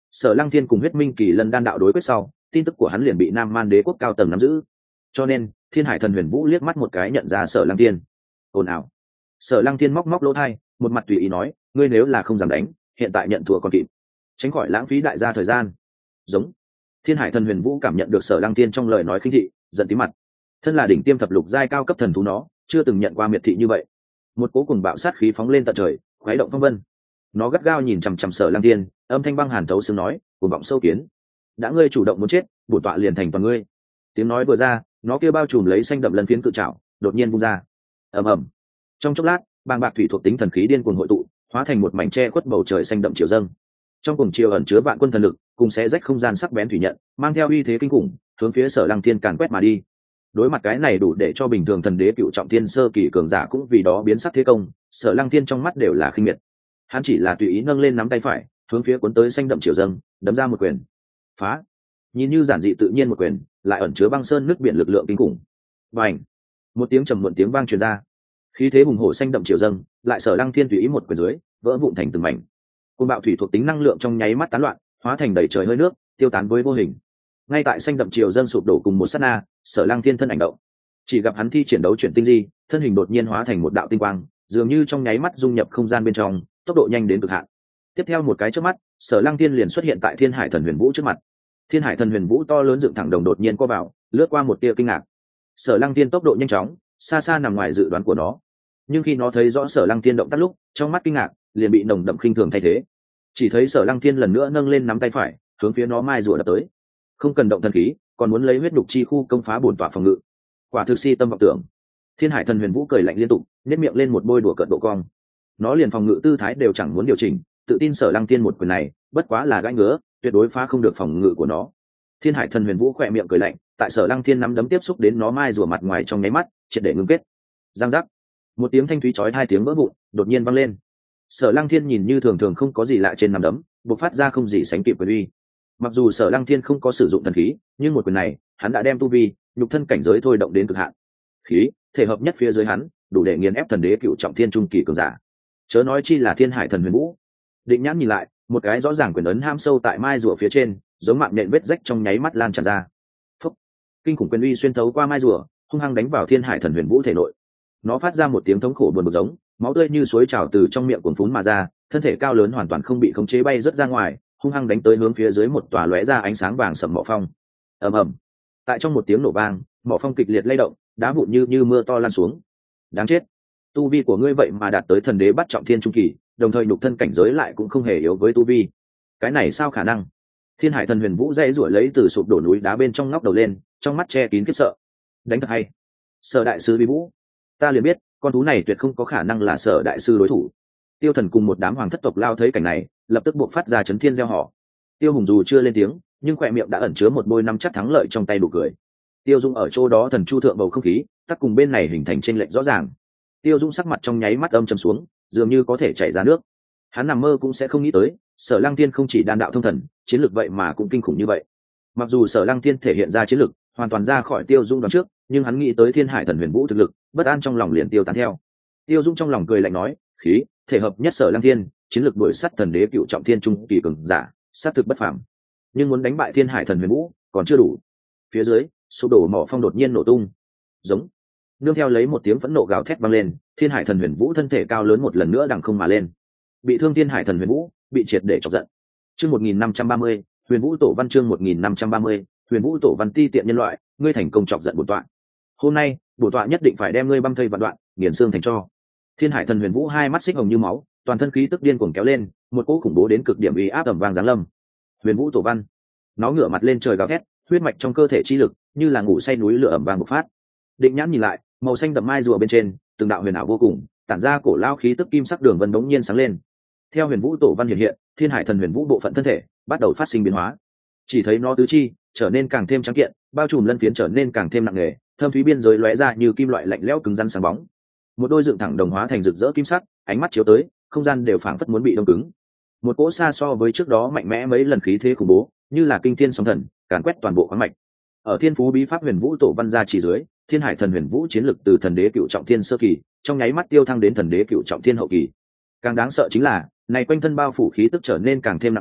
Sở Lăng Thiên cùng huyết minh kỳ lân đan đạo đối quyết sau, tin tức của hắn liền bị Nam Man Đế quốc cao tầng nắm giữ, cho nên Thiên Hải Thần Huyền Vũ liếc mắt một cái nhận ra Sở Lăng Thiên. Ồn ào. Sở Lăng Thiên móc móc lỗ tai, một mặt tùy ý nói, ngươi nếu là không dám đánh, hiện tại nhận thua còn kịp, tránh khỏi lãng phí đại gia thời gian. Giống. Thiên Hải Thần Huyền Vũ cảm nhận được Sở Lăng Thiên trong lời nói khinh thị, giận tím mặt. Thân là đỉnh tiêm thập lục giai cao cấp thần thú nó, chưa từng nhận qua miệt thị như vậy. Một cỗ cùng bạo sát khí phóng lên tận trời, khuấy động phong vân. Nó gắt gao nhìn chằm chằm Sở Lăng Thiên, âm thanh băng hàn thấu xương nói, cuồng vọng sâu kiến, đã ngươi chủ động muốn chết, bổn tọa liền thành toàn ngươi. Tiếng nói vừa ra, nó kia bao trùm lấy xanh đậm lân phiến cự trảo, đột nhiên vung ra. Ầm ầm. Trong chốc lát, bàng bạc thủy thuộc tính thần khí điên cuồng hội tụ, hóa thành một mảnh tre khuất bầu trời xanh đậm chiều dâng. Trong cùng chiều ẩn chứa vạn quân thần lực, cùng xé rách không gian sắc bén thủy nhận, mang theo uy thế kinh khủng, hướng phía Sở Lăng Thiên càn quét mà đi. Đối mặt cái này đủ để cho bình thường thần đế cựu trọng thiên sơ kỳ cường giả cũng vì đó biến sắc thế công, Sở Lăng Thiên trong mắt đều là khinh miệt. Hắn chỉ là tùy ý nâng lên nắm tay phải, hướng phía cuốn tới xanh đậm chiều dâng, đấm ra một quyền. Phá. Nhìn như giản dị tự nhiên một quyền, lại ẩn chứa băng sơn nước biển lực lượng kinh khủng. Bành. Một tiếng trầm muộn tiếng vang truyền ra. Khí thế hùng hổ xanh đậm chiều dâng, lại Sở Lăng Thiên tùy ý một quyền dưới, vỡ vụn thành từng mảnh. Cơn bạo thủy thuộc tính năng lượng trong nháy mắt tán loạn, hóa thành đầy trời hơi nước, tiêu tán với vô hình. Ngay tại xanh đậm chiều dâng sụp đổ cùng một sát na, Sở Lăng Thiên thân ảnh động. Chỉ gặp hắn thi triển đấu chuyển tinh di, thân hình đột nhiên hóa thành một đạo tinh quang, dường như trong nháy mắt dung nhập không gian bên trong, tốc độ nhanh đến cực hạn. Tiếp theo một cái chớp mắt, Sở Lăng Thiên liền xuất hiện tại Thiên Hải Thần Huyền Vũ trước mặt. Thiên Hải Thần Huyền Vũ to lớn dựng thẳng đồng đột nhiên co vào, lướt qua một tia kinh ngạc. Sở Lăng Thiên tốc độ nhanh chóng, xa xa nằm ngoài dự đoán của nó. Nhưng khi nó thấy rõ Sở Lăng Thiên động tác lúc, trong mắt kinh ngạc liền bị nồng đậm khinh thường thay thế. Chỉ thấy Sở Lăng Thiên lần nữa nâng lên nắm tay phải, hướng phía nó mai rùa đập tới. Không cần động thần khí, còn muốn lấy huyết đục chi khu công phá bổn tọa phòng ngự. Quả thực si tâm vọng tưởng. Thiên Hải Thần Huyền Vũ cười lạnh liên tục, nhếch miệng lên một bôi đùa cợt độ cong. Nó liền phòng ngự tư thái đều chẳng muốn điều chỉnh, tự tin Sở Lăng Thiên một quyền này, bất quá là gãi ngứa, tuyệt đối phá không được phòng ngự của nó. Thiên Hải Thần Huyền Vũ khẽ miệng cười lạnh, tại Sở Lăng Thiên nắm đấm tiếp xúc đến nó mai rùa mặt ngoài trong nháy mắt, triệt để ngưng kết. Giang giác. Một tiếng thanh thúy chói hai tiếng vỡ vụn, đột nhiên vang lên. Sở Lăng Thiên nhìn như thường thường không có gì lạ trên nắm đấm, bộc phát ra không gì sánh kịp quyền uy. Mặc dù Sở Lăng Thiên không có sử dụng thần khí, nhưng một quyền này, hắn đã đem tu vi, nhục thân cảnh giới thôi động đến cực hạn. Khí, thể hợp nhất phía dưới hắn, đủ để nghiền ép thần đế cựu trọng thiên trung kỳ cường giả. Chớ nói chi là Thiên Hải Thần Huyền Vũ. Định nhãn nhìn lại, một cái rõ ràng quyền ấn ham sâu tại mai rùa phía trên, giống mạng nhện vết rách trong nháy mắt lan tràn ra. Phúc. Kinh khủng quyền uy xuyên thấu qua mai rùa, hung hăng đánh vào Thiên Hải Thần Huyền Vũ thể nội. Nó phát ra một tiếng thống khổ buồn bực giống, máu tươi như suối trào từ trong miệng cuồn phún mà ra, thân thể cao lớn hoàn toàn không bị khống chế bay rớt ra ngoài, hung hăng đánh tới hướng phía dưới một tòa lóe ra ánh sáng vàng sẫm mỏ phong. Ầm ầm. Tại trong một tiếng nổ vang, mỏ phong kịch liệt lay động, đá vụn như mưa to lan xuống. Đáng chết, tu vi của ngươi vậy mà đạt tới thần đế bắt trọng thiên trung kỳ, đồng thời nhục thân cảnh giới lại cũng không hề yếu với tu vi. Cái này sao khả năng? Thiên Hải Thần Huyền Vũ dãy giụa lấy từ sụp đổ núi đá bên trong ngóc đầu lên, trong mắt che kín khiếp sợ. Đánh thật hay. Sở đại sư Vi Vũ, ta liền biết, con thú này tuyệt không có khả năng là Sở đại sư đối thủ. Tiêu Thần cùng một đám hoàng thất tộc lao thấy cảnh này, lập tức buộc phát ra chấn thiên gieo họ. Tiêu Hùng dù chưa lên tiếng, nhưng khỏe miệng đã ẩn chứa một bôi năm chắc thắng lợi trong tay đủ cười. Tiêu Dung ở chỗ đó thần chu thượng bầu không khí, tắc cùng bên này hình thành chênh lệch rõ ràng. Tiêu Dung sắc mặt trong nháy mắt âm trầm xuống, dường như có thể chảy ra nước. Hắn nằm mơ cũng sẽ không nghĩ tới, Sở Lăng Thiên không chỉ đan đạo thông thần, chiến lược vậy mà cũng kinh khủng như vậy. Mặc dù Sở Lăng Thiên thể hiện ra chiến lược hoàn toàn ra khỏi Tiêu Dung đoán trước, nhưng hắn nghĩ tới Thiên Hải Thần Huyền Vũ thực lực, bất an trong lòng liền tiêu tán theo. Tiêu Dung trong lòng cười lạnh nói, khí, thể hợp nhất Sở Lăng Thiên, chiến lược đuổi sát thần đế cựu trọng thiên trung kỳ cường giả, sát thực bất phàm. Nhưng muốn đánh bại Thiên Hải Thần Huyền Vũ, còn chưa đủ. Phía dưới, sụp đổ mỏ phong đột nhiên nổ tung. Giống. Nương theo lấy một tiếng phẫn nộ gào thét vang lên, Thiên Hải Thần Huyền Vũ thân thể cao lớn một lần nữa đằng không mà lên. Bị thương Thiên Hải Thần Huyền Vũ, bị triệt để chọc giận. Chương 1530, Huyền Vũ Tổ Văn chương 1530, Huyền Vũ Tổ Văn ti tiện nhân loại, ngươi thành công chọc giận bổn tọa. Hôm nay, bổn tọa nhất định phải đem ngươi băm thây vạn đoạn, nghiền xương thành tro. Thiên Hải Thần Huyền Vũ hai mắt xích hồng như máu, toàn thân khí tức điên cuồng kéo lên, một cỗ khủng bố đến cực điểm uy áp ầm vang giáng lâm. Huyền Vũ Tổ Văn, nó ngửa mặt lên trời gào thét, huyết mạch trong cơ thể chi lực như là ngủ say núi lửa ầm vang bộc phát. Định nhãn nhìn lại, màu xanh đậm mai rùa bên trên, từng đạo huyền ảo vô cùng, tản ra cổ lao khí tức kim sắc đường vân đống nhiên sáng lên. Theo Huyền Vũ Tổ Văn hiện hiện, Thiên Hải Thần Huyền Vũ bộ phận thân thể bắt đầu phát sinh biến hóa. Chỉ thấy nó tứ chi trở nên càng thêm trắng kiện, bao trùm lân phiến trở nên càng thêm nặng nề, thâm thúy biên giới lóe ra như kim loại lạnh lẽo cứng rắn sáng bóng. Một đôi dựng thẳng đồng hóa thành rực rỡ kim sắc, ánh mắt chiếu tới, không gian đều phảng phất muốn bị đông cứng. Một cỗ xa so với trước đó mạnh mẽ mấy lần khí thế khủng bố, như là kinh thiên sóng thần, càn quét toàn bộ khoáng mạch. Ở Thiên Phú Bí Pháp Huyền Vũ Tổ Văn gia chỉ dưới, Thiên Hải Thần Huyền Vũ chiến lực từ thần đế cựu trọng thiên sơ kỳ, trong nháy mắt tiêu thăng đến thần đế cựu trọng thiên hậu kỳ. Càng đáng sợ chính là, này quanh thân bao phủ khí tức trở nên càng thêm nặng nề,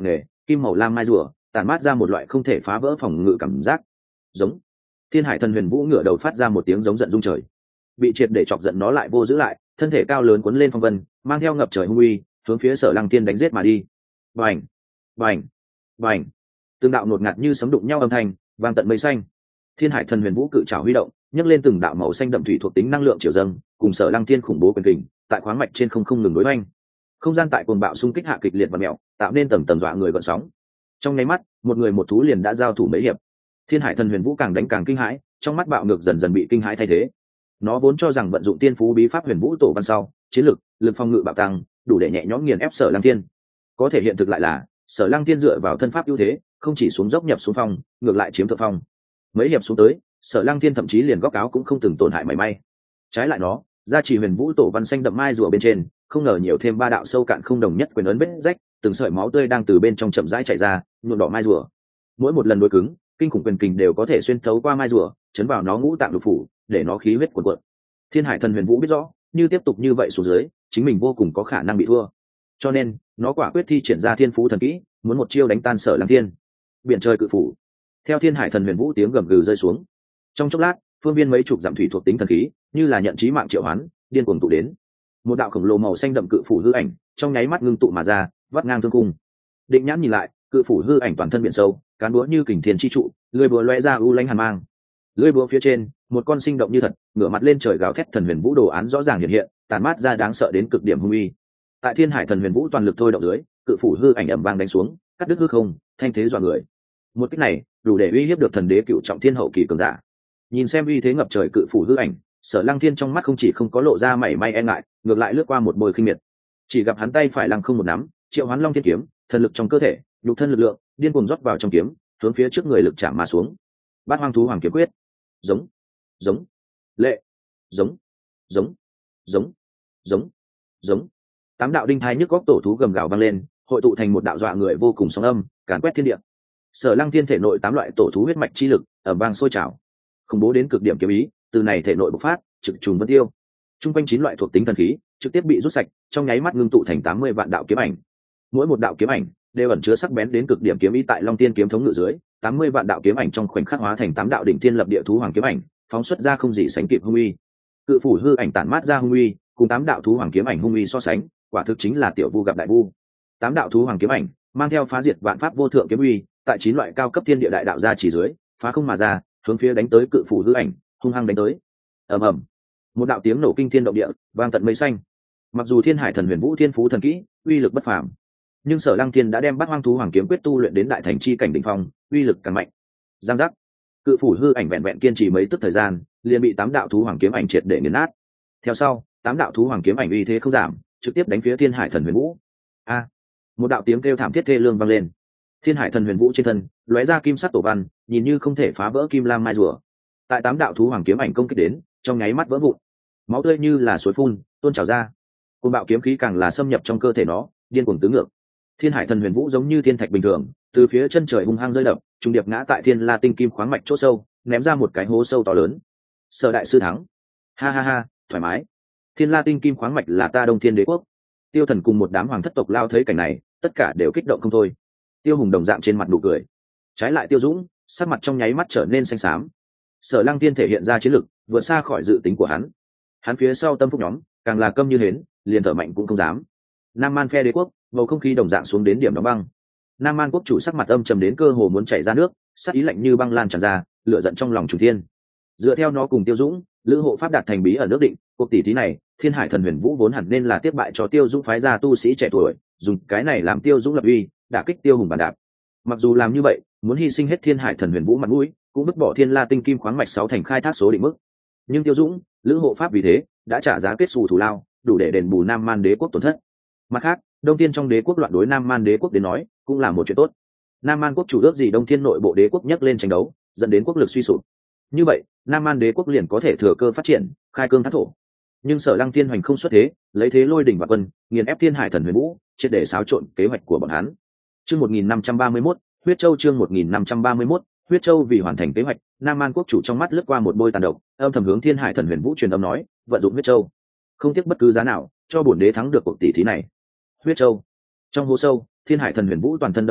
kim màu lam mai rùa tản mát ra một loại không thể phá vỡ phòng ngự cảm giác. Giống. Thiên Hải Thần Huyền Vũ ngửa đầu phát ra một tiếng giống giận rung trời. Bị triệt để chọc giận nó lại vô giữ lại, thân thể cao lớn cuốn lên phong vân, mang theo ngập trời hung uy, hướng phía Sở Lăng Tiên đánh giết mà đi. Bành, bành, bành. Từng đạo nột ngạt như sấm đụng nhau âm thanh, vang tận mây xanh. Thiên Hải Thần Huyền Vũ cự trảo huy động, nhấc lên từng đạo màu xanh đậm thủy thuộc tính năng lượng triều dâng, cùng Sở Lăng Tiên khủng bố quyền kình, tại khoáng mạch trên không ngừng đối oanh. Không gian tại cuồng bạo xung kích hạ kịch liệt và mèo, tạo nên tầng tầng dọa người gợn sóng. Trong nháy mắt, một người một thú liền đã giao thủ mấy hiệp. Thiên Hải Thần Huyền Vũ càng đánh càng kinh hãi, trong mắt bạo ngược dần dần bị kinh hãi thay thế. Nó vốn cho rằng vận dụng tiên phú bí pháp Huyền Vũ Tổ Văn sau, chiến lực phòng ngự bạo tăng, đủ để nhẹ nhõm nghiền ép Sở Lăng Thiên. Có thể hiện thực lại là, Sở Lăng Thiên dựa vào thân pháp ưu thế, không chỉ xuống dốc nhập xuống phong, ngược lại chiếm thượng phong. Mấy hiệp xuống tới, Sở Lăng Thiên thậm chí liền góc áo cũng không từng tổn hại mảy may. Trái lại nó, gia trì Huyền Vũ Tổ Văn xanh đậm mai rùa bên trên, không ngờ nhiều thêm 3 đạo sâu cạn không đồng nhất quyền ấn vết rách, từng sợi máu tươi đang từ bên trong chậm rãi chảy ra, nhuộm đỏ mai rùa. Mỗi một lần đối cứng, kinh khủng quyền kình đều có thể xuyên thấu qua mai rùa, chấn vào nó ngũ tạng lục phủ, để nó khí huyết cuồn cuộn. Thiên Hải Thần Huyền Vũ biết rõ, như tiếp tục như vậy xuống dưới, chính mình vô cùng có khả năng bị thua. Cho nên, nó quả quyết thi triển ra Thiên Phú thần kỹ, muốn một chiêu đánh tan Sở Lăng Thiên. Biển trời cự phủ. Theo Thiên Hải Thần Huyền Vũ tiếng gầm gừ rơi xuống. Trong chốc lát, phương viên mấy chục dặm thủy thuộc tính thần khí, như là nhận chí mạng triệu hoán, điên cuồng tụ đến. Một đạo khổng lồ màu xanh đậm cự phủ hư ảnh, trong nháy mắt ngưng tụ mà ra, vắt ngang thương cung. Định nhãn nhìn lại, cự phủ hư ảnh toàn thân biển sâu, cán búa như kình thiên chi trụ, lưỡi búa lóe ra u lãnh hàn mang. Lưỡi búa phía trên, một con sinh động như thật, ngửa mặt lên trời gào thét thần huyền vũ đồ án rõ ràng hiện hiện, tàn mát ra đáng sợ đến cực điểm hung uy. Tại Thiên Hải Thần Huyền Vũ toàn lực thôi động dưới, cự phủ hư ảnh ầm vang đánh xuống, cắt đứt hư không, thanh thế dọa người. Một kích này, đủ để uy hiếp được thần đế cựu trọng thiên hậu kỳ cường giả. Nhìn xem uy thế ngập trời cự phủ hư ảnh, Sở Lăng Thiên trong mắt không chỉ không có lộ ra mảy may e ngại, ngược lại lướt qua một bồi khinh miệt. Chỉ gặp hắn tay phải lăng không một nắm, triệu hoán long thiên kiếm, thần lực trong cơ thể, nhục thân lực lượng, điên cuồng rót vào trong kiếm, hướng phía trước người lực chạm mà xuống. Bát Hoang Thú Hoàng kiếm quyết. Giống, giống, lệ, giống, giống, giống, giống, giống. 8 đạo đinh thai nhức góc tổ thú gầm gào vang lên, hội tụ thành một đạo dọa người vô cùng sóng âm, càn quét thiên địa. Sở Lăng Thiên thể nội 8 loại tổ thú huyết mạch chi lực ầm vang sôi trào, khủng bố đến cực điểm kiếm ý, từ này thể nội bộc phát, trực trùng vân tiêu. Trung quanh 9 loại thuộc tính thần khí trực tiếp bị rút sạch, trong nháy mắt ngưng tụ thành 80 vạn đạo kiếm ảnh. Mỗi một đạo kiếm ảnh đều ẩn chứa sắc bén đến cực điểm kiếm ý tại Long Tiên kiếm thống ngự dưới, 80 vạn đạo kiếm ảnh trong khoảnh khắc hóa thành 8 đạo đỉnh thiên lập địa thú hoàng kiếm ảnh, phóng xuất ra không gì sánh kịp hung uy. Cự phủ hư ảnh tản mát ra hung uy, cùng 8 đạo thú hoàng kiếm ảnh hung uy so sánh, quả thực chính là tiểu vu gặp đại vu. 8 đạo thú hoàng kiếm ảnh mang theo phá diệt vạn pháp vô thượng kiếm uy, tại 9 loại cao cấp thiên địa đại đạo ra chỉ dưới, phá không mà ra, hướng phía đánh tới cự phủ hư ảnh, hung hăng đánh tới. Ầm ầm. Một đạo tiếng nổ kinh thiên động địa, vang tận mây xanh. Mặc dù Thiên Hải Thần Huyền Vũ thiên phú thần kỹ, uy lực bất phàm, nhưng Sở Lăng Thiên đã đem Bát Hoang Thú Hoàng kiếm quyết tu luyện đến đại thành chi cảnh đỉnh phong, uy lực càng mạnh. Giang giác. Cự phủ hư ảnh vẹn vẹn kiên trì mấy tức thời gian, liền bị 8 đạo thú hoàng kiếm ảnh triệt để nghiền nát. Theo sau, 8 đạo thú hoàng kiếm ảnh uy thế không giảm, trực tiếp đánh phía Thiên Hải Thần Huyền Vũ. A! Một đạo tiếng kêu thảm thiết thê lương vang lên. Thiên Hải Thần Huyền Vũ trên thân lóe ra kim sắc tổ văn, nhìn như không thể phá vỡ kim lam mai rùa. Tại 8 đạo thú hoàng kiếm ảnh công kích đến, trong nháy mắt vỡ vụn. Máu tươi như là suối phun, tuôn trào ra. Cơn bạo kiếm khí càng là xâm nhập trong cơ thể nó, điên cuồng tứ ngược. Thiên Hải Thần Huyền Vũ giống như thiên thạch bình thường, từ phía chân trời hung hăng rơi đập, trùng điệp ngã tại Thiên La Tinh Kim khoáng mạch chỗ sâu, ném ra một cái hố sâu to lớn. Sở đại sư thắng. Ha ha ha, thoải mái. Thiên La Tinh Kim khoáng mạch là ta Đông Thiên Đế quốc. Tiêu Thần cùng một đám hoàng thất tộc lao thấy cảnh này, tất cả đều kích động không thôi. Tiêu Hùng đồng dạng trên mặt nụ cười. Trái lại Tiêu Dũng, sắc mặt trong nháy mắt trở nên xanh xám. Sở Lăng Thiên thể hiện ra chiến lực vượt xa khỏi dự tính của hắn. Hắn phía sau tâm phúc nhóm, càng là câm như hến, liền thở mạnh cũng không dám. Nam Man phe đế quốc, bầu không khí đồng dạng xuống đến điểm đóng băng. Nam Man quốc chủ sắc mặt âm trầm đến cơ hồ muốn chảy ra nước, sắc ý lạnh như băng lan tràn ra, lửa giận trong lòng Trùng Thiên. Dựa theo nó cùng Tiêu Dũng, Lữ Hộ Pháp đạt thành bí ở nước định, cuộc tỷ thí này, Thiên Hải Thần Huyền Vũ vốn hẳn nên là tiếp bại cho Tiêu Dũng phái ra tu sĩ trẻ tuổi, dùng cái này làm Tiêu Dũng lập uy, đả kích Tiêu Hùng bàn đạp. Mặc dù làm như vậy, muốn hy sinh hết Thiên Hải Thần Huyền Vũ mặt mũi, cũng vứt bỏ Thiên La Tinh Kim khoáng mạch 6 thành khai thác số định mức. Nhưng Tiêu Dũng, Lữ Hộ Pháp vì thế đã trả giá kết xù thù lao, đủ để đền bù Nam Man đế quốc tổn thất. Mặt khác, Đông Thiên trong đế quốc loạn đối Nam Man đế quốc đến nói, cũng là một chuyện tốt. Nam Man quốc chủ ước gì Đông Thiên nội bộ đế quốc nhấc lên tranh đấu, dẫn đến quốc lực suy sụp. Như vậy, Nam Man đế quốc liền có thể thừa cơ phát triển, khai cương thác thổ. Nhưng Sở Lăng Thiên hoành không xuất thế, lấy thế lôi đỉnh và quân, nghiền ép Thiên Hải Thần Huyền Vũ, triệt để xáo trộn kế hoạch của bọn hắn. Chương 1531, Huyết Châu chương 1531, Huyết Châu vì hoàn thành kế hoạch, Nam Man quốc chủ trong mắt lướt qua một bôi tàn độc, âm thầm hướng Thiên Hải Thần Huyền Vũ truyền âm nói, vận dụng Huyết Châu, không tiếc bất cứ giá nào, cho bổn đế thắng được cuộc tỷ thí này. Huyết Châu. Trong hố sâu, Thiên Hải Thần Huyền Vũ toàn thân đẫm máu,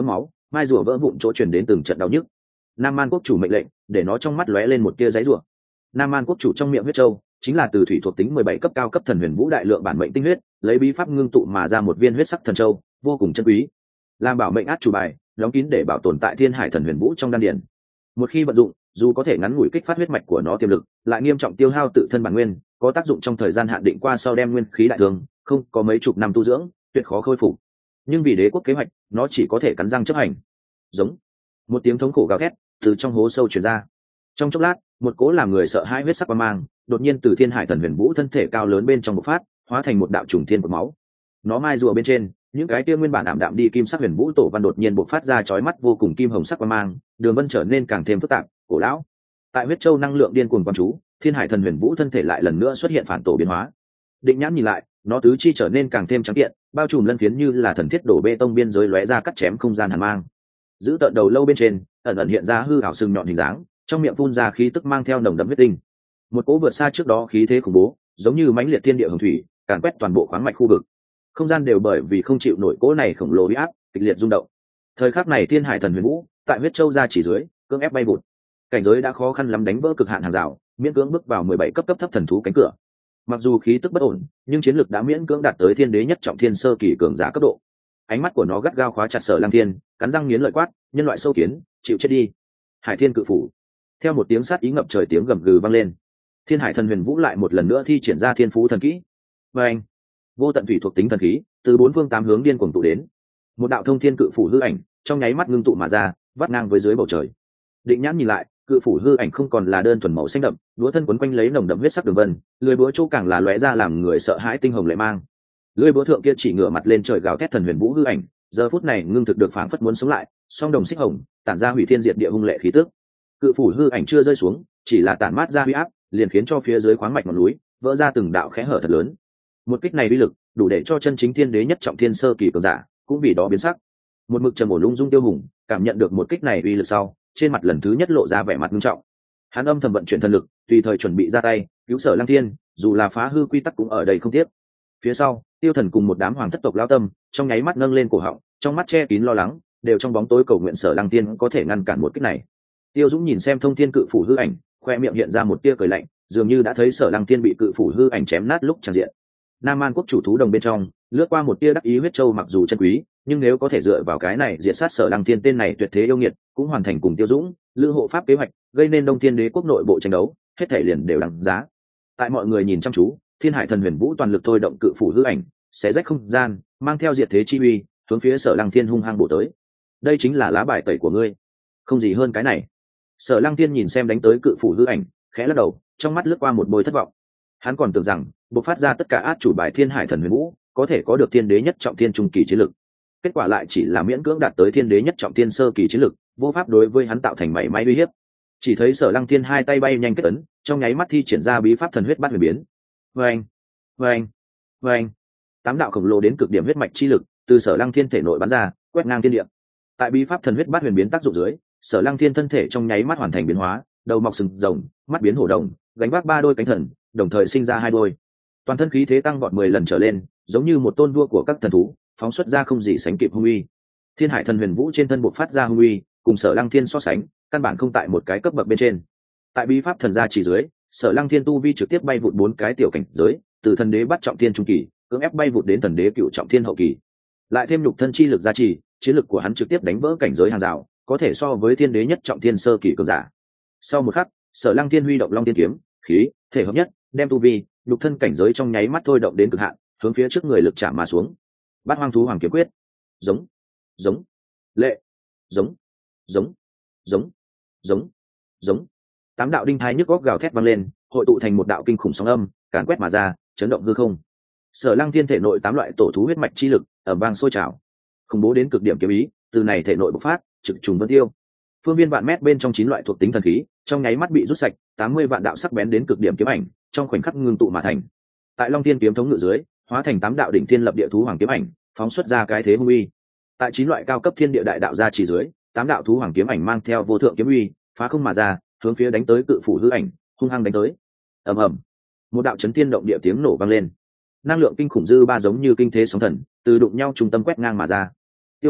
mai rùa vỡ vụn chỗ truyền đến từng trận đau nhức. Nam Man quốc chủ mệnh lệnh để nó trong mắt lóe lên một tia giấy rủa. Nam Man quốc chủ trong miệng huyết châu chính là từ thủy thuộc tính 17 cấp cao cấp thần huyền vũ đại lượng bản mệnh tinh huyết lấy bí pháp ngưng tụ mà ra một viên huyết sắc thần châu, vô cùng chân quý, làm bảo mệnh át chủ bài, đóng kín để bảo tồn tại thiên hải thần huyền vũ trong đan điển. Một khi vận dụng, dù có thể ngắn ngủi kích phát huyết mạch của nó tiềm lực, lại nghiêm trọng tiêu hao tự thân bản nguyên, có tác dụng trong thời gian hạn định qua sau đem nguyên khí đại thương, không có mấy chục năm tu dưỡng, tuyệt khó khôi phục. Nhưng vì đế quốc kế hoạch, nó chỉ có thể cắn răng chấp hành. Giống một tiếng thống khổ gào thét từ trong hố sâu truyền ra. Trong chốc lát, một cỗ làm người sợ hãi huyết sắc quang mang đột nhiên từ thiên hải thần huyền vũ thân thể cao lớn bên trong bộc phát, hóa thành một đạo trùng thiên của máu. Nó mai rùa bên trên, những cái kia nguyên bản ảm đạm đi kim sắc huyền vũ tổ văn đột nhiên bộc phát ra chói mắt vô cùng kim hồng sắc quang mang, đường vân trở nên càng thêm phức tạp, cổ lão. Tại huyết châu năng lượng điên cuồng quang chú, thiên hải thần huyền vũ thân thể lại lần nữa xuất hiện phản tổ biến hóa. Định nhãn nhìn lại, nó tứ chi trở nên càng thêm trắng kiện, bao trùm lân phiến như là thần thiết đổ bê tông biên giới lóe ra cắt chém không gian hàn mang. Giữ tận đầu lâu bên trên, ẩn ẩn hiện ra hư ảo sừng nhọn hình dáng, trong miệng phun ra khí tức mang theo nồng đậm huyết tinh. Một cỗ vượt xa trước đó khí thế khủng bố, giống như mãnh liệt thiên địa hồng thủy, càn quét toàn bộ khoáng mạch khu vực. Không gian đều bởi vì không chịu nổi cỗ này khổng lồ uy áp, kịch liệt rung động. Thời khắc này thiên hải thần huyền vũ, tại huyết châu ra chỉ dưới, cưỡng ép bay vụt. Cảnh giới đã khó khăn lắm đánh vỡ cực hạn hàng rào, miễn cưỡng bước vào 17 cấp thấp thần thú cánh cửa. Mặc dù khí tức bất ổn, nhưng chiến lực đã miễn cưỡng đạt tới thiên đế nhất trọng thiên sơ kỳ cường giả cấp độ. Ánh mắt của nó gắt gao khóa chặt Sở Lăng Thiên, cắn răng nghiến lợi quát, nhân loại sâu kiến, chịu chết đi. Hải Thiên cự phủ. Theo một tiếng sát ý ngập trời tiếng gầm gừ vang lên, thiên hải thần huyền vũ lại một lần nữa thi triển ra thiên phú thần kỹ. Và anh, vô tận thủy thuộc tính thần khí từ bốn phương tám hướng điên cuồng tụ đến, một đạo thông thiên cự phủ hư ảnh trong nháy mắt ngưng tụ mà ra, vắt ngang với dưới bầu trời. Định nhãn nhìn lại, cự phủ hư ảnh không còn là đơn thuần màu xanh đậm, đũa thân quấn quanh lấy nồng đậm huyết sắc đường vân, lưỡi búa chỗ càng là lóe ra làm người sợ hãi tinh hồng lệ mang. Lưỡi búa thượng kia chỉ ngửa mặt lên trời gào thét thần huyền vũ hư ảnh, giờ phút này ngưng thực được phảng phất muốn sống lại, song đồng xích hồng tản ra hủy thiên diệt địa hung lệ khí tức. Cự phủ hư ảnh chưa rơi xuống, chỉ là tản mát ra uy áp, liền khiến cho phía dưới khoáng mạch ngọn núi vỡ ra từng đạo khẽ hở thật lớn. Một kích này uy lực đủ để cho chân chính thiên đế nhất trọng thiên sơ kỳ cường giả cũng vì đó biến sắc. Một mực trầm ổn lung dung Tiêu Hùng cảm nhận được một kích này uy lực sau, trên mặt lần thứ nhất lộ ra vẻ mặt nghiêm trọng. Hắn âm thầm vận chuyển thần lực, tùy thời chuẩn bị ra tay cứu Sở Lăng Thiên, dù là phá hư quy tắc cũng ở đây không tiếc. Phía sau, Tiêu Thần cùng một đám hoàng thất tộc lão tâm, trong nháy mắt nâng lên cổ họng, trong mắt che kín lo lắng, đều trong bóng tối cầu nguyện Sở Lăng Thiên có thể ngăn cản một kích này. Tiêu Dũng nhìn xem thông thiên cự phủ hư ảnh, khoe miệng hiện ra một tia cười lạnh, dường như đã thấy Sở Lăng Thiên bị cự phủ hư ảnh chém nát lúc tràn diện. Nam Man quốc chủ thú đồng bên trong lướt qua một tia đắc ý huyết châu, mặc dù chân quý, nhưng nếu có thể dựa vào cái này diệt sát Sở Lăng Thiên tên này tuyệt thế yêu nghiệt, cũng hoàn thành cùng Tiêu Dũng, Lữ hộ pháp kế hoạch, gây nên Đông Thiên Đế quốc nội bộ tranh đấu, hết thảy liền đều đáng giá. Tại mọi người nhìn chăm chú, Thiên Hải Thần Huyền Vũ toàn lực thôi động cự phủ hư ảnh, xé rách không gian, mang theo diệt thế chi uy, hướng phía Sở Lăng Thiên hung hăng bổ tới. Đây chính là lá bài tẩy của ngươi, không gì hơn cái này. Sở Lăng Thiên nhìn xem đánh tới cự phủ hư ảnh, khẽ lắc đầu, trong mắt lướt qua một bôi thất vọng. Hắn còn tưởng rằng bộc phát ra tất cả át chủ bài Thiên Hải Thần Huyền Vũ có thể có được thiên đế nhất trọng thiên trung kỳ chiến lực, kết quả lại chỉ là miễn cưỡng đạt tới thiên đế nhất trọng thiên sơ kỳ chiến lực, vô pháp đối với hắn tạo thành mảy may uy hiếp. Chỉ thấy Sở Lăng Thiên hai tay bay nhanh kết ấn, trong nháy mắt thi triển ra bí pháp thần huyết bát huyền biến. Vâng, vâng, vâng. Tám đạo khổng lồ đến cực điểm huyết mạch chi lực từ Sở Lăng Thiên thể nội bắn ra, quét ngang thiên địa. Tại bí pháp thần huyết bát huyền biến tác dụng dưới, Sở Lăng Thiên thân thể trong nháy mắt hoàn thành biến hóa, đầu mọc sừng rồng, mắt biến hổ đồng, gánh vác ba đôi cánh thần, đồng thời sinh ra hai đôi. Toàn thân khí thế tăng vọt 10 lần trở lên, giống như một tôn vua của các thần thú, phóng xuất ra không gì sánh kịp hung uy. Thiên Hải Thần Huyền Vũ trên thân bộc phát ra hung uy, cùng Sở Lăng Thiên so sánh, căn bản không tại một cái cấp bậc bên trên. Tại bí pháp thần gia chỉ dưới, Sở Lăng Thiên tu vi trực tiếp bay vụt 4 cái tiểu cảnh giới, từ thần đế bắt trọng thiên trung kỳ, cưỡng ép bay vụt đến thần đế cựu trọng thiên hậu kỳ. Lại thêm nhục thân chi lực gia trì, chiến lực của hắn trực tiếp đánh vỡ cảnh giới hàng rào, có thể so với thiên đế nhất trọng thiên sơ kỳ cường giả. Sau một khắc, Sở Lăng Thiên huy động Long Tiên kiếm, khí thể hợp nhất, đem tu vi, nhục thân cảnh giới trong nháy mắt thôi động đến cực hạn, hướng phía trước người lực chạm mà xuống. Bát Hoang thú hoàng kiếm quyết. Giống, giống, lệ, giống, giống, giống, giống, giống. Tám đạo đinh thái nhức góc gào thét vang lên, hội tụ thành một đạo kinh khủng sóng âm, càn quét mà ra, chấn động hư không. Sở Lăng Thiên thể nội 8 loại tổ thú huyết mạch chi lực ở vang sôi trào, khủng bố đến cực điểm kiếm ý, từ này thể nội bộc phát, trực trùng vân tiêu. Phương viên vạn mét bên trong 9 loại thuộc tính thần khí, trong nháy mắt bị rút sạch, 80 vạn đạo sắc bén đến cực điểm kiếm ảnh, trong khoảnh khắc ngưng tụ mà thành. Tại Long Thiên kiếm thống ngự dưới, hóa thành 8 đạo đỉnh thiên lập địa thú hoàng kiếm ảnh, phóng xuất ra cái thế hung uy. Tại 9 loại cao cấp thiên địa đại đạo gia chỉ dưới, 8 đạo thú hoàng kiếm ảnh mang theo vô thượng kiếm uy, phá không mà ra, hướng phía đánh tới cự phủ hư ảnh, hung hăng đánh tới. Ầm ầm, một đạo chấn thiên động địa tiếng nổ vang lên. Năng lượng kinh khủng dư ba giống như kinh thế sóng thần, từ đụng nhau trung tâm quét ngang mà ra. Tiêu Hùng,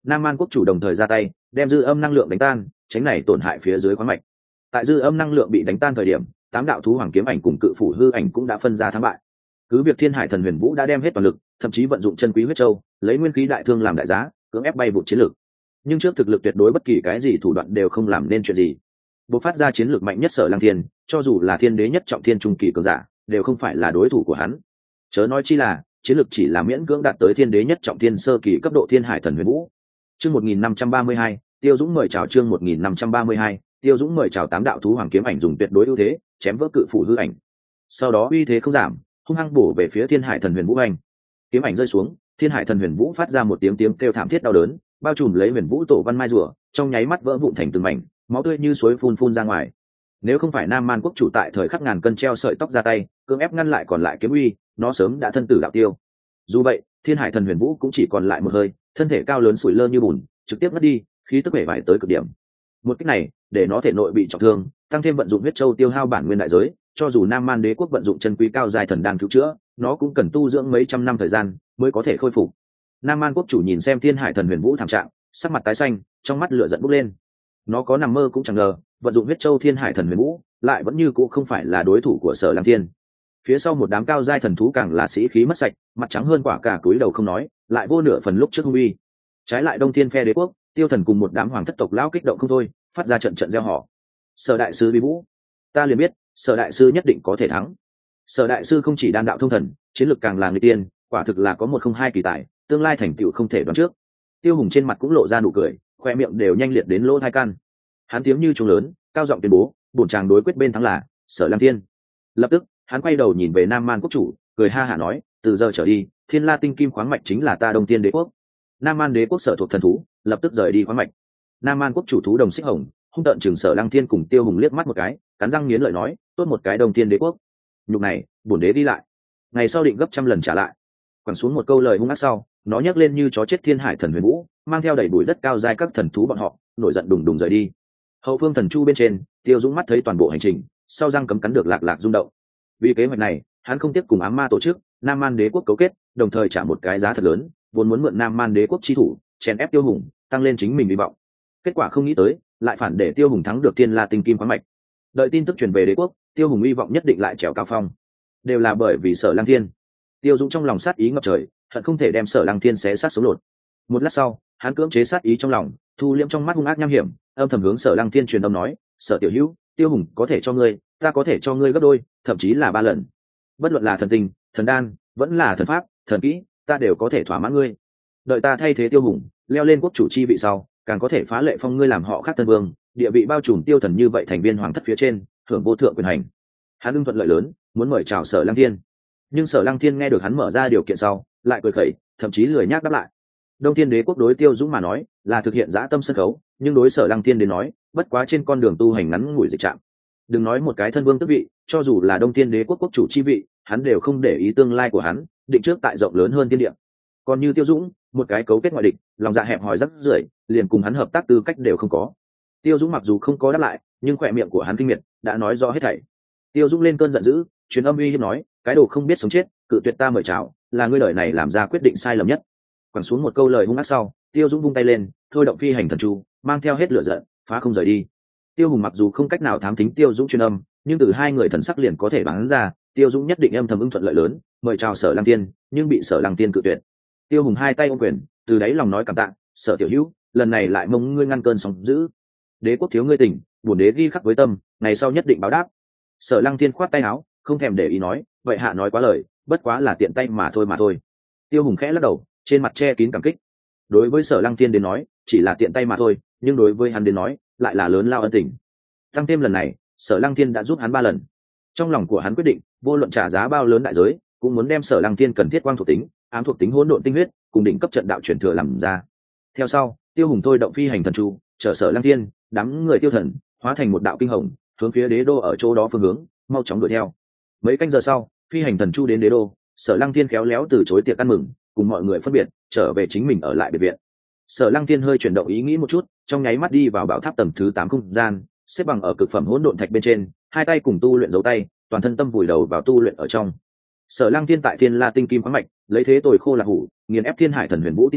Nam Man quốc chủ đồng thời ra tay đem dư âm năng lượng đánh tan, tránh này tổn hại phía dưới khoáng mạch. Tại dư âm năng lượng bị đánh tan thời điểm, 8 đạo thú hoàng kiếm ảnh cùng cự phủ hư ảnh cũng đã phân ra thắng bại. Cứ việc Thiên Hải Thần Huyền Vũ đã đem hết toàn lực, thậm chí vận dụng chân quý huyết châu, lấy nguyên khí đại thương làm đại giá, cưỡng ép bay vụt chiến lược. Nhưng trước thực lực tuyệt đối bất kỳ cái gì thủ đoạn đều không làm nên chuyện gì. Bộc phát ra chiến lược mạnh nhất Sở Lăng Thiên, cho dù là thiên đế nhất trọng thiên trung kỳ cường giả, đều không phải là đối thủ của hắn. Chớ nói chi là, chiến lược chỉ là miễn cưỡng đạt tới thiên đế nhất trọng thiên sơ kỳ cấp độ Thiên Hải Thần Huyền Vũ. Chương 1532, Tiêu Dũng mời chào chương 1532, Tiêu Dũng mời chào 8 đạo thú hoàng kiếm ảnh dùng tuyệt đối ưu thế, chém vỡ cự phủ hư ảnh. Sau đó uy thế không giảm, hung hăng bổ về phía Thiên Hải Thần Huyền Vũ anh. Kiếm ảnh rơi xuống, Thiên Hải Thần Huyền Vũ phát ra một tiếng kêu thảm thiết đau đớn, bao trùm lấy Huyền Vũ tổ văn mai rùa, trong nháy mắt vỡ vụn thành từng mảnh, máu tươi như suối phun ra ngoài. Nếu không phải Nam Man quốc chủ tại thời khắc ngàn cân treo sợi tóc ra tay, cưỡng ép ngăn lại còn lại kiếm uy, nó sớm đã thân tử đạo tiêu. Dù vậy, Thiên Hải Thần Huyền Vũ cũng chỉ còn lại một hơi, thân thể cao lớn sủi lơ như bùn, trực tiếp mất đi, khí tức bể bại tới cực điểm. Một cách này, để nó thể nội bị trọng thương, tăng thêm vận dụng huyết châu tiêu hao bản nguyên đại giới, cho dù Nam Man đế quốc vận dụng chân quý cao dài thần đan cứu chữa, nó cũng cần tu dưỡng mấy trăm năm thời gian mới có thể khôi phục. Nam Man quốc chủ nhìn xem Thiên Hải Thần Huyền Vũ thảm trạng, sắc mặt tái xanh, trong mắt lửa giận bốc lên. Nó có nằm mơ cũng chẳng ngờ, vận dụng huyết châu Thiên Hải Thần Huyền Vũ, lại vẫn như cũ không phải là đối thủ của Sở Lăng Thiên. Phía sau một đám cao giai thần thú càng là sĩ khí mất sạch, mặt trắng hơn quả cả cúi đầu không nói, lại vô nửa phần lúc trước hung uy. Trái lại Đông Thiên phe đế quốc, Tiêu Thần cùng một đám hoàng thất tộc lão kích động không thôi, phát ra trận trận reo hò. Sở đại sư Vi Vũ, ta liền biết, Sở đại sư nhất định có thể thắng. Sở đại sư không chỉ đan đạo thông thần, chiến lược càng là người tiên, quả thực là có 102 kỳ tài, tương lai thành tựu không thể đoán trước. Tiêu Hùng trên mặt cũng lộ ra nụ cười, khoe miệng đều nhanh liệt đến lỗ hai căn. Hắn tiếng như trống lớn, cao giọng tuyên bố, bổn chàng đối quyết bên thắng là Sở Lăng Thiên. Lập tức, hắn quay đầu nhìn về Nam Man quốc chủ, cười ha hả nói, từ giờ trở đi, Thiên La tinh kim khoáng mạch chính là ta Đông Thiên đế quốc. Nam Man đế quốc sở thuộc thần thú, lập tức rời đi khoáng mạch. Nam Man quốc chủ thú đồng xích hồng, hung tợn chừng Sở Lăng Thiên cùng Tiêu Hùng liếc mắt một cái, cắn răng nghiến lợi nói, tốt một cái Đông Thiên đế quốc. Nhục này, bổn đế đi lại. Ngày sau định gấp trăm lần trả lại. Quẳng xuống một câu lời hung ác sau, nó nhấc lên như chó chết Thiên Hải Thần Huyền Vũ, mang theo đầy bụi đất cao giai các thần thú bọn họ, nổi giận đùng đùng rời đi. Hậu phương thần chu bên trên, Tiêu Dũng mắt thấy toàn bộ hành trình, sau răng cấm cắn được lạc lạc rung động. Vì kế hoạch này, hắn không tiếp cùng ám ma tổ chức, Nam Man đế quốc cấu kết, đồng thời trả một cái giá thật lớn, vốn muốn mượn Nam Man đế quốc chi thủ, chèn ép Tiêu Hùng, tăng lên chính mình hy vọng. Kết quả không nghĩ tới, lại phản để Tiêu Hùng thắng được Thiên La tinh kim khoáng mạch. Đợi tin tức truyền về đế quốc, Tiêu Hùng hy vọng nhất định lại trèo cao phong. Đều là bởi vì Sở Lăng Thiên. Tiêu Dũng trong lòng sát ý ngập trời, hận không thể đem Sở Lăng Thiên xé xác sống lột. Một lát sau, hắn cưỡng chế sát ý trong lòng, thu liễm trong mắt hung ác nham hiểm, âm thầm hướng Sở Lăng Thiên truyền âm nói, Sở tiểu hữu, Tiêu Hùng có thể cho ngươi, ta có thể cho ngươi gấp đôi, thậm chí là 3 lần. Bất luận là thần tinh, thần đan, vẫn là thần pháp, thần kỹ, ta đều có thể thỏa mãn ngươi. Đợi ta thay thế Tiêu Hùng, leo lên quốc chủ chi vị sau, càng có thể phá lệ phong ngươi làm họ khác tân vương, địa vị bao trùm Tiêu Thần như vậy thành viên hoàng thất phía trên, hưởng vô thượng quyền hành. Hắn ưng thuận lợi lớn, muốn mời chào Sở Lăng Thiên. Nhưng Sở Lăng Thiên nghe được hắn mở ra điều kiện sau, lại cười khẩy, thậm chí lười nhác đáp lại. Đông Thiên đế quốc đối Tiêu Dũng mà nói, là thực hiện dã tâm sân khấu, nhưng đối Sở Lăng Thiên đến nói, bất quá trên con đường tu hành ngắn ngủi dịch trạm. Đừng nói một cái thân vương tước vị, cho dù là Đông Thiên đế quốc quốc chủ chi vị, hắn đều không để ý tương lai của hắn, định trước tại rộng lớn hơn thiên địa. Còn như Tiêu Dũng, một cái cấu kết ngoại địch, lòng dạ hẹp hòi rắc rưởi, liền cùng hắn hợp tác tư cách đều không có. Tiêu Dũng mặc dù không có đáp lại, nhưng khỏe miệng của hắn kinh miệt, đã nói rõ hết thảy. Tiêu Dũng lên cơn giận dữ, truyền âm uy hiếp nói, cái đồ không biết sống chết, cự tuyệt ta mời chào, là ngươi đời này làm ra quyết định sai lầm nhất. Quẳng xuống một câu lời hung ác sau, Tiêu Dũng vung tay lên, thôi động phi hành thần chu, mang theo hết lửa giận, phá không rời đi. Tiêu Hùng mặc dù không cách nào thám thính Tiêu Dũng truyền âm, nhưng từ hai người thần sắc liền có thể đoán ra, Tiêu Dũng nhất định âm thầm ưng thuận lợi lớn, mời chào Sở Lăng Thiên, nhưng bị Sở Lăng Thiên cự tuyệt. Tiêu Hùng hai tay ôm quyền, từ đáy lòng nói cảm tạ, Sở tiểu hữu, lần này lại mong ngươi ngăn cơn sóng dữ. Đế quốc thiếu ngươi tình, bổn đế ghi khắc với tâm, ngày sau nhất định báo đáp. Sở Lăng Thiên khoát tay áo, không thèm để ý nói, vậy hạ nói quá lời, bất quá là tiện tay mà thôi. Tiêu Hùng khẽ lắc đầu, trên mặt che kín cảm kích. Đối với Sở Lăng Thiên đến nói, chỉ là tiện tay mà thôi, nhưng đối với hắn đến nói, lại là lớn lao ân tình. Tăng thêm lần này, Sở Lăng Thiên đã giúp hắn 3 lần. Trong lòng của hắn quyết định, vô luận trả giá bao lớn đại giới, cũng muốn đem Sở Lăng Thiên cần thiết quang thuộc tính, ám thuộc tính hỗn độn tinh huyết, cùng đỉnh cấp trận đạo truyền thừa làm ra. Theo sau, Tiêu Hùng thôi động phi hành thần chu, chở Sở Lăng Thiên, đám người Tiêu Thần, hóa thành một đạo kinh hồng, hướng phía đế đô ở chỗ đó phương hướng, mau chóng đuổi theo. Mấy canh giờ sau, phi hành thần chu đến đế đô, Sở Lăng Thiên khéo léo từ chối tiệc ăn mừng, cùng mọi người phân biệt, trở về chính mình ở lại biệt viện. Sở Lăng Thiên hơi chuyển động ý nghĩ một chút, trong nháy mắt đi vào bảo tháp tầng thứ 8 không gian, xếp bằng ở cực phẩm hỗn độn thạch bên trên, hai tay cùng tu luyện dấu tay, toàn thân tâm vùi đầu vào tu luyện ở trong. Sở Lăng Thiên tại Thiên La tinh kim khoáng mạch, lấy thế tồi khô là hủ, nghiền ép Thiên Hải Thần Huyền Vũ tin tức,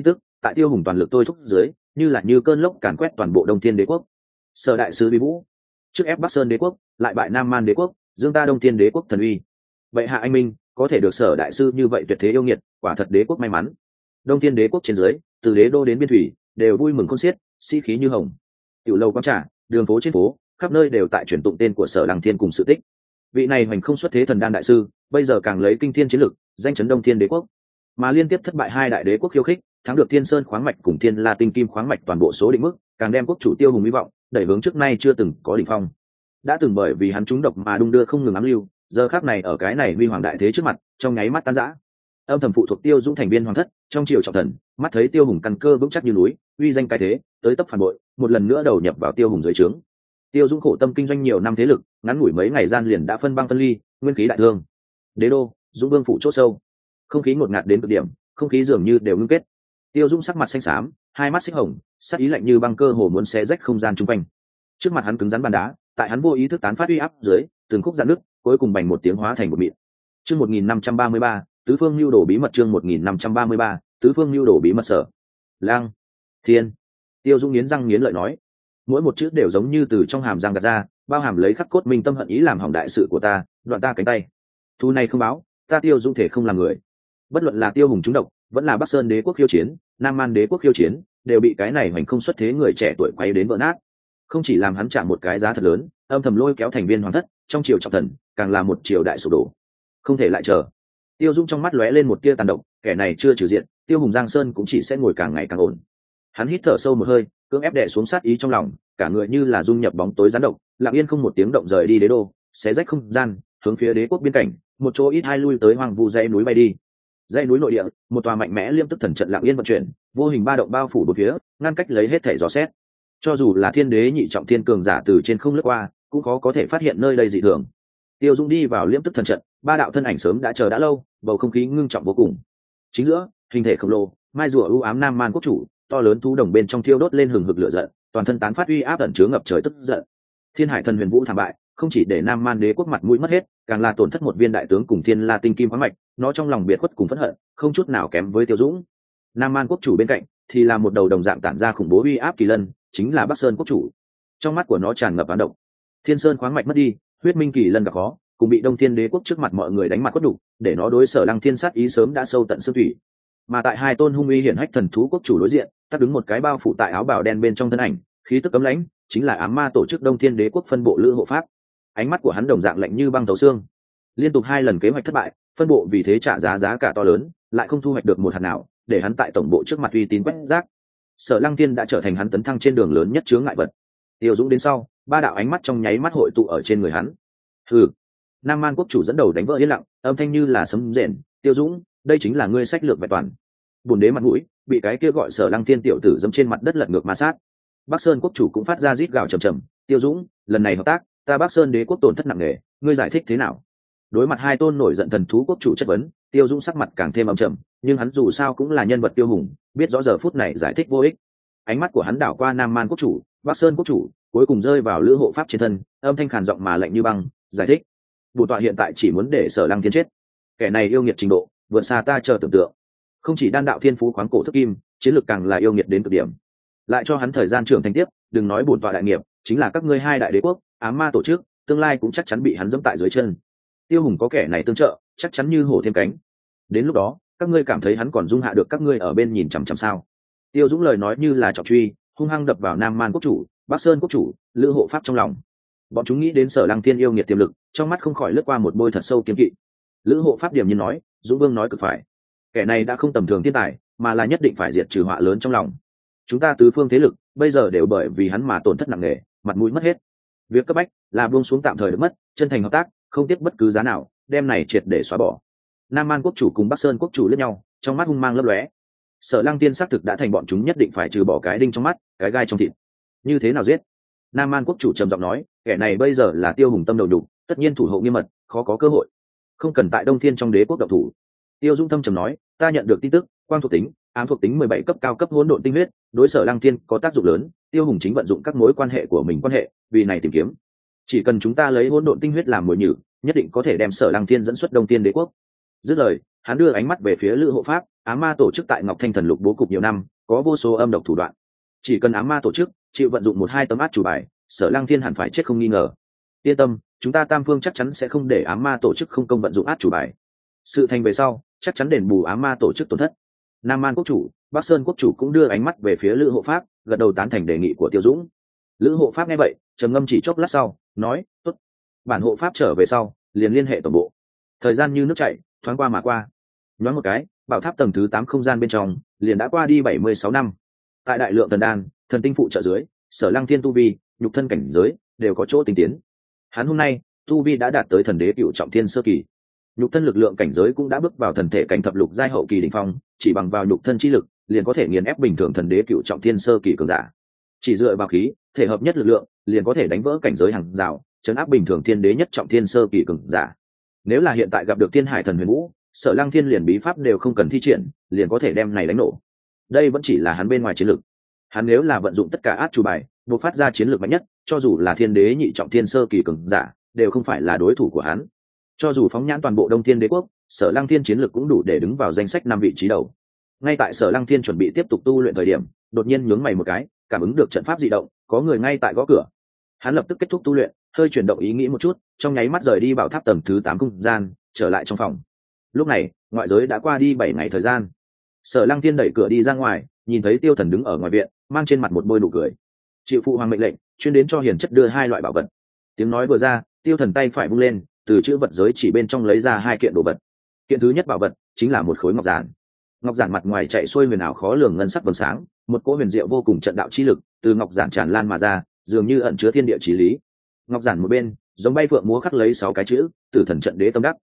tại Tiêu Hùng toàn lực tôi thúc dưới, như là như cơn lốc càn quét toàn bộ Đông Thiên Đế quốc. Sở đại sứ Vi Vũ trước ép Bắc Sơn Đế quốc, lại bại Nam Man Đế quốc, dương ta Đông Thiên Đế quốc thần uy. Vậy hạ anh minh, có thể được Sở đại sư như vậy tuyệt thế yêu nghiệt, quả thật đế quốc may mắn. Đông Thiên Đế quốc trên dưới, từ đế đô đến biên thủy, đều vui mừng khôn xiết, sĩ khí như hồng. Tiểu lâu quán trà, đường phố trên phố, khắp nơi đều tại truyền tụng tên của Sở Lăng Thiên cùng sự tích. Vị này hoành không xuất thế thần đan đại sư, bây giờ càng lấy kinh thiên chiến lực, danh chấn Đông Thiên Đế quốc. Mà liên tiếp thất bại hai đại đế quốc khiêu khích, thắng được Thiên Sơn khoáng mạch cùng Thiên La tinh kim khoáng mạch toàn bộ số định mức, càng đem quốc chủ Tiêu Hùng hy vọng đẩy hướng trước nay chưa từng có đỉnh phong. Đã từng bởi vì hắn trúng độc mà đung đưa không ngừng ám lưu, giờ khắc này ở cái này huy hoàng đại thế trước mặt, trong nháy mắt tan rã. Âm thầm phụ thuộc Tiêu Dũng thành viên hoàng thất, trong triều trọng thần, mắt thấy Tiêu Hùng căn cơ vững chắc như núi, uy danh cái thế, tới tấp phản bội, một lần nữa đầu nhập vào Tiêu Hùng dưới trướng. Tiêu Dũng khổ tâm kinh doanh nhiều năm thế lực, ngắn ngủi mấy ngày gian liền đã phân băng phân ly, nguyên khí đại thương. Đế đô, Dũng Vương phủ chốt sâu, không khí ngột ngạt đến cực điểm, không khí dường như đều ngưng kết. Tiêu Dũng sắc mặt xanh xám, hai mắt xích hồng, sắc ý lạnh như băng cơ hồ muốn xé rách không gian chung quanh. Trước mặt hắn cứng rắn bàn đá, tại hắn vô ý thức tán phát uy áp dưới, từng khúc dạn nứt, cuối cùng bành một tiếng hóa thành một mịn. Chương 1533, tứ phương lưu đồ bí mật. Chương 1533, tứ phương lưu đồ bí mật. Sở Lang Thiên. Tiêu Dũng nghiến răng nghiến lợi nói, mỗi một chữ đều giống như từ trong hàm răng gạt ra, bao hàm lấy khắc cốt minh tâm hận ý làm hỏng đại sự của ta, đoạn ta cánh tay. Thu này không báo, ta Tiêu Dũng thể không làm người. Bất luận là Tiêu Hùng trúng độc, vẫn là Bắc Sơn Đế quốc khiêu chiến, Nam Man Đế quốc khiêu chiến, đều bị cái này hoành không xuất thế người trẻ tuổi quay đến vỡ nát. Không chỉ làm hắn trả một cái giá thật lớn, âm thầm lôi kéo thành viên hoàng thất, trong triều trọng thần, càng là một triều đại sụp đổ. Không thể lại chờ. Tiêu Dũng trong mắt lóe lên một tia tàn độc, kẻ này chưa trừ diện, Tiêu Hùng Giang Sơn cũng chỉ sẽ ngồi càng ngày càng ổn. Hắn hít thở sâu một hơi, cưỡng ép đè xuống sát ý trong lòng, cả người như là dung nhập bóng tối gián độc, lặng yên không một tiếng động rời đi đế đô, xé rách không gian, hướng phía đế quốc biên cảnh, một chỗ ít hai lui tới hoang vu dãy núi bay đi. Dãy núi nội địa, một tòa mạnh mẽ liêm tức thần trận lặng yên vận chuyển, vô hình ba động bao phủ bốn phía, ngăn cách lấy hết thể dò xét. Cho dù là thiên đế nhị trọng thiên cường giả từ trên không lướt qua, cũng khó có thể phát hiện nơi đây dị thường. Tiêu Dũng đi vào liêm tức thần trận, ba đạo thân ảnh sớm đã chờ đã lâu, bầu không khí ngưng trọng vô cùng. Chính giữa, hình thể khổng lồ, mai rùa ưu ám Nam Man quốc chủ, to lớn thú đồng bên trong thiêu đốt lên hừng hực lửa giận, toàn thân tán phát uy áp ẩn chứa ngập trời tức giận. Thiên Hải thần huyền vũ thảm bại, không chỉ để Nam Man Đế quốc mặt mũi mất hết, càng là tổn thất một viên đại tướng cùng Thiên La tinh kim khoáng mạch, nó trong lòng biệt khuất cùng phẫn hận, không chút nào kém với Tiêu Dũng. Nam Man quốc chủ bên cạnh thì là một đầu đồng dạng tản ra khủng bố uy áp kỳ lân, chính là Bắc Sơn quốc chủ. Trong mắt của nó tràn ngập oán độc. Thiên Sơn khoáng mạch mất đi, huyết minh kỳ lân gặp khó, cùng bị Đông Thiên Đế quốc trước mặt mọi người đánh mặt quất đủ, để nó đối Sở Lăng Thiên sát ý sớm đã sâu tận xương thủy. Mà tại hai tôn hung uy hiển hách thần thú quốc chủ đối diện, tác đứng một cái bao phủ tại áo bào đen bên trong thân ảnh, khí tức cấm lãnh, chính là ám ma tổ chức Đông Thiên Đế quốc phân bộ lữ hộ pháp. Ánh mắt của hắn đồng dạng lạnh như băng thấu xương. Liên tục hai lần kế hoạch thất bại, phân bộ vì thế trả giá cả to lớn, lại không thu hoạch được một hạt nào, để hắn tại tổng bộ trước mặt uy tín quét rác. Sở Lăng Thiên đã trở thành hắn tấn thăng trên đường lớn nhất chướng ngại vật. Tiêu Dũng đến sau, ba đạo ánh mắt trong nháy mắt hội tụ ở trên người hắn. Hừ. Nam Man quốc chủ dẫn đầu đánh vỡ yên lặng, âm thanh như là sấm rền. Tiêu Dũng, đây chính là ngươi sách lược vẹn toàn. Bùn đế mặt mũi bị cái kia gọi Sở Lăng Thiên tiểu tử dẫm trên mặt đất lật ngược ma sát. Bắc Sơn quốc chủ cũng phát ra rít gào trầm trầm. Tiêu Dũng, lần này hợp tác, ta Bắc Sơn Đế quốc tổn thất nặng nề, ngươi giải thích thế nào? Đối mặt hai tôn nổi giận thần thú quốc chủ chất vấn, Tiêu Dũng sắc mặt càng thêm âm trầm, nhưng hắn dù sao cũng là nhân vật tiêu hùng, biết rõ giờ phút này giải thích vô ích. Ánh mắt của hắn đảo qua Nam Man quốc chủ, Bắc Sơn quốc chủ, cuối cùng rơi vào lữ hộ pháp trên thân, âm thanh khàn giọng mà lạnh như băng, giải thích. Bổn tọa hiện tại chỉ muốn để Sở Lăng Thiên chết. Kẻ này yêu nghiệt trình độ, vượt xa ta chờ tưởng tượng. Không chỉ đan đạo thiên phú khoáng cổ thức kim, chiến lược càng là yêu nghiệt đến cực điểm. Lại cho hắn thời gian trưởng thành tiếp, đừng nói bổn tọa đại nghiệp, chính là các ngươi hai đại đế quốc, ám ma tổ chức, tương lai cũng chắc chắn bị hắn dẫm tại dưới chân. Tiêu Hùng có kẻ này tương trợ, chắc chắn như hổ thêm cánh. Đến lúc đó, các ngươi cảm thấy hắn còn dung hạ được các ngươi ở bên nhìn chằm chằm sao? Tiêu Dũng lời nói như là trọng truy, hung hăng đập vào Nam Man quốc chủ, Bắc Sơn quốc chủ, lữ hộ pháp trong lòng. Bọn chúng nghĩ đến Sở Lăng Thiên yêu nghiệt tiềm lực, trong mắt không khỏi lướt qua một bôi thật sâu kiên kỵ. Lữ hộ pháp điểm nhiên nói, Dũng Vương nói cực phải. Kẻ này đã không tầm thường thiên tài, mà là nhất định phải diệt trừ họa lớn trong lòng. Chúng ta tứ phương thế lực bây giờ đều bởi vì hắn mà tổn thất nặng nề, mặt mũi mất hết. Việc cấp bách là buông xuống tạm thời được mất, chân thành hợp tác, không tiếc bất cứ giá nào, đem này triệt để xóa bỏ. Nam Man quốc chủ cùng Bắc Sơn quốc chủ liếc nhau, trong mắt hung mang lấp lóe. Sở Lăng Tiên xác thực đã thành bọn chúng nhất định phải trừ bỏ cái đinh trong mắt, cái gai trong thịt. Như thế nào giết? Nam Man quốc chủ trầm giọng nói, kẻ này bây giờ là Tiêu Hùng tâm đầu đục, tất nhiên thủ hộ nghiêm mật, khó có cơ hội. Không cần tại Đông Thiên trong đế quốc động thủ. Tiêu Dung thâm trầm nói, ta nhận được tin tức, quang thuộc tính, ám thuộc tính 17 cấp cao cấp hỗn độn tinh huyết, đối Sở Lăng Thiên có tác dụng lớn, Tiêu Hùng chính vận dụng các mối quan hệ của mình quan hệ, vì này tìm kiếm. Chỉ cần chúng ta lấy hỗn độn tinh huyết làm mồi nhử, nhất định có thể đem Sở Lăng Thiên dẫn xuất Đông Thiên đế quốc. Dứt lời, hắn đưa ánh mắt về phía lữ hộ pháp, ám ma tổ chức tại Ngọc Thanh thần lục bố cục nhiều năm, có vô số âm độc thủ đoạn. Chỉ cần ám ma tổ chức chịu vận dụng một hai tấm át chủ bài, Sở Lăng Thiên hẳn phải chết không nghi ngờ. Yên tâm, chúng ta Tam Phương chắc chắn sẽ không để ám ma tổ chức không công vận dụng át chủ bài. Sự thành về sau, chắc chắn đền bù ám ma tổ chức tổn thất. Nam Man quốc chủ, Bắc Sơn quốc chủ cũng đưa ánh mắt về phía Lữ Hộ Pháp, gật đầu tán thành đề nghị của Tiêu Dũng. Lữ Hộ Pháp nghe vậy, trầm ngâm chỉ chốc lát sau, nói: "Tốt." Bản hộ pháp trở về sau, liền liên hệ tổng bộ. Thời gian như nước chảy, thoáng qua mà qua. Nhoáng một cái, bảo tháp tầng thứ 8 không gian bên trong, liền đã qua đi 76 năm. Tại đại lượng thần đan, thần tinh phụ trợ dưới, Sở Lăng Thiên tu vi, nhục thân cảnh giới đều có chỗ tinh tiến. Hắn hôm nay, tu vi đã đạt tới thần đế cựu trọng thiên sơ kỳ. Nhục thân lực lượng cảnh giới cũng đã bước vào thần thể cảnh thập lục giai hậu kỳ đỉnh phong, chỉ bằng vào nhục thân chi lực, liền có thể nghiền ép bình thường thần đế cựu trọng thiên sơ kỳ cường giả. Chỉ dựa vào khí, thể hợp nhất lực lượng, liền có thể đánh vỡ cảnh giới hàng rào, trấn áp bình thường thiên đế nhất trọng thiên sơ kỳ cường giả. Nếu là hiện tại gặp được Thiên Hải Thần Huyền Vũ, Sở Lăng Thiên liền bí pháp đều không cần thi triển, liền có thể đem này đánh nổ. Đây vẫn chỉ là hắn bên ngoài chiến lực. Hắn nếu là vận dụng tất cả át chủ bài, bộc phát ra chiến lược mạnh nhất, cho dù là thiên đế nhị trọng thiên sơ kỳ cường giả, đều không phải là đối thủ của hắn. Cho dù phóng nhãn toàn bộ Đông Thiên Đế quốc, Sở Lăng Thiên chiến lược cũng đủ để đứng vào danh sách 5 vị trí đầu. Ngay tại Sở Lăng Thiên chuẩn bị tiếp tục tu luyện thời điểm, đột nhiên nhướng mày một cái, cảm ứng được trận pháp dị động, có người ngay tại gõ cửa. Hắn lập tức kết thúc tu luyện, hơi chuyển động ý nghĩ một chút, trong nháy mắt rời đi bảo tháp tầng thứ 8 không gian, trở lại trong phòng. Lúc này, ngoại giới đã qua đi 7 ngày thời gian. Sở Lăng Thiên đẩy cửa đi ra ngoài, nhìn thấy Tiêu Thần đứng ở ngoài viện, mang trên mặt một bôi nụ cười. Chịu phụ hoàng mệnh lệnh, chuyên đến cho hiền chất đưa 2 loại bảo vật. Tiếng nói vừa ra, Tiêu Thần tay phải vung lên, từ chữ vật giới chỉ bên trong lấy ra 2 kiện đồ vật. Kiện thứ nhất bảo vật chính là một khối ngọc giản. Ngọc giản mặt ngoài chạy xuôi huyền ảo khó lường ngân sắc vầng sáng, một cỗ huyền diệu vô cùng trận đạo chi lực từ ngọc giản tràn lan mà ra, dường như ẩn chứa thiên địa chí lý. Ngọc giản một bên, giống bay phượng múa khắc lấy 6 cái chữ: Tử Thần Trận Đế Tâm Đắc.